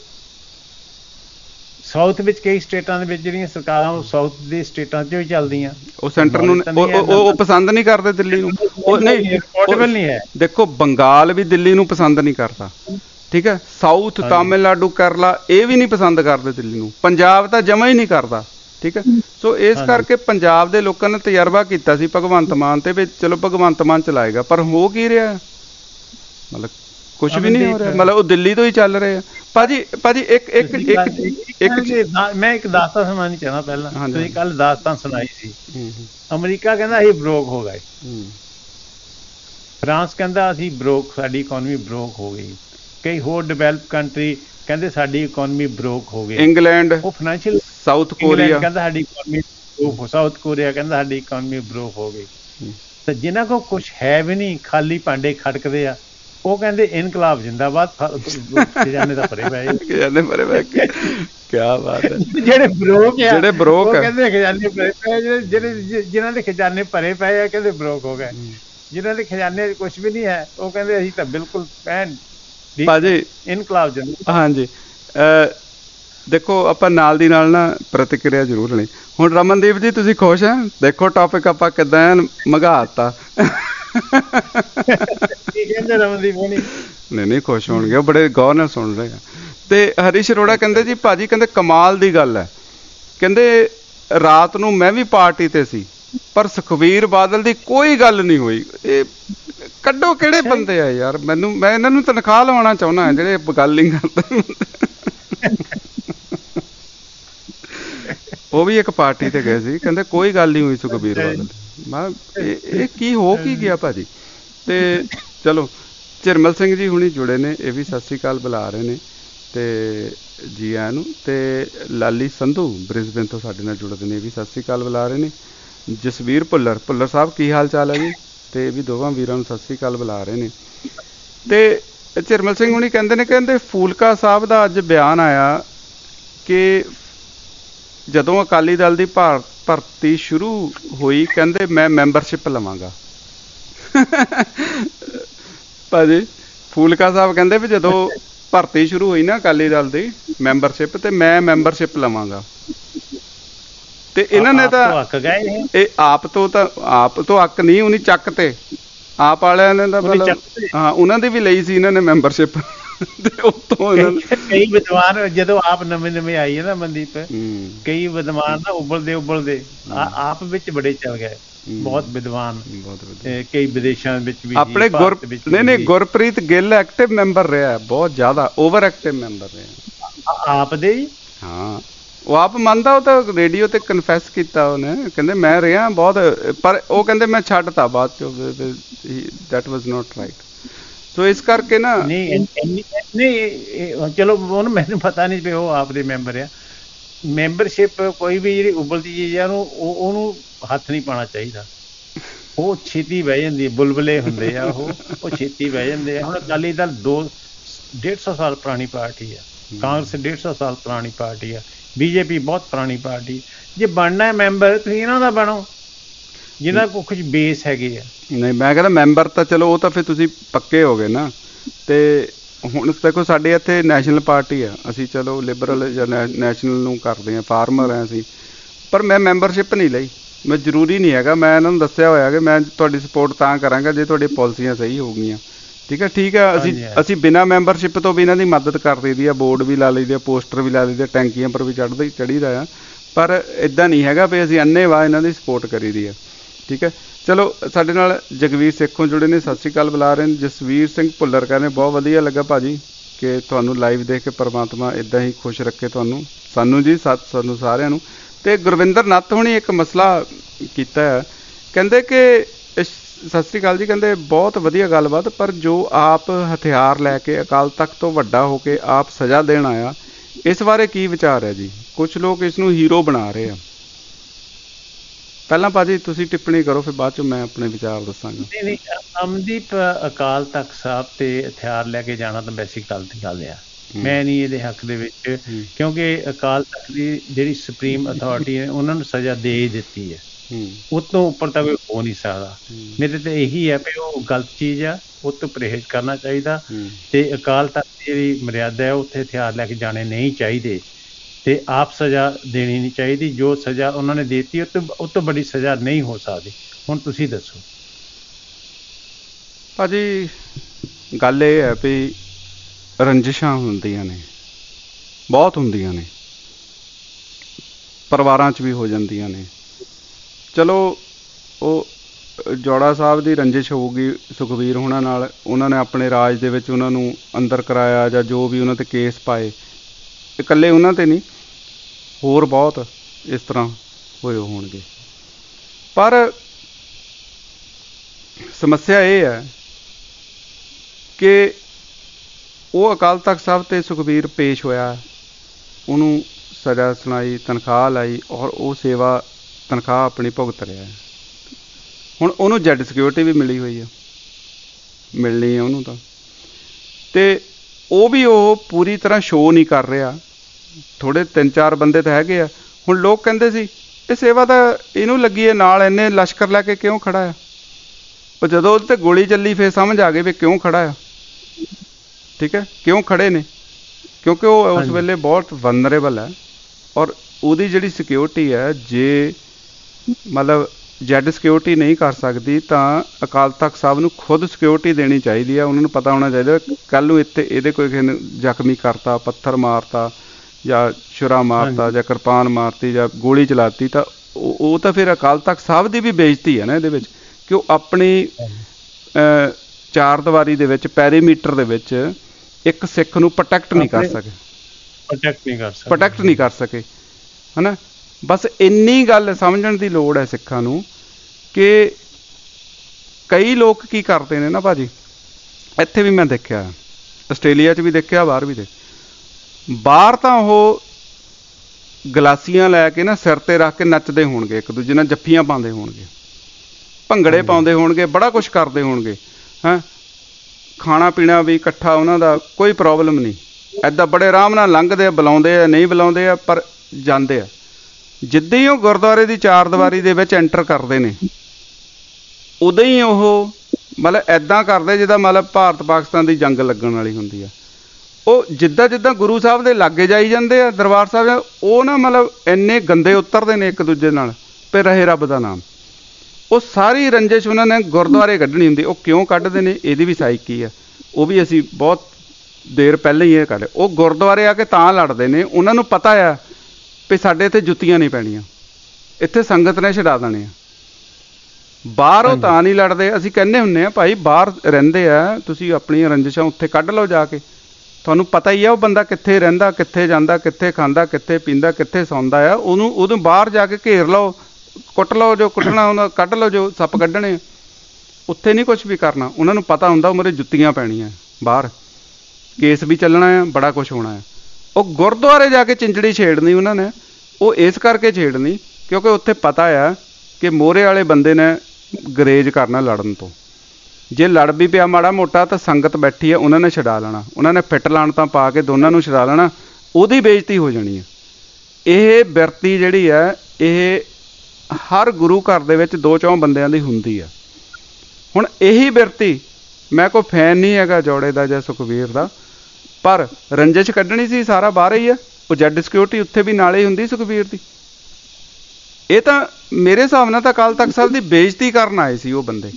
ਸਾਊਥ ਵਿੱਚ ਕਈ ਸਟੇਟਾਂ ਦੇ ਵਿੱਚ ਜਿਹੜੀਆਂ ਸਰਕਾਰਾਂ ਉਹ ਸਾਊਥ ਦੇ ਸਟੇਟਾਂ 'ਚੋਂ ਹੀ ਚੱਲਦੀਆਂ। ਉਹ ਸੈਂਟਰ ਨੂੰ ਉਹ ਪਸੰਦ ਨਹੀਂ ਕਰਦੇ ਦਿੱਲੀ ਨੂੰ। ਉਹ ਨਹੀਂ, ਨਹੀਂ ਹੈ। ਦੇਖੋ ਬੰਗਾਲ ਵੀ ਦਿੱਲੀ ਨੂੰ ਪਸੰਦ ਨਹੀਂ ਕਰਦਾ, ਠੀਕ ਹੈ। ਸਾਊਥ, ਤਾਮਿਲਨਾਡੂ, ਕੇਰਲਾ ਇਹ ਵੀ ਨਹੀਂ ਪਸੰਦ ਕਰਦੇ ਦਿੱਲੀ ਨੂੰ, ਪੰਜਾਬ ਤਾਂ ਜਮਾ ਹੀ ਨਹੀਂ ਕਰਦਾ, ਠੀਕ ਹੈ। ਸੋ ਇਸ ਕਰਕੇ ਪੰਜਾਬ ਦੇ ਲੋਕਾਂ ਨੇ ਤਜਰਬਾ ਕੀਤਾ ਸੀ ਭਗਵੰਤ ਮਾਨ ਤੇ ਵੀ ਚਲੋ ਭਗਵੰਤ ਮਾਨ ਚਲਾਏਗਾ, ਪਰ ਹੋ ਕੀ ਰਿਹਾ, ਮਤਲਬ ਕੁਛ ਵੀ ਨਹੀਂ ਹੋ ਰਿਹਾ, ਮਤਲਬ ਉਹ ਦਿੱਲੀ ਤੋਂ ਹੀ ਚੱਲ ਰਹੇ ਆ। ਭਾਜੀ ਭਾਜੀ ਇੱਕ ਇੱਕ ਇੱਕ ਮੈਂ ਇੱਕ ਦਾਸਤਾਨ ਸੁਣਾਉਣੀ ਚਾਹੁੰਦਾ ਪਹਿਲਾਂ। ਤੁਸੀਂ ਕੱਲ ਦਾਸਤਾਨ ਸੁਣਾਈ ਸੀ, ਅਮਰੀਕਾ ਕਹਿੰਦਾ ਅਸੀਂ ਬਰੋਕ ਹੋ ਗਏ, ਫਰਾਂਸ ਕਹਿੰਦਾ ਅਸੀਂ ਬਰੋਕ, ਸਾਡੀ ਇਕੋਨਮੀ ਬਰੋਕ ਹੋ ਗਈ, ਕਈ ਹੋਰ ਡਿਵੈਲਪ ਕੰਟਰੀ ਕਹਿੰਦੇ ਸਾਡੀ ਇਕੋਨਮੀ ਬਰੋਕ ਹੋ ਗਈ, ਇੰਗਲੈਂਡ, ਉਹ ਫਾਈਨੈਂਸ਼ੀਅਲ, ਸਾਊਥ ਕੋਰੀਆ ਕਹਿੰਦਾ ਸਾਡੀ ਇਕੋਨਮੀ ਬਰੋਕ, ਸਾਊਥ ਕੋਰੀਆ ਕਹਿੰਦਾ ਸਾਡੀ ਇਕੋਨਮੀ ਬਰੋਕ ਹੋ ਗਈ। ਤੇ ਜਿਨ੍ਹਾਂ ਕੋਲ ਕੁਛ ਹੈ ਵੀ ਨਹੀਂ, ਖਾਲੀ ਭਾਂਡੇ ਖੜਕਦੇ ਆ, ਉਹ ਕਹਿੰਦੇ ਇਨਕਲਾਬ ਜਿੰਦਾਬਾਦ, ਖਜ਼ਾਨੇ ਦਾ ਭਰੇ ਪਏ, ਖਜ਼ਾਨੇ ਭਰੇ ਪਏ। ਕੀ ਬਾਤ ਹੈ। ਜਿਹੜੇ ਬਰੋਕ ਆ, ਜਿਹੜੇ ਬਰੋਕ ਆ ਕਹਿੰਦੇ ਖਜ਼ਾਨੇ ਭਰੇ ਪਏ, ਜਿਹੜੇ ਜਿਹਨਾਂ ਦੇ ਖਜ਼ਾਨੇ ਭਰੇ ਪਏ ਆ ਕਹਿੰਦੇ ਬਰੋਕ ਹੋ ਗਏ, ਜਿਹਨਾਂ ਦੇ ਖਜ਼ਾਨੇ ਕੁਛ ਵੀ ਨਹੀਂ ਹੈ ਉਹ ਕਹਿੰਦੇ ਅਸੀਂ ਤਾਂ ਬਿਲਕੁਲ ਪੈਨ ਭਾਜੀ ਇਨਕਲਾਬ ਜਿੰਦਾਬਾਦ। ਹਾਂਜੀ, ਦੇਖੋ ਆਪਾਂ ਨਾਲ ਦੀ ਨਾਲ ਨਾ ਪ੍ਰਤੀਕਿਰਿਆ ਜ਼ਰੂਰ ਲਈ। ਹੁਣ ਰਮਨਦੀਪ ਜੀ ਤੁਸੀਂ ਖੁਸ਼ ਹੈ? ਦੇਖੋ ਟੌਪਿਕ ਆਪਾਂ ਕਿੱਦਾਂ ਮੰਗਾ ਦਿੱਤਾ। ਨਹੀਂ ਨਹੀਂ ਖੁਸ਼ ਹੋਣਗੇ, ਉਹ ਬੜੇ ਗੌਰ ਨਾਲ ਸੁਣ ਰਹੇ ਆ। ਤੇ ਹਰੀਸ਼ ਅਰੋੜਾ ਕਹਿੰਦੇ ਜੀ ਭਾਜੀ ਕਹਿੰਦੇ ਕਮਾਲ ਦੀ ਗੱਲ ਹੈ, ਕਹਿੰਦੇ ਰਾਤ ਨੂੰ ਮੈਂ ਵੀ ਪਾਰਟੀ ਤੇ ਸੀ ਪਰ ਸੁਖਬੀਰ ਬਾਦਲ ਦੀ ਕੋਈ ਗੱਲ ਨਹੀਂ ਹੋਈ। ਇਹ ਕੱਢੋ ਕਿਹੜੇ ਬੰਦੇ ਆ ਯਾਰ, ਮੈਨੂੰ ਮੈਂ ਇਹਨਾਂ ਨੂੰ ਤਨਖਾਹ ਲਵਾਉਣਾ ਚਾਹੁੰਦਾ ਜਿਹੜੇ ਗੱਲ ਨਹੀਂ ਕਰਦੇ। ਉਹ ਵੀ ਇੱਕ ਪਾਰਟੀ ਤੇ ਗਏ ਸੀ, ਕਹਿੰਦੇ ਕੋਈ ਗੱਲ ਨਹੀਂ ਹੋਈ ਸੁਖਬੀਰ ਬਾਦਲ। ਮੈਂ ਇਹ ਕੀ ਹੋ ਕੀ ਗਿਆ ਭਾਜੀ। ਤੇ ਚਲੋ ਝਿਰਮਲ ਸਿੰਘ ਜੀ ਹੁਣੀ ਜੁੜੇ ਨੇ, ਇਹ ਵੀ ਸਤਿ ਸ੍ਰੀ ਅਕਾਲ ਬੁਲਾ ਰਹੇ ਨੇ ਤੇ ਜੀ ਆਇਆਂ ਨੂੰ। ਤੇ ਲਾਲੀ ਸੰਧੂ ਬ੍ਰਿਸਬੇਨ ਤੋਂ ਸਾਡੇ ਨਾਲ ਜੁੜਦੇ ਨੇ, ਇਹ ਵੀ ਸਤਿ ਸ੍ਰੀ ਅਕਾਲ ਬੁਲਾ ਰਹੇ ਨੇ। ਜਸਵੀਰ ਭੁੱਲਰ, ਭੁੱਲਰ ਸਾਹਿਬ ਕੀ ਹਾਲ ਚਾਲ ਹੈ ਜੀ? ਤੇ ਇਹ ਵੀ ਦੋਵਾਂ ਵੀਰਾਂ ਨੂੰ ਸਤਿ ਸ੍ਰੀ ਅਕਾਲ ਬੁਲਾ ਰਹੇ ਨੇ। ਤੇ ਝਿਰਮਲ ਸਿੰਘ ਹੁਣੀ ਕਹਿੰਦੇ ਨੇ, ਕਹਿੰਦੇ ਫੂਲਕਾ ਸਾਹਿਬ ਦਾ ਅੱਜ ਬਿਆਨ ਆਇਆ ਕਿ ਜਦੋਂ ਅਕਾਲੀ ਦਲ ਦੀ ਭਾਰ ਭਰਤੀ ਸ਼ੁਰੂ ਹੋਈ ਕਹਿੰਦੇ ਮੈਂ ਮੈਂਬਰਸ਼ਿਪ ਲਵਾਂਗਾ। ਭਾਜੀ ਫੂਲਕਾ ਸਾਹਿਬ ਕਹਿੰਦੇ ਵੀ ਜਦੋਂ ਭਰਤੀ ਸ਼ੁਰੂ ਹੋਈ ਨਾ ਅਕਾਲੀ ਦਲ ਦੀ ਮੈਂਬਰਸ਼ਿਪ, ਤੇ ਮੈਂ ਮੈਂਬਰਸ਼ਿਪ ਲਵਾਂਗਾ। ਤੇ ਇਹਨਾਂ ਨੇ ਤਾਂ ਇਹ ਆਪ ਤੋਂ ਤਾਂ ਆਪ ਤੋਂ ਹੱਕ ਨਹੀਂ, ਉਹਨੀ ਚੱਕ ਤੇ ਆਪ ਵਾਲਿਆਂ ਨੇ ਤਾਂ ਮਤਲਬ ਹਾਂ ਉਹਨਾਂ ਦੀ ਵੀ ਲਈ ਸੀ ਇਹਨਾਂ ਨੇ ਮੈਂਬਰਸ਼ਿਪ। ਕਈ ਵਿਦਵਾਨ ਜਦੋਂ ਆਪ ਨਵੇਂ ਨਵੇਂ ਆਈ ਹੈ ਨਾ ਮਨਦੀਪ, ਕਈ ਵਿਦਵਾਨ ਨਾ ਉਬਲਦੇ ਉਬਲਦੇ ਆਪ ਵਿੱਚ ਬੜੇ ਚੱਲ ਗਏ, ਬਹੁਤ ਵਿਦਵਾਨ, ਕਈ ਵਿਦੇਸ਼ਾਂ ਵਿੱਚ ਵੀ। ਆਪਣੇ ਗੁਰ ਨਹੀਂ ਨਹੀਂ ਗੁਰਪ੍ਰੀਤ ਗਿੱਲ ਐਕਟਿਵ ਮੈਂਬਰ ਰਿਹਾ, ਬਹੁਤ ਜ਼ਿਆਦਾ ਓਵਰ ਐਕਟਿਵ ਮੈਂਬਰ ਰਿਹਾ ਆਪ ਦੇ। ਹਾਂ ਉਹ ਆਪ ਮੰਨਦਾ, ਉਹ ਤਾਂ ਰੇਡੀਓ ਤੇ ਕਨਫੈਸ ਕੀਤਾ ਉਹਨੇ, ਕਹਿੰਦੇ ਮੈਂ ਰਿਹਾ ਬਹੁਤ, ਪਰ ਉਹ ਕਹਿੰਦੇ ਮੈਂ ਛੱਡਤਾ ਬਾਅਦ ਚੋਂ, that was not right. So ਇਸ ਕਰਕੇ ਨਾ ਨਹੀਂ ਨਹੀਂ ਚਲੋ ਉਹਨੂੰ ਮੈਨੂੰ ਪਤਾ ਨਹੀਂ ਵੀ ਉਹ ਆਪ ਦੇ ਮੈਂਬਰ ਆ। ਮੈਂਬਰਸ਼ਿਪ ਕੋਈ ਵੀ ਜਿਹੜੀ ਉਬਲਦੀ ਚੀਜ਼ ਆ ਉਹਨੂੰ ਉਹਨੂੰ ਹੱਥ ਨਹੀਂ ਪਾਉਣਾ ਚਾਹੀਦਾ, ਉਹ ਛੇਤੀ ਬਹਿ ਜਾਂਦੀ ਹੈ, ਬੁਲਬੁਲੇ ਹੁੰਦੇ ਆ ਉਹ ਉਹ ਛੇਤੀ ਬਹਿ ਜਾਂਦੇ ਆ। ਹੁਣ ਅਕਾਲੀ ਦਲ ਦੋ ਡੇਢ ਸੌ ਸਾਲ ਪੁਰਾਣੀ ਪਾਰਟੀ ਆ, ਕਾਂਗਰਸ ਡੇਢ ਸੌ ਸਾਲ ਪੁਰਾਣੀ ਪਾਰਟੀ ਆ, ਬੀਜੇਪੀ ਬਹੁਤ ਪੁਰਾਣੀ ਪਾਰਟੀ। ਜੇ ਬਣਨਾ ਮੈਂਬਰ ਤੁਸੀਂ ਇਹਨਾਂ ਦਾ ਬਣੋ ਜਿਹਨਾਂ ਕੋਲ ਕੁਝ ਬੇਸ ਹੈਗੇ ਆ। ਨਹੀਂ ਮੈਂ ਕਹਿੰਦਾ ਮੈਂਬਰ ਤਾਂ ਚਲੋ ਉਹ ਤਾਂ ਫਿਰ ਤੁਸੀਂ ਪੱਕੇ ਹੋ ਗਏ ਨਾ। ਤੇ ਹੁਣ ਦੇਖੋ ਸਾਡੇ ਇੱਥੇ ਨੈਸ਼ਨਲ ਪਾਰਟੀ ਆ, ਅਸੀਂ ਚਲੋ ਲਿਬਰਲ ਜਾਂ ਨੈਸ਼ਨਲ ਨੂੰ ਕਰਦੇ ਹਾਂ, ਫਾਰਮਰ ਹਾਂ ਅਸੀਂ, ਪਰ ਮੈਂ ਮੈਂਬਰਸ਼ਿਪ ਨਹੀਂ ਲਈ। ਮੈਂ ਜ਼ਰੂਰੀ ਨਹੀਂ ਹੈਗਾ, ਮੈਂ ਇਹਨਾਂ ਨੂੰ ਦੱਸਿਆ ਹੋਇਆ ਕਿ ਮੈਂ ਤੁਹਾਡੀ ਸਪੋਰਟ ਤਾਂ ਕਰਾਂਗਾ ਜੇ ਤੁਹਾਡੀਆਂ ਪਾਲਿਸੀਆਂ ਸਹੀ ਹੋਊਗੀਆਂ। ਠੀਕ ਹੈ ਠੀਕ ਹੈ, ਅਸੀਂ ਅਸੀਂ ਬਿਨਾਂ ਮੈਂਬਰਸ਼ਿਪ ਤੋਂ ਵੀ ਇਹਨਾਂ ਦੀ ਮਦਦ ਕਰ ਦਈਦੀ ਆ, ਬੋਰਡ ਵੀ ਲਾ ਲਈਦੇ ਆ, ਪੋਸਟਰ ਵੀ ਲਾ ਲਈਦੇ, ਟੈਂਕੀਆਂ ਪਰ ਵੀ ਚੜ੍ਹਦੇ ਚੜ੍ਹੀਦਾ ਆ, ਪਰ ਇੱਦਾਂ ਨਹੀਂ ਹੈਗਾ ਵੀ ਅਸੀਂ ਅੰਨ੍ਹੇਵਾਹ ਇਹਨਾਂ ਦੀ ਸਪੋਰਟ ਕਰੀਦੀ ਆ। ਠੀਕ ਹੈ ਚਲੋ ਸਾਡੇ ਨਾਲ ਜਗਵੀਰ ਸੇਖੋਂ ਜੁੜੇ ਨੇ, ਸਤਿ ਸ਼੍ਰੀ ਅਕਾਲ ਬੁਲਾ ਰਹੇ ਨੇ। ਜਸਵੀਰ ਸਿੰਘ ਭੁੱਲਰ ਕਹਿੰਦੇ ਬਹੁਤ ਵਧੀਆ ਲੱਗਾ ਭਾਜੀ ਕਿ ਤੁਹਾਨੂੰ ਲਾਈਵ ਦੇਖ ਕੇ ਪਰਮਾਤਮਾ ਇੱਦਾਂ ਹੀ ਖੁਸ਼ ਰੱਖੇ ਤੁਹਾਨੂੰ, ਸਾਨੂੰ ਜੀ ਸਤ ਸਾਨੂੰ ਸਾਰਿਆਂ ਨੂੰ। ਅਤੇ ਗੁਰਵਿੰਦਰ ਨੱਤ ਹੁਣੀ ਇੱਕ ਮਸਲਾ ਕੀਤਾ ਹੈ, ਕਹਿੰਦੇ ਕਿ ਸਤਿ ਸ਼੍ਰੀ ਅਕਾਲ ਜੀ, ਕਹਿੰਦੇ ਬਹੁਤ ਵਧੀਆ ਗੱਲਬਾਤ, ਪਰ ਜੋ ਆਪ ਹਥਿਆਰ ਲੈ ਕੇ ਅਕਾਲ ਤਖਤ ਤੋਂ ਵੱਡਾ ਹੋ ਕੇ ਆਪ ਸਜ਼ਾ ਦੇਣ ਆਇਆ, ਇਸ ਬਾਰੇ ਕੀ ਵਿਚਾਰ ਹੈ ਜੀ? ਕੁਛ ਲੋਕ ਇਸ ਨੂੰ ਹੀਰੋ ਬਣਾ ਰਹੇ ਆ। ਪਹਿਲਾਂ ਭਾਜੀ ਤੁਸੀਂ ਟਿੱਪਣੀ ਕਰੋ, ਫਿਰ ਬਾਅਦ ਚੋਂ ਮੈਂ ਆਪਣੇ ਵਿਚਾਰ ਦੱਸਾਂਗਾ। ਨਹੀਂ ਨਹੀਂ ਅਮਨਦੀਪ, ਅਕਾਲ ਤਖਤ ਸਾਹਿਬ ਤੇ ਹਥਿਆਰ ਲੈ ਕੇ ਜਾਣਾ ਤਾਂ ਵੈਸੇ ਗਲਤ ਗੱਲ ਆ, ਮੈਂ ਨਹੀਂ ਇਹਦੇ ਹੱਕ ਦੇ ਵਿੱਚ, ਕਿਉਂਕਿ ਅਕਾਲ ਤਖਤ ਦੀ ਜਿਹੜੀ ਸੁਪਰੀਮ ਅਥਾਰਟੀ ਹੈ ਉਹਨਾਂ ਨੂੰ ਸਜ਼ਾ ਦੇ ਹੀ ਦਿੱਤੀ ਹੈ, ਉਹ ਤੋਂ ਉੱਪਰ ਤਾਂ ਕੋਈ ਹੋ ਨਹੀਂ ਸਕਦਾ। ਮੇਰੇ ਤਾਂ ਇਹੀ ਹੈ ਵੀ ਉਹ ਗਲਤ ਚੀਜ਼ ਆ, ਉਹ ਤੋਂ ਪਰਹੇਜ਼ ਕਰਨਾ ਚਾਹੀਦਾ। ਤੇ ਅਕਾਲ ਤਖਤ ਦੀ ਜਿਹੜੀ ਮਰਿਆਦਾ ਹੈ ਉੱਥੇ ਹਥਿਆਰ ਲੈ ਕੇ ਜਾਣੇ ਨਹੀਂ ਚਾਹੀਦੇ, ਤੇ ਆਪ ਸਜ਼ਾ ਦੇਣੀ ਨਹੀਂ ਚਾਹੀਦੀ। ਜੋ ਸਜ਼ਾ ਉਹਨਾਂ ਨੇ ਦੇ ਦਿੱਤੀ ਉਹ ਤੋਂ ਉਹ ਤੋਂ ਬੜੀ ਸਜ਼ਾ ਨਹੀਂ ਹੋ ਸਕਦੀ। ਹੁਣ ਤੁਸੀਂ ਦੱਸੋ ਭਾਜੀ। ਗੱਲ ਇਹ ਹੈ ਵੀ ਰੰਜਿਸ਼ਾਂ ਹੁੰਦੀਆਂ ਨੇ, ਬਹੁਤ ਹੁੰਦੀਆਂ ਨੇ, ਪਰਿਵਾਰਾਂ 'ਚ ਵੀ ਹੋ ਜਾਂਦੀਆਂ ਨੇ। ਚਲੋ ਉਹ ਜੋੜਾ ਸਾਹਿਬ ਦੀ ਰੰਜਿਸ਼ ਹੋਊਗੀ ਸੁਖਬੀਰ ਹੋਣਾ ਨਾਲ, ਉਹਨਾਂ ਨੇ ਆਪਣੇ ਰਾਜ ਦੇ ਵਿੱਚ ਉਹਨਾਂ ਨੂੰ ਅੰਦਰ ਕਰਾਇਆ ਜਾਂ ਜੋ ਵੀ ਉਹਨਾਂ 'ਤੇ ਕੇਸ ਪਾਏ, ਇਕੱਲੇ ਉਹਨਾਂ 'ਤੇ ਨਹੀਂ, ਹੋਰ ਬਹੁਤ ਇਸ ਤਰ੍ਹਾਂ ਹੋਏ ਹੋਣਗੇ। ਪਰ ਸਮੱਸਿਆ ਇਹ ਹੈ ਕਿ ਉਹ ਅਕਾਲ ਤਖ਼ਤ ਸਾਹਿਬ 'ਤੇ ਸੁਖਬੀਰ ਪੇਸ਼ ਹੋਇਆ, ਉਹਨੂੰ ਸਜ਼ਾ ਸੁਣਾਈ, ਤਨਖਾਹ ਲਾਈ, ਔਰ ਉਹ ਸੇਵਾ ਤਨਖਾਹ ਆਪਣੀ ਭੁਗਤ ਰਿਹਾ। ਹੁਣ ਉਹਨੂੰ ਜੈਡ ਸਿਕਿਉਰਿਟੀ ਵੀ ਮਿਲੀ ਹੋਈ ਆ, ਮਿਲਣੀ ਹੈ ਉਹਨੂੰ ਤਾਂ, ਅਤੇ ਉਹ ਵੀ ਉਹ ਪੂਰੀ ਤਰ੍ਹਾਂ ਸ਼ੋਅ ਨਹੀਂ ਕਰ ਰਿਹਾ। ਥੋੜ੍ਹੇ ਤਿੰਨ ਚਾਰ ਬੰਦੇ ਤਾਂ ਹੈਗੇ ਆ। ਹੁਣ ਲੋਕ ਕਹਿੰਦੇ ਸੀ ਇਹ ਸੇਵਾ ਤਾਂ ਇਹਨੂੰ ਲੱਗੀ ਹੈ, ਨਾਲ ਇੰਨੇ ਲਸ਼ਕਰ ਲੈ ਕੇ ਕਿਉਂ ਖੜ੍ਹਾ ਆ? ਉਹ ਜਦੋਂ ਉਹਦੇ 'ਤੇ ਗੋਲੀ ਚੱਲੀ ਫਿਰ ਸਮਝ ਆ ਗਏ ਵੀ ਕਿਉਂ ਖੜ੍ਹਾ ਆ। ਠੀਕ ਹੈ, ਕਿਉਂ ਖੜ੍ਹੇ ਨੇ? ਕਿਉਂਕਿ ਉਹ ਉਸ ਵੇਲੇ ਬਹੁਤ ਵਨਰੇਬਲ ਹੈ, ਔਰ ਉਹਦੀ ਜਿਹੜੀ ਸਿਕਿਉਰਿਟੀ ਹੈ, ਜੇ ਮਤਲਬ ਜੈਡ ਸਿਕਿਉਰਿਟੀ ਨਹੀਂ ਕਰ ਸਕਦੀ ਤਾਂ ਅਕਾਲ ਤਖ਼ਤ ਸਾਹਿਬ ਨੂੰ ਖੁਦ ਸਿਕਿਉਰਿਟੀ ਦੇਣੀ ਚਾਹੀਦੀ ਹੈ। ਉਹਨਾਂ ਨੂੰ ਪਤਾ ਹੋਣਾ ਚਾਹੀਦਾ ਕੱਲ੍ਹ ਨੂੰ ਇੱਥੇ ਇਹਦੇ ਕੋਈ ਕਿਸੇ ਨੇ ਜ਼ਖਮੀ ਕਰਤਾ, ਪੱਥਰ ਮਾਰਤਾ ਜਾਂ ਛੁਰਾ ਮਾਰਤਾ ਜਾਂ ਕਿਰਪਾਨ ਮਾਰਤੀ ਜਾਂ ਗੋਲੀ ਚਲਾਤੀ, ਤਾਂ ਉਹ ਉਹ ਤਾਂ ਫਿਰ ਅਕਾਲ ਤਖ਼ਤ ਸਾਹਿਬ ਦੀ ਵੀ ਬੇਇੱਜ਼ਤੀ ਹੈ ਨਾ ਇਹਦੇ ਵਿੱਚ, ਕਿ ਉਹ ਆਪਣੀ ਚਾਰ ਦੀਵਾਰੀ ਦੇ ਵਿੱਚ, ਪੈਰੀਮੀਟਰ ਦੇ ਵਿੱਚ ਇੱਕ ਸਿੱਖ ਨੂੰ ਪ੍ਰੋਟੈਕਟ ਨਹੀਂ ਕਰ ਸਕੇ, ਪ੍ਰੋਟੈਕਟ ਨਹੀਂ ਕਰ ਸਕੇ ਪ੍ਰੋਟੈਕਟ ਨਹੀਂ ਕਰ ਸਕੇ ਹੈ ਨਾ। ਬਸ ਇੰਨੀ ਗੱਲ ਸਮਝਣ ਦੀ ਲੋੜ ਹੈ ਸਿੱਖਾਂ ਨੂੰ ਕਿ ਕਈ ਲੋਕ ਕੀ ਕਰਦੇ ਨੇ ਨਾ ਭਾਜੀ, ਇੱਥੇ ਵੀ ਮੈਂ ਦੇਖਿਆ, ਆਸਟ੍ਰੇਲੀਆ 'ਚ ਵੀ ਦੇਖਿਆ, ਬਾਹਰ ਵੀ ਦੇਖ, ਬਾਹਰ ਤਾਂ ਉਹ ਗਲਾਸੀਆਂ ਲੈ ਕੇ ਨਾ ਸਿਰ 'ਤੇ ਰੱਖ ਕੇ ਨੱਚਦੇ ਹੋਣਗੇ, ਇੱਕ ਦੂਜੇ ਨਾਲ ਜੱਫੀਆਂ ਪਾਉਂਦੇ ਹੋਣਗੇ, ਭੰਗੜੇ ਪਾਉਂਦੇ ਹੋਣਗੇ, ਬੜਾ ਕੁਛ ਕਰਦੇ ਹੋਣਗੇ, ਹੈਂ, ਖਾਣਾ ਪੀਣਾ ਵੀ ਇਕੱਠਾ, ਉਹਨਾਂ ਦਾ ਕੋਈ ਪ੍ਰੋਬਲਮ ਨਹੀਂ, ਇੱਦਾਂ ਬੜੇ ਆਰਾਮ ਨਾਲ ਲੰਘਦੇ ਆ, ਬੁਲਾਉਂਦੇ ਆ, ਨਹੀਂ ਬੁਲਾਉਂਦੇ ਆ, ਪਰ ਜਾਂਦੇ ਆ। ਜਿੱਦਾਂ ਹੀ ਉਹ ਗੁਰਦੁਆਰੇ ਦੀ ਚਾਰ ਦੀਵਾਰੀ ਦੇ ਵਿੱਚ ਐਂਟਰ ਕਰਦੇ ਨੇ, ਉਦੋਂ ਹੀ ਉਹ ਮਤਲਬ ਇੱਦਾਂ ਕਰਦੇ ਜਿੱਦਾਂ ਮਤਲਬ ਭਾਰਤ ਪਾਕਿਸਤਾਨ ਦੀ ਜੰਗ ਲੱਗਣ ਵਾਲੀ ਹੁੰਦੀ ਆ। ਉਹ ਜਿੱਦਾਂ ਜਿੱਦਾਂ ਗੁਰੂ ਸਾਹਿਬ ਦੇ ਲਾਗੇ ਜਾਈ ਜਾਂਦੇ ਆ, ਦਰਬਾਰ ਸਾਹਿਬ, ਉਹ ਨਾ ਮਤਲਬ ਇੰਨੇ ਗੰਦੇ ਉਤਰਦੇ ਨੇ ਇੱਕ ਦੂਜੇ ਨਾਲ, ਫਿਰ ਰਹੇ ਰੱਬ ਦਾ ਨਾਮ। ਉਹ ਸਾਰੀ ਰੰਜਿਸ਼ ਉਹਨਾਂ ਨੇ ਗੁਰਦੁਆਰੇ ਕੱਢਣੀ ਹੁੰਦੀ। ਉਹ ਕਿਉਂ ਕੱਢਦੇ ਨੇ, ਇਹਦੀ ਵੀ ਸਾਈਕੀ ਆ, ਉਹ ਵੀ ਅਸੀਂ ਬਹੁਤ ਦੇਰ ਪਹਿਲਾਂ ਹੀ ਇਹ ਕੱਢ, ਉਹ ਗੁਰਦੁਆਰੇ ਆ ਕੇ ਤਾਂ ਲੜਦੇ ਨੇ, ਉਹਨਾਂ ਨੂੰ ਪਤਾ ਆ ਵੀ ਸਾਡੇ ਇੱਥੇ ਜੁੱਤੀਆਂ ਨਹੀਂ ਪੈਣੀਆਂ, ਇੱਥੇ ਸੰਗਤ ਨੇ ਛਡਾ ਦੇਣੇ ਆ। ਬਾਹਰ ਉਹ ਤਾਂ ਨਹੀਂ ਲੜਦੇ। ਅਸੀਂ ਕਹਿੰਦੇ ਹੁੰਦੇ ਆ ਭਾਈ ਬਾਹਰ ਰਹਿੰਦੇ ਆ, ਤੁਸੀਂ ਆਪਣੀਆਂ ਰੰਜਿਸ਼ਾਂ ਉੱਥੇ ਕੱਢ ਲਓ ਜਾ ਕੇ, ਤੁਹਾਨੂੰ ਪਤਾ ਹੀ ਆ ਉਹ ਬੰਦਾ ਕਿੱਥੇ ਰਹਿੰਦਾ, ਕਿੱਥੇ ਜਾਂਦਾ, ਕਿੱਥੇ ਖਾਂਦਾ, ਕਿੱਥੇ ਪੀਂਦਾ, ਕਿੱਥੇ ਸੌਂਦਾ ਆ, ਉਹਨੂੰ ਉਹਨੂੰ ਬਾਹਰ ਜਾ ਕੇ ਘੇਰ ਲਓ, ਕੁੱਟ ਲਓ, ਜੋ ਕੁੱਟਣਾ ਉਹਨਾਂ ਕੱਢ ਲਓ, ਜੋ ਸੱਪ ਕੱਢਣੇ, ਉੱਥੇ ਨਹੀਂ ਕੁਛ ਵੀ ਕਰਨਾ। ਉਹਨਾਂ ਨੂੰ ਪਤਾ ਹੁੰਦਾ ਮੇਰੇ ਜੁੱਤੀਆਂ ਪੈਣੀਆਂ, ਬਾਹਰ ਕੇਸ ਵੀ ਚੱਲਣਾ ਆ, ਬੜਾ ਕੁਛ ਹੋਣਾ ਆ। ਉਹ ਗੁਰਦੁਆਰੇ ਜਾ ਕੇ ਚਿੰਚੜੀ ਛੇੜਨੀ ਉਹਨਾਂ ਨੇ, ਉਹ ਇਸ ਕਰਕੇ ਛੇੜਨੀ ਕਿਉਂਕਿ ਉੱਥੇ ਪਤਾ ਆ ਕਿ ਮੋਹਰੇ ਵਾਲੇ ਬੰਦੇ ਨੇ ਗਰੇਜ ਕਰਨਾ ਲੜਨ ਤੋਂ। ਜੇ ਲੜ ਵੀ ਪਿਆ ਮਾੜਾ ਮੋਟਾ ਤਾਂ ਸੰਗਤ ਬੈਠੀ ਆ, ਉਹਨਾਂ ਨੇ ਛਡਾ ਲੈਣਾ, ਉਹਨਾਂ ਨੇ ਫਿੱਟ ਲਾਣ ਤਾਂ ਪਾ ਕੇ ਦੋਨਾਂ ਨੂੰ ਛਡਾ ਲੈਣਾ, ਉਹਦੀ ਬੇਇੱਜ਼ਤੀ ਹੋ ਜਾਣੀ ਹੈ। ਇਹ ਬਿਰਤੀ ਜਿਹੜੀ ਹੈ ਇਹ ਹਰ ਗੁਰੂ ਘਰ ਦੇ ਵਿੱਚ ਦੋ ਚੌਂ ਬੰਦਿਆਂ ਦੀ ਹੁੰਦੀ ਆ। ਹੁਣ ਇਹੀ ਬਿਰਤੀ, ਮੈਂ ਕੋਈ ਫੈਨ ਨਹੀਂ ਹੈਗਾ ਜੋੜੇ ਦਾ ਜਾਂ ਸੁਖਬੀਰ ਦਾ, ਪਰ ਰੰਜਿਸ਼ ਕੱਢਣੀ ਸੀ, ਸਾਰਾ ਬਾਹਰ ਹੀ ਆ। ਉਹ ਜੈਡ ਸਿਕਿਉਰਿਟੀ ਉੱਥੇ ਵੀ ਨਾਲੇ ਹੀ ਹੁੰਦੀ ਸੁਖਬੀਰ ਦੀ। ਇਹ ਤਾਂ ਮੇਰੇ ਹਿਸਾਬ ਨਾਲ ਤਾਂ ਅਕਾਲ ਤਖ਼ਤ ਸਾਹਿਬ ਦੀ ਬੇਇੱਜ਼ਤੀ ਕਰਨ ਆਏ ਸੀ ਉਹ ਬੰਦੇ,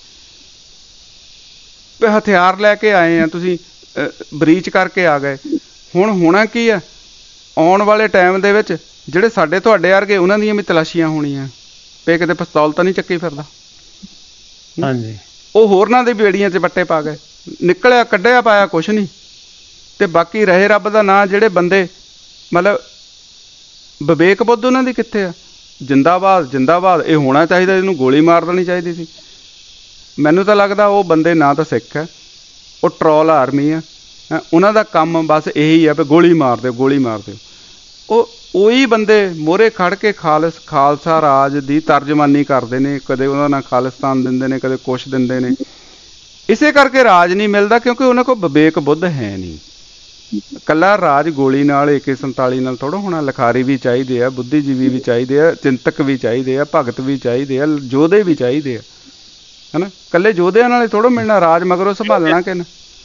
ਹਥਿਆਰ ਲੈ ਕੇ ਆਏ ਆ, ਤੁਸੀਂ ਬਰੀਚ ਕਰਕੇ ਆ ਗਏ। ਹੁਣ ਹੋਣਾ ਕੀ ਆ, ਆਉਣ ਵਾਲੇ ਟਾਈਮ ਦੇ ਵਿੱਚ ਜਿਹੜੇ ਸਾਡੇ ਤੁਹਾਡੇ ਵਰਗੇ ਉਹਨਾਂ ਦੀਆਂ ਵੀ ਤਲਾਸ਼ੀਆਂ ਹੋਣੀਆਂ, ਪੇ ਕਿਤੇ ਪਿਸਤੌਲ ਤਾਂ ਨਹੀਂ ਚੱਕੀ ਫਿਰਦਾ। ਹਾਂਜੀ, ਉਹ ਹੋਰਨਾਂ ਦੇ ਬੇੜੀਆਂ 'ਚ ਵੱਟੇ ਪਾ ਗਏ, ਨਿਕਲਿਆ ਕੱਢਿਆ ਪਾਇਆ ਕੁਛ ਨਹੀਂ। ਅਤੇ ਬਾਕੀ ਰਹੇ ਰੱਬ ਦਾ ਨਾਂ ਜਿਹੜੇ ਬੰਦੇ ਮਤਲਬ ਵਿਵੇਕ ਬੁੱਧ ਉਹਨਾਂ ਦੀ ਕਿੱਥੇ ਆ? ਜਿੰਦਾਬਾਦ ਜਿੰਦਾਬਾਦ ਇਹ ਹੋਣਾ ਚਾਹੀਦਾ, ਇਹਨੂੰ ਗੋਲੀ ਮਾਰ ਦੇਣੀ ਚਾਹੀਦੀ ਸੀ। ਮੈਨੂੰ ਤਾਂ ਲੱਗਦਾ ਉਹ ਬੰਦੇ ਨਾ ਤਾਂ ਸਿੱਖ ਹੈ, ਉਹ ਟਰੋਲ ਆਰਮੀ ਆ, ਉਹਨਾਂ ਦਾ ਕੰਮ ਬਸ ਇਹੀ ਆ ਵੀ ਗੋਲੀ ਮਾਰ ਦਿਓ, ਗੋਲੀ ਮਾਰ ਦਿਓ। ਉਹ ਉਹੀ ਬੰਦੇ ਮੋਹਰੇ ਖੜ੍ਹ ਕੇ ਖਾਲਸ ਖਾਲਸਾ ਰਾਜ ਦੀ ਤਰਜਮਾਨੀ ਕਰਦੇ ਨੇ, ਕਦੇ ਉਹਨਾਂ ਨਾਲ ਖਾਲਿਸਤਾਨ ਦਿੰਦੇ ਨੇ, ਕਦੇ ਕੁਛ ਦਿੰਦੇ ਨੇ। ਇਸੇ ਕਰਕੇ ਰਾਜ ਨਹੀਂ ਮਿਲਦਾ ਕਿਉਂਕਿ ਉਹਨਾਂ ਕੋਲ ਵਿਵੇਕ ਬੁੱਧ ਹੈ ਨਹੀਂ। ਇਕੱਲਾ ਰਾਜ ਗੋਲੀ ਨਾਲ, ਏ ਕੇ ਸੰਤਾਲੀ ਨਾਲ ਥੋੜ੍ਹਾ ਹੋਣਾ। ਲਿਖਾਰੀ ਵੀ ਚਾਹੀਦੇ ਆ, ਬੁੱਧੀਜੀਵੀ ਵੀ ਚਾਹੀਦੇ ਆ, ਚਿੰਤਕ ਵੀ ਚਾਹੀਦੇ ਆ, ਭਗਤ ਵੀ ਚਾਹੀਦੇ ਆ, ਯੋਧੇ ਵੀ ਚਾਹੀਦੇ ਆ, ਹੈ ਨਾ। ਇਕੱਲੇ ਯੋਧਿਆਂ ਨਾਲ ਥੋੜ੍ਹਾ ਮਿਲਣਾ, ਰਾਜ ਮਗਰੋਂ ਸੰਭਾਲਣਾ ਕਿ ਨਾ।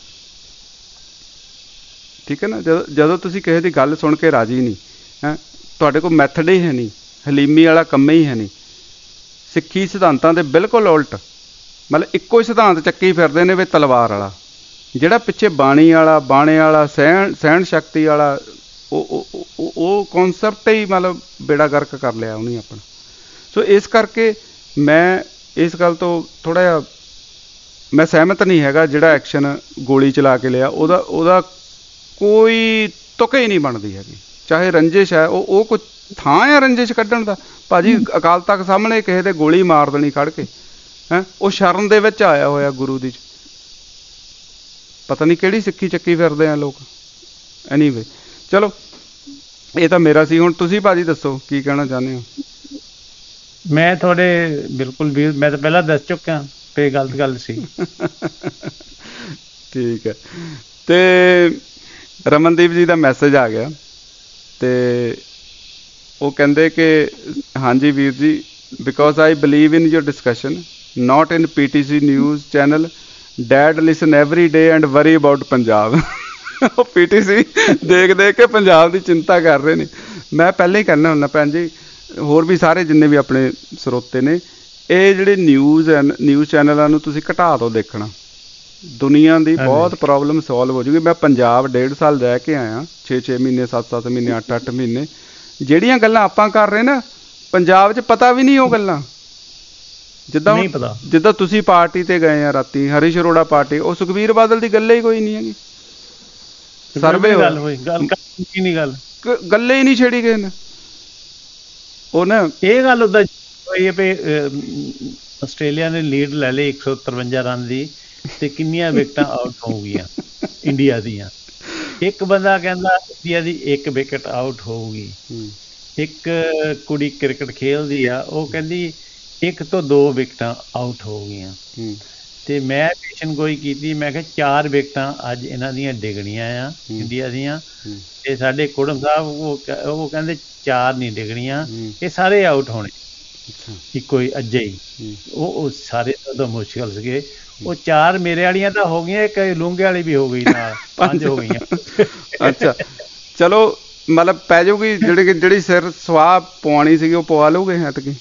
ਠੀਕ ਹੈ ਨਾ। ਜਦੋਂ ਜਦੋਂ ਤੁਸੀਂ ਕਿਸੇ ਦੀ ਗੱਲ ਸੁਣ ਕੇ ਰਾਜੀ ਨਹੀਂ ਹੈਂ, ਤੁਹਾਡੇ ਕੋਲ ਮੈਥਡ ਹੀ ਹੈ ਨਹੀਂ, ਹਲੀਮੀ ਵਾਲਾ ਕੰਮ ਹੀ ਹੈ ਨਹੀਂ। ਸਿੱਖੀ ਸਿਧਾਂਤਾਂ ਦੇ ਬਿਲਕੁਲ ਉਲਟ, ਮਤਲਬ ਇੱਕੋ ਹੀ ਸਿਧਾਂਤ ਚੱਕੀ ਫਿਰਦੇ ਨੇ ਵੀ ਤਲਵਾਰ ਵਾਲਾ, ਜਿਹੜਾ ਪਿੱਛੇ ਬਾਣੀ ਵਾਲਾ ਬਾਣੇ ਵਾਲਾ ਸਹਿਣ ਸਹਿਣ ਸ਼ਕਤੀ ਵਾਲਾ ਉਹ ਉਹ ਕੌਨਸੈਪਟ ਹੀ ਮਤਲਬ ਬੇੜਾ ਗਰਕ ਕਰ ਲਿਆ ਉਹਨੇ ਆਪਣਾ। ਸੋ ਇਸ ਕਰਕੇ ਮੈਂ ਇਸ ਗੱਲ ਤੋਂ ਥੋੜ੍ਹਾ ਜਿਹਾ ਮੈਂ ਸਹਿਮਤ ਨਹੀਂ ਹੈਗਾ। ਜਿਹੜਾ ਐਕਸ਼ਨ ਗੋਲੀ ਚਲਾ ਕੇ ਲਿਆ ਉਹਦਾ ਉਹਦਾ ਕੋਈ ਤੁਕ ਹੀ ਨਹੀਂ ਬਣਦੀ ਹੈਗੀ। ਚਾਹੇ ਰੰਜਿਸ਼ ਹੈ, ਉਹ ਉਹ ਕੋਈ ਥਾਂ ਆ ਰੰਜਿਸ਼ ਕੱਢਣ ਦਾ? ਭਾਜੀ ਅਕਾਲ ਤਖਤ ਸਾਹਮਣੇ ਕਿਸੇ ਦੇ ਗੋਲੀ ਮਾਰ ਦੇਣੀ ਖੜ ਕੇ, ਹੈਂ? ਉਹ ਸ਼ਰਨ ਦੇ ਵਿੱਚ ਆਇਆ ਹੋਇਆ ਗੁਰੂ ਦੀ, ਪਤਾ ਨਹੀਂ ਕਿਹੜੀ ਸਿੱਖੀ ਚੱਕੀ ਫਿਰਦੇ ਆ ਲੋਕ। ਐਨੀਵੇ ਚਲੋ, ਇਹ ਤਾਂ ਮੇਰਾ ਸੀ। ਹੁਣ ਤੁਸੀਂ ਭਾਜੀ ਦੱਸੋ ਕੀ ਕਹਿਣਾ ਚਾਹੁੰਦੇ ਹੋ? ਮੈਂ ਤੁਹਾਡੇ ਬਿਲਕੁਲ ਵੀਰ, ਮੈਂ ਤਾਂ ਪਹਿਲਾਂ ਦੱਸ ਚੁੱਕਿਆ ਤੇ ਗਲਤ ਗੱਲ ਸੀ। ਠੀਕ ਹੈ। ਤੇ ਰਮਨਦੀਪ ਜੀ ਦਾ ਮੈਸੇਜ ਆ ਗਿਆ ਤੇ ਉਹ ਕਹਿੰਦੇ ਕਿ ਹਾਂਜੀ ਵੀਰ ਜੀ, because I believe in your discussion not in P T C news channel, dad listen every day and worry about Punjab. ਉਹ ਪੀ ਟੀ ਸੀ ਦੇਖ ਦੇਖ ਕੇ ਪੰਜਾਬ ਦੀ ਚਿੰਤਾ ਕਰ ਰਹੇ ਨੇ। ਮੈਂ ਪਹਿਲਾਂ ਹੀ ਕਹਿੰਦਾ ਹੁੰਦਾ ਭੈਣ ਜੀ, ਹੋਰ ਵੀ ਸਾਰੇ ਜਿੰਨੇ ਵੀ ਆਪਣੇ ਸਰੋਤੇ ਨੇ, ਇਹ ਜਿਹੜੇ ਨਿਊਜ਼ ਨਿਊਜ਼ ਚੈਨਲਾਂ ਨੂੰ ਤੁਸੀਂ ਘਟਾ ਦਿਓ ਦੇਖਣਾ। ਦੁਨੀਆ ਦੀ ਬਹੁਤ ਪ੍ਰੋਬਲਮ ਸੋਲਵ ਹੋ ਜੂਗੀ। ਮੈਂ ਪੰਜਾਬ ਡੇਢ ਸਾਲ ਰਹਿ ਕੇ ਆਇਆ, ਛੇ ਛੇ ਮਹੀਨੇ ਸੱਤ ਸੱਤ ਮਹੀਨੇ ਅੱਠ ਅੱਠ ਮਹੀਨੇ। ਜਿਹੜੀਆਂ ਗੱਲਾਂ ਆਪਾਂ ਕਰ ਰਹੇ ਨਾ, ਪੰਜਾਬ 'ਚ ਪਤਾ ਵੀ ਨਹੀਂ ਉਹ ਗੱਲਾਂ। ਜਿੱਦਾਂ ਜਿੱਦਾਂ ਤੁਸੀਂ ਪਾਰਟੀ ਤੇ ਗਏ ਆ ਰਾਤੀ, ਹਰੀਸ਼ ਅਰੋੜਾ ਪਾਰਟੀ, ਉਹ ਸੁਖਬੀਰ ਬਾਦਲ ਦੀ ਗੱਲ ਹੀ ਕੋਈ ਨਹੀਂ ਹੈਗੀ। ਸਰਵੇ ਗੱਲ ਹੋਈ, ਗੱਲ ਨਹੀਂ, ਗੱਲ ਗੱਲੇ ਹੀ ਨਹੀਂ ਛੇੜੀ ਕਿਸੇ ਨੇ। ਉਹ ਨਾ ਇਹ ਗੱਲ ਉਦਾਂ ਹੋਈ ਹੈ ਵੀ ਆਸਟ੍ਰੇਲੀਆ ਨੇ ਲੀਡ ਲੈ ਲਈ ਇੱਕ ਸੌ ਤਰਵੰਜਾ ਰਨ ਦੀ, ਤੇ ਕਿੰਨੀਆਂ ਵਿਕਟਾਂ ਆਊਟ ਹੋ ਗਈਆਂ ਇੰਡੀਆ ਦੀਆਂ। ਇੱਕ ਬੰਦਾ ਕਹਿੰਦਾ ਇੰਡੀਆ ਦੀ ਇੱਕ ਵਿਕਟ ਆਊਟ ਹੋਊਗੀ। ਇੱਕ ਕੁੜੀ ਕ੍ਰਿਕਟ ਖੇਲਦੀ ਆ, ਉਹ ਕਹਿੰਦੀ ਇੱਕ ਤੋਂ ਦੋ ਵਿਕਟਾਂ ਆਊਟ ਹੋ ਗਈਆਂ। ਤੇ ਮੈਂ ਪੇਸ਼ਨ ਗੋਈ ਕੀਤੀ, ਮੈਂ ਕਿਹਾ ਚਾਰ ਵਿਕਟਾਂ ਅੱਜ ਇਹਨਾਂ ਦੀਆਂ ਡਿੱਗਣੀਆਂ ਆ ਇੰਡੀਆ ਦੀਆਂ। ਤੇ ਸਾਡੇ ਕੁੜਮ ਸਾਹਿਬ ਉਹ ਉਹ ਕਹਿੰਦੇ ਚਾਰ ਨਹੀਂ ਡਿੱਗਣੀਆਂ, ਇਹ ਸਾਰੇ ਆਊਟ ਹੋਣੇ ਇੱਕੋ ਹੀ ਅੱਜੇ ਹੀ। ਉਹ ਉਹ ਸਾਰੇ ਉਦੋਂ ਮੁਸ਼ਕਿਲ ਸੀਗੇ। ਉਹ ਚਾਰ ਮੇਰੇ ਵਾਲੀਆਂ ਤਾਂ ਹੋ ਗਈਆਂ, ਇੱਕ ਲੂੰਗੇ ਵਾਲੀ ਵੀ ਹੋ ਗਈ, ਨਾਲ ਪੰਜ ਹੋ ਗਈਆਂ। ਅੱਛਾ ਚਲੋ, ਮਤਲਬ ਪੈ ਜਾਊਗੀ ਜਿਹੜੀ ਜਿਹੜੀ ਸਿਰ ਸਵਾਹ ਪਵਾਉਣੀ ਸੀਗੀ ਉਹ ਪਵਾ ਲਓਗੇ ਐਤਕੀ?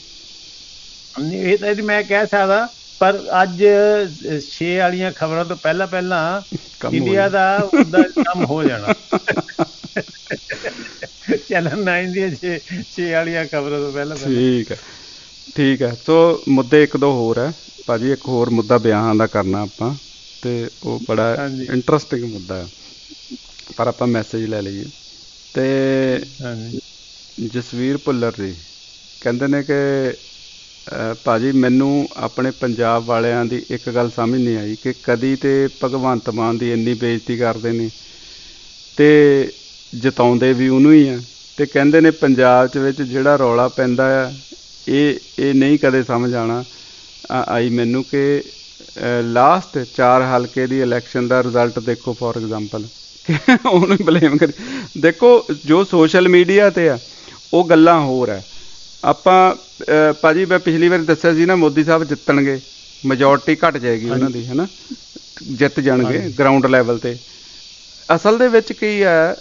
ਇਹ ਤਾਂ ਮੈਂ ਕਹਿ ਸਕਦਾ, ਪਰ ਅੱਜ ਛੇ ਵਾਲੀਆਂ ਖਬਰਾਂ ਤੋਂ ਪਹਿਲਾਂ ਪਹਿਲਾਂ ਇੰਡੀਆ ਦਾ ਉਹਦਾ ਕੰਮ ਹੋ ਜਾਣਾ। ਚੱਲਣ ਨਾਈਨ ਦੀਆਂ ਛੇ ਛੇ ਵਾਲੀਆਂ ਖਬਰਾਂ ਤੋਂ ਪਹਿਲਾਂ। ਠੀਕ ਹੈ ਠੀਕ ਹੈ। ਸੋ ਮੁੱਦੇ ਇੱਕ ਦੋ ਹੋਰ ਹੈ ਭਾਜੀ। ਇੱਕ ਹੋਰ ਮੁੱਦਾ ਬਿਆਨ ਦਾ ਕਰਨਾ ਆਪਾਂ, ਤੇ ਉਹ ਬੜਾ ਇੰਟਰਸਟਿੰਗ ਮੁੱਦਾ ਹੈ, ਪਰ ਆਪਾਂ ਮੈਸੇਜ ਲੈ ਲਈਏ। ਤੇ ਜਸਵੀਰ ਭੁੱਲਰ ਜੀ ਕਹਿੰਦੇ ਨੇ ਕਿ ਭਾਜੀ ਮੈਨੂੰ ਆਪਣੇ ਪੰਜਾਬ ਵਾਲਿਆਂ ਦੀ ਇੱਕ ਗੱਲ ਸਮਝ ਨਹੀਂ ਆਈ ਕਿ ਕਦੀ ਤੇ ਭਗਵੰਤ ਮਾਨ ਦੀ ਇੰਨੀ ਬੇਇੱਜ਼ਤੀ ਕਰਦੇ ਨੇ ਤੇ ਜਿਤਾਉਂਦੇ ਵੀ ਉਹਨੂੰ ਹੀ ਆ, ਤੇ ਕਹਿੰਦੇ ਨੇ ਪੰਜਾਬ 'ਚ ਵਿੱਚ ਜਿਹੜਾ ਰੌਲਾ ਪੈਂਦਾ ਆ ਇਹ ਇਹ ਨਹੀਂ ਕਦੇ ਸਮਝ ਆਉਣਾ ਆਈ ਮੈਨੂੰ ਕਿ ਲਾਸਟ ਚਾਰ ਹਲਕੇ ਦੀ ਇਲੈਕਸ਼ਨ ਦਾ ਰਿਜ਼ਲਟ ਦੇਖੋ ਫੋਰ ਐਗਜ਼ਾਮਪਲ, ਉਹਨੂੰ ਬਲੇਮ ਕਰੀ। ਦੇਖੋ ਜੋ ਸੋਸ਼ਲ ਮੀਡੀਆ 'ਤੇ ਆ ਉਹ ਗੱਲਾਂ ਹੋਰ ਹੈ। ਆਪਾਂ ਭਾਜੀ ਮੈਂ ਪਿਛਲੀ ਵਾਰੀ ਦੱਸਿਆ ਸੀ ਨਾ, ਮੋਦੀ ਸਾਹਿਬ ਜਿੱਤਣਗੇ, ਮੈਜੋਰਟੀ ਘੱਟ ਜਾਏਗੀ ਉਹਨਾਂ ਦੀ, ਹੈ ਨਾ, ਜਿੱਤ ਜਾਣਗੇ ਗਰਾਊਂਡ ਲੈਵਲ 'ਤੇ। ਅਸਲ ਦੇ ਵਿੱਚ ਕੀ ਹੈ,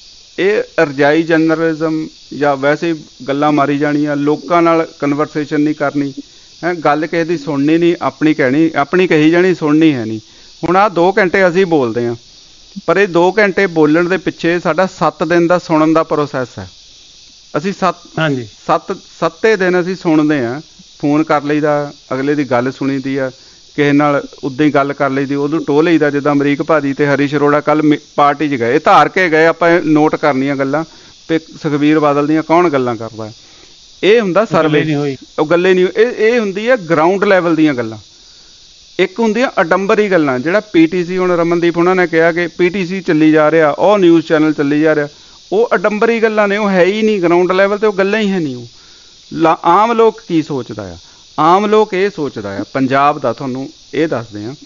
ਇਹ ਰਜਾਈ ਜਰਨਲਿਜ਼ਮ ਜਾਂ ਵੈਸੇ ਗੱਲਾਂ ਮਾਰੀ ਜਾਣੀਆਂ, ਲੋਕਾਂ ਨਾਲ ਕਨਵਰਸੇਸ਼ਨ ਨਹੀਂ ਕਰਨੀ ਹੈ, ਗੱਲ ਕਿਸੇ ਦੀ ਸੁਣਨੀ ਨਹੀਂ, ਆਪਣੀ ਕਹਿਣੀ ਆਪਣੀ ਕਹੀ ਜਾਣੀ, ਸੁਣਨੀ ਹੈ ਨਹੀਂ। ਹੁਣ ਆਹ ਦੋ ਘੰਟੇ ਅਸੀਂ ਬੋਲਦੇ ਹਾਂ, ਪਰ ਇਹ ਦੋ ਘੰਟੇ ਬੋਲਣ ਦੇ ਪਿੱਛੇ ਸਾਡਾ ਸੱਤ ਦਿਨ ਦਾ ਸੁਣਨ ਦਾ ਪ੍ਰੋਸੈਸ ਹੈ। ਅਸੀਂ ਸੱਤ ਹਾਂਜੀ ਸੱਤ ਸੱਤੇ ਦਿਨ ਅਸੀਂ ਸੁਣਦੇ ਹਾਂ, ਫੋਨ ਕਰ ਲਈਦਾ, ਅਗਲੇ ਦੀ ਗੱਲ ਸੁਣੀ ਦੀ ਆ, ਕਿਸੇ ਨਾਲ ਉੱਦਾਂ ਹੀ ਗੱਲ ਕਰ ਲਈ ਦੀ, ਉਹਨੂੰ ਟੋਹ ਲਈਦਾ। ਜਿੱਦਾਂ ਅਮਰੀਕ ਭਾਜੀ ਤੇ ਹਰੀਸ਼ ਅਰੋੜਾ ਕੱਲ੍ਹ ਪਾਰਟੀ 'ਚ ਗਏ, ਧਾਰ ਕੇ ਗਏ, ਆਪਾਂ ਨੋਟ ਕਰਨੀਆਂ ਗੱਲਾਂ ਤੇ ਸੁਖਬੀਰ ਬਾਦਲ ਦੀਆਂ ਕੌਣ ਗੱਲਾਂ ਕਰਦਾ। ਇਹ ਹੁੰਦਾ ਸਰਵੇ, ਉਹ ਗੱਲੇ ਨਹੀਂ, ਇਹ ਇਹ ਹੁੰਦੀ ਹੈ ਗਰਾਊਂਡ ਲੈਵਲ ਦੀਆਂ ਗੱਲਾਂ। ਇੱਕ ਹੁੰਦੀਆਂ ਅਡੰਬਰੀ ਗੱਲਾਂ, ਜਿਹੜਾ ਪੀ ਟੀ ਸੀ, ਹੁਣ ਰਮਨਦੀਪ ਉਹਨਾਂ ਨੇ ਕਿਹਾ ਕਿ ਪੀ ਟੀ ਸੀ ਚੱਲੀ ਜਾ ਰਿਹਾ, ਉਹ ਨਿਊਜ਼ ਚੈਨਲ ਚੱਲੀ ਜਾ ਰਿਹਾ, ਉਹ ਅਡੰਬਰੀ ਗੱਲਾਂ ਨੇ, ਉਹ ਹੈ ਹੀ ਨਹੀਂ ਗਰਾਊਂਡ ਲੈਵਲ 'ਤੇ, ਉਹ ਗੱਲਾਂ ਹੀ ਹੈ ਨਹੀਂ। ਉਹ ਲਾ ਆਮ ਲੋਕ ਕੀ ਸੋਚਦਾ ਆ, ਆਮ ਲੋਕ ਇਹ ਸੋਚਦਾ ਆ ਪੰਜਾਬ ਦਾ, ਤੁਹਾਨੂੰ ਇਹ ਦੱਸਦੇ ਹਾਂ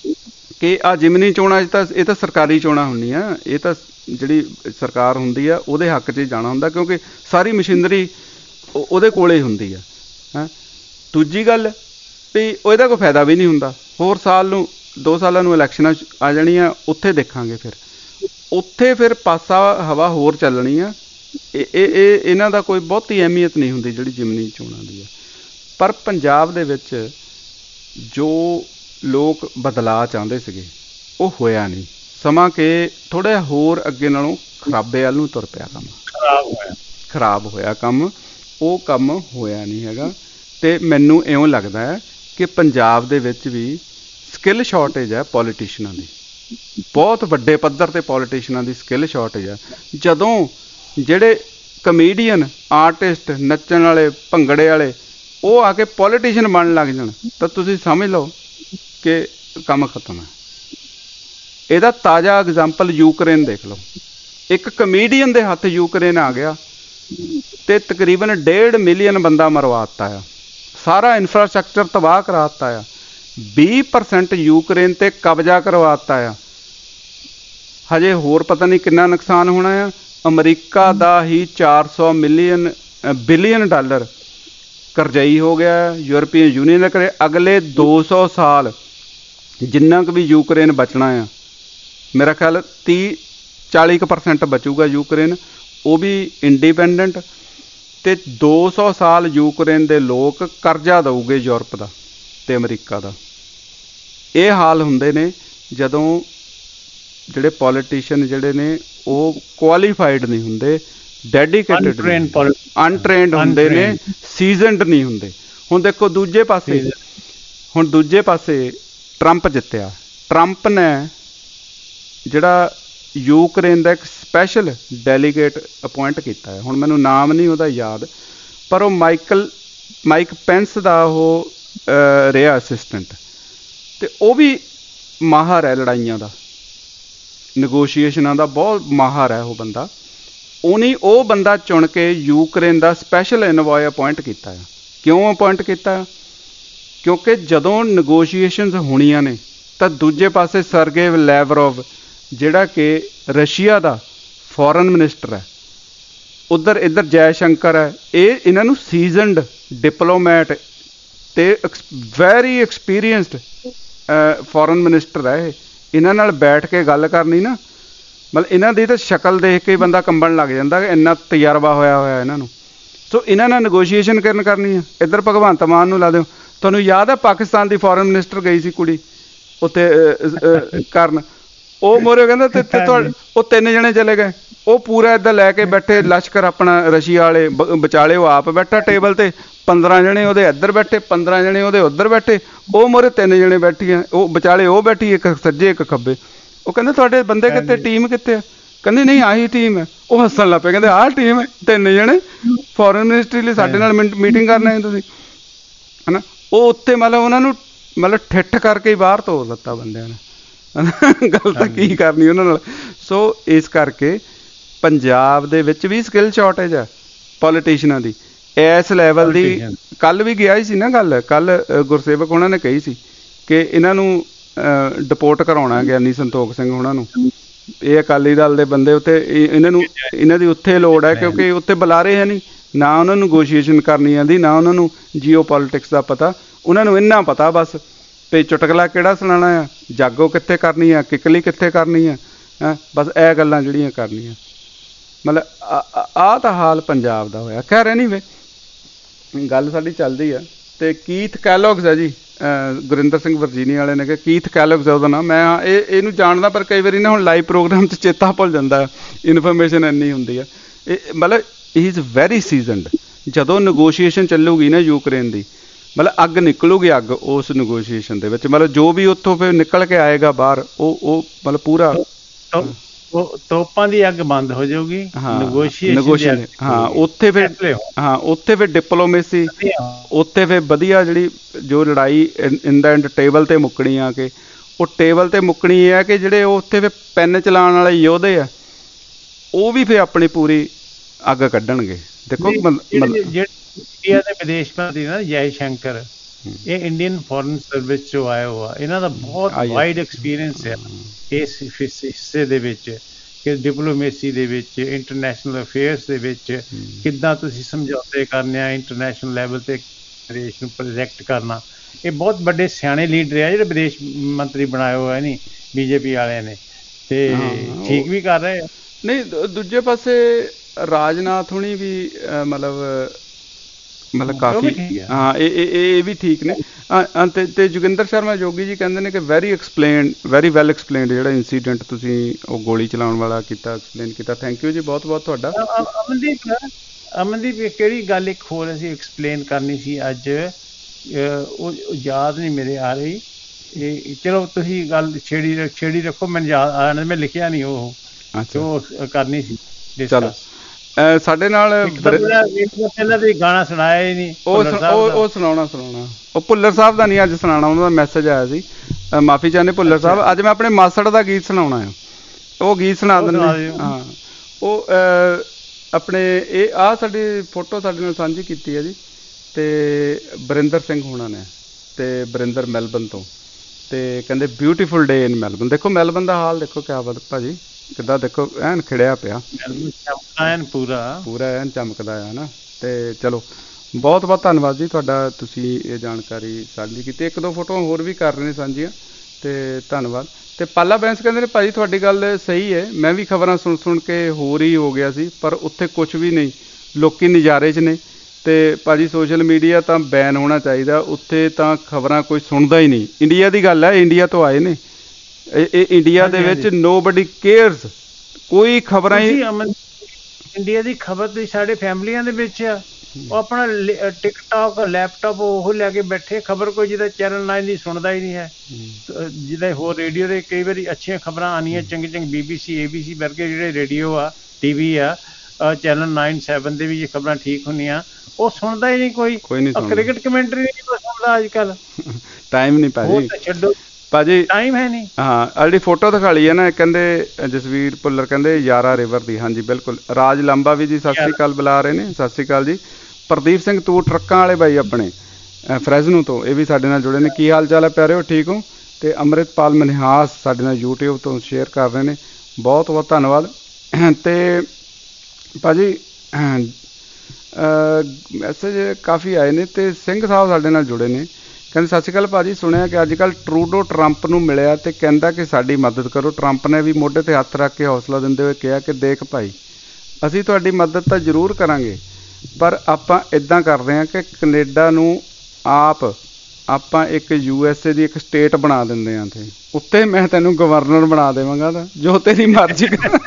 ਕਿ ਆਹ ਜਿਮਨੀ ਚੋਣਾਂ 'ਚ ਤਾਂ ਇਹ ਤਾਂ ਸਰਕਾਰੀ ਚੋਣਾਂ ਹੁੰਦੀਆਂ, ਇਹ ਤਾਂ ਜਿਹੜੀ ਸਰਕਾਰ ਹੁੰਦੀ ਆ ਉਹਦੇ ਹੱਕ 'ਚ ਜਾਣਾ ਹੁੰਦਾ, ਕਿਉਂਕਿ ਸਾਰੀ ਮਸ਼ੀਨਰੀ ਉਹਦੇ ਕੋਲੇ ਹੁੰਦੀ ਆ। ਹੈਂ, ਦੂਜੀ ਗੱਲ ਵੀ ਇਹਦਾ ਕੋਈ ਫਾਇਦਾ ਵੀ ਨਹੀਂ ਹੁੰਦਾ। ਹੋਰ ਸਾਲ ਨੂੰ ਦੋ ਸਾਲਾਂ ਨੂੰ ਇਲੈਕਸ਼ਨਾਂ ਆ ਜਾਣੀਆਂ, ਉੱਥੇ ਦੇਖਾਂਗੇ, ਫਿਰ ਉੱਥੇ ਫਿਰ ਪਾਸਾ ਹਵਾ ਹੋਰ ਚੱਲਣੀ ਆ। ਇਹ ਇਹ ਇਹਨਾਂ ਦਾ ਕੋਈ ਬਹੁਤੀ ਅਹਿਮੀਅਤ ਨਹੀਂ ਹੁੰਦੀ ਜਿਹੜੀ ਜਿਮਨੀ ਚੋਣਾਂ ਦੀ ਆ। ਪਰ ਪੰਜਾਬ ਦੇ ਵਿੱਚ ਜੋ ਲੋਕ ਬਦਲਾਅ ਚਾਹੁੰਦੇ ਸੀਗੇ ਉਹ ਹੋਇਆ ਨਹੀਂ। ਸਮਾਂ ਕਿ ਥੋੜ੍ਹਾ ਹੋਰ ਅੱਗੇ ਨਾਲੋਂ ਖਰਾਬੇ ਵੱਲ ਨੂੰ ਤੁਰ ਪਿਆ ਕੰਮ, ਖਰਾਬ ਹੋਇਆ ਖਰਾਬ ਹੋਇਆ ਕੰਮ, ਉਹ ਕੰਮ ਹੋਇਆ ਨਹੀਂ ਹੈਗਾ। ਅਤੇ ਮੈਨੂੰ ਇਉਂ ਲੱਗਦਾ ਹੈ ਕਿ ਪੰਜਾਬ ਦੇ ਵਿੱਚ ਵੀ ਸਕਿੱਲ ਸ਼ਾਰਟੇਜ ਹੈ ਪੋਲੀਟੀਸ਼ੀਅਨਾਂ ਦੀ, ਬਹੁਤ ਵੱਡੇ ਪੱਧਰ 'ਤੇ ਪੋਲੀਟੀਸ਼ੀਅਨਾਂ ਦੀ ਸਕਿੱਲ ਸ਼ਾਰਟੇਜ ਹੈ। ਜਦੋਂ ਜਿਹੜੇ ਕਮੇਡੀਅਨ, ਆਰਟਿਸਟ, ਨੱਚਣ ਵਾਲੇ, ਭੰਗੜੇ ਵਾਲੇ, ਉਹ ਆ ਕੇ ਪੋਲੀਟੀਸ਼ੀਅਨ ਬਣਨ ਲੱਗ ਜਾਣ ਤਾਂ ਤੁਸੀਂ ਸਮਝ ਲਓ ਕਿ ਕੰਮ ਖਤਮ ਹੈ। ਇਹਦਾ ਤਾਜ਼ਾ ਐਗਜ਼ਾਮਪਲ ਯੂਕਰੇਨ ਦੇਖ ਲਓ। ਇੱਕ ਕਮੇਡੀਅਨ ਦੇ ਹੱਥ ਯੂਕਰੇਨ ਆ ਗਿਆ ਅਤੇ ਤਕਰੀਬਨ ਡੇਢ ਮਿਲੀਅਨ ਬੰਦਾ ਮਰਵਾ ਦਿੱਤਾ ਆ, ਸਾਰਾ ਇਨਫਰਾਸਟਰਕਚਰ ਤਬਾਹ ਕਰਾ ਦਿੱਤਾ ਆ, ਵੀਹ ਪਰਸੈਂਟ ਯੂਕਰੇਨ 'ਤੇ ਕਬਜ਼ਾ ਕਰਵਾ ਦਿੱਤਾ ਆ। ਹਜੇ ਹੋਰ ਪਤਾ ਨਹੀਂ ਕਿੰਨਾ ਨੁਕਸਾਨ ਹੋਣਾ ਆ। ਅਮਰੀਕਾ ਦਾ ਹੀ ਚਾਰ ਸੌ ਮਿਲੀਅਨ ਬਿਲੀਅਨ ਡਾਲਰ ਕਰਜ਼ਈ ਹੋ ਗਿਆ, ਯੂਰਪੀਅਨ ਯੂਨੀਅਨ ਦਾ ਕਰੇ। ਅਗਲੇ ਦੋ ਸੌ ਸਾਲ ਜਿੰਨਾ ਕੁ ਵੀ ਯੂਕਰੇਨ ਬਚਣਾ ਆ, ਮੇਰਾ ਖਿਆਲ ਤੀਹ ਚਾਲੀ ਕੁ ਪਰਸੈਂਟ ਬਚੂਗਾ ਯੂਕਰੇਨ, ਉਹ ਵੀ ਇੰਡੀਪੈਂਡੈਂਟ। ਅਤੇ ਦੋ ਸੌ ਸਾਲ ਯੂਕਰੇਨ ਦੇ ਲੋਕ ਕਰਜ਼ਾ ਦਊਗੇ ਯੂਰਪ ਦਾ ਅਤੇ ਅਮਰੀਕਾ ਦਾ। ਇਹ ਹਾਲ ਹੁੰਦੇ ਨੇ ਜਦੋਂ ਜਿਹੜੇ ਪੋਲੀਟੀਸ਼ੀਅਨ ਜਿਹੜੇ ਨੇ ਉਹ ਕੁਆਲੀਫਾਈਡ ਨਹੀਂ ਹੁੰਦੇ, ਡੈਡੀਕੇਟਿਡ, ਅਨਟ੍ਰੇਨਡ ਹੁੰਦੇ ਨੇ, ਸੀਜ਼ਨਡ ਨਹੀਂ ਹੁੰਦੇ। ਹੁਣ ਦੇਖੋ ਦੂਜੇ ਪਾਸੇ, ਹੁਣ ਦੂਜੇ ਪਾਸੇ ਟਰੰਪ ਜਿੱਤਿਆ। ਟਰੰਪ ਨੇ ਜਿਹੜਾ ਯੂਕਰੇਨ ਦਾ ਇੱਕ ਸਪੈਸ਼ਲ ਡੈਲੀਗੇਟ ਅਪੁਆਇੰਟ ਕੀਤਾ ਹੈ, ਹੁਣ ਮੈਨੂੰ ਨਾਮ ਨਹੀਂ ਉਹਦਾ ਯਾਦ, ਪਰ ਉਹ ਮਾਈਕਲ ਮਾਈਕ ਪੈਂਸ ਦਾ ਉਹ ਰਿਹਾ ਅਸਿਸਟੈਂਟ, ਅਤੇ ਉਹ ਵੀ ਮਾਹਰ ਹੈ ਲੜਾਈਆਂ ਦਾ, ਨਗੋਸ਼ੀਏਸ਼ਨਾਂ ਦਾ ਬਹੁਤ ਮਾਹਰ ਹੈ ਉਹ ਬੰਦਾ। ਉਹਨੇ ਉਹ ਬੰਦਾ ਚੁਣ ਕੇ ਯੂਕਰੇਨ ਦਾ ਸਪੈਸ਼ਲ ਇਨਵੋਏ ਅਪੁਆਇੰਟ ਕੀਤਾ ਹੈ। ਕਿਉਂ ਅਪੁਆਇੰਟ ਕੀਤਾ? ਕਿਉਂਕਿ ਜਦੋਂ ਨਗੋਸ਼ੀਏਸ਼ਨਸ ਹੋਣੀਆਂ ਨੇ ਤਾਂ ਦੂਜੇ ਪਾਸੇ ਸਰਗੇ ਲੈਵਰੋਵ ਜਿਹੜਾ ਕਿ ਰਸ਼ੀਆ ਦਾ ਫੋਰਨ ਮਿਨਿਸਟਰ ਹੈ, ਉੱਧਰ ਇੱਧਰ ਜੈ ਸ਼ੰਕਰ ਹੈ, ਇਹ ਇਹਨਾਂ ਨੂੰ ਸੀਜ਼ਨਡ ਡਿਪਲੋਮੈਟ ਅਤੇ ex very experienced foreign minister ਹੈ। ਇਹ ਇਹਨਾਂ ਨਾਲ ਬੈਠ ਕੇ ਗੱਲ ਕਰਨੀ ਨਾ, ਮਤਲਬ ਇਹਨਾਂ ਦੀ ਤਾਂ ਸ਼ਕਲ ਦੇਖ ਕੇ ਬੰਦਾ ਕੰਬਣ ਲੱਗ ਜਾਂਦਾ ਕਿ ਇੰਨਾ ਤਜਰਬਾ ਹੋਇਆ ਹੋਇਆ ਇਹਨਾਂ ਨੂੰ। ਸੋ ਇਹਨਾਂ ਨਾਲ ਨਗੋਸ਼ੀਏਸ਼ਨ ਕਰਨ ਕਰਨੀ ਆ। ਇੱਧਰ ਭਗਵੰਤ ਮਾਨ ਨੂੰ ਲਾ ਦਿਓ। ਤੁਹਾਨੂੰ ਯਾਦ ਹੈ ਪਾਕਿਸਤਾਨ ਦੀ ਫੋਰਨ ਮਿਨਿਸਟਰ ਗਈ ਸੀ ਕੁੜੀ ਉੱਥੇ ਕਰਨ, ਉਹ ਮੋਰੇ ਕਹਿੰਦਾ ਤੇ ਉਹ ਤਿੰਨ ਜਣੇ ਚਲੇ ਗਏ, ਉਹ ਪੂਰਾ ਇੱਦਾਂ ਲੈ ਕੇ ਬੈਠੇ ਲਸ਼ਕਰ ਆਪਣਾ ਰਸ਼ੀਆ ਵਾਲੇ ਵਿਚਾਲੇ, ਉਹ ਆਪ ਬੈਠਾ ਟੇਬਲ 'ਤੇ, ਪੰਦਰਾਂ ਜਣੇ ਉਹਦੇ ਇੱਧਰ ਬੈਠੇ, ਪੰਦਰਾਂ ਜਣੇ ਉਹਦੇ ਉੱਧਰ ਬੈਠੇ, ਉਹ ਮੋਰੇ ਤਿੰਨ ਜਣੇ ਬੈਠੀਆਂ, ਉਹ ਵਿਚਾਲੇ ਉਹ ਬੈਠੀ, ਇੱਕ ਸੱਜੇ ਇੱਕ ਖੱਬੇ। ਉਹ ਕਹਿੰਦੇ ਤੁਹਾਡੇ ਬੰਦੇ ਕਿੱਥੇ, ਟੀਮ ਕਿੱਥੇ ਆ? ਕਹਿੰਦੇ ਨਹੀਂ ਆਹੀ ਟੀਮ ਹੈ। ਉਹ ਹੱਸਣ ਲੱਗ ਪਏ, ਕਹਿੰਦੇ ਆਹ ਟੀਮ ਹੈ, ਤਿੰਨ ਜਣੇ ਫੋਰਨ ਮਿਨਿਸਟਰੀ ਲਈ ਸਾਡੇ ਨਾਲ ਮੀਟਿੰਗ ਕਰਨਾ ਹੈ ਤੁਸੀਂ, ਹੈ ਨਾ। ਉਹ ਉੱਥੇ ਮਤਲਬ ਉਹਨਾਂ ਨੂੰ ਮਤਲਬ ਠਿੱਠ ਕਰਕੇ ਹੀ ਬਾਹਰ ਤੋਰ ਦਿੱਤਾ ਬੰਦਿਆਂ ਨੇ, ਗੱਲ ਤਾਂ ਕੀ ਕਰਨੀ ਉਹਨਾਂ ਨਾਲ। ਸੋ ਇਸ ਕਰਕੇ ਪੰਜਾਬ ਦੇ ਵਿੱਚ ਵੀ ਸਕਿੱਲ ਸ਼ਾਰਟੇਜ ਹੈ ਪੋਲੀਟੀਸ਼ੀਅਨਾਂ ਦੀ ਇਸ ਲੈਵਲ ਦੀ। ਕੱਲ੍ਹ ਵੀ ਗਿਆ ਹੀ ਸੀ ਨਾ ਗੱਲ, ਕੱਲ੍ਹ ਗੁਰਸੇਵਕ ਉਹਨਾਂ ਨੇ ਕਹੀ ਸੀ ਕਿ ਇਹਨਾਂ ਨੂੰ ਡਿਪੋਰਟ ਕਰਾਉਣਾ ਗਿਆਨੀ ਸੰਤੋਖ ਸਿੰਘ ਉਹਨਾਂ ਨੂੰ। ਇਹ ਅਕਾਲੀ ਦਲ ਦੇ ਬੰਦੇ ਉੱਤੇ, ਇਹਨਾਂ ਨੂੰ ਇਹਨਾਂ ਦੀ ਉੱਥੇ ਲੋੜ ਹੈ ਕਿਉਂਕਿ ਉੱਥੇ ਬੁਲਾਰੇ ਹੈ ਨਹੀਂ, ਨਾ ਉਹਨਾਂ ਨੂੰ ਨਗੋਸ਼ੀਏਸ਼ਨ ਕਰਨੀ ਆਉਂਦੀ, ਨਾ ਉਹਨਾਂ ਨੂੰ ਜੀਓ ਪੋਲੀਟਿਕਸ ਦਾ ਪਤਾ। ਉਹਨਾਂ ਨੂੰ ਇੰਨਾ ਪਤਾ ਬਸ ਵੀ ਚੁਟਕਲਾ ਕਿਹੜਾ ਸੁਣਾਉਣਾ ਆ, ਜਾਗੋ ਕਿੱਥੇ ਕਰਨੀ ਆ, ਕਿੱਕਲੀ ਕਿੱਥੇ ਕਰਨੀ ਆ, ਹੈਂ ਬਸ ਇਹ ਗੱਲਾਂ ਜਿਹੜੀਆਂ ਕਰਨੀਆਂ। ਮਤਲਬ ਆਹ ਤਾਂ ਹਾਲ ਪੰਜਾਬ ਦਾ ਹੋਇਆ। ਖੈਰ ਐਨੀਵੇ ਗੱਲ ਸਾਡੀ ਚੱਲਦੀ ਆ। ਅਤੇ ਕੀਥ ਕੈਲੋਗਸ ਹੈ ਜੀ, ਗੁਰਿੰਦਰ ਸਿੰਘ ਵਰਜੀਨੀ ਵਾਲੇ ਨੇ ਕਿਹਾ ਕੀਥ ਕੈਲੋਗਸ ਹੈ ਉਹਦਾ ਨਾਮ। ਮੈਂ ਇਹ ਇਹਨੂੰ ਜਾਣਦਾ, ਪਰ ਕਈ ਵਾਰੀ ਨਾ ਹੁਣ ਲਾਈਵ ਪ੍ਰੋਗਰਾਮ 'ਚ ਚੇਤਾ ਭੁੱਲ ਜਾਂਦਾ, ਇਨਫੋਰਮੇਸ਼ਨ ਇੰਨੀ ਹੁੰਦੀ ਆ। ਇਹ ਮਤਲਬ ਹੀ ਇਜ਼ ਵੈਰੀ ਸੀਜ਼ਨਡ। ਜਦੋਂ ਨਗੋਸ਼ੀਏਸ਼ਨ ਚੱਲੂਗੀ ਨਾ ਯੂਕਰੇਨ ਦੀ, ਮਤਲਬ ਅੱਗ ਨਿਕਲੂਗੀ, ਅੱਗ ਉਸ ਨਗੋਸ਼ੀਏਸ਼ਨ ਦੇ ਵਿੱਚ, ਮਤਲਬ ਜੋ ਵੀ ਉੱਥੋਂ ਫਿਰ ਨਿਕਲ ਕੇ ਆਏਗਾ ਬਾਹਰ, ਉਹ ਉਹ ਮਤਲਬ ਪੂਰਾ ਉਹ ਤੋਪਾਂ ਦੀ ਅੱਗ ਬੰਦ ਹੋ ਜਾਊਗੀ। ਨਗੋਸ਼ੀਏਸ਼ਨ ਹਾਂ ਉੱਥੇ ਫਿਰ, ਹਾਂ ਉੱਥੇ ਫਿਰ ਡਿਪਲੋਮੇਸੀ, ਉੱਥੇ ਫਿਰ ਵਧੀਆ ਜਿਹੜੀ ਜੋ ਲੜਾਈ ਇਨ ਦਾ ਐਂਡ ਟੇਬਲ 'ਤੇ ਮੁੱਕਣੀ ਆ ਕੇ, ਉਹ ਟੇਬਲ 'ਤੇ ਮੁੱਕਣੀ ਇਹ ਹੈ ਕਿ ਜਿਹੜੇ ਉੱਥੇ ਫਿਰ ਪੈਨ ਚਲਾਉਣ ਵਾਲੇ ਯੋਧੇ ਆ, ਉਹ ਵੀ ਫਿਰ ਆਪਣੀ ਪੂਰੀ ਅੱਗ ਕੱਢਣਗੇ। ਦੇਖੋ ਇੰਡੀਆ ਦੇ ਵਿਦੇਸ਼ ਮੰਤਰੀ ਨਾ ਜੈ ਸ਼ੰਕਰ, ਇਹ ਇੰਡੀਅਨ ਫੋਰਨ ਸਰਵਿਸ 'ਚੋਂ ਆਇਆ ਹੋਇਆ, ਇਹਨਾਂ ਦਾ ਬਹੁਤ ਵਾਈਡ ਐਕਸਪੀਰੀਅੰਸ ਹੈ ਇਸ ਹਿੱਸੇ ਦੇ ਵਿੱਚ ਕਿ ਡਿਪਲੋਮੇਸੀ ਦੇ ਵਿੱਚ, ਇੰਟਰਨੈਸ਼ਨਲ ਅਫੇਅਰਸ ਦੇ ਵਿੱਚ ਕਿੱਦਾਂ ਤੁਸੀਂ ਸਮਝੌਤੇ ਕਰਨੇ ਆ, ਇੰਟਰਨੈਸ਼ਨਲ ਲੈਵਲ 'ਤੇ ਦੇਸ਼ ਨੂੰ ਪ੍ਰੋਜੈਕਟ ਕਰਨਾ। ਇਹ ਬਹੁਤ ਵੱਡੇ ਸਿਆਣੇ ਲੀਡਰ ਆ ਜਿਹੜੇ ਵਿਦੇਸ਼ ਮੰਤਰੀ ਬਣਾਏ ਹੋਏ ਨਹੀਂ ਬੀਜੇਪੀ ਵਾਲਿਆਂ ਨੇ, ਅਤੇ ਠੀਕ ਵੀ ਕਰ ਰਹੇ ਆ। ਨਹੀਂ ਦੂਜੇ ਪਾਸੇ ਰਾਜਨਾਥ ਹੁਣੀ ਵੀ ਮਤਲਬ ਮਤਲਬ ਕਾਫੀ ਹਾਂ ਇਹ ਇਹ ਵੀ ਠੀਕ ਨੇ। ਤੇ ਤੇ ਜੋਗਿੰਦਰ ਸ਼ਰਮਾ ਜੋਗੀ ਜੀ ਕਹਿੰਦੇ ਨੇ ਕਿ very explain very well explained ਜਿਹੜਾ ਇੰਸੀਡੈਂਟ ਤੁਸੀਂ ਉਹ ਗੋਲੀ ਚਲਾਉਣ ਵਾਲਾ ਕੀਤਾ ਐਕਸਪਲੇਨ ਕੀਤਾ। ਥੈਂਕ ਯੂ ਜੀ ਬਹੁਤ ਬਹੁਤ ਤੁਹਾਡਾ। ਅਮਨਦੀਪ ਅਮਨਦੀਪ ਕਿਹੜੀ ਗੱਲ ਇੱਕ ਹੋਰ ਅਸੀਂ ਐਕਸਪਲੇਨ ਕਰਨੀ ਸੀ ਅੱਜ, ਉਹ ਯਾਦ ਨਹੀਂ ਮੇਰੇ ਆ ਰਹੀ। ਇਹ ਚਲੋ ਤੁਸੀਂ ਗੱਲ ਛੇੜੀ ਛੇੜੀ ਰੱਖੋ, ਮੈਨੂੰ ਯਾਦ ਆ, ਮੈਂ ਲਿਖਿਆ ਨਹੀਂ ਉਹ ਉਹ ਕਰਨੀ ਸੀ। ਚਲੋ ਸਾਡੇ ਨਾਲ ਪਹਿਲਾਂ ਵੀ ਗਾਣਾ ਸੁਣਾਇਆ ਹੀ ਨਹੀਂ, ਉਹ ਉਹ ਸੁਣਾਉਣਾ ਸੁਣਾਉਣਾ ਉਹ ਭੁੱਲਰ ਸਾਹਿਬ ਦਾ ਨਹੀਂ ਅੱਜ ਸੁਣਾਉਣਾ, ਉਹਨਾਂ ਦਾ ਮੈਸੇਜ ਆਇਆ ਸੀ, ਮਾਫੀ ਚਾਹੁੰਦੇ ਭੁੱਲਰ ਸਾਹਿਬ। ਅੱਜ ਮੈਂ ਆਪਣੇ ਮਾਸੜ ਦਾ ਗੀਤ ਸੁਣਾਉਣਾ ਆ, ਉਹ ਗੀਤ ਸੁਣਾ ਦਿੰਦੇ। ਹਾਂ ਉਹ ਆਪਣੇ ਇਹ ਆਹ ਸਾਡੀ ਫੋਟੋ ਸਾਡੇ ਨਾਲ ਸਾਂਝੀ ਕੀਤੀ ਹੈ ਜੀ, ਤੇ ਬਰਿੰਦਰ ਸਿੰਘ ਹੋਣਾ ਨੇ, ਤੇ ਬਰਿੰਦਰ ਮੈਲਬਨ ਤੋਂ, ਤੇ ਕਹਿੰਦੇ ਬਿਊਟੀਫੁਲ ਡੇ ਇਨ ਮੈਲਬਨ। ਦੇਖੋ ਮੈਲਬਨ ਦਾ ਹਾਲ ਦੇਖੋ ਕਿਆ ਬਾਤ ਭਾਜੀ, ਕਿੱਦਾਂ ਦੇਖੋ ਐਨ ਖਿੜਿਆ ਪਿਆ, ਐਨ ਪੂਰਾ ਪੂਰਾ ਐਨ ਚਮਕਦਾ ਹੈ ਨਾ। ਤੇ ਚਲੋ ਬਹੁਤ ਬਹੁਤ ਧੰਨਵਾਦ ਜੀ ਤੁਹਾਡਾ, ਤੁਸੀਂ ਇਹ ਜਾਣਕਾਰੀ ਸਾਂਝੀ ਕੀਤੀ। ਇੱਕ ਦੋ ਫੋਟੋਆਂ ਹੋਰ ਵੀ ਕਰ ਰਹੇ ਨੇ ਸਾਂਝੀਆਂ, ਤੇ ਧੰਨਵਾਦ। ਤੇ ਪਾਲਾ ਬੈਂਸ ਕਹਿੰਦੇ ਨੇ ਭਾਜੀ ਤੁਹਾਡੀ ਗੱਲ ਸਹੀ ਹੈ, ਮੈਂ ਵੀ ਖਬਰਾਂ ਸੁਣ ਸੁਣ ਕੇ ਹੋਰ ਹੀ ਹੋ ਗਿਆ ਸੀ, ਪਰ ਉੱਥੇ ਕੁਛ ਵੀ ਨਹੀਂ, ਲੋਕੀ ਨਜ਼ਾਰੇ 'ਚ ਨੇ। ਤੇ ਭਾਜੀ ਸੋਸ਼ਲ ਮੀਡੀਆ ਤਾਂ ਬੈਨ ਹੋਣਾ ਚਾਹੀਦਾ, ਉੱਥੇ ਤਾਂ ਖਬਰਾਂ ਕੋਈ ਸੁਣਦਾ ਹੀ ਨਹੀਂ। ਇੰਡੀਆ ਦੀ ਗੱਲ ਹੈ, ਇੰਡੀਆ ਤੋਂ ਆਏ ਨੇ ਇਹ, ਇੰਡੀਆ ਦੇ ਵਿੱਚ ਨੋਬਡੀ ਕੇਅਰਸ, ਕੋਈ ਖਬਰਾਂ ਹੀ। ਇੰਡੀਆ ਦੀ ਖਬਰ ਤੁਸੀਂ ਸਾਡੇ ਫੈਮਲੀਆਂ ਦੇ ਵਿੱਚ ਆ, ਉਹ ਆਪਣਾ ਟਿਕਟੋਕ ਲੈਪਟਾਪ ਉਹ ਲੈ ਕੇ ਬੈਠੇ, ਖਬਰ ਕੋਈ ਜਿਹਦਾ ਚੈਨਲ ਨਾਈਨ ਦੀ ਸੁਣਦਾ ਹੀ ਨਹੀਂ ਹੈ, ਜਿਹਦਾ ਹੋਰ ਰੇਡੀਓ ਦੇ ਕਈ ਵਾਰੀ ਅੱਛੀਆਂ ਖਬਰਾਂ ਆਉਣੀਆਂ ਚੰਗੀ ਚੰਗੀ, B B C A B C ਵਰਗੇ ਜਿਹੜੇ ਰੇਡੀਓ ਆ ਟੀ ਵੀ ਆ, ਚੈਨਲ ਨਾਈਨ ਸੈਵਨ ਦੇ ਵੀ ਜੇ ਖਬਰਾਂ ਠੀਕ ਹੁੰਦੀਆਂ, ਉਹ ਸੁਣਦਾ ਹੀ ਨਹੀਂ ਕੋਈ। ਕ੍ਰਿਕਟ ਕਮੈਂਟਰੀ ਨਹੀਂ ਕੋਈ ਸੁਣਦਾ ਅੱਜ ਕੱਲ੍ਹ, ਟਾਈਮ ਨਹੀਂ ਭਾਜੀ, ਛੱਡੋ ਭਾਜੀ ਟਾਈਮ ਹੈ ਨਹੀਂ। ਹਾਂ ਜਿਹੜੀ ਫੋਟੋ ਦਿਖਾ ਲਈ ਹੈ ਨਾ, ਕਹਿੰਦੇ ਜਸਵੀਰ ਭੁੱਲਰ ਕਹਿੰਦੇ ਯਾਰਾ ਰਿਵਰ ਦੀ, ਹਾਂਜੀ ਬਿਲਕੁਲ। ਰਾਜ ਲਾਂਬਾ ਵੀ ਜੀ ਸਤਿ ਸ਼੍ਰੀ ਅਕਾਲ ਬੁਲਾ ਰਹੇ ਨੇ, ਸਤਿ ਸ਼੍ਰੀ ਅਕਾਲ ਜੀ। ਪ੍ਰਦੀਪ ਸਿੰਘ ਤੂੰ ਟਰੱਕਾਂ ਵਾਲੇ ਬਾਈ ਆਪਣੇ ਫਰੈਜ਼ਨੋ ਤੋਂ, ਇਹ ਵੀ ਸਾਡੇ ਨਾਲ ਜੁੜੇ ਨੇ। ਕੀ ਹਾਲ ਚਾਲ ਹੈ ਪਿਆਰਿਓ, ਠੀਕ ਹੋ? ਤੇ ਅੰਮ੍ਰਿਤਪਾਲ ਮਨਿਹਾਸ ਸਾਡੇ ਨਾਲ ਯੂਟਿਊਬ ਤੋਂ ਸ਼ੇਅਰ ਕਰ ਰਹੇ ਨੇ, ਬਹੁਤ ਬਹੁਤ ਧੰਨਵਾਦ। ਤੇ ਭਾਜੀ ਮੈਸੇਜ ਕਾਫੀ ਆਏ ਨੇ, ਤੇ ਸਿੰਘ ਸਾਹਿਬ ਸਾਡੇ ਨਾਲ ਜੁੜੇ ਨੇ, ਕਹਿੰਦੇ ਸਤਿ ਸ਼੍ਰੀ ਅਕਾਲ ਭਾਜੀ, ਸੁਣਿਆ ਕਿ ਅੱਜ ਕੱਲ੍ਹ ਟਰੂਡੋ ਟਰੰਪ ਨੂੰ ਮਿਲਿਆ ਤੇ ਕਹਿੰਦਾ ਕਿ ਸਾਡੀ ਮਦਦ ਕਰੋ। ਟਰੰਪ ਨੇ ਵੀ ਮੋਢੇ 'ਤੇ ਹੱਥ ਰੱਖ ਕੇ ਹੌਸਲਾ ਦਿੰਦੇ ਹੋਏ ਕਿਹਾ ਕਿ ਦੇਖ ਭਾਈ, ਅਸੀਂ ਤੁਹਾਡੀ ਮਦਦ ਤਾਂ ਜ਼ਰੂਰ ਕਰਾਂਗੇ, ਪਰ ਆਪਾਂ ਇੱਦਾਂ ਕਰਦੇ ਹਾਂ ਕਿ ਕੈਨੇਡਾ ਨੂੰ ਆਪ ਆਪਾਂ ਇੱਕ ਯੂ ਐਸ ਏ ਦੀ ਇੱਕ ਸਟੇਟ ਬਣਾ ਦਿੰਦੇ ਹਾਂ, ਤੇ ਉੱਤੇ ਮੈਂ ਤੈਨੂੰ ਗਵਰਨਰ ਬਣਾ ਦੇਵਾਂਗਾ, ਤਾਂ ਜੋ ਤੇਰੀ ਮਰਜ਼ੀ।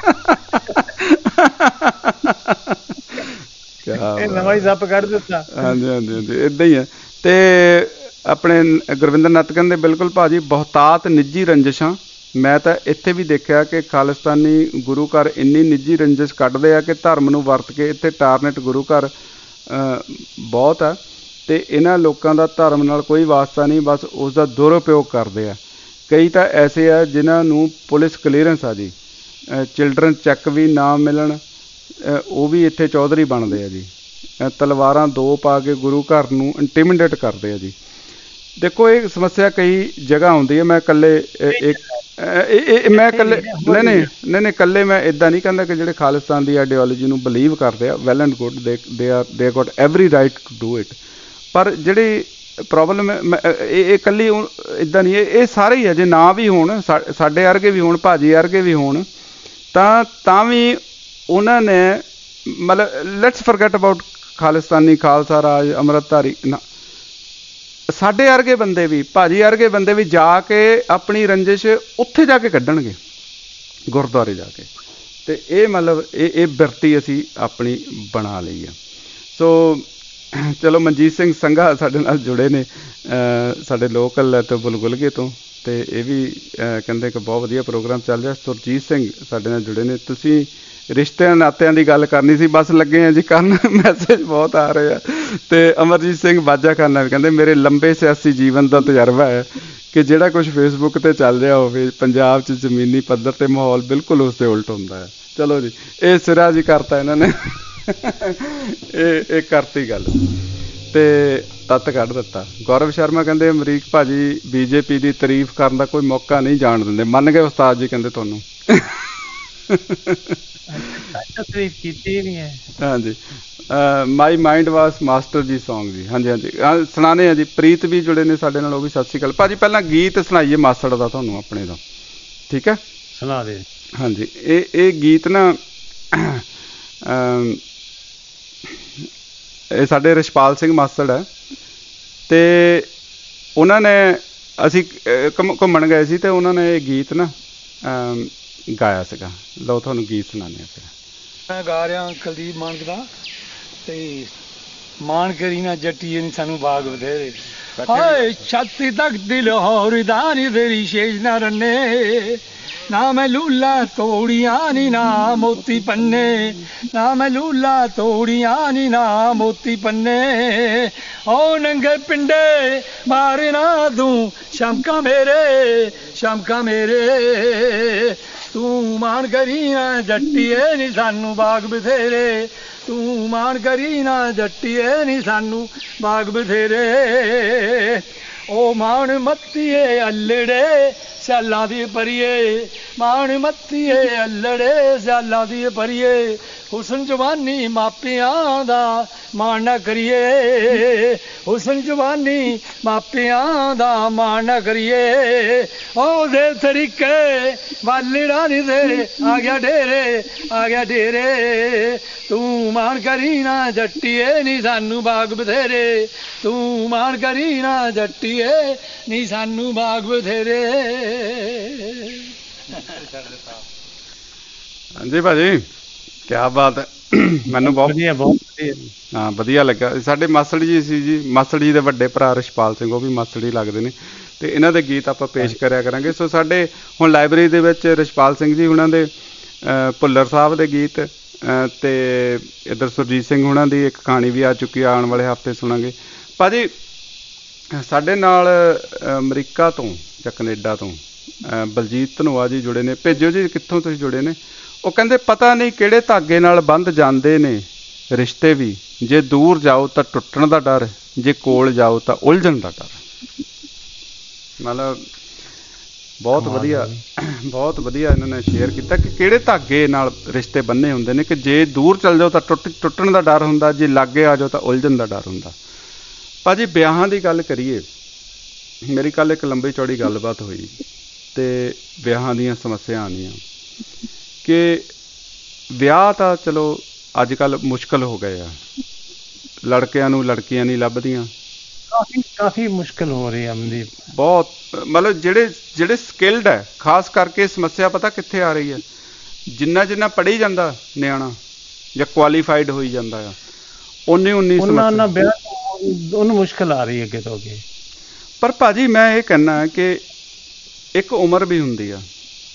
ਨਵਾਂ ਹੀ ਸੱਪ ਕੱਢ ਦਿੱਤਾ। ਹਾਂਜੀ ਹਾਂਜੀ ਹਾਂਜੀ ਇੱਦਾਂ ਹੀ ਹੈ। ਤੇ ਆਪਣੇ ਗੁਰਵਿੰਦਰ ਨੱਤ ਕਹਿੰਦੇ ਬਿਲਕੁਲ ਭਾਜੀ, ਬਹੁਤਾਤ ਨਿੱਜੀ ਰੰਜਿਸ਼ਾਂ। ਮੈਂ ਤਾਂ ਇੱਥੇ ਵੀ ਦੇਖਿਆ ਕਿ ਖਾਲਿਸਤਾਨੀ ਗੁਰੂ ਘਰ ਇੰਨੀ ਨਿੱਜੀ ਰੰਜਿਸ਼ ਕੱਢਦੇ ਆ ਕਿ ਧਰਮ ਨੂੰ ਵਰਤ ਕੇ ਇੱਥੇ ਟਾਰਨੇਟ ਗੁਰੂ ਘਰ ਬਹੁਤ ਆ, ਤੇ ਇਹਨਾਂ ਲੋਕਾਂ ਦਾ ਧਰਮ ਨਾਲ ਕੋਈ ਵਾਸਤਾ ਨਹੀਂ, ਬਸ ਉਸ ਦਾ ਦੁਰਉਪਯੋਗ ਕਰਦੇ ਆ। ਕਈ ਤਾਂ ਐਸੇ ਆ ਜਿਨ੍ਹਾਂ ਨੂੰ ਪੁਲਿਸ ਕਲੀਅਰੈਂਸ ਆ ਜੀ, ਚਿਲਡਰਨ ਚੈੱਕ ਵੀ ਨਾ ਮਿਲਣ, ਉਹ ਵੀ ਇੱਥੇ ਚੌਧਰੀ ਬਣਦੇ ਆ ਜੀ, ਤਲਵਾਰਾਂ ਦੋ ਪਾ ਕੇ ਗੁਰੂ ਘਰ ਨੂੰ ਇੰਟੀਮੀਡੇਟ ਕਰਦੇ ਆ ਜੀ। ਦੇਖੋ ਇਹ ਸਮੱਸਿਆ ਕਈ ਜਗ੍ਹਾ ਆਉਂਦੀ ਹੈ, ਮੈਂ ਇਕੱਲੇ ਇੱਕ ਮੈਂ ਇਕੱਲੇ ਨਹੀਂ ਨਹੀਂ ਨਹੀਂ ਨਹੀਂ ਇਕੱਲੇ ਮੈਂ ਇੱਦਾਂ ਨਹੀਂ ਕਹਿੰਦਾ ਕਿ ਜਿਹੜੇ ਖਾਲਿਸਤਾਨ ਦੀ ਆਈਡੀਓਲੋਜੀ ਨੂੰ ਬਲੀਵ ਕਰਦੇ ਆ, well and good, they they are they got every right to do it, ਪਰ ਜਿਹੜੀ ਪ੍ਰੋਬਲਮ ਇਹ ਇਕੱਲੀ ਇੱਦਾਂ ਨਹੀਂ, ਇਹ ਸਾਰੇ ਹੀ ਆ, ਜੇ ਨਾ ਵੀ ਹੋਣ, ਸਾਡੇ ਵਰਗੇ ਵੀ ਹੋਣ, ਭਾਜੀ ਵਰਗੇ ਵੀ ਹੋਣ, ਤਾਂ ਤਾਂ ਵੀ ਉਹਨਾਂ ਨੇ ਮਤਲਬ ਲੈਟਸ ਫਰਗੈਟ ਅਬਾਊਟ ਖਾਲਿਸਤਾਨੀ, ਖਾਲਸਾ ਰਾਜ, ਅੰਮ੍ਰਿਤਧਾਰੀ ਨਾ, ਸਾਡੇ ਵਰਗੇ ਬੰਦੇ ਵੀ, ਭਾਜੀ ਵਰਗੇ ਬੰਦੇ ਵੀ ਜਾ ਕੇ ਆਪਣੀ ਰੰਜਿਸ਼ ਉੱਥੇ ਜਾ ਕੇ ਕੱਢਣਗੇ, ਗੁਰਦੁਆਰੇ ਜਾ ਕੇ। ਤੇ ਇਹ ਮਤਲਬ ਇਹ ਇਹ ਬਿਰਤੀ ਅਸੀਂ ਆਪਣੀ ਬਣਾ ਲਈ ਆ। ਸੋ ਚਲੋ ਮਨਜੀਤ ਸਿੰਘ ਸੰਘਾ ਸਾਡੇ ਨਾਲ ਜੁੜੇ ਨੇ, ਸਾਡੇ ਲੋਕਲ ਤੋਂ ਬੁਲਬੁਲਗੇ ਤੋਂ, ਤੇ ਇਹ ਵੀ ਕਹਿੰਦੇ ਕਿ ਬਹੁਤ ਵਧੀਆ ਪ੍ਰੋਗਰਾਮ ਚੱਲ ਰਿਹਾ। ਸੁਰਜੀਤ ਸਿੰਘ ਸਾਡੇ ਨਾਲ ਜੁੜੇ ਨੇ। ਤੁਸੀਂ ਰਿਸ਼ਤਿਆਂ ਨਾਤਿਆਂ ਦੀ ਗੱਲ ਕਰਨੀ ਸੀ, ਬਸ ਲੱਗੇ ਆ ਜੀ ਕਰਨ, ਮੈਸੇਜ ਬਹੁਤ ਆ ਰਹੇ ਆ। ਤੇ ਅਮਰਜੀਤ ਸਿੰਘ ਬਾਜਾ ਖਾਨਾ ਵੀ ਕਹਿੰਦੇ ਮੇਰੇ ਲੰਬੇ ਸਿਆਸੀ ਜੀਵਨ ਦਾ ਤਜਰਬਾ ਹੈ ਕਿ ਜਿਹੜਾ ਕੁਛ ਫੇਸਬੁੱਕ 'ਤੇ ਚੱਲ ਰਿਹਾ ਹੋਵੇ ਪੰਜਾਬ 'ਚ ਜ਼ਮੀਨੀ ਪੱਧਰ 'ਤੇ ਮਾਹੌਲ ਬਿਲਕੁਲ ਉਸ ਦੇ ਉਲਟ ਹੁੰਦਾ ਹੈ। ਚਲੋ ਜੀ ਇਹ ਸਿਰਾ ਜੀ ਕਰਤਾ ਇਹਨਾਂ ਨੇ, ਇਹ ਇਹ ਕਰਤੀ ਗੱਲ ਤੇ ਤੱਤ ਕੱਢ ਦਿੱਤਾ। ਗੌਰਵ ਸ਼ਰਮਾ ਕਹਿੰਦੇ ਅਮਰੀਕ ਭਾਜੀ ਬੀਜੇਪੀ ਦੀ ਤਾਰੀਫ ਕਰਨ ਦਾ ਕੋਈ ਮੌਕਾ ਨਹੀਂ ਜਾਣ ਦਿੰਦੇ। ਮੰਨ ਗਏ ਉਸਤਾਦ ਜੀ ਕਹਿੰਦੇ ਤੁਹਾਨੂੰ। ਤਾਰੀਫ ਕੀਤੀ ਨਹੀਂ ਹੈ। ਹਾਂਜੀ my mind was master ji song ji. ਹਾਂਜੀ ਹਾਂਜੀ ਸੁਣਾਉਂਦੇ ਹਾਂ ਜੀ। ਪ੍ਰੀਤ ਵੀ ਜੁੜੇ ਨੇ ਸਾਡੇ ਨਾਲ, ਉਹ ਵੀ ਸਤਿ ਸ਼੍ਰੀ ਅਕਾਲ। ਭਾਜੀ ਪਹਿਲਾਂ ਗੀਤ ਸੁਣਾਈਏ ਮਾਸੜ ਦਾ ਤੁਹਾਨੂੰ ਆਪਣੇ ਦਾ, ਠੀਕ ਹੈ? ਸੁਣਾ ਦੇ। ਹਾਂਜੀ ਇਹ ਇਹ ਗੀਤ ਨਾ ਇਹ ਸਾਡੇ ਰਿਸ਼ਪਾਲ ਸਿੰਘ ਮਾਸੜ ਹੈ, ਤੇ ਉਹਨਾਂ ਨੇ ਅਸੀਂ ਘੁੰਮ ਘੁੰਮਣ ਗਏ ਸੀ, ਤੇ ਉਹਨਾਂ ਨੇ ਇਹ ਗੀਤ ਨਾ ਗਾਇਆ ਸੀਗਾ। ਲਓ ਤੁਹਾਨੂੰ ਗੀਤ ਸੁਣਾਉਂਦੇ ਹਾਂ। ਫਿਰ ਮੈਂ ਗਾ ਰਿਹਾ ਕੁਲਦੀਪ ਮਾਨਕ ਦਾ, ਤੇ ਮਾਣ ਕਰੀ ਨਾ ਜੱਟੀਏ ਨੀ ਸਾਨੂੰ ਬਾਗ ਬਥੇਰੇ, ਹਾਏ ਛਾਤੀ ਤੱਕ ਦਿਲ ਹੋਰ ਦਾਨੀ ਤੇਰੀ ਸ਼ੇਸ਼ ਨਾ ਰੰਨੇ, ਨਾ ਮੈਂ ਲੂਲਾ ਤੋੜੀਆਂ ਨੀ ਨਾ ਮੋਤੀ ਪੰਨੇ, ਨਾ ਮੈਂ ਲੂਲਾ ਤੋੜੀਆਂ ਨੀ ਨਾ ਮੋਤੀ ਪੰਨੇ, ਓ ਨੰਗੇ ਪਿੰਡੇ ਮਾਰਨਾ ਤੂੰ ਸ਼ਮਕਾ ਮੇਰੇ, ਸ਼ਮਕਾ ਮੇਰੇ, ਤੂੰ ਮਾਣ ਕਰੀ ਨਾ ਜੱਟੀਏ ਨੀ ਸਾਨੂੰ ਬਾਗ ਬਥੇਰੇ, ਤੂੰ ਮਾਣ ਕਰੀ ਨਾ ਜੱਟੀਏ ਨੀ ਸਾਨੂੰ ਬਾਗ ਬਥੇਰੇ, ਓ ਮਾਣ ਮੱਤੀਏ ਅੱਲੜੇ ਸਿਆਲਾਂ ਦੀ ਪਰੀਏ, ਮਾਣ ਮੱਤੀਏ ਅੱਲੜੇ ਸਿਆਲਾਂ ਦੀ ਪਰੀਏ, ਹੁਸਨ ਜਵਾਨੀ ਮਾਪਿਆਂ ਦਾ ਮਾਣ ਨਾ ਕਰੀਏ, ਹੁਸਨ ਜਵਾਨੀ ਮਾਪਿਆਂ ਦਾ ਮਾਣ ਨਾ ਕਰੀਏ, ਉਹਦੇ ਤਰੀਕੇ ਵਾਲੜਾ ਨੀ ਤੇਰੇ ਆ ਗਿਆ ਡੇਰੇ, ਆ ਗਿਆ ਡੇਰੇ, ਤੂੰ ਮਾਣ ਕਰੀ ਨਾ ਜੱਟੀਏ ਨੀ ਸਾਨੂੰ ਬਾਗ ਬਥੇਰੇ, ਤੂੰ ਮਾਣ ਕਰੀ ਨਾ ਜੱਟੀਏ ਨੀ ਸਾਨੂੰ ਬਾਗ ਬਥੇਰੇ। ਹਾਂਜੀ ਭਾਜੀ, ਕਿਆ ਬਾਤ ਹੈ। ਮੈਨੂੰ ਬਹੁਤ ਵਧੀਆ ਬਹੁਤ ਵਧੀਆ ਹਾਂ ਵਧੀਆ ਲੱਗਾ। ਸਾਡੇ ਮਾਸੜ ਜੀ ਸੀ ਜੀ, ਮਾਸੜ ਜੀ ਦੇ ਵੱਡੇ ਭਰਾ ਰਿਸ਼ਪਾਲ ਸਿੰਘ, ਉਹ ਵੀ ਮਾਸੜ ਹੀ ਲੱਗਦੇ ਨੇ, ਤੇ ਇਹਨਾਂ ਦੇ ਗੀਤ ਆਪਾਂ ਪੇਸ਼ ਕਰਿਆ ਕਰਾਂਗੇ। ਸੋ ਸਾਡੇ ਹੁਣ ਲਾਇਬ੍ਰੇਰੀ ਦੇ ਵਿੱਚ ਰਿਸ਼ਪਾਲ ਸਿੰਘ ਜੀ ਹੁਣਾਂ ਦੇ ਭੁੱਲਰ ਸਾਹਿਬ ਦੇ ਗੀਤ, ਤੇ ਇੱਧਰ ਸੁਰਜੀਤ ਸਿੰਘ ਹੁਣਾਂ ਦੀ ਇੱਕ ਕਹਾਣੀ ਵੀ ਆ ਚੁੱਕੀ ਆ, ਆਉਣ ਵਾਲੇ ਹਫ਼ਤੇ ਸੁਣਾਂਗੇ। ਭਾਜੀ ਸਾਡੇ ਨਾਲ ਅਮਰੀਕਾ ਤੋਂ ਜਾਂ ਕਨੇਡਾ ਤੋਂ ਬਲਜੀਤ ਧਨੋਆ ਜੀ ਜੁੜੇ ਨੇ। ਭੇਜੋ ਜੀ ਕਿੱਥੋਂ ਤੁਸੀਂ ਜੁੜੇ ਨੇ। ਉਹ ਕਹਿੰਦੇ ਪਤਾ ਨਹੀਂ ਕਿਹੜੇ ਧਾਗੇ ਨਾਲ ਬੰਧ ਜਾਂਦੇ ਨੇ ਰਿਸ਼ਤੇ ਵੀ, ਜੇ ਦੂਰ ਜਾਓ ਤਾਂ ਟੁੱਟਣ ਦਾ ਡਰ, ਜੇ ਕੋਲ ਜਾਓ ਤਾਂ ਉਲਝਣ ਦਾ ਡਰ। ਮਤਲਬ ਬਹੁਤ ਵਧੀਆ ਬਹੁਤ ਵਧੀਆ ਇਹਨਾਂ ਨੇ ਸ਼ੇਅਰ ਕੀਤਾ ਕਿ ਕਿਹੜੇ ਧਾਗੇ ਨਾਲ ਰਿਸ਼ਤੇ ਬੰਨੇ ਹੁੰਦੇ ਨੇ, ਕਿ ਜੇ ਦੂਰ ਚੱਲ ਜਾਓ ਤਾਂ ਟੁੱਟ ਟੁੱਟਣ ਦਾ ਡਰ ਹੁੰਦਾ, ਜੇ ਲਾਗੇ ਆ ਜਾਓ ਤਾਂ ਉਲਝਣ ਦਾ ਡਰ ਹੁੰਦਾ। ਭਾਜੀ ਵਿਆਹਾਂ ਦੀ ਗੱਲ ਕਰੀਏ, ਮੇਰੀ ਕੱਲ੍ਹ ਇੱਕ ਲੰਬੀ ਚੌੜੀ ਗੱਲਬਾਤ ਹੋਈ, ਤੇ ਵਿਆਹਾਂ ਦੀਆਂ ਸਮੱਸਿਆ ਆਉਂਦੀਆਂ ਕਿ ਵਿਆਹ ਤਾਂ ਚਲੋ ਅੱਜ ਕੱਲ੍ਹ ਮੁਸ਼ਕਿਲ ਹੋ ਗਏ ਆ, ਲੜਕਿਆਂ ਨੂੰ ਲੜਕੀਆਂ ਨਹੀਂ ਲੱਭਦੀਆਂ, ਕਾਫੀ ਕਾਫੀ ਮੁਸ਼ਕਿਲ ਹੋ ਰਹੀ ਹੈ ਅਮਨਦੀਪ, ਬਹੁਤ। ਮਤਲਬ ਜਿਹੜੇ ਜਿਹੜੇ ਸਕਿਲਡ ਹੈ, ਖਾਸ ਕਰਕੇ ਸਮੱਸਿਆ ਪਤਾ ਕਿੱਥੇ ਆ ਰਹੀ ਹੈ, ਜਿੰਨਾ ਜਿੰਨਾ ਪੜ੍ਹੀ ਜਾਂਦਾ ਨਿਆਣਾ ਜਾਂ ਕੁਆਲੀਫਾਈਡ ਹੋਈ ਜਾਂਦਾ ਆ, ਉਨੀ ਉਨੀ ਉਹਨਾਂ ਵਿਆਹ ਉਹਨੂੰ ਮੁਸ਼ਕਿਲ ਆ ਰਹੀ ਹੈ ਅੱਗੇ ਤੋਂ ਅੱਗੇ। ਪਰ ਭਾਜੀ ਮੈਂ ਇਹ ਕਹਿਣਾ ਕਿ ਇੱਕ ਉਮਰ ਵੀ ਹੁੰਦੀ ਆ,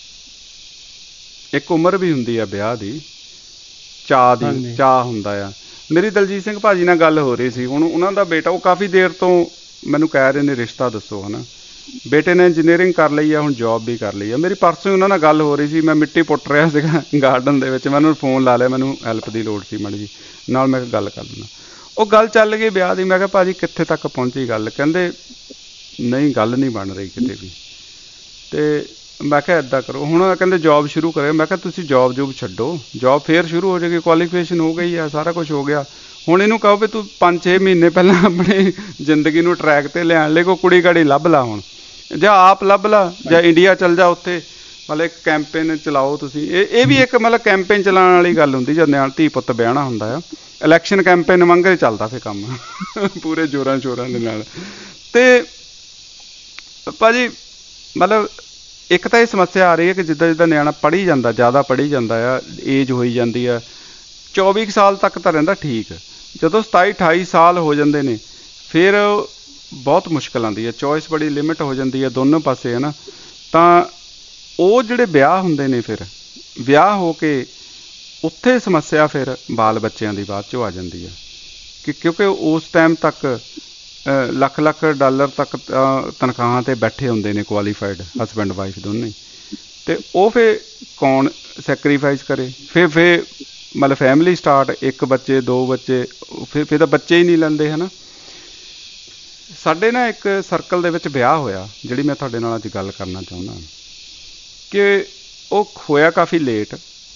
ਇੱਕ ਉਮਰ ਵੀ ਹੁੰਦੀ ਆ ਵਿਆਹ ਦੀ, ਚਾਅ ਦੀ, ਚਾਅ ਹੁੰਦਾ ਆ। ਮੇਰੀ ਦਲਜੀਤ ਸਿੰਘ ਭਾਜੀ ਨਾਲ ਗੱਲ ਹੋ ਰਹੀ ਸੀ, ਹੁਣ ਉਹਨਾਂ ਦਾ ਬੇਟਾ, ਉਹ ਕਾਫੀ ਦੇਰ ਤੋਂ ਮੈਨੂੰ ਕਹਿ ਰਹੇ ਨੇ ਰਿਸ਼ਤਾ ਦੱਸੋ, ਹੈ ਨਾ। ਬੇਟੇ ਨੇ ਇੰਜੀਨੀਅਰਿੰਗ ਕਰ ਲਈ ਆ, ਹੁਣ ਜੋਬ ਵੀ ਕਰ ਲਈ ਆ। ਮੇਰੀ ਪਰਸੋਂ ਉਹਨਾਂ ਨਾਲ ਗੱਲ ਹੋ ਰਹੀ ਸੀ, ਮੈਂ ਮਿੱਟੀ ਪੁੱਟ ਰਿਹਾ ਸੀਗਾ ਗਾਰਡਨ ਦੇ ਵਿੱਚ, ਮੈਂ ਉਹਨਾਂ ਨੂੰ ਫੋਨ ਲਾ ਲਿਆ, ਮੈਨੂੰ ਹੈਲਪ ਦੀ ਲੋੜ ਸੀ ਮਾੜੀ ਜੀ, ਨਾਲ ਮੈਂ ਗੱਲ ਕਰ ਲੈਣਾ। ਉਹ ਗੱਲ ਚੱਲ ਗਈ ਵਿਆਹ ਦੀ। ਮੈਂ ਕਿਹਾ ਭਾਜੀ ਕਿੱਥੇ ਤੱਕ ਪਹੁੰਚੀ ਗੱਲ? ਕਹਿੰਦੇ ਨਹੀਂ ਗੱਲ ਨਹੀਂ ਬਣ ਰਹੀ ਕਿਤੇ ਵੀ। ਅਤੇ ਮੈਂ ਕਿਹਾ ਇੱਦਾਂ ਕਰੋ, ਹੁਣ ਕਹਿੰਦੇ ਜੋਬ ਸ਼ੁਰੂ ਕਰਿਓ। ਮੈਂ ਕਿਹਾ ਤੁਸੀਂ ਜੋਬ ਜੂਬ ਛੱਡੋ, ਜੋਬ ਫੇਰ ਸ਼ੁਰੂ ਹੋ ਜਾਏਗੀ, ਕੁਆਲੀਫਿਕੇਸ਼ਨ ਹੋ ਗਈ ਆ, ਸਾਰਾ ਕੁਛ ਹੋ ਗਿਆ। ਹੁਣ ਇਹਨੂੰ ਕਹੋ ਵੀ ਤੂੰ ਪੰਜ ਛੇ ਮਹੀਨੇ ਪਹਿਲਾਂ ਆਪਣੀ ਜ਼ਿੰਦਗੀ ਨੂੰ ਟਰੈਕ 'ਤੇ ਲਿਆਉਣ ਲਈ ਕੋਈ ਕੁੜੀ ਕਾੜੀ ਲੱਭ ਲਾ, ਹੁਣ ਜਾਂ ਆਪ ਲੱਭ ਲਾ, ਜਾਂ ਇੰਡੀਆ ਚੱਲ ਜਾ, ਉੱਥੇ ਮਤਲਬ ਇੱਕ ਕੈਂਪੇਨ ਚਲਾਓ ਤੁਸੀਂ। ਇਹ ਇਹ ਵੀ ਇੱਕ ਮਤਲਬ ਕੈਂਪੇਨ ਚਲਾਉਣ ਵਾਲੀ ਗੱਲ ਹੁੰਦੀ, ਜਦ ਨਿਆਣ ਧੀ ਪੁੱਤ ਵਿਆਹਣਾ ਹੁੰਦਾ ਆ। ਇਲੈਕਸ਼ਨ ਕੈਂਪੇਨ ਵਾਂਗ ਚੱਲਦਾ ਫਿਰ ਕੰਮ ਪੂਰੇ ਜ਼ੋਰਾਂ ਸ਼ੋਰਾਂ ਦੇ ਨਾਲ। ਅਤੇ ਭਾਜੀ ਮਤਲਬ ਇੱਕ ਤਾਂ ਇਹ ਸਮੱਸਿਆ ਆ ਰਹੀ ਹੈ ਕਿ ਜਿੱਦਾਂ ਜਿੱਦਾਂ ਨਿਆਣਾ ਪੜ੍ਹੀ ਜਾਂਦਾ, ਜ਼ਿਆਦਾ ਪੜ੍ਹੀ ਜਾਂਦਾ ਆ, ਏਜ ਹੋਈ ਜਾਂਦੀ ਆ, ਚੌਵੀ ਕੁ ਸਾਲ ਤੱਕ ਤਾਂ ਰਹਿੰਦਾ ਠੀਕ, ਜਦੋਂ ਸਤਾਈ ਅਠਾਈ ਸਾਲ ਹੋ ਜਾਂਦੇ ਨੇ ਫਿਰ ਬਹੁਤ ਮੁਸ਼ਕਿਲ ਆਉਂਦੀ ਹੈ, ਚੋਇਸ ਬੜੀ ਲਿਮਿਟ ਹੋ ਜਾਂਦੀ ਹੈ ਦੋਨੋਂ ਪਾਸੇ, ਹੈ ਨਾ। ਤਾਂ ਉਹ ਜਿਹੜੇ ਵਿਆਹ ਹੁੰਦੇ ਨੇ, ਫਿਰ ਵਿਆਹ ਹੋ ਕੇ ਉੱਥੇ ਸਮੱਸਿਆ ਫਿਰ ਬਾਲ ਬੱਚਿਆਂ ਦੀ ਬਾਅਦ 'ਚੋਂ ਆ ਜਾਂਦੀ ਹੈ, ਕਿ ਕਿਉਂਕਿ ਉਸ ਟਾਈਮ ਤੱਕ ਲੱਖ ਲੱਖ ਡਾਲਰ ਤੱਕ ਤਨਖਾਹਾਂ 'ਤੇ ਬੈਠੇ ਹੁੰਦੇ ਨੇ ਕੁਆਲੀਫਾਈਡ ਹਸਬੈਂਡ ਵਾਈਫ ਦੋਨੇ, ਅਤੇ ਉਹ ਫਿਰ ਕੌਣ ਸੈਕਰੀਫਾਈਸ ਕਰੇ? ਫਿਰ ਫਿਰ ਮਤਲਬ ਫੈਮਿਲੀ ਸਟਾਰਟ, ਇੱਕ ਬੱਚੇ ਦੋ ਬੱਚੇ, ਫਿਰ ਫਿਰ ਤਾਂ ਬੱਚੇ ਹੀ ਨਹੀਂ ਲੈਂਦੇ, ਹੈ ਨਾ। ਸਾਡੇ ਨਾ ਇੱਕ ਸਰਕਲ ਦੇ ਵਿੱਚ ਵਿਆਹ ਹੋਇਆ, ਜਿਹੜੀ ਮੈਂ ਤੁਹਾਡੇ ਨਾਲ ਅੱਜ ਗੱਲ ਕਰਨਾ ਚਾਹੁੰਦਾ, ਕਿ ਉਹ ਹੋਇਆ ਕਾਫੀ ਲੇਟ,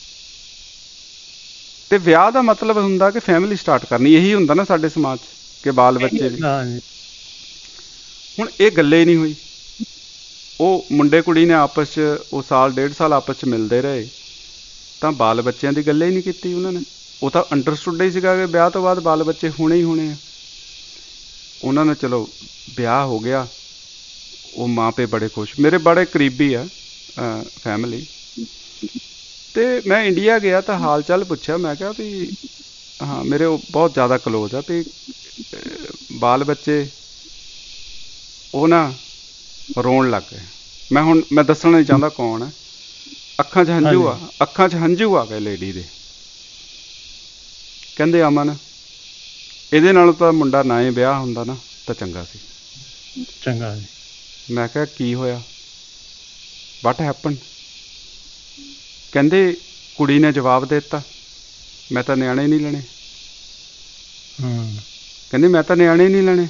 ਅਤੇ ਵਿਆਹ ਦਾ ਮਤਲਬ ਹੁੰਦਾ ਕਿ ਫੈਮਿਲੀ ਸਟਾਰਟ ਕਰਨੀ, ਇਹੀ ਹੁੰਦਾ ਨਾ ਸਾਡੇ ਸਮਾਜ 'ਚ, ਕਿ ਬਾਲ ਬੱਚੇ ਵੀ। ਹੁਣ ਇਹ ਗੱਲੇ ਹੀ ਨਹੀਂ ਹੋਈ। ਉਹ ਮੁੰਡੇ ਕੁੜੀ ਨੇ ਆਪਸ 'ਚ ਉਹ ਸਾਲ ਡੇਢ ਸਾਲ ਆਪਸ 'ਚ ਮਿਲਦੇ ਰਹੇ, ਤਾਂ ਬਾਲ ਬੱਚਿਆਂ ਦੀ ਗੱਲੇ ਹੀ ਨਹੀਂ ਕੀਤੀ ਉਹਨਾਂ ਨੇ। ਉਹ ਤਾਂ ਅੰਡਰਸਟੂਡ ਹੀ ਸੀਗਾ ਕਿ ਵਿਆਹ ਤੋਂ ਬਾਅਦ ਬਾਲ ਬੱਚੇ ਹੋਣੇ ਹੀ ਹੋਣੇ ਆ। ਉਹਨਾਂ ਨੇ ਚਲੋ ਵਿਆਹ ਹੋ ਗਿਆ, ਉਹ ਮਾਂ ਪਿਓ ਬੜੇ ਖੁਸ਼, ਮੇਰੇ ਬੜੇ ਕਰੀਬੀ ਆ ਫੈਮਿਲੀ। ਅਤੇ ਮੈਂ ਇੰਡੀਆ ਗਿਆ ਤਾਂ ਹਾਲ ਚਾਲ ਪੁੱਛਿਆ, ਮੈਂ ਕਿਹਾ ਵੀ ਹਾਂ ਮੇਰੇ ਉਹ ਬਹੁਤ ਜ਼ਿਆਦਾ ਕਲੋਜ਼ ਆ ਵੀ ਬਾਲ ਬੱਚੇ ਉਹ ਨਾ ਰੋਣ ਲੱਗ ਗਏ। ਮੈਂ ਹੁਣ ਮੈਂ ਦੱਸਣਾ ਨਹੀਂ ਚਾਹੁੰਦਾ ਕੌਣ ਆ। ਅੱਖਾਂ 'ਚ ਹੰਝੂ ਆ, ਅੱਖਾਂ 'ਚ ਹੰਝੂ ਆ ਗਏ ਲੇਡੀ ਦੇ। ਕਹਿੰਦੇ ਅਮਨ ਇਹਦੇ ਨਾਲੋਂ ਤਾਂ ਮੁੰਡਾ ਨਾ ਹੀ ਵਿਆਹ ਹੁੰਦਾ ਨਾ ਤਾਂ ਚੰਗਾ ਸੀ। ਚੰਗਾ। ਮੈਂ ਕਿਹਾ ਕੀ ਹੋਇਆ, ਵਾਟ ਹੈਪਨ? ਕਹਿੰਦੇ ਕੁੜੀ ਨੇ ਜਵਾਬ ਦੇ ਦਿੱਤਾ, ਮੈਂ ਤਾਂ ਨਿਆਣੇ ਨਹੀਂ ਲੈਣੇ। ਕਹਿੰਦੇ ਮੈਂ ਤਾਂ ਨਿਆਣੇ ਨਹੀਂ ਲੈਣੇ।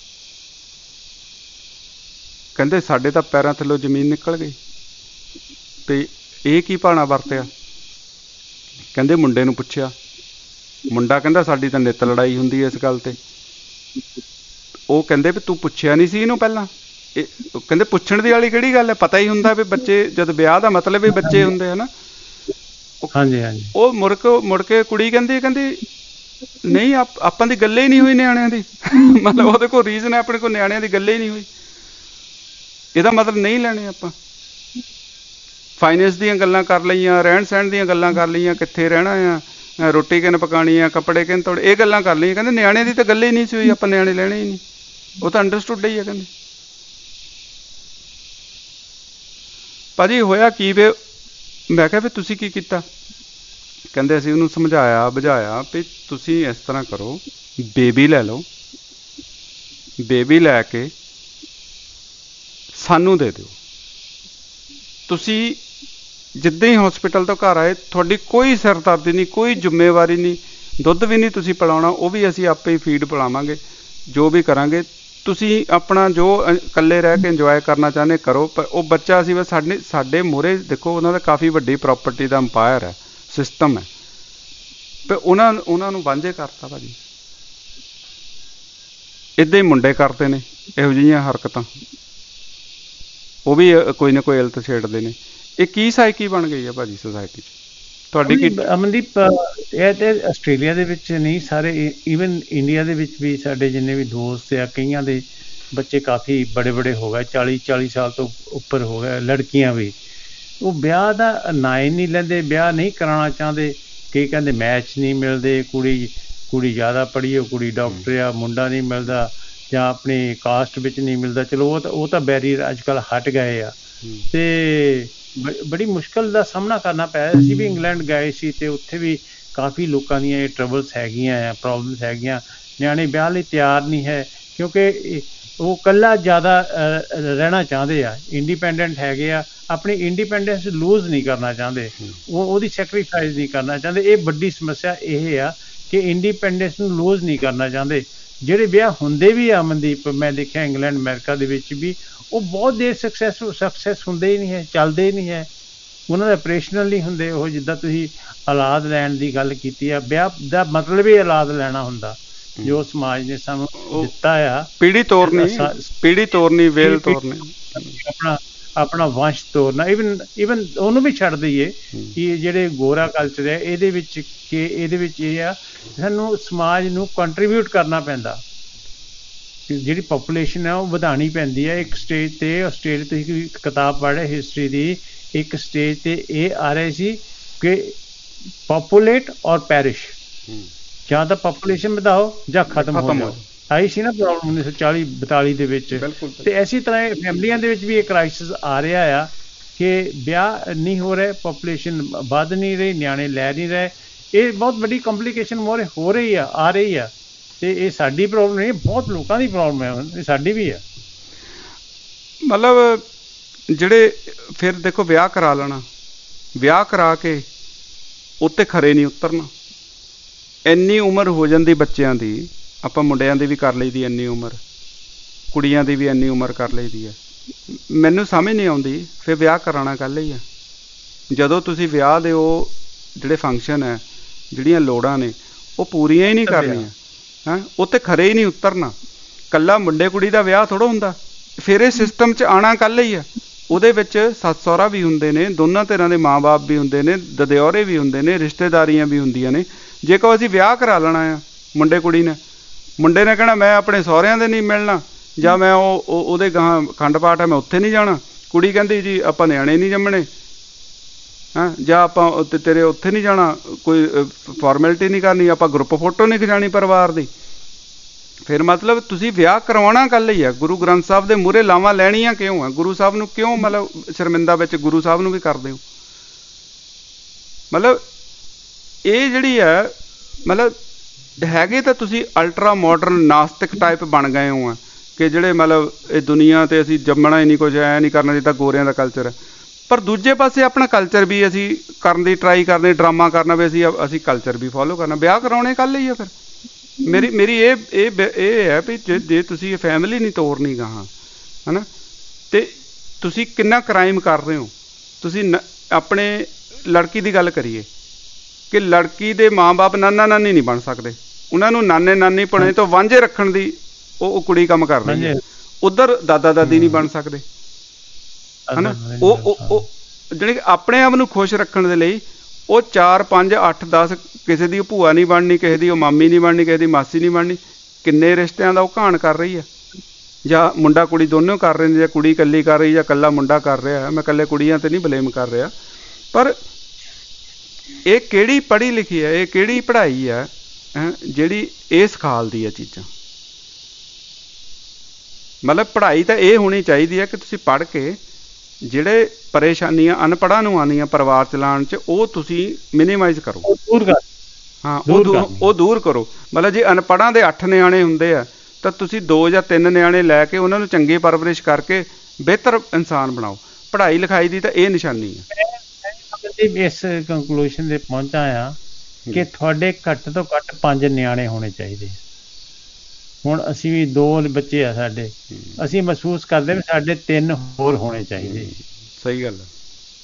ਕਹਿੰਦੇ ਸਾਡੇ ਤਾਂ ਪੈਰਾਂ ਥੱਲੋਂ ਜ਼ਮੀਨ ਨਿਕਲ ਗਈ ਤੇ ਇਹ ਕੀ ਭਾਣਾ ਵਰਤਿਆ। ਕਹਿੰਦੇ ਮੁੰਡੇ ਨੂੰ ਪੁੱਛਿਆ, ਮੁੰਡਾ ਕਹਿੰਦਾ ਸਾਡੀ ਤਾਂ ਨਿੱਤ ਲੜਾਈ ਹੁੰਦੀ ਹੈ ਇਸ ਗੱਲ 'ਤੇ। ਉਹ ਕਹਿੰਦੇ ਵੀ ਤੂੰ ਪੁੱਛਿਆ ਨਹੀਂ ਸੀ ਇਹਨੂੰ ਪਹਿਲਾਂ? ਇਹ ਕਹਿੰਦੇ ਪੁੱਛਣ ਦੀ ਵਾਲੀ ਕਿਹੜੀ ਗੱਲ ਹੈ, ਪਤਾ ਹੀ ਹੁੰਦਾ ਵੀ ਬੱਚੇ, ਜਦ ਵਿਆਹ ਦਾ ਮਤਲਬ ਵੀ ਬੱਚੇ ਹੁੰਦੇ ਹੈ ਨਾ। ਹਾਂਜੀ ਹਾਂਜੀ। ਉਹ ਮੁੜ ਕੇ ਮੁੜ ਕੇ ਕੁੜੀ ਕਹਿੰਦੀ ਕਹਿੰਦੀ ਨਹੀਂ ਆਪ ਆਪਾਂ ਦੀ ਗੱਲੇ ਹੀ ਨਹੀਂ ਹੋਈ ਨਿਆਣਿਆਂ ਦੀ। ਮਤਲਬ ਉਹਦੇ ਕੋਲ ਰੀਜ਼ਨ ਹੈ, ਆਪਣੇ ਕੋਲ ਨਿਆਣਿਆਂ ਦੀ ਗੱਲੇ ਹੀ ਨਹੀਂ ਹੋਈ। ਇਹਦਾ ਮਤਲਬ ਨਹੀਂ ਲੈਣੇ ਆਪਾਂ। ਫਾਈਨੈਂਸ ਦੀਆਂ ਗੱਲਾਂ ਕਰ ਲਈਆਂ, ਰਹਿਣ ਸਹਿਣ ਦੀਆਂ ਗੱਲਾਂ ਕਰ ਲਈਆਂ, ਕਿੱਥੇ ਰਹਿਣਾ ਆ, ਰੋਟੀ ਕਿਨ ਪਕਾਉਣੀ ਆ, ਕੱਪੜੇ ਕਿਨ ਧੋਣੇ, ਇਹ ਗੱਲਾਂ ਕਰ ਲਈਆਂ। ਕਹਿੰਦੇ ਨਿਆਣੇ ਦੀ ਤਾਂ ਗੱਲ ਹੀ ਨਹੀਂ ਸੀ ਹੋਈ, ਆਪਾਂ ਨਿਆਣੇ ਲੈਣੇ ਹੀ ਨਹੀਂ। ਉਹ ਤਾਂ ਅੰਡਰਸਟੂਡ ਹੀ ਆ। ਕਹਿੰਦੇ ਭਾਜੀ ਹੋਇਆ ਕੀ ਵੇ? ਮੈਂ ਕਿਹਾ ਵੀ ਤੁਸੀਂ ਕੀ ਕੀਤਾ? ਕਹਿੰਦੇ ਅਸੀਂ ਉਹਨੂੰ ਸਮਝਾਇਆ ਬੁਝਾਇਆ ਵੀ ਤੁਸੀਂ ਇਸ ਤਰ੍ਹਾਂ ਕਰੋ, ਬੇਬੀ ਲੈ ਲਓ, ਬੇਬੀ ਲੈ ਕੇ ਸਾਨੂੰ ਦੇ ਦਿਓ। ਤੁਸੀਂ ਜਿੱਦਾਂ ਹੀ ਹਸਪੀਟਲ ਤੋਂ ਘਰ ਆਏ ਤੁਹਾਡੀ ਕੋਈ ਸਿਰਦਰਦੀ ਨਹੀਂ, ਕੋਈ ਜ਼ਿੰਮੇਵਾਰੀ ਨਹੀਂ, ਦੁੱਧ ਵੀ ਨਹੀਂ ਤੁਸੀਂ ਪਿਲਾਉਣਾ, ਉਹ ਵੀ ਅਸੀਂ ਆਪੇ ਹੀ ਫੀਡ ਪਿਲਾਵਾਂਗੇ, ਜੋ ਵੀ ਕਰਾਂਗੇ। ਤੁਸੀਂ ਆਪਣਾ ਜੋ ਇਕੱਲੇ ਰਹਿ ਕੇ ਇੰਜੋਏ ਕਰਨਾ ਚਾਹੁੰਦੇ ਕਰੋ। ਪਰ ਉਹ ਬੱਚਾ ਅਸੀਂ ਬਸ ਸਾਡੇ ਸਾਡੇ ਮੂਹਰੇ ਦੇਖੋ, ਉਹਨਾਂ ਦਾ ਕਾਫੀ ਵੱਡੀ ਪ੍ਰਾਪਰਟੀ ਦਾ ਅੰਪਾਇਰ ਹੈ, ਸਿਸਟਮ ਹੈ, ਪਰ ਉਹਨਾਂ ਉਹਨਾਂ ਨੂੰ ਵਾਂਝੇ ਕਰਤਾ ਭਾਜੀ। ਇੱਦਾਂ ਹੀ ਮੁੰਡੇ ਕਰਦੇ ਨੇ ਇਹੋ ਜਿਹੀਆਂ ਹਰਕਤਾਂ, ਉਹ ਵੀ ਕੋਈ ਨਾ ਕੋਈ ਇਲਤ ਛੇੜਦੇ ਨੇ। ਇਹ ਕੀ ਸਾਈਕੀ ਬਣ ਗਈ ਹੈ ਭਾਜੀ ਸੋਸਾਇਟੀ 'ਚ ਤੁਹਾਡੀ? ਕੀ ਅਮਨਦੀਪ, ਇਹ ਤੇ ਆਸਟ੍ਰੇਲੀਆ ਦੇ ਵਿੱਚ ਨਹੀਂ, ਸਾਰੇ ਈਵਨ ਇੰਡੀਆ ਦੇ ਵਿੱਚ ਵੀ ਸਾਡੇ ਜਿੰਨੇ ਵੀ ਦੋਸਤ ਆ, ਕਈਆਂ ਦੇ ਬੱਚੇ ਕਾਫੀ ਬੜੇ ਬੜੇ ਹੋ ਗਏ, ਚਾਲੀ ਚਾਲੀ ਸਾਲ ਤੋਂ ਉੱਪਰ ਹੋ ਗਏ, ਲੜਕੀਆਂ ਵੀ। ਉਹ ਵਿਆਹ ਦਾ ਨਾਂ ਹੀ ਨਹੀਂ ਲੈਂਦੇ, ਵਿਆਹ ਨਹੀਂ ਕਰਾਉਣਾ ਚਾਹੁੰਦੇ। ਕਈ ਕਹਿੰਦੇ ਮੈਚ ਨਹੀਂ ਮਿਲਦੇ, ਕੁੜੀ ਕੁੜੀ ਜ਼ਿਆਦਾ ਪੜ੍ਹੀ, ਉਹ ਕੁੜੀ ਡਾਕਟਰ ਆ, ਮੁੰਡਾ ਨਹੀਂ ਮਿਲਦਾ, ਜਾਂ ਆਪਣੀ ਕਾਸਟ ਵਿੱਚ ਨਹੀਂ ਮਿਲਦਾ। ਚਲੋ ਉਹ ਤਾਂ ਉਹ ਤਾਂ ਬੈਰੀਅਰ ਅੱਜ ਕੱਲ੍ਹ ਹਟ ਗਏ ਆ। ਅਤੇ ਬ ਬੜੀ ਮੁਸ਼ਕਿਲ ਦਾ ਸਾਹਮਣਾ ਕਰਨਾ ਪਿਆ। ਅਸੀਂ ਵੀ ਇੰਗਲੈਂਡ ਗਏ ਸੀ ਅਤੇ ਉੱਥੇ ਵੀ ਕਾਫੀ ਲੋਕਾਂ ਦੀਆਂ ਇਹ ਟਰਬਲਸ ਹੈਗੀਆਂ ਆ, ਪ੍ਰੋਬਲਮਸ ਹੈਗੀਆਂ। ਨਿਆਣੇ ਵਿਆਹ ਲਈ ਤਿਆਰ ਨਹੀਂ ਹੈ, ਕਿਉਂਕਿ ਉਹ ਇਕੱਲਾ ਜ਼ਿਆਦਾ ਰਹਿਣਾ ਚਾਹੁੰਦੇ ਆ, ਇੰਡੀਪੈਂਡੈਂਟ ਹੈਗੇ ਆ, ਆਪਣੀ ਇੰਡੀਪੈਂਡੈਂਸ ਲੂਜ਼ ਨਹੀਂ ਕਰਨਾ ਚਾਹੁੰਦੇ, ਉਹ ਉਹਦੀ ਸੈਕਰੀਫਾਈਸ ਨਹੀਂ ਕਰਨਾ ਚਾਹੁੰਦੇ। ਇਹ ਵੱਡੀ ਸਮੱਸਿਆ ਇਹ ਆ ਕਿ ਇੰਡੀਪੈਂਡੈਂਸ ਨੂੰ ਲੂਜ਼ ਨਹੀਂ ਕਰਨਾ ਚਾਹੁੰਦੇ। ਜਿਹੜੇ ਵਿਆਹ ਹੁੰਦੇ ਵੀ ਆ ਅਮਨਦੀਪ, ਮੈਂ ਦੇਖਿਆ ਇੰਗਲੈਂਡ ਅਮਰੀਕਾ ਦੇ ਵਿੱਚ ਵੀ, ਉਹ ਬਹੁਤ ਦੇਰ ਸਕਸੈਸ ਸਕਸੈਸ ਹੁੰਦੇ ਹੀ ਨਹੀਂ ਹੈ, ਚੱਲਦੇ ਹੀ ਨਹੀਂ ਹੈ, ਉਹਨਾਂ ਦੇ ਆਪਰੇਸ਼ਨਲ ਨਹੀਂ ਹੁੰਦੇ। ਉਹ ਜਿੱਦਾਂ ਤੁਸੀਂ ਔਲਾਦ ਲੈਣ ਦੀ ਗੱਲ ਕੀਤੀ ਆ, ਵਿਆਹ ਦਾ ਮਤਲਬ ਹੀ ਔਲਾਦ ਲੈਣਾ ਹੁੰਦਾ, ਜੋ ਸਮਾਜ ਨੇ ਸਾਨੂੰ ਦਿੱਤਾ ਆ। ਪੀੜ੍ਹੀ ਤੋਰਨੀ, ਪੀੜ੍ਹੀ ਤੋਰਨੀ, ਵੇਲ ਤੋਰਨੀ, ਆਪਣਾ ਆਪਣਾ ਵੰਸ਼ ਤੋਰਨਾ। ਈਵਨ ਈਵਨ ਉਹਨੂੰ ਵੀ ਛੱਡ ਦਈਏ ਕਿ ਜਿਹੜੇ ਗੋਰਾ ਕਲਚਰ ਹੈ ਇਹਦੇ ਵਿੱਚ, ਕਿ ਇਹਦੇ ਵਿੱਚ ਇਹ ਆ ਸਾਨੂੰ ਸਮਾਜ ਨੂੰ ਕੰਟਰੀਬਿਊਟ ਕਰਨਾ ਪੈਂਦਾ। ਜਿਹੜੀ ਪਾਪੂਲੇਸ਼ਨ ਹੈ ਉਹ ਵਧਾਉਣੀ ਪੈਂਦੀ ਹੈ। ਇੱਕ ਸਟੇਜ 'ਤੇ ਸਟੇਜ 'ਤੇ ਤੁਸੀਂ ਕਿਤਾਬ ਪੜ੍ਹ ਰਹੇ ਹਿਸਟਰੀ ਦੀ, ਇੱਕ ਸਟੇਜ 'ਤੇ ਇਹ ਆ ਰਹੇ ਸੀ ਕਿ ਪਾਪੂਲੇਟ ਔਰ ਪੈਰਿਸ਼, ਜਾਂ ਤਾਂ ਪਾਪੂਲੇਸ਼ਨ ਵਧਾਓ ਜਾਂ ਖਤਮ ਹੋ ਜਾਓ। ਆਈ ਸੀ ਨਾ ਪ੍ਰੋਬਲਮ ਉੱਨੀ ਸੌ ਚਾਲੀ ਬਤਾਲੀ ਦੇ ਵਿੱਚ। ਅਤੇ ਇਸੇ ਤਰ੍ਹਾਂ ਫੈਮਲੀਆਂ ਦੇ ਵਿੱਚ ਵੀ ਇਹ ਕ੍ਰਾਈਸਿਸ ਆ ਰਿਹਾ ਆ ਕਿ ਵਿਆਹ ਨਹੀਂ ਹੋ ਰਹੇ, ਪਾਪੂਲੇਸ਼ਨ ਵੱਧ ਨਹੀਂ ਰਹੀ, ਨਿਆਣੇ ਲੈ ਨਹੀਂ ਰਹੇ। ਇਹ ਬਹੁਤ ਵੱਡੀ ਕੰਪਲੀਕੇਸ਼ਨ ਮੋਰੇ ਹੋ ਰਹੀ ਆ, ਆ ਰਹੀ ਆ। ਅਤੇ ਇਹ ਸਾਡੀ ਪ੍ਰੋਬਲਮ ਨਹੀਂ, ਬਹੁਤ ਲੋਕਾਂ ਦੀ ਪ੍ਰੋਬਲਮ ਹੈ, ਇਹ ਸਾਡੀ ਵੀ ਆ। ਮਤਲਬ ਜਿਹੜੇ ਫਿਰ ਦੇਖੋ ਵਿਆਹ ਕਰਾ ਲੈਣਾ, ਵਿਆਹ ਕਰਾ ਕੇ ਉੱਤੇ ਖਰੇ ਨਹੀਂ ਉਤਰਨਾ। ਇੰਨੀ ਉਮਰ ਹੋ ਜਾਂਦੀ ਬੱਚਿਆਂ ਦੀ, ਆਪਾਂ ਮੁੰਡਿਆਂ ਦੀ ਵੀ ਕਰ ਲਈ ਦੀ ਇੰਨੀ ਉਮਰ, ਕੁੜੀਆਂ ਦੀ ਵੀ ਇੰਨੀ ਉਮਰ ਕਰ ਲਈ ਦੀ ਹੈ। ਮੈਨੂੰ ਸਮਝ ਨਹੀਂ ਆਉਂਦੀ ਫਿਰ ਵਿਆਹ ਕਰਾਉਣਾ ਕੱਲ੍ਹ ਹੀ ਆ। ਜਦੋਂ ਤੁਸੀਂ ਵਿਆਹ ਦੇ ਉਹ ਜਿਹੜੇ ਫੰਕਸ਼ਨ ਹੈ, ਜਿਹੜੀਆਂ ਲੋੜਾਂ ਨੇ, ਉਹ ਪੂਰੀਆਂ ਹੀ ਨਹੀਂ ਕਰਨੀਆਂ, ਹੈਂ, ਉੱਤੇ ਖਰੇ ਹੀ ਨਹੀਂ ਉਤਰਨਾ। ਇਕੱਲਾ ਮੁੰਡੇ ਕੁੜੀ ਦਾ ਵਿਆਹ ਥੋੜ੍ਹਾ ਹੁੰਦਾ। ਫਿਰ ਇਹ ਸਿਸਟਮ 'ਚ ਆਉਣਾ ਕੱਲ੍ਹ ਹੀ ਆ। ਉਹਦੇ ਵਿੱਚ ਸੱਸ ਸਹੁਰਾ ਵੀ ਹੁੰਦੇ ਨੇ, ਦੋਨਾਂ ਧਿਰਾਂ ਦੇ ਮਾਂ ਬਾਪ ਵੀ ਹੁੰਦੇ ਨੇ, ਦਦਿਓਰੇ ਵੀ ਹੁੰਦੇ ਨੇ, ਰਿਸ਼ਤੇਦਾਰੀਆਂ ਵੀ ਹੁੰਦੀਆਂ ਨੇ। ਜੇ ਕਹੋ ਅਸੀਂ ਵਿਆਹ ਕਰਾ ਲੈਣਾ ਆ ਮੁੰਡੇ ਕੁੜੀ ਨੇ, ਮੁੰਡੇ ਨੇ ਕਹਿਣਾ ਮੈਂ ਆਪਣੇ ਸਹੁਰਿਆਂ ਦੇ ਨਹੀਂ ਮਿਲਣਾ, ਜਾਂ ਮੈਂ ਉਹ ਉਹਦੇ ਗਾਹਾਂ ਅਖੰਡ ਪਾਠ ਹੈ ਮੈਂ ਉੱਥੇ ਨਹੀਂ ਜਾਣਾ। ਕੁੜੀ ਕਹਿੰਦੀ ਜੀ ਆਪਾਂ ਨਿਆਣੇ ਨਹੀਂ ਜੰਮਣੇ, ਹਾਂ, ਜਾਂ ਆਪਾਂ ਤੇਰੇ ਉੱਥੇ ਨਹੀਂ ਜਾਣਾ, ਕੋਈ ਫਾਰਮੈਲਿਟੀ ਨਹੀਂ ਕਰਨੀ, ਆਪਾਂ ਗਰੁੱਪ ਫੋਟੋ ਨਹੀਂ ਖਿਚਾਉਣੀ ਪਰਿਵਾਰ ਦੀ। ਫਿਰ ਮਤਲਬ ਤੁਸੀਂ ਵਿਆਹ ਕਰਵਾਉਣਾ ਕੱਲ੍ਹ ਹੀ ਆ, ਗੁਰੂ ਗ੍ਰੰਥ ਸਾਹਿਬ ਦੇ ਮੂਹਰੇ ਲਾਵਾਂ ਲੈਣੀਆਂ ਕਿਉਂ ਆ? ਗੁਰੂ ਸਾਹਿਬ ਨੂੰ ਕਿਉਂ ਮਤਲਬ ਸ਼ਰਮਿੰਦਾ ਵਿੱਚ ਗੁਰੂ ਸਾਹਿਬ ਨੂੰ ਵੀ ਕਰਦੇ ਹੋ? ਮਤਲਬ ਇਹ ਜਿਹੜੀ ਹੈ ਮਤਲਬ ਹੈਗੇ ਤਾਂ ਤੁਸੀਂ ਅਲਟਰਾ ਮਾਡਰਨ ਨਾਸਤਿਕ ਟਾਈਪ ਬਣ ਗਏ ਹੋ ਆ ਕਿ ਜਿਹੜੇ ਮਤਲਬ ਇਹ ਦੁਨੀਆ 'ਤੇ ਅਸੀਂ ਜੰਮਣਾ ਹੀ ਨਹੀਂ, ਕੁਝ ਐਂ ਨਹੀਂ ਕਰਨਾ ਜਿੱਦਾਂ ਗੋਰਿਆਂ ਦਾ ਕਲਚਰ ਹੈ। ਪਰ ਦੂਜੇ ਪਾਸੇ ਆਪਣਾ ਕਲਚਰ ਵੀ ਅਸੀਂ ਕਰਨ ਦੀ ਟਰਾਈ ਕਰਦੇ, ਡਰਾਮਾ ਕਰਨਾ ਵੀ ਅਸੀਂ ਅਸੀਂ ਕਲਚਰ ਵੀ ਫੋਲੋ ਕਰਨਾ। ਵਿਆਹ ਕਰਾਉਣੇ ਕੱਲ੍ਹ ਹੀ ਆ। ਫਿਰ ਮੇਰੀ ਮੇਰੀ ਇਹ ਇਹ ਇਹ ਹੈ ਵੀ ਜੇ ਜੇ ਤੁਸੀਂ ਇਹ ਫੈਮਿਲੀ ਨਹੀਂ ਤੋਰਨੀ ਗਾਹਾਂ, ਹੈ ਨਾ, ਅਤੇ ਤੁਸੀਂ ਕਿੰਨਾ ਕ੍ਰਾਈਮ ਕਰ ਰਹੇ ਹੋ। ਤੁਸੀਂ ਨ ਆਪਣੇ ਲੜਕੀ ਦੀ ਗੱਲ ਕਰੀਏ ਕਿ ਲੜਕੀ ਦੇ ਮਾਂ ਬਾਪ ਨਾਨਾ ਨਾਨੀ ਨਹੀਂ ਬਣ ਸਕਦੇ, ਉਹਨਾਂ ਨੂੰ ਨਾਨੇ ਨਾਨੀ ਪੁਣੇ ਤੋਂ ਵਾਂਝੇ ਰੱਖਣ ਦੀ ਉਹ ਕੁੜੀ ਕੰਮ ਕਰ ਰਹੀ ਹੈ। ਉੱਧਰ ਦਾਦਾ ਦਾਦੀ ਨਹੀਂ ਬਣ ਸਕਦੇ, ਹੈ ਨਾ। ਉਹ ਉਹ ਜਾਣੀ ਕਿ ਆਪਣੇ ਆਪ ਨੂੰ ਖੁਸ਼ ਰੱਖਣ ਦੇ ਲਈ ਉਹ ਚਾਰ ਪੰਜ ਅੱਠ ਦਸ ਕਿਸੇ ਦੀ ਭੂਆ ਨਹੀਂ ਬਣਨੀ, ਕਿਸੇ ਦੀ ਉਹ ਮਾਮੀ ਨਹੀਂ ਬਣਨੀ, ਕਿਸੇ ਦੀ ਮਾਸੀ ਨਹੀਂ ਬਣਨੀ, ਕਿੰਨੇ ਰਿਸ਼ਤਿਆਂ ਦਾ ਉਹ ਘਾਣ ਕਰ ਰਹੀ ਹੈ। ਜਾਂ ਮੁੰਡਾ ਕੁੜੀ ਦੋਨੋਂ ਕਰ ਰਹੇ ਨੇ, ਜਾਂ ਕੁੜੀ ਇਕੱਲੀ ਕਰ ਰਹੀ ਜਾਂ ਇਕੱਲਾ ਮੁੰਡਾ ਕਰ ਰਿਹਾ। ਮੈਂ ਇਕੱਲੇ ਕੁੜੀਆਂ 'ਤੇ ਨਹੀਂ ਬਲੇਮ ਕਰ ਰਿਹਾ, ਪਰ ਇਹ ਕਿਹੜੀ ਪੜ੍ਹੀ ਲਿਖੀ ਹੈ, ਇਹ ਕਿਹੜੀ ਪੜ੍ਹਾਈ ਹੈ ਜਿਹੜੀ ਇਹ ਸਿਖਾਲਦੀ ਹੈ ਚੀਜ਼ਾਂ। ਮਤਲਬ ਪੜ੍ਹਾਈ ਤਾਂ ਇਹ ਹੋਣੀ ਚਾਹੀਦੀ ਹੈ ਕਿ ਤੁਸੀਂ ਪੜ੍ਹ ਕੇ ਜਿਹੜੇ ਪਰੇਸ਼ਾਨੀਆਂ ਅਨਪੜ੍ਹਾਂ ਨੂੰ ਆਉਂਦੀਆਂ ਪਰਿਵਾਰ ਚਲਾਉਣ 'ਚ, ਉਹ ਤੁਸੀਂ ਮਿਨੀਮਾਈਜ਼ ਕਰੋ। ਹਾਂ, ਉਹ ਦੂਰ ਉਹ ਦੂਰ ਕਰੋ। ਮਤਲਬ ਜੇ ਅਨਪੜ੍ਹਾਂ ਦੇ ਅੱਠ ਨਿਆਣੇ ਹੁੰਦੇ ਆ ਤਾਂ ਤੁਸੀਂ ਦੋ ਜਾਂ ਤਿੰਨ ਨਿਆਣੇ ਲੈ ਕੇ ਉਹਨਾਂ ਨੂੰ ਚੰਗੀ ਪਰਵਰਿਸ਼ ਕਰਕੇ ਬਿਹਤਰ ਇਨਸਾਨ ਬਣਾਓ। ਪੜ੍ਹਾਈ ਲਿਖਾਈ ਦੀ ਤਾਂ ਇਹ ਨਿਸ਼ਾਨੀ ਹੈ। ਇਸ ਕੰਕਲੂਸ਼ਨ ਤੇ ਪਹੁੰਚਾ ਆ ਕਿ ਤੁਹਾਡੇ ਘੱਟ ਤੋਂ ਘੱਟ ਪੰਜ ਨਿਆਣੇ ਹੋਣੇ ਚਾਹੀਦੇ। ਹੁਣ ਅਸੀਂ ਵੀ ਦੋ ਬੱਚੇ ਆ ਸਾਡੇ, ਅਸੀਂ ਮਹਿਸੂਸ ਕਰਦੇ ਵੀ ਸਾਡੇ ਤਿੰਨ ਹੋਰ ਹੋਣੇ ਚਾਹੀਦੇ। ਸਹੀ ਗੱਲ ਹੈ,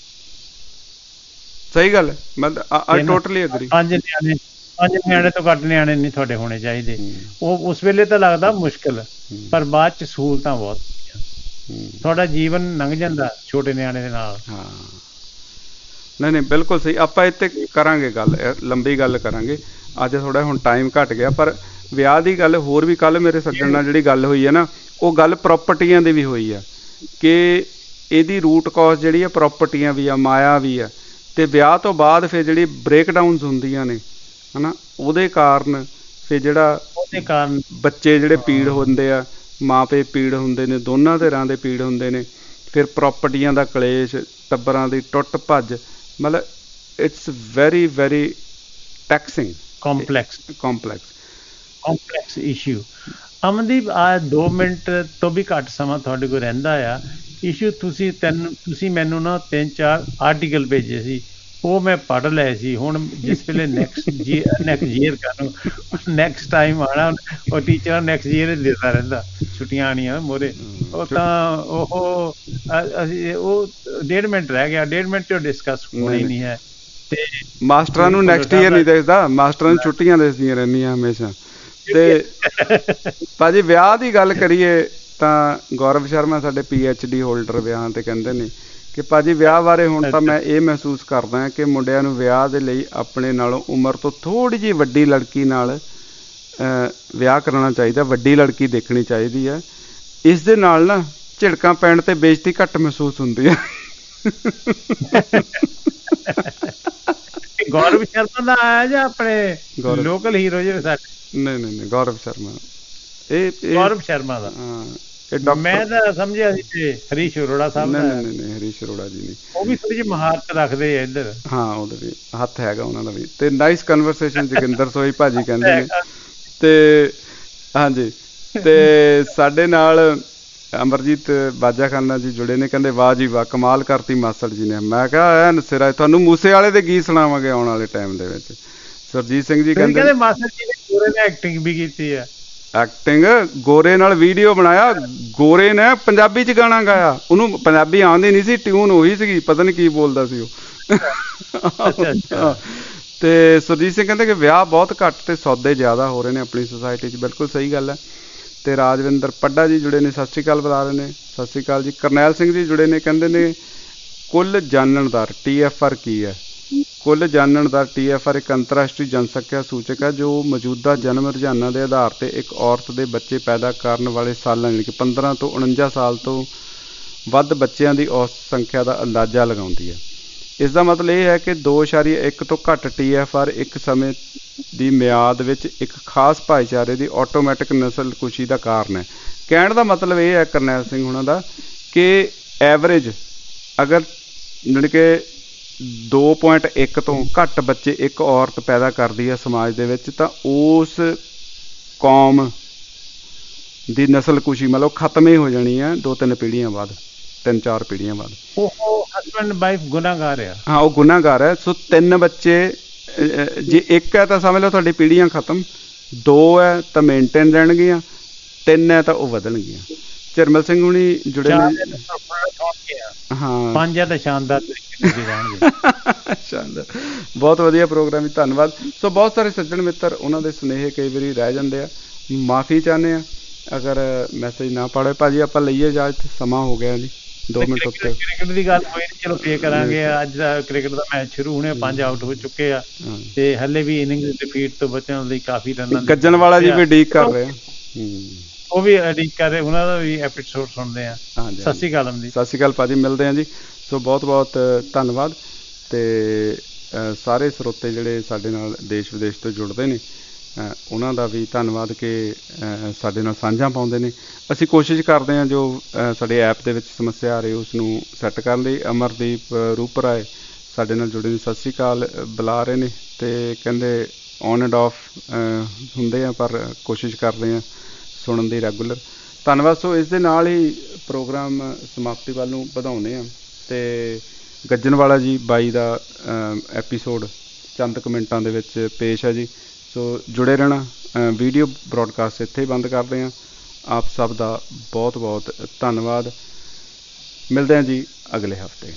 ਸਹੀ ਗੱਲ ਹੈ। ਮੈਂ ਆਈ ਟੋਟਲੀ ਐਗਰੀ। ਪੰਜ ਨਿਆਣੇ ਪੰਜ ਨਿਆਣੇ ਤੋਂ ਘੱਟ ਨਿਆਣੇ ਨਹੀਂ ਤੁਹਾਡੇ ਹੋਣੇ ਚਾਹੀਦੇ। ਉਹ ਉਸ ਵੇਲੇ ਤਾਂ ਲੱਗਦਾ ਮੁਸ਼ਕਿਲ, ਪਰ ਬਾਅਦ ਚ ਸਹੂਲਤਾਂ ਬਹੁਤ, ਤੁਹਾਡਾ ਜੀਵਨ ਲੰਘ ਜਾਂਦਾ ਛੋਟੇ ਨਿਆਣੇ ਦੇ ਨਾਲ। ਹਾਂ, ਨਹੀਂ ਨਹੀਂ, ਬਿਲਕੁਲ ਸਹੀ। ਆਪਾਂ ਇੱਥੇ ਕਰਾਂਗੇ ਗੱਲ, ਲੰਬੀ ਗੱਲ ਕਰਾਂਗੇ। ਅੱਜ ਥੋੜ੍ਹਾ ਹੁਣ ਟਾਈਮ ਘੱਟ ਗਿਆ, ਪਰ ਵਿਆਹ ਦੀ ਗੱਲ ਹੋਰ ਵੀ ਕੱਲ੍ਹ ਮੇਰੇ ਸੱਜਣ ਨਾਲ ਜਿਹੜੀ ਗੱਲ ਹੋਈ ਹੈ ਨਾ, ਉਹ ਗੱਲ ਪ੍ਰੋਪਰਟੀਆਂ ਦੀ ਵੀ ਹੋਈ ਆ ਕਿ ਇਹਦੀ ਰੂਟ ਕਾਜ਼ ਜਿਹੜੀ ਆ ਪ੍ਰੋਪਰਟੀਆਂ ਵੀ ਆ, ਮਾਇਆ ਵੀ ਆ। ਅਤੇ ਵਿਆਹ ਤੋਂ ਬਾਅਦ ਫਿਰ ਜਿਹੜੀ ਬ੍ਰੇਕਡਾਊਨਸ ਹੁੰਦੀਆਂ ਨੇ, ਹੈ ਨਾ, ਉਹਦੇ ਕਾਰਨ ਫਿਰ ਜਿਹੜਾ ਉਹਦੇ ਕਾਰਨ ਬੱਚੇ ਜਿਹੜੇ ਪੀੜ ਹੁੰਦੇ ਆ, ਮਾਂ ਪਿਓ ਪੀੜ ਹੁੰਦੇ ਨੇ, ਦੋਨਾਂ ਧਿਰਾਂ ਦੇ ਪੀੜ ਹੁੰਦੇ ਨੇ। ਫਿਰ ਪ੍ਰੋਪਰਟੀਆਂ ਦਾ ਕਲੇਸ਼, ਟੱਬਰਾਂ ਦੀ ਟੁੱਟ ਭੱਜ, ਮਤਲਬ it's very very taxing, complex complex complex issue. Amandeep, ਆ ਦੋ ਮਿੰਟ ਤੋਂ ਵੀ ਘੱਟ ਸਮਾਂ ਤੁਹਾਡੇ ਕੋਲ ਰਹਿੰਦਾ ਆ। ਇਸ਼ੂ ਤੁਸੀਂ ਤੈਨੂੰ ਤੁਸੀਂ ਮੈਨੂੰ ਨਾ ਤਿੰਨ ਚਾਰ ਆਰਟੀਕਲ ਭੇਜੇ ਸੀ, ਉਹ ਮੈਂ ਪੜ੍ਹ ਲਏ ਸੀ। ਹੁਣ ਜਿਸ ਵੇਲੇ ਨੈਕਸਟ ਜੀ ਨੈਕਸਟ ਈਅਰ ਕਰਨ ਨੈਕਸਟ ਟਾਈਮ ਆਉਣਾ, ਉਹ ਟੀਚਰ ਨੈਕਸਟ ਈਅਰ ਦਿੰਦਾ ਰਹਿੰਦਾ, ਛੁੱਟੀਆਂ ਆਉਣੀਆਂ ਮੋਰੇ। ਉਹ ਤਾਂ ਉਹ ਅਸੀਂ ਉਹ ਡੇਢ ਮਿੰਟ ਰਹਿ ਗਿਆ, ਡੇਢ ਮਿੰਟ 'ਚ ਡਿਸਕਸ ਹੋਣਾ ਹੀ ਨਹੀਂ ਹੈ। ਤੇ ਮਾਸਟਰਾਂ ਨੂੰ ਨੈਕਸਟ ਈਅਰ ਨਹੀਂ ਦੇਖਦਾ, ਮਾਸਟਰਾਂ ਨੂੰ ਛੁੱਟੀਆਂ ਦਿਸਦੀਆਂ ਰਹਿੰਦੀਆਂ ਹਮੇਸ਼ਾ। ਤੇ ਭਾਜੀ ਵਿਆਹ ਦੀ ਗੱਲ ਕਰੀਏ ਤਾਂ ਗੌਰਵ ਸ਼ਰਮਾ ਸਾਡੇ ਪੀ ਐਚ ਡੀ ਹੋਲਡਰ ਵਿਆਹਾਂ 'ਤੇ ਕਹਿੰਦੇ ਨੇ ਕਿ ਭਾਜੀ ਵਿਆਹ ਬਾਰੇ ਹੁਣ ਤਾਂ ਮੈਂ ਇਹ ਮਹਿਸੂਸ ਕਰਦਾ ਕਿ ਮੁੰਡਿਆਂ ਨੂੰ ਵਿਆਹ ਦੇ ਲਈ ਆਪਣੇ ਨਾਲੋਂ ਉਮਰ ਤੋਂ ਥੋੜ੍ਹੀ ਜਿਹੀ ਵੱਡੀ ਲੜਕੀ ਨਾਲ ਵਿਆਹ ਕਰਾਉਣਾ ਚਾਹੀਦਾ, ਵੱਡੀ ਲੜਕੀ ਦੇਖਣੀ ਚਾਹੀਦੀ ਹੈ। ਇਸ ਦੇ ਨਾਲ ਨਾ ਝਿੜਕਾਂ ਪੈਣ 'ਤੇ ਬੇਇੱਜ਼ਤੀ ਘੱਟ ਮਹਿਸੂਸ ਹੁੰਦੀ ਹੈ। ਗੌਰਵ ਸ਼ਰਮਾ ਦਾ ਆਇਆ ਜਾਂ ਆਪਣੇ ਲੋਕਲ ਹੀਰੋ ਜਿਹੜੇ ਸਾਡੇ? ਨਹੀਂ ਨਹੀਂ ਨਹੀਂ, ਗੌਰਵ ਸ਼ਰਮਾ। ਇਹ ਗੌਰਵ ਸ਼ਰਮਾ ਦਾ? ਹਾਂ, ਮੈਂ ਤਾਂ ਸਮਝਿਆ ਸੀ ਤੇ ਹਰੀਸ਼ ਅਰੋੜਾ ਸਾਹਿਬ। ਨਹੀਂ ਨਹੀਂ ਨਹੀਂ, ਹਰੀਸ਼ ਅਰੋੜਾ ਜੀ ਨਹੀਂ। ਉਹ ਵੀ ਥੋੜੀ ਜਿਹੀ ਮਹਾਰਤ ਰੱਖਦੇ ਆ ਇੱਧਰ। ਹਾਂ, ਉਹਦਾ ਵੀ ਹੱਥ ਹੈਗਾ ਉਹਨਾਂ ਦਾ ਵੀ। ਤੇ ਨਾਈਸ ਕਨਵਰਸੇਸ਼ਨ ਜੋਗਿੰਦਰ ਸੋਈ ਭਾਜੀ ਕਹਿੰਦੇ ਨੇ। ਤੇ ਹਾਂਜੀ, ਤੇ ਸਾਡੇ ਨਾਲ ਅਮਰਜੀਤ ਬਾਜਾਖਾਨਾ ਜੀ ਜੁੜੇ ਨੇ, ਕਹਿੰਦੇ ਵਾਹ ਜੀ ਵਾਹ, ਕਮਾਲ ਕਰਤੀ ਮਾਸੜ ਜੀ ਨੇ। ਮੈਂ ਕਿਹਾ ਐਨ ਸਿਰਾ, ਤੁਹਾਨੂੰ ਮੂਸੇ ਵਾਲੇ ਦੇ ਗੀਤ ਸੁਣਾਵਾਂਗੇ ਆਉਣ ਵਾਲੇ ਟਾਈਮ ਦੇ ਵਿੱਚ। ਸਰਜੀਤ ਸਿੰਘ ਜੀ ਕਹਿੰਦੇ ਮਾਸਟਰ ਜੀ ਨੇ ਗੋਰੇ ਨੇ ਐਕਟਿੰਗ ਵੀ ਕੀਤੀ ਹੈ। ਐਕਟਿੰਗ ਗੋਰੇ ਨਾਲ ਵੀਡੀਓ ਬਣਾਇਆ, ਗੋਰੇ ਨੇ ਪੰਜਾਬੀ 'ਚ ਗਾਣਾ ਗਾਇਆ, ਉਹਨੂੰ ਪੰਜਾਬੀ ਆਉਂਦੀ ਨਹੀਂ ਸੀ, ਟਿਊਨ ਉਹੀ ਸੀਗੀ, ਪਤਾ ਨਹੀਂ ਕੀ ਬੋਲਦਾ ਸੀ ਉਹ। ਤੇ ਸੁਰਜੀਤ ਸਿੰਘ ਕਹਿੰਦੇ ਕਿ ਵਿਆਹ ਬਹੁਤ ਘੱਟ ਤੇ ਸੌਦੇ ਜ਼ਿਆਦਾ ਹੋ ਰਹੇ ਨੇ ਆਪਣੀ ਸੁਸਾਇਟੀ 'ਚ। ਬਿਲਕੁਲ ਸਹੀ ਗੱਲ ਹੈ। ਤੇ ਰਾਜਵਿੰਦਰ ਪੱਡਾ ਜੀ ਜੁੜੇ ਨੇ, ਸਤਿ ਸ਼੍ਰੀ ਅਕਾਲ ਬੁਲਾ ਰਹੇ ਨੇ। ਸਤਿ ਸ਼੍ਰੀ ਅਕਾਲ ਜੀ। ਕਰਨੈਲ ਸਿੰਘ ਜੀ ਜੁੜੇ ਨੇ, ਕਹਿੰਦੇ ਨੇ ਕੁੱਲ ਜਾਣਨਦਾਰ ਟੀ ਐਫ ਆਰ ਕੀ ਹੈ? ਕੁੱਲ ਜਾਣਨ ਦਾ ਟੀ ਐਫ ਆਰ ਇੱਕ ਅੰਤਰਰਾਸ਼ਟਰੀ ਜਨਸੰਖਿਆ ਸੂਚਕ ਹੈ ਜੋ ਮੌਜੂਦਾ ਜਨਮ ਰੁਝਾਨਾਂ ਦੇ ਆਧਾਰ 'ਤੇ ਇੱਕ ਔਰਤ ਦੇ ਬੱਚੇ ਪੈਦਾ ਕਰਨ ਵਾਲੇ ਸਾਲਾਂ ਯਾਨੀ ਕਿ ਪੰਦਰਾਂ ਤੋਂ ਉਣੰਜਾ ਸਾਲ ਤੋਂ ਵੱਧ ਬੱਚਿਆਂ ਦੀ ਔਸਤ ਸੰਖਿਆ ਦਾ ਅੰਦਾਜ਼ਾ ਲਗਾਉਂਦੀ ਹੈ। ਇਸ ਦਾ ਮਤਲਬ ਇਹ ਹੈ ਕਿ ਦੋ ਇਸ਼ਾਰੀਆ ਇੱਕ ਤੋਂ ਘੱਟ ਟੀ ਐਫ ਆਰ ਇੱਕ ਸਮੇਂ ਦੀ ਮਿਆਦ ਵਿੱਚ ਇੱਕ ਖਾਸ ਭਾਈਚਾਰੇ ਦੀ ਆਟੋਮੈਟਿਕ ਨਸਲਕੁਸ਼ੀ ਦਾ ਕਾਰਨ ਹੈ। ਕਹਿਣ ਦਾ ਮਤਲਬ ਇਹ ਹੈ ਕਰਨੈਲ ਸਿੰਘ ਹੁਣਾਂ ਦਾ ਕਿ ਐਵਰੇਜ ਅਗਰ ਜਾਣੀ ਕਿ ਦੋ ਪੁਆਇੰਟ ਇੱਕ ਤੋਂ ਘੱਟ ਬੱਚੇ ਇੱਕ ਔਰਤ ਪੈਦਾ ਕਰਦੀ ਹੈ ਸਮਾਜ ਦੇ ਵਿੱਚ ਤਾਂ ਉਸ ਕੌਮ ਦੀ ਨਸਲਕੁਸ਼ੀ ਮਤਲਬ ਖਤਮ ਹੀ ਹੋ ਜਾਣੀ ਹੈ ਦੋ ਤਿੰਨ ਪੀੜ੍ਹੀਆਂ ਬਾਅਦ, ਤਿੰਨ ਚਾਰ ਪੀੜ੍ਹੀਆਂ ਬਾਅਦ। ਉਹ ਹਸਬੈਂਡ ਵਾਈਫ ਗੁਨਾਹਗਾਰ ਆ। ਹਾਂ, ਉਹ ਗੁਨਾਹਗਾਰ ਹੈ। ਸੋ ਤਿੰਨ ਬੱਚੇ ਜੇ ਇੱਕ ਹੈ ਤਾਂ ਸਮਝ ਲਓ ਤੁਹਾਡੀ ਪੀੜ੍ਹੀਆਂ ਖਤਮ, ਦੋ ਹੈ ਤਾਂ ਮੇਨਟੇਨ ਰਹਿਣਗੀਆਂ, ਤਿੰਨ ਹੈ ਤਾਂ ਉਹ ਵਧਣਗੀਆਂ। ਝਰਮਲ ਸਿੰਘ ਹੁਣੀ ਜੁੜੇ ਨੇ। ਹਾਂ, ਪੰਜ ਹੈ ਤਾਂ ਸ਼ਾਨਦਾਰ ਤਰੀਕੇ ਨਾਲ ਰਹਿਣਗੇ। ਸ਼ਾਨਦਾਰ, ਬਹੁਤ ਵਧੀਆ ਪ੍ਰੋਗਰਾਮ ਜੀ, ਧੰਨਵਾਦ। ਸੋ ਬਹੁਤ ਸਾਰੇ ਸੱਜਣ ਮਿੱਤਰ ਉਹਨਾਂ ਦੇ ਸੁਨੇਹੇ ਕਈ ਵਾਰੀ ਰਹਿ ਜਾਂਦੇ ਆ, ਮਾਫੀ ਚਾਹੁੰਦੇ ਆ ਅਗਰ ਮੈਸੇਜ ਨਾ ਪੜ੍ਹੇ। ਭਾਜੀ ਆਪਾਂ ਲਈਏ ਇਜਾਜ਼ਤ, ਸਮਾਂ ਹੋ ਗਿਆ ਜੀ, ਦੋ ਮਿੰਟ ਉੱਤੇ। ਕ੍ਰਿਕਟ ਦੀ ਗੱਲ ਹੋਈ, ਚਲੋ ਫੇਰ ਕਰਾਂਗੇ। ਅੱਜ ਦਾ ਕ੍ਰਿਕਟ ਦਾ ਮੈਚ ਸ਼ੁਰੂ ਹੋਣੇ, ਪੰਜ ਆਊਟ ਹੋ ਚੁੱਕੇ ਆ ਤੇ ਹਲੇ ਵੀ ਇਨਿੰਗ ਡਿਫੀਟ ਤੋਂ ਬਚਣ ਲਈ ਕਾਫੀ ਰਨਾਂ ਗੱਜਣ ਵਾਲਾ ਜੀ ਵੀ ਉਡੀਕ ਕਰ ਰਹੇ ਆ, ਉਹ ਵੀ ਉਡੀਕ ਕਰ ਰਹੇ, ਉਹਨਾਂ ਦਾ ਵੀ ਐਪੀਸੋਡ ਸੁਣਦੇ ਆ। ਸਤਿ ਸ਼੍ਰੀ ਅਕਾਲ ਜੀ। ਸਤਿ ਸ਼੍ਰੀ ਅਕਾਲ ਭਾਜੀ, ਮਿਲਦੇ ਆ ਜੀ। ਸੋ ਬਹੁਤ ਬਹੁਤ ਧੰਨਵਾਦ। ਤੇ ਸਾਰੇ ਸਰੋਤੇ ਜਿਹੜੇ ਸਾਡੇ ਨਾਲ ਦੇਸ਼ ਵਿਦੇਸ਼ ਤੋਂ ਜੁੜਦੇ ਨੇ ਉਹਨਾਂ ਦਾ ਵੀ ਧੰਨਵਾਦ ਕਿ ਸਾਡੇ ਨਾਲ ਸਾਂਝਾਂ ਪਾਉਂਦੇ ਨੇ। ਅਸੀਂ ਕੋਸ਼ਿਸ਼ ਕਰਦੇ ਹਾਂ ਜੋ ਸਾਡੇ ਐਪ ਦੇ ਵਿੱਚ ਸਮੱਸਿਆ ਆ ਰਹੀ ਉਸ ਨੂੰ ਸੈੱਟ ਕਰਨ ਲਈ। ਅਮਰਦੀਪ ਰੂਪਰਾਏ ਸਾਡੇ ਨਾਲ ਜੁੜੇ ਨੇ, ਸਤਿ ਸ਼੍ਰੀ ਅਕਾਲ ਬੁਲਾ ਰਹੇ ਨੇ ਅਤੇ ਕਹਿੰਦੇ ਔਨ ਐਂਡ ਆਫ ਹੁੰਦੇ ਆ ਪਰ ਕੋਸ਼ਿਸ਼ ਕਰਦੇ ਹਾਂ ਸੁਣਨ ਦੀ ਰੈਗੂਲਰ। ਧੰਨਵਾਦ। ਸੋ ਇਸ ਦੇ ਨਾਲ ਹੀ ਪ੍ਰੋਗਰਾਮ ਸਮਾਪਤੀ ਵੱਲ ਨੂੰ ਵਧਾਉਂਦੇ ਹਾਂ ਅਤੇ ਗੱਜਣਵਾਲਾ ਜੀ ਬਾਈ ਦਾ ਐਪੀਸੋਡ ਚੰਦ ਕੁ ਮਿੰਟਾਂ ਦੇ ਵਿੱਚ ਪੇਸ਼ ਹੈ ਜੀ। ਸੋ ਜੁੜੇ ਰਹਿਣਾ। ਵੀਡੀਓ ਬ੍ਰੌਡਕਾਸਟ ਇੱਥੇ ਹੀ ਬੰਦ ਕਰਦੇ ਹਾਂ। ਆਪ ਸਭ ਦਾ ਬਹੁਤ ਬਹੁਤ ਧੰਨਵਾਦ। ਮਿਲਦੇ ਹਾਂ ਜੀ ਅਗਲੇ ਹਫ਼ਤੇ।